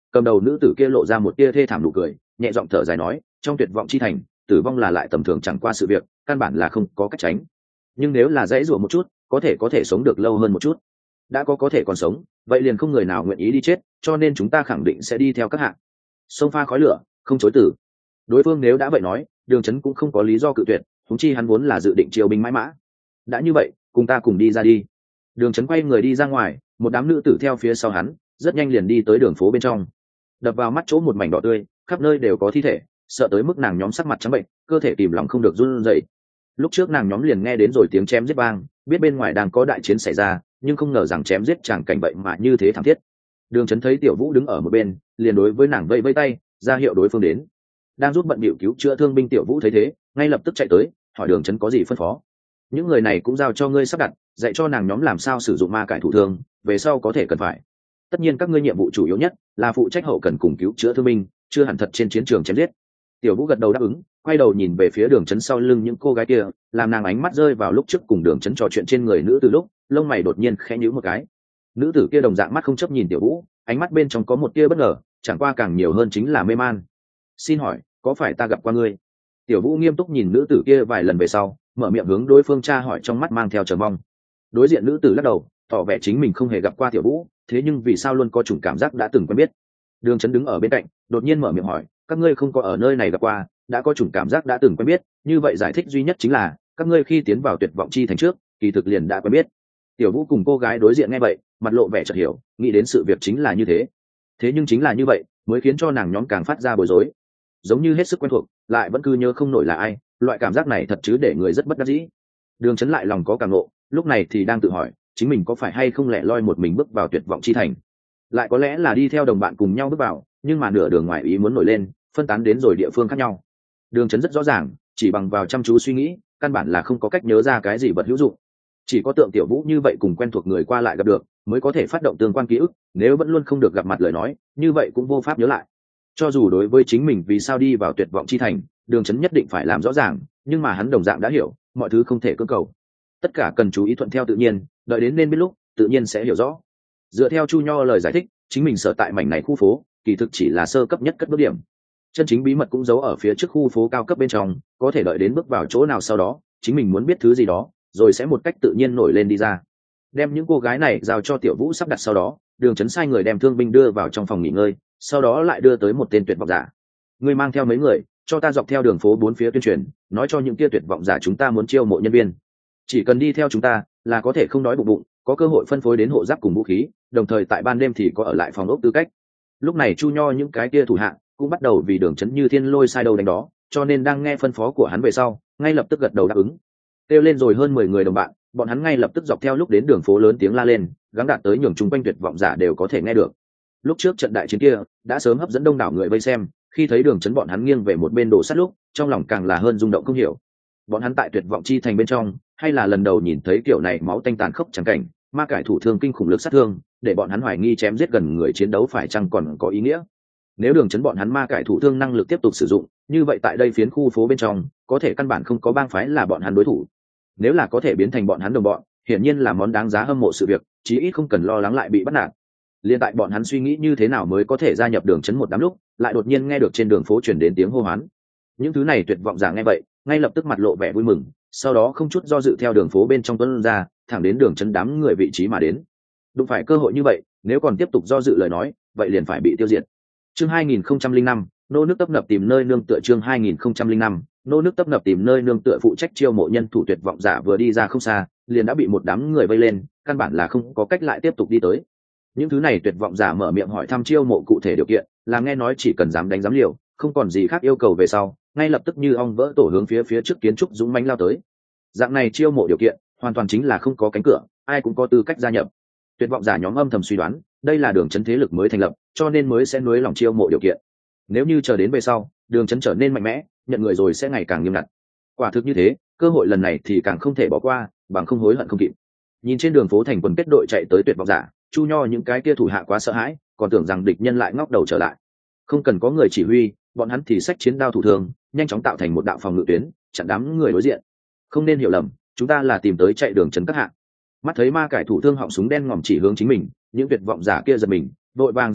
cầm đầu nữ tử kia lộ ra một tia thê thảm nụ cười, nhẹ giọng thở dài nói, trong tuyệt vọng chi thành, tử vong là lại tầm thường chẳng qua sự việc, căn bản là không có cách tránh. Nhưng nếu là dãy rủa một chút, có thể sống được lâu hơn một chút. Đã có thể còn sống, vậy liền không người nào nguyện ý đi chết, cho nên chúng ta khẳng định sẽ đi theo các hạng. Sông pha khói lửa, không chối từ. Đối phương nếu đã vậy nói, Đường Chấn cũng không có lý do cự tuyệt, huống chi hắn vốn là dự định chiêu binh mãi mã. Đã như vậy, cùng ta cùng đi ra đi. Đường Chấn quay người đi ra ngoài, một đám nữ tử theo phía sau hắn, rất nhanh liền đi tới đường phố bên trong. Đập vào mắt chỗ một mảnh đỏ tươi, khắp nơi đều có thi thể, sợ tới mức nàng nhóm sắc mặt trắng bệnh, cơ thể kìm lòng không được run rẩy. Lúc trước nàng nhóm liền nghe đến rồi tiếng chém giết vang, biết bên ngoài đang có đại chiến xảy ra, nhưng không ngờ rằng chém giết chẳng cảnh vậy mà như thế thảm thiết. Đường Chấn thấy Tiểu Vũ đứng ở một bên, liền đối với nàng vẫy vẫy tay, ra hiệu đối phương đến. Đang giúp bận bịu cứu chữa thương binh Tiểu Vũ thấy thế, ngay lập tức chạy tới, hỏi Đường Chấn có gì phân phó. Những người này cũng giao cho ngươi sắp đặt, dạy cho nàng nhóm làm sao sử dụng ma cải thủ thương, về sau có thể cần phải. Tất nhiên các ngươi nhiệm vụ chủ yếu nhất là phụ trách hậu cần cùng cứu chữa thương binh, chưa hẳn thật trên chiến trường chém giết. Tiểu Vũ gật đầu đáp ứng, quay đầu nhìn về phía Đường Chấn sau lưng những cô gái kia, làm nàng ánh mắt rơi vào lúc trước cùng Đường Chấn trò chuyện trên người nữ tử lúc, lông mày đột nhiên khẽ nhíu một cái. Nữ tử kia đồng dạng mắt không chấp nhìn Tiểu Vũ, ánh mắt bên trong có một tia bất ngờ, chẳng qua càng nhiều hơn chính là mê man. Xin hỏi, có phải ta gặp qua ngươi? Tiểu Vũ nghiêm túc nhìn nữ tử kia vài lần về sau, mở miệng hướng đối phương tra hỏi, trong mắt mang theo chờ mong. Đối diện nữ tử lắc đầu, tỏ vẻ chính mình không hề gặp qua Tiểu Vũ, thế nhưng vì sao luôn có chủng cảm giác đã từng quen biết. Đường Chấn đứng ở bên cạnh, đột nhiên mở miệng hỏi, các ngươi không có ở nơi này gặp qua, đã có chủng cảm giác đã từng quen biết, như vậy giải thích duy nhất chính là các ngươi khi tiến vào tuyệt vọng chi thành trước, kỳ thực liền đã quen biết. Tiểu Vũ cùng cô gái đối diện nghe vậy, mặt lộ vẻ chợt hiểu, nghĩ đến sự việc chính là như thế. Thế nhưng chính là như vậy, mới khiến cho nàng nhóm càng phát ra bối rối. Giống như hết sức quen thuộc, lại vẫn cứ nhớ không nổi là ai, loại cảm giác này thật chứ để người rất bất đắc dĩ. Đường Chấn lại lòng có cảm ngộ, lúc này thì đang tự hỏi, chính mình có phải hay không lẻ loi một mình bước vào tuyệt vọng chi thành, lại có lẽ là đi theo đồng bạn cùng nhau bước vào, nhưng mà nửa đường ngoài ý muốn nổi lên, phân tán đến rồi địa phương khác nhau. Đường Chấn rất rõ ràng, chỉ bằng vào chăm chú suy nghĩ, căn bản là không có cách nhớ ra cái gì vật hữu dụng. Chỉ có tượng Tiểu Vũ như vậy cùng quen thuộc người qua lại gặp được, mới có thể phát động tương quan ký ức, nếu vẫn luôn không được gặp mặt lời nói, như vậy cũng vô pháp nhớ lại. Cho dù đối với chính mình vì sao đi vào tuyệt vọng chi thành, Đường Chấn nhất định phải làm rõ ràng, nhưng mà hắn đồng dạng đã hiểu, mọi thứ không thể cưỡng cầu. Tất cả cần chú ý thuận theo tự nhiên, đợi đến nên biết lúc, tự nhiên sẽ hiểu rõ. Dựa theo Chu Nho lời giải thích, chính mình sở tại mảnh này khu phố, kỳ thực chỉ là sơ cấp nhất cất bước điểm. Chân chính bí mật cũng giấu ở phía trước khu phố cao cấp bên trong, có thể đợi đến bước vào chỗ nào sau đó, chính mình muốn biết thứ gì đó, rồi sẽ một cách tự nhiên nổi lên đi ra. Đem những cô gái này giao cho Tiểu Vũ sắp đặt sau đó, Đường Chấn sai người đem thương binh đưa vào trong phòng nghỉ ngơi, sau đó lại đưa tới một tên tuyệt vọng giả. Ngươi mang theo mấy người, cho ta dọc theo đường phố bốn phía tuyên truyền, nói cho những kia tuyệt vọng giả chúng ta muốn chiêu mộ nhân viên. Chỉ cần đi theo chúng ta, là có thể không đói bụng, có cơ hội phân phối đến hộ giáp cùng vũ khí, đồng thời tại ban đêm thì có ở lại phòng ốc tư cách. Lúc này Chu Nho những cái kia thủ hạ cũng bắt đầu vì Đường Chấn như thiên lôi sai đầu đánh đó, cho nên đang nghe phân phó của hắn về sau, ngay lập tức gật đầu đáp ứng. Kêu lên rồi hơn 10 người đồng bạn, bọn hắn ngay lập tức dọc theo lúc đến đường phố lớn tiếng la lên, gắng đạt tới nhường chung quanh tuyệt vọng giả đều có thể nghe được. Lúc trước trận đại chiến kia đã sớm hấp dẫn đông đảo người vây xem, khi thấy Đường Chấn bọn hắn nghiêng về một bên đổ sát lúc, trong lòng càng là hơn rung động không hiểu. Bọn hắn tại tuyệt vọng chi thành bên trong, hay là lần đầu nhìn thấy kiểu này máu tanh tàn khốc chẳng cảnh, ma cải thủ thương kinh khủng lực sát thương, để bọn hắn hoài nghi chém giết gần người chiến đấu phải chăng còn có ý nghĩa. Nếu Đường Chấn bọn hắn ma cải thủ thương năng lực tiếp tục sử dụng, như vậy tại đây phiến khu phố bên trong, có thể căn bản không có bang phái là bọn hắn đối thủ. Nếu là có thể biến thành bọn hắn đồng bọn, hiển nhiên là món đáng giá hâm mộ sự việc, chí ít không cần lo lắng lại bị bắt nạt. Liên tại bọn hắn suy nghĩ như thế nào mới có thể gia nhập Đường Chấn một đám lúc, lại đột nhiên nghe được trên đường phố truyền đến tiếng hô hoán. Những thứ này tuyệt vọng giả nghe vậy, ngay lập tức mặt lộ vẻ vui mừng, sau đó không chút do dự theo đường phố bên trong tuấn ra, thẳng đến Đường Chấn đám người vị trí mà đến. Đụng phải cơ hội như vậy, nếu còn tiếp tục do dự lời nói, vậy liền phải bị tiêu diệt. Chương 2005, nô nước tấp nập tìm nơi nương tựa. Chương 2005, nô nước tấp nập tìm nơi nương tựa. Phụ trách chiêu mộ nhân thủ tuyệt vọng giả vừa đi ra không xa, liền đã bị một đám người vây lên, căn bản là không có cách lại tiếp tục đi tới. Những thứ này tuyệt vọng giả mở miệng hỏi thăm chiêu mộ cụ thể điều kiện, là nghe nói chỉ cần dám đánh dám liều, không còn gì khác yêu cầu về sau, ngay lập tức như ong vỡ tổ hướng phía trước kiến trúc dũng mãnh lao tới. Dạng này chiêu mộ điều kiện, hoàn toàn chính là không có cánh cửa, ai cũng có tư cách gia nhập. Tuyệt vọng giả nhóm âm thầm suy đoán, đây là Đường Chấn thế lực mới thành lập, cho nên mới sẽ nối lòng chiêu mộ điều kiện. Nếu như chờ đến về sau, Đường Chấn trở nên mạnh mẽ, nhận người rồi sẽ ngày càng nghiêm ngặt. Quả thực như thế, cơ hội lần này thì càng không thể bỏ qua, bằng không hối hận không kịp. Nhìn trên đường phố thành quần kết đội chạy tới tuyệt vọng giả, Chu Nho những cái kia thủ hạ quá sợ hãi, còn tưởng rằng địch nhân lại ngóc đầu trở lại. Không cần có người chỉ huy, bọn hắn thì xách chiến đao thủ thường, nhanh chóng tạo thành một đạo phòng ngự tuyến, chặn đám người đối diện. Không nên hiểu lầm, chúng ta là tìm tới chạy Đường Chấn các hạng. Mắt thấy ma cải thủ thương họng súng đen ngòm chỉ hướng chính mình, những tuyệt vọng giả kia giật mình, vội vàng dừng bước,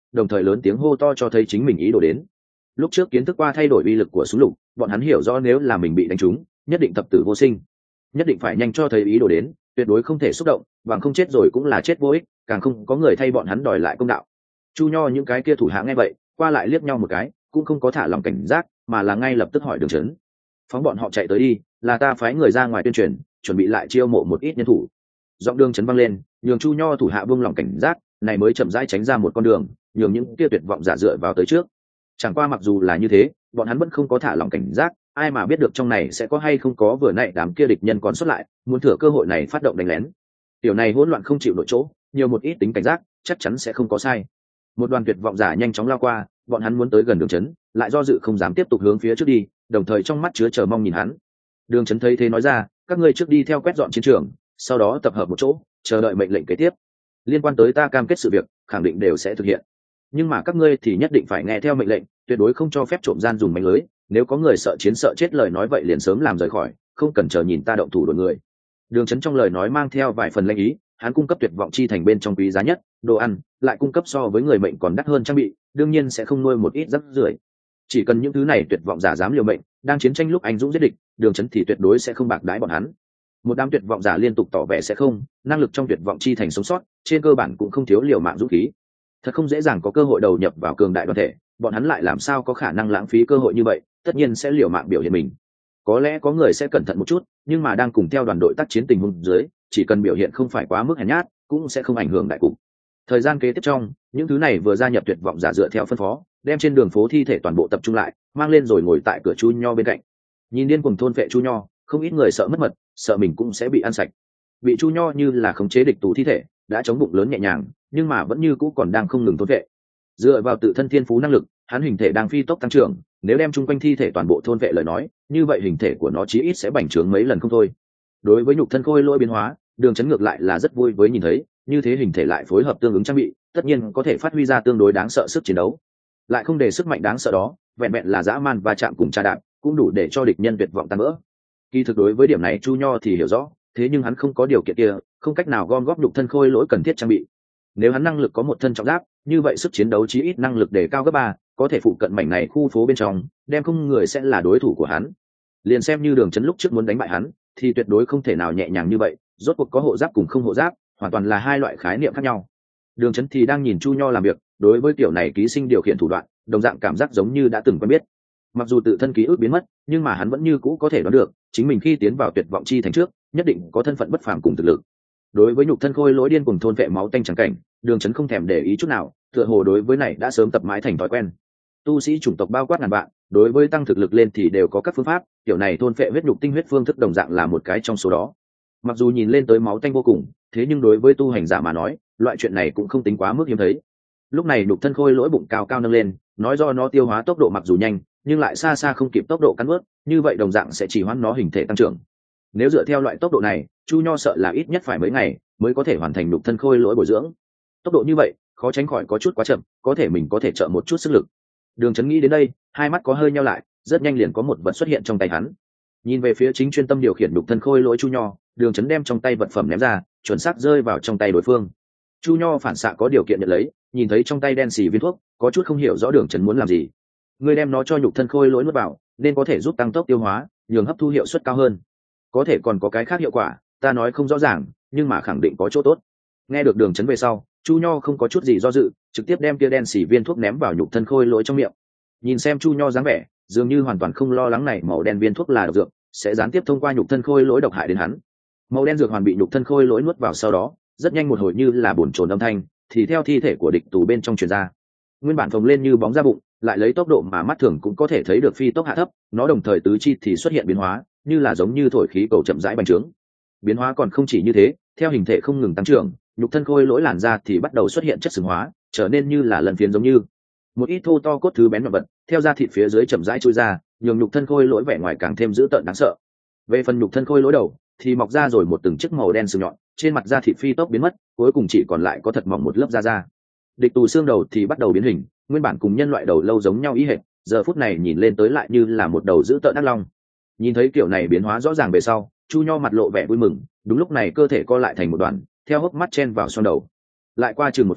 đồng thời lớn tiếng hô to cho thấy chính mình ý đồ đến. Lúc trước kiến thức qua thay đổi uy lực của súng lục, bọn hắn hiểu rõ nếu là mình bị đánh trúng, nhất định thập tử vô sinh, nhất định phải nhanh cho thấy ý đồ đến, tuyệt đối không thể xúc động, bằng không chết rồi cũng là chết vô ích, càng không có người thay bọn hắn đòi lại công đạo. Chu Nho những cái kia thủ hạ nghe vậy, qua lại liếc nhau một cái, cũng không có thả lòng cảnh giác, mà là ngay lập tức hỏi Đường Chấn: phóng bọn họ chạy tới đi, là ta phái người ra ngoài tuyên truyền, chuẩn bị lại chiêu mộ một ít nhân thủ. Giọng Đường Chấn vang lên, nhường Chu Nho thủ hạ buông lòng cảnh giác, này mới chậm rãi tránh ra một con đường, nhường những kia tuyệt vọng giả dựa vào tới trước. Chẳng qua mặc dù là như thế, bọn hắn vẫn không có thả lòng cảnh giác, ai mà biết được trong này sẽ có hay không có vừa nãy đám kia địch nhân còn xuất lại, muốn thừa cơ hội này phát động đánh lén. Tiểu này hỗn loạn không chịu nổi chỗ, nhiều một ít tính cảnh giác, chắc chắn sẽ không có sai. Một đoàn tuyệt vọng giả nhanh chóng lao qua, bọn hắn muốn tới gần Đường Chấn, lại do dự không dám tiếp tục hướng phía trước đi, đồng thời trong mắt chứa chờ mong nhìn hắn. Đường Chấn thấy thế nói ra: các ngươi trước đi theo quét dọn chiến trường, sau đó tập hợp một chỗ, chờ đợi mệnh lệnh kế tiếp. Liên quan tới ta cam kết sự việc, khẳng định đều sẽ thực hiện. Nhưng mà các ngươi thì nhất định phải nghe theo mệnh lệnh, tuyệt đối không cho phép trộm gian dùng mánh lưới. Nếu có người sợ chiến sợ chết lời nói vậy liền sớm làm rời khỏi, không cần chờ nhìn ta động thủ đuổi người. Đường Chấn trong lời nói mang theo vài phần lanh ý, hắn cung cấp tuyệt vọng chi thành bên trong quý giá nhất đồ ăn, lại cung cấp so với người mệnh còn đắt hơn trang bị, đương nhiên sẽ không nuôi một ít rắc rưởi. Chỉ cần những thứ này tuyệt vọng giả dám liều mệnh, đang chiến tranh lúc anh dũng giết địch, Đường Chấn thì tuyệt đối sẽ không bạc đãi bọn hắn. Một đám tuyệt vọng giả liên tục tỏ vẻ sẽ không, năng lực trong tuyệt vọng chi thành sống sót, trên cơ bản cũng không thiếu liều mạng dũng khí. Thật không dễ dàng có cơ hội đầu nhập vào cường đại đoàn thể, bọn hắn lại làm sao có khả năng lãng phí cơ hội như vậy, tất nhiên sẽ liều mạng biểu hiện mình. Có lẽ có người sẽ cẩn thận một chút, nhưng mà đang cùng theo đoàn đội tác chiến tình huống dưới, chỉ cần biểu hiện không phải quá mức hèn nhát, cũng sẽ không ảnh hưởng đại cục. Thời gian kế tiếp trong, những thứ này vừa gia nhập tuyệt vọng giả dựa theo phân phó, đem trên đường phố thi thể toàn bộ tập trung lại, mang lên rồi ngồi tại cửa Chu Nho bên cạnh. Nhìn điên cuồng thôn vệ Chu Nho, không ít người sợ mất mật, sợ mình cũng sẽ bị ăn sạch. Bị Chu Nho như là khống chế địch tù thi thể, đã chống bụng lớn nhẹ nhàng, nhưng mà vẫn như cũ còn đang không ngừng thôn vệ. Dựa vào tự thân thiên phú năng lực, hắn hình thể đang phi tốc tăng trưởng, nếu đem chung quanh thi thể toàn bộ thôn vệ lời nói, như vậy hình thể của nó chí ít sẽ bành trướng mấy lần không thôi. Đối với nhục thân khôi lỗi biến hóa, Đường Chấn ngược lại là rất vui với nhìn thấy, như thế hình thể lại phối hợp tương ứng trang bị, tất nhiên có thể phát huy ra tương đối đáng sợ sức chiến đấu. Lại không để sức mạnh đáng sợ đó, vẹn vẹn là dã man và chạm cùng tra đạp, cũng đủ để cho địch nhân tuyệt vọng tan vỡ. Kỳ thực đối với điểm này Chu Nho thì hiểu rõ, thế nhưng hắn không có điều kiện kia, không cách nào gom góp nhục thân khôi lỗi cần thiết trang bị. Nếu hắn năng lực có một thân trọng giáp, như vậy sức chiến đấu chí ít năng lực đề cao gấp 3, có thể phụ cận mảnh này khu phố bên trong, đem không người sẽ là đối thủ của hắn. Liền xem như Đường Chấn lúc trước muốn đánh bại hắn, thì tuyệt đối không thể nào nhẹ nhàng như vậy, rốt cuộc có hộ giáp cùng không hộ giáp, hoàn toàn là hai loại khái niệm khác nhau. Đường Chấn thì đang nhìn Chu Nho làm việc, đối với tiểu này ký sinh điều khiển thủ đoạn, đồng dạng cảm giác giống như đã từng quen biết. Mặc dù tự thân ký ức biến mất, nhưng mà hắn vẫn như cũ có thể đoán được, chính mình khi tiến vào tuyệt vọng chi thành trước, nhất định có thân phận bất phàm cùng thực lực. Đối với nhục thân khôi lỗi điên cùng thôn vệ máu tanh trắng cảnh, Đường Chấn không thèm để ý chút nào, tựa hồ đối với này đã sớm tập mãi thành thói quen. Tu sĩ chủng tộc bao quát ngàn vạn, đối với tăng thực lực lên thì đều có các phương pháp, tiểu này thôn vệ huyết nhục tinh huyết phương thức đồng dạng là một cái trong số đó. Mặc dù nhìn lên tới máu tanh vô cùng, thế nhưng đối với tu hành giả mà nói, loại chuyện này cũng không tính quá mức hiếm thấy. Lúc này nhục thân khôi lỗi bụng cao cao nâng lên, nói do nó tiêu hóa tốc độ mặc dù nhanh, nhưng lại xa xa không kịp tốc độ cắn nuốt, như vậy đồng dạng sẽ chỉ hoãn nó hình thể tăng trưởng. Nếu dựa theo loại tốc độ này, Chu Nho sợ là ít nhất phải mấy ngày mới có thể hoàn thành nhục thân khôi lỗi bồi dưỡng. Tốc độ như vậy, khó tránh khỏi có chút quá chậm, có thể mình có thể trợ một chút sức lực. Đường Chấn nghĩ đến đây, hai mắt có hơi nheo lại, rất nhanh liền có một vật xuất hiện trong tay hắn. Nhìn về phía chính chuyên tâm điều khiển nhục thân khôi lỗi Chu Nho, Đường Chấn đem trong tay vật phẩm ném ra, chuẩn xác rơi vào trong tay đối phương. Chu Nho phản xạ có điều kiện nhận lấy, nhìn thấy trong tay đen xì viên thuốc, có chút không hiểu rõ Đường Chấn muốn làm gì. Người đem nó cho nhục thân khôi lỗi nuốt vào, nên có thể giúp tăng tốc tiêu hóa, nhường hấp thu hiệu suất cao hơn. Có thể còn có cái khác hiệu quả, ta nói không rõ ràng, nhưng mà khẳng định có chỗ tốt. Nghe được Đường Chấn về sau, Chu Nho không có chút gì do dự, trực tiếp đem kia đen xì viên thuốc ném vào nhục thân khôi lỗi trong miệng. Nhìn xem Chu Nho dáng vẻ, dường như hoàn toàn không lo lắng này màu đen viên thuốc là độc dược, sẽ gián tiếp thông qua nhục thân khôi lỗi độc hại đến hắn. Màu đen dược hoàn bị nhục thân khôi lỗi nuốt vào sau đó, rất nhanh một hồi như là bồn chồn âm thanh, thì theo thi thể của địch tù bên trong truyền ra. Nguyên bản phồng lên như bóng da bụng, lại lấy tốc độ mà mắt thường cũng có thể thấy được phi tốc hạ thấp, nó đồng thời tứ chi thì xuất hiện biến hóa, như là giống như thổi khí cầu chậm rãi bành trướng. Biến hóa còn không chỉ như thế, theo hình thể không ngừng tăng trưởng, nhục thân khôi lỗi làn da thì bắt đầu xuất hiện chất sừng hóa, trở nên như là lần phiến giống như một ít thô to cốt thứ bén nhọn vật, theo da thịt phía dưới chậm rãi trôi ra, nhường nhục thân khôi lỗi vẻ ngoài càng thêm dữ tợn đáng sợ. Về phần nhục thân khôi lỗi đầu, thì mọc ra rồi một từng chiếc màu đen sừng nhọn, trên mặt da thịt phi tốc biến mất, cuối cùng chỉ còn lại có thật mỏng một lớp da da. Địch tù xương đầu thì bắt đầu biến hình, nguyên bản cùng nhân loại đầu lâu giống nhau ý hệt, giờ phút này nhìn lên tới lại như là một đầu dữ tợn ác long. Nhìn thấy kiểu này biến hóa rõ ràng về sau, Chu Nho mặt lộ vẻ vui mừng, đúng lúc này cơ thể co lại thành một đoàn, theo hốc mắt chen vào xoang đầu. Lại qua chừng một phút,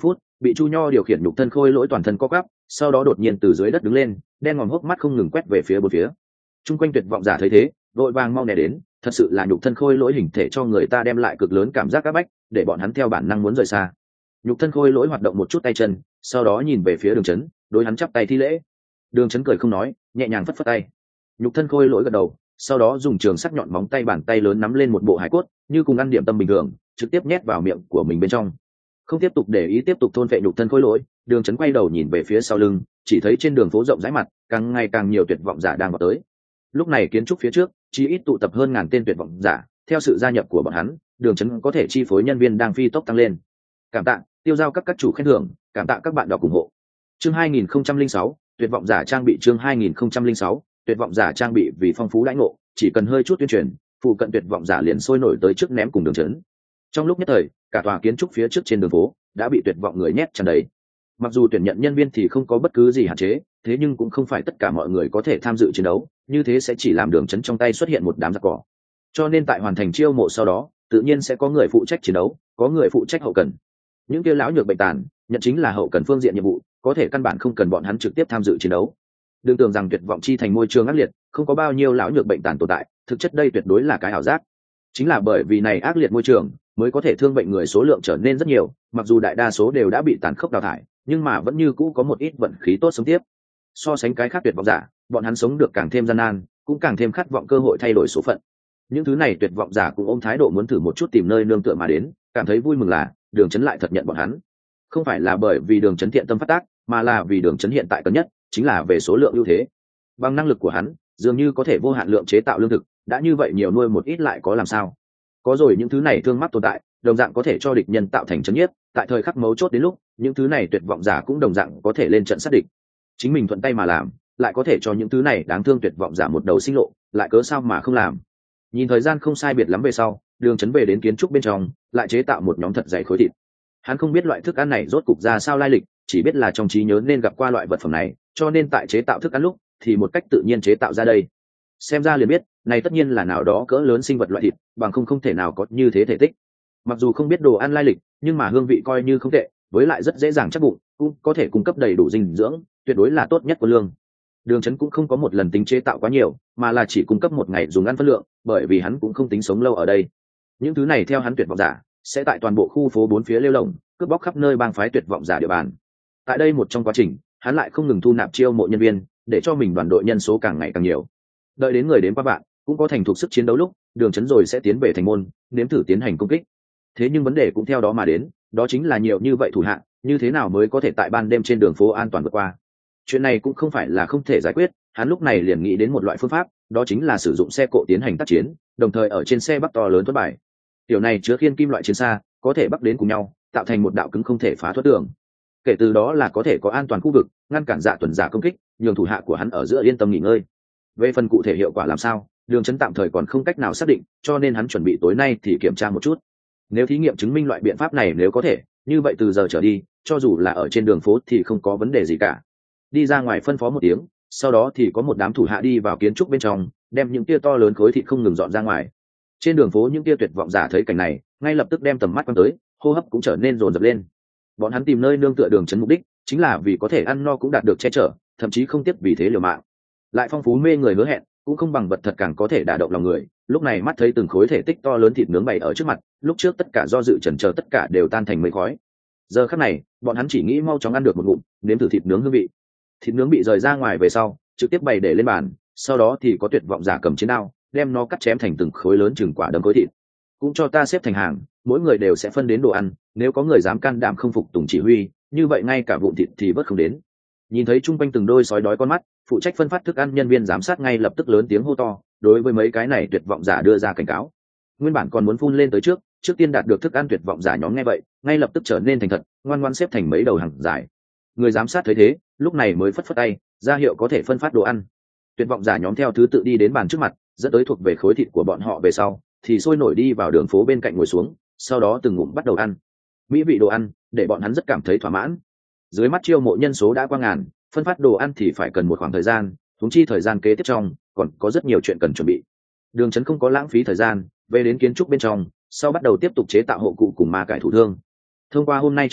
bị Chu Nho điều khiển nhục thân khôi lỗi toàn thân co quắp, sau đó đột nhiên từ dưới đất đứng lên, đen ngòm hốc mắt không ngừng quét về phía bốn phía. Trung quanh tuyệt vọng giả thấy thế, vội vàng mau nẻ đến, thật sự là nhục thân khôi lỗi hình thể cho người ta đem lại cực lớn cảm giác áp bách, để bọn hắn theo bản năng muốn rời xa. Nhục thân khôi lỗi hoạt động một chút tay chân, sau đó nhìn về phía Đường Chấn, đối hắn chắp tay thi lễ. Đường Chấn cười không nói, nhẹ nhàng phất phất tay. Nhục thân khôi lỗi gật đầu, sau đó dùng trường sắc nhọn móng tay bàn tay lớn nắm lên một bộ hải cốt, như cùng ăn điểm tâm bình thường, trực tiếp nhét vào miệng của mình bên trong. Không tiếp tục để ý tiếp tục thôn phệ nhục thân khôi lỗi, Đường Chấn quay đầu nhìn về phía sau lưng, chỉ thấy trên đường phố rộng rãi mặt, càng ngày càng nhiều tuyệt vọng giả đang vào tới. Lúc này kiến trúc phía trước, chỉ ít tụ tập hơn ngàn tên tuyệt vọng giả, theo sự gia nhập của bọn hắn, Đường Chấn có thể chi phối nhân viên đang phi tốc tăng lên. Cảm tạ, tiêu giao các chủ khen thưởng, cảm tạ các bạn đọc ủng hộ. Chương 2006, tuyệt vọng giả trang bị. Chương 2006, tuyệt vọng giả trang bị. Vì phong phú đãi ngộ, chỉ cần hơi chút tuyên truyền, phụ cận tuyệt vọng giả liền sôi nổi tới trước ném cùng Đường Chấn. Trong lúc nhất thời, cả tòa kiến trúc phía trước trên đường phố đã bị tuyệt vọng người nhét tràn đầy. Mặc dù tuyển nhận nhân viên thì không có bất cứ gì hạn chế, thế nhưng cũng không phải tất cả mọi người có thể tham dự chiến đấu, như thế sẽ chỉ làm Đường Chấn trong tay xuất hiện một đám giặc cỏ. Cho nên tại hoàn thành chiêu mộ sau đó, tự nhiên sẽ có người phụ trách chiến đấu, có người phụ trách hậu cần. Những kia lão nhược bệnh tàn nhận chính là hậu cần phương diện nhiệm vụ, có thể căn bản không cần bọn hắn trực tiếp tham dự chiến đấu. Đừng tưởng rằng tuyệt vọng chi thành môi trường ác liệt, không có bao nhiêu lão nhược bệnh tàn tồn tại, thực chất đây tuyệt đối là cái ảo giác. Chính là bởi vì này ác liệt môi trường, mới có thể thương bệnh người số lượng trở nên rất nhiều, mặc dù đại đa số đều đã bị tàn khốc đào thải, nhưng mà vẫn như cũ có một ít vận khí tốt sống tiếp. So sánh cái khác tuyệt vọng giả, bọn hắn sống được càng thêm gian nan, cũng càng thêm khát vọng cơ hội thay đổi số phận. Những thứ này tuyệt vọng giả cũng ôm thái độ muốn thử một chút tìm nơi nương tựa mà đến, cảm thấy vui mừng là Đường Chấn lại thật nhận bọn hắn. Không phải là bởi vì Đường Chấn thiện tâm phát tác, mà là vì Đường Chấn hiện tại cần nhất chính là về số lượng ưu thế. Bằng năng lực của hắn, dường như có thể vô hạn lượng chế tạo lương thực, đã như vậy nhiều nuôi một ít lại có làm sao? Có rồi những thứ này thương mắc tồn tại, đồng dạng có thể cho địch nhân tạo thành chấn nhiếp, tại thời khắc mấu chốt đến lúc, những thứ này tuyệt vọng giả cũng đồng dạng có thể lên trận sát địch. Chính mình thuận tay mà làm, lại có thể cho những thứ này đáng thương tuyệt vọng giả một đầu sinh lộ, lại cớ sao mà không làm? Nhìn thời gian không sai biệt lắm về sau, Đường Chấn về đến kiến trúc bên trong, lại chế tạo một nhóm thật dày khối thịt. Hắn không biết loại thức ăn này rốt cục ra sao lai lịch, chỉ biết là trong trí nhớ nên gặp qua loại vật phẩm này, cho nên tại chế tạo thức ăn lúc thì một cách tự nhiên chế tạo ra đây. Xem ra liền biết, này tất nhiên là nào đó cỡ lớn sinh vật loại thịt, bằng không thể nào có như thế thể tích. Mặc dù không biết đồ ăn lai lịch, nhưng mà hương vị coi như không tệ, với lại rất dễ dàng chắc bụng, cũng có thể cung cấp đầy đủ dinh dưỡng, tuyệt đối là tốt nhất của lương. Đường Chấn cũng không có một lần tính chế tạo quá nhiều, mà là chỉ cung cấp một ngày dùng ăn phân lượng, bởi vì hắn cũng không tính sống lâu ở đây. Những thứ này theo hắn tuyệt vọng giả, sẽ tại toàn bộ khu phố bốn phía lêu lổng, cướp bóc khắp nơi bang phái tuyệt vọng giả địa bàn. Tại đây một trong quá trình, hắn lại không ngừng thu nạp chiêu mộ nhân viên, để cho mình đoàn đội nhân số càng ngày càng nhiều. Đợi đến người đến qua bạn, cũng có thành thục sức chiến đấu lúc, Đường Chấn rồi sẽ tiến về thành môn, nếm thử tiến hành công kích. Thế nhưng vấn đề cũng theo đó mà đến, đó chính là nhiều như vậy thủ hạ, như thế nào mới có thể tại ban đêm trên đường phố an toàn vượt qua? Chuyện này cũng không phải là không thể giải quyết, hắn lúc này liền nghĩ đến một loại phương pháp, đó chính là sử dụng xe cộ tiến hành tác chiến, đồng thời ở trên xe bắc to lớn thoát bài. Tiểu này chứa khiên kim loại chiến xa, có thể bắc đến cùng nhau, tạo thành một đạo cứng không thể phá thoát tường. Kể từ đó là có thể có an toàn khu vực, ngăn cản dạ tuần giả công kích, nhường thủ hạ của hắn ở giữa yên tâm nghỉ ngơi. Về phần cụ thể hiệu quả làm sao, Đường Chấn tạm thời còn không cách nào xác định, cho nên hắn chuẩn bị tối nay thì kiểm tra một chút. Nếu thí nghiệm chứng minh loại biện pháp này nếu có thể, như vậy từ giờ trở đi, cho dù là ở trên đường phố thì không có vấn đề gì cả. Đi ra ngoài phân phó một tiếng, sau đó thì có một đám thủ hạ đi vào kiến trúc bên trong, đem những tia to lớn khối thịt không ngừng dọn ra ngoài. Trên đường phố những tia tuyệt vọng giả thấy cảnh này, ngay lập tức đem tầm mắt quan tới, hô hấp cũng trở nên dồn dập lên. Bọn hắn tìm nơi nương tựa Đường Chấn mục đích chính là vì có thể ăn no cũng đạt được che chở, thậm chí không tiếc vì thế liều mạng. Lại phong phú mê người hứa hẹn, cũng không bằng vật thật càng có thể đả động lòng người. Lúc này mắt thấy từng khối thể tích to lớn thịt nướng bày ở trước mặt, lúc trước tất cả do dự chần chờ tất cả đều tan thành mây khói. Giờ khắc này, bọn hắn chỉ nghĩ mau chóng ăn được một ngụm, nếm thử thịt nướng hương vị. Thịt nướng bị rời ra ngoài về sau, trực tiếp bày để lên bàn, sau đó thì có tuyệt vọng giả cầm chiến đao, đem nó cắt chém thành từng khối lớn chừng quả đấm khối thịt. Cũng cho ta xếp thành hàng, mỗi người đều sẽ phân đến đồ ăn, nếu có người dám can đảm không phục tùng chỉ huy, như vậy ngay cả vụn thịt thì vớt không đến. Nhìn thấy chung quanh từng đôi sói đói con mắt, phụ trách phân phát thức ăn nhân viên giám sát ngay lập tức lớn tiếng hô to, đối với mấy cái này tuyệt vọng giả đưa ra cảnh cáo. Nguyên bản còn muốn phun lên tới trước tiên đạt được thức ăn tuyệt vọng giả nhóm nghe vậy, ngay lập tức trở nên thành thật, ngoan ngoãn xếp thành mấy đầu hàng dài. Người giám sát thấy thế, lúc này mới phất phất tay, ra hiệu có thể phân phát đồ ăn. Tuyệt vọng giả nhóm theo thứ tự đi đến bàn trước mặt, dẫn tới thuộc về khối thịt của bọn họ về sau, thì sôi nổi đi vào đường phố bên cạnh ngồi xuống, sau đó từng ngụm bắt đầu ăn. Mỹ vị đồ ăn, để bọn hắn rất cảm thấy thỏa mãn. Dưới mắt chiêu mộ nhân số đã qua ngàn, phân phát đồ ăn thì phải cần một khoảng thời gian, huống chi thời gian kế tiếp trong, còn có rất nhiều chuyện cần chuẩn bị. Đường Chấn không có lãng phí thời gian, về đến kiến trúc bên trong, sau bắt đầu tiếp tục chế tạo hộ cụ cùng ma cải thủ thương. Thông qua hôm nay chiến đấu,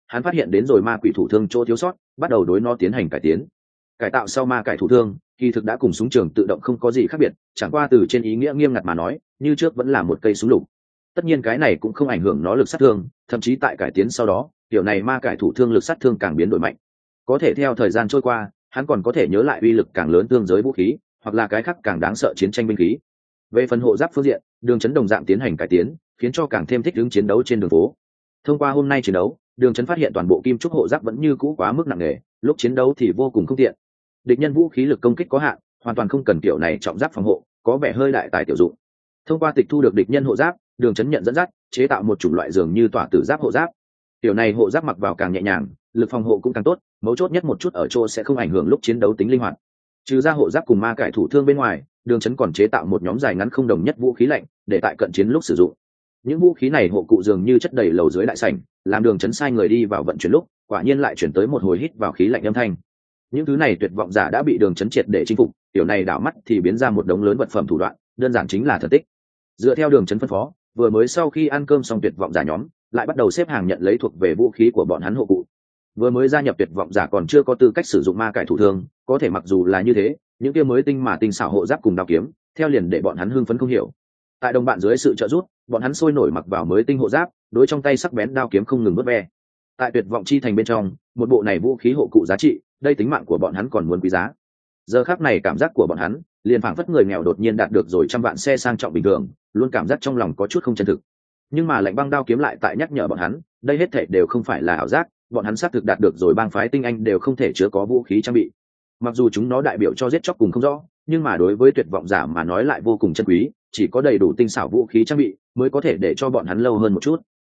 hắn phát hiện đến rồi ma quỷ thủ thương chỗ thiếu sót, bắt đầu đối nó tiến hành cải tiến. Cải tạo sau ma cải thủ thương kỳ thực đã cùng súng trường tự động không có gì khác biệt, chẳng qua từ trên ý nghĩa nghiêm ngặt mà nói, như trước vẫn là một cây súng lục. Tất nhiên cái này cũng không ảnh hưởng nó lực sát thương, thậm chí tại cải tiến sau đó, kiểu này ma cải thủ thương lực sát thương càng biến đổi mạnh. Có thể theo thời gian trôi qua, hắn còn có thể nhớ lại uy lực càng lớn tương giới vũ khí, hoặc là cái khác càng đáng sợ chiến tranh binh khí. Về phần hộ giáp phương diện, Đường Chấn đồng dạng tiến hành cải tiến, khiến cho càng thêm thích ứng chiến đấu trên đường phố. Thông qua hôm nay chiến đấu, Đường Chấn phát hiện toàn bộ kim trúc hộ giáp vẫn như cũ quá mức nặng nề, lúc chiến đấu thì vô cùng không tiện. Địch nhân vũ khí lực công kích có hạn, hoàn toàn không cần kiểu này trọng giáp phòng hộ, có vẻ hơi đại tài tiểu dụng. Thông qua tịch thu được địch nhân hộ giáp, Đường Chấn nhận dẫn dắt, chế tạo một chủng loại dường như tỏa tử giáp hộ giáp. Kiểu này hộ giáp mặc vào càng nhẹ nhàng, lực phòng hộ cũng càng tốt, mấu chốt nhất một chút ở chỗ sẽ không ảnh hưởng lúc chiến đấu tính linh hoạt. Trừ ra hộ giáp cùng ma cải thủ thương bên ngoài, Đường Chấn còn chế tạo một nhóm dài ngắn không đồng nhất vũ khí lạnh, để tại cận chiến lúc sử dụng. Những vũ khí này hộ cụ dường như chất đầy lầu dưới đại sảnh, làm Đường Chấn sai người đi vào vận chuyển lúc, quả nhiên lại chuyển tới một hồi hít vào khí lạnh âm thanh. Những thứ này tuyệt vọng giả đã bị Đường Chấn triệt để chinh phục, tiểu này đảo mắt thì biến ra một đống lớn vật phẩm thủ đoạn, đơn giản chính là thần tích. Dựa theo Đường Chấn phân phó, vừa mới sau khi ăn cơm xong tuyệt vọng giả nhóm, lại bắt đầu xếp hàng nhận lấy thuộc về vũ khí của bọn hắn hộ cụ. Vừa mới gia nhập tuyệt vọng giả còn chưa có tư cách sử dụng ma cải thủ thương, có thể mặc dù là như thế, những kia mới tinh xảo hộ giáp cùng đao kiếm, theo liền để bọn hắn hưng phấn không hiểu. Tại đồng bạn dưới sự trợ giúp, bọn hắn sôi nổi mặc vào mới tinh hộ giáp, đối trong tay sắc bén đao kiếm không ngừng vớt ve. Tại tuyệt vọng chi thành bên trong, một bộ này vũ khí hộ cụ giá trị, đây tính mạng của bọn hắn còn muốn quý giá. Giờ khắc này cảm giác của bọn hắn, liền phảng phất người nghèo đột nhiên đạt được rồi trăm vạn xe sang trọng bình thường, luôn cảm giác trong lòng có chút không chân thực. Nhưng mà lạnh băng đao kiếm lại tại nhắc nhở bọn hắn, đây hết thảy đều không phải là ảo giác, bọn hắn xác thực đạt được rồi bang phái tinh anh đều không thể chứa có vũ khí trang bị. Mặc dù chúng nó đại biểu cho giết chóc cùng không rõ, nhưng mà đối với tuyệt vọng giả mà nói lại vô cùng chân quý, chỉ có đầy đủ tinh xảo vũ khí trang bị mới có thể để cho bọn hắn lâu hơn một chút.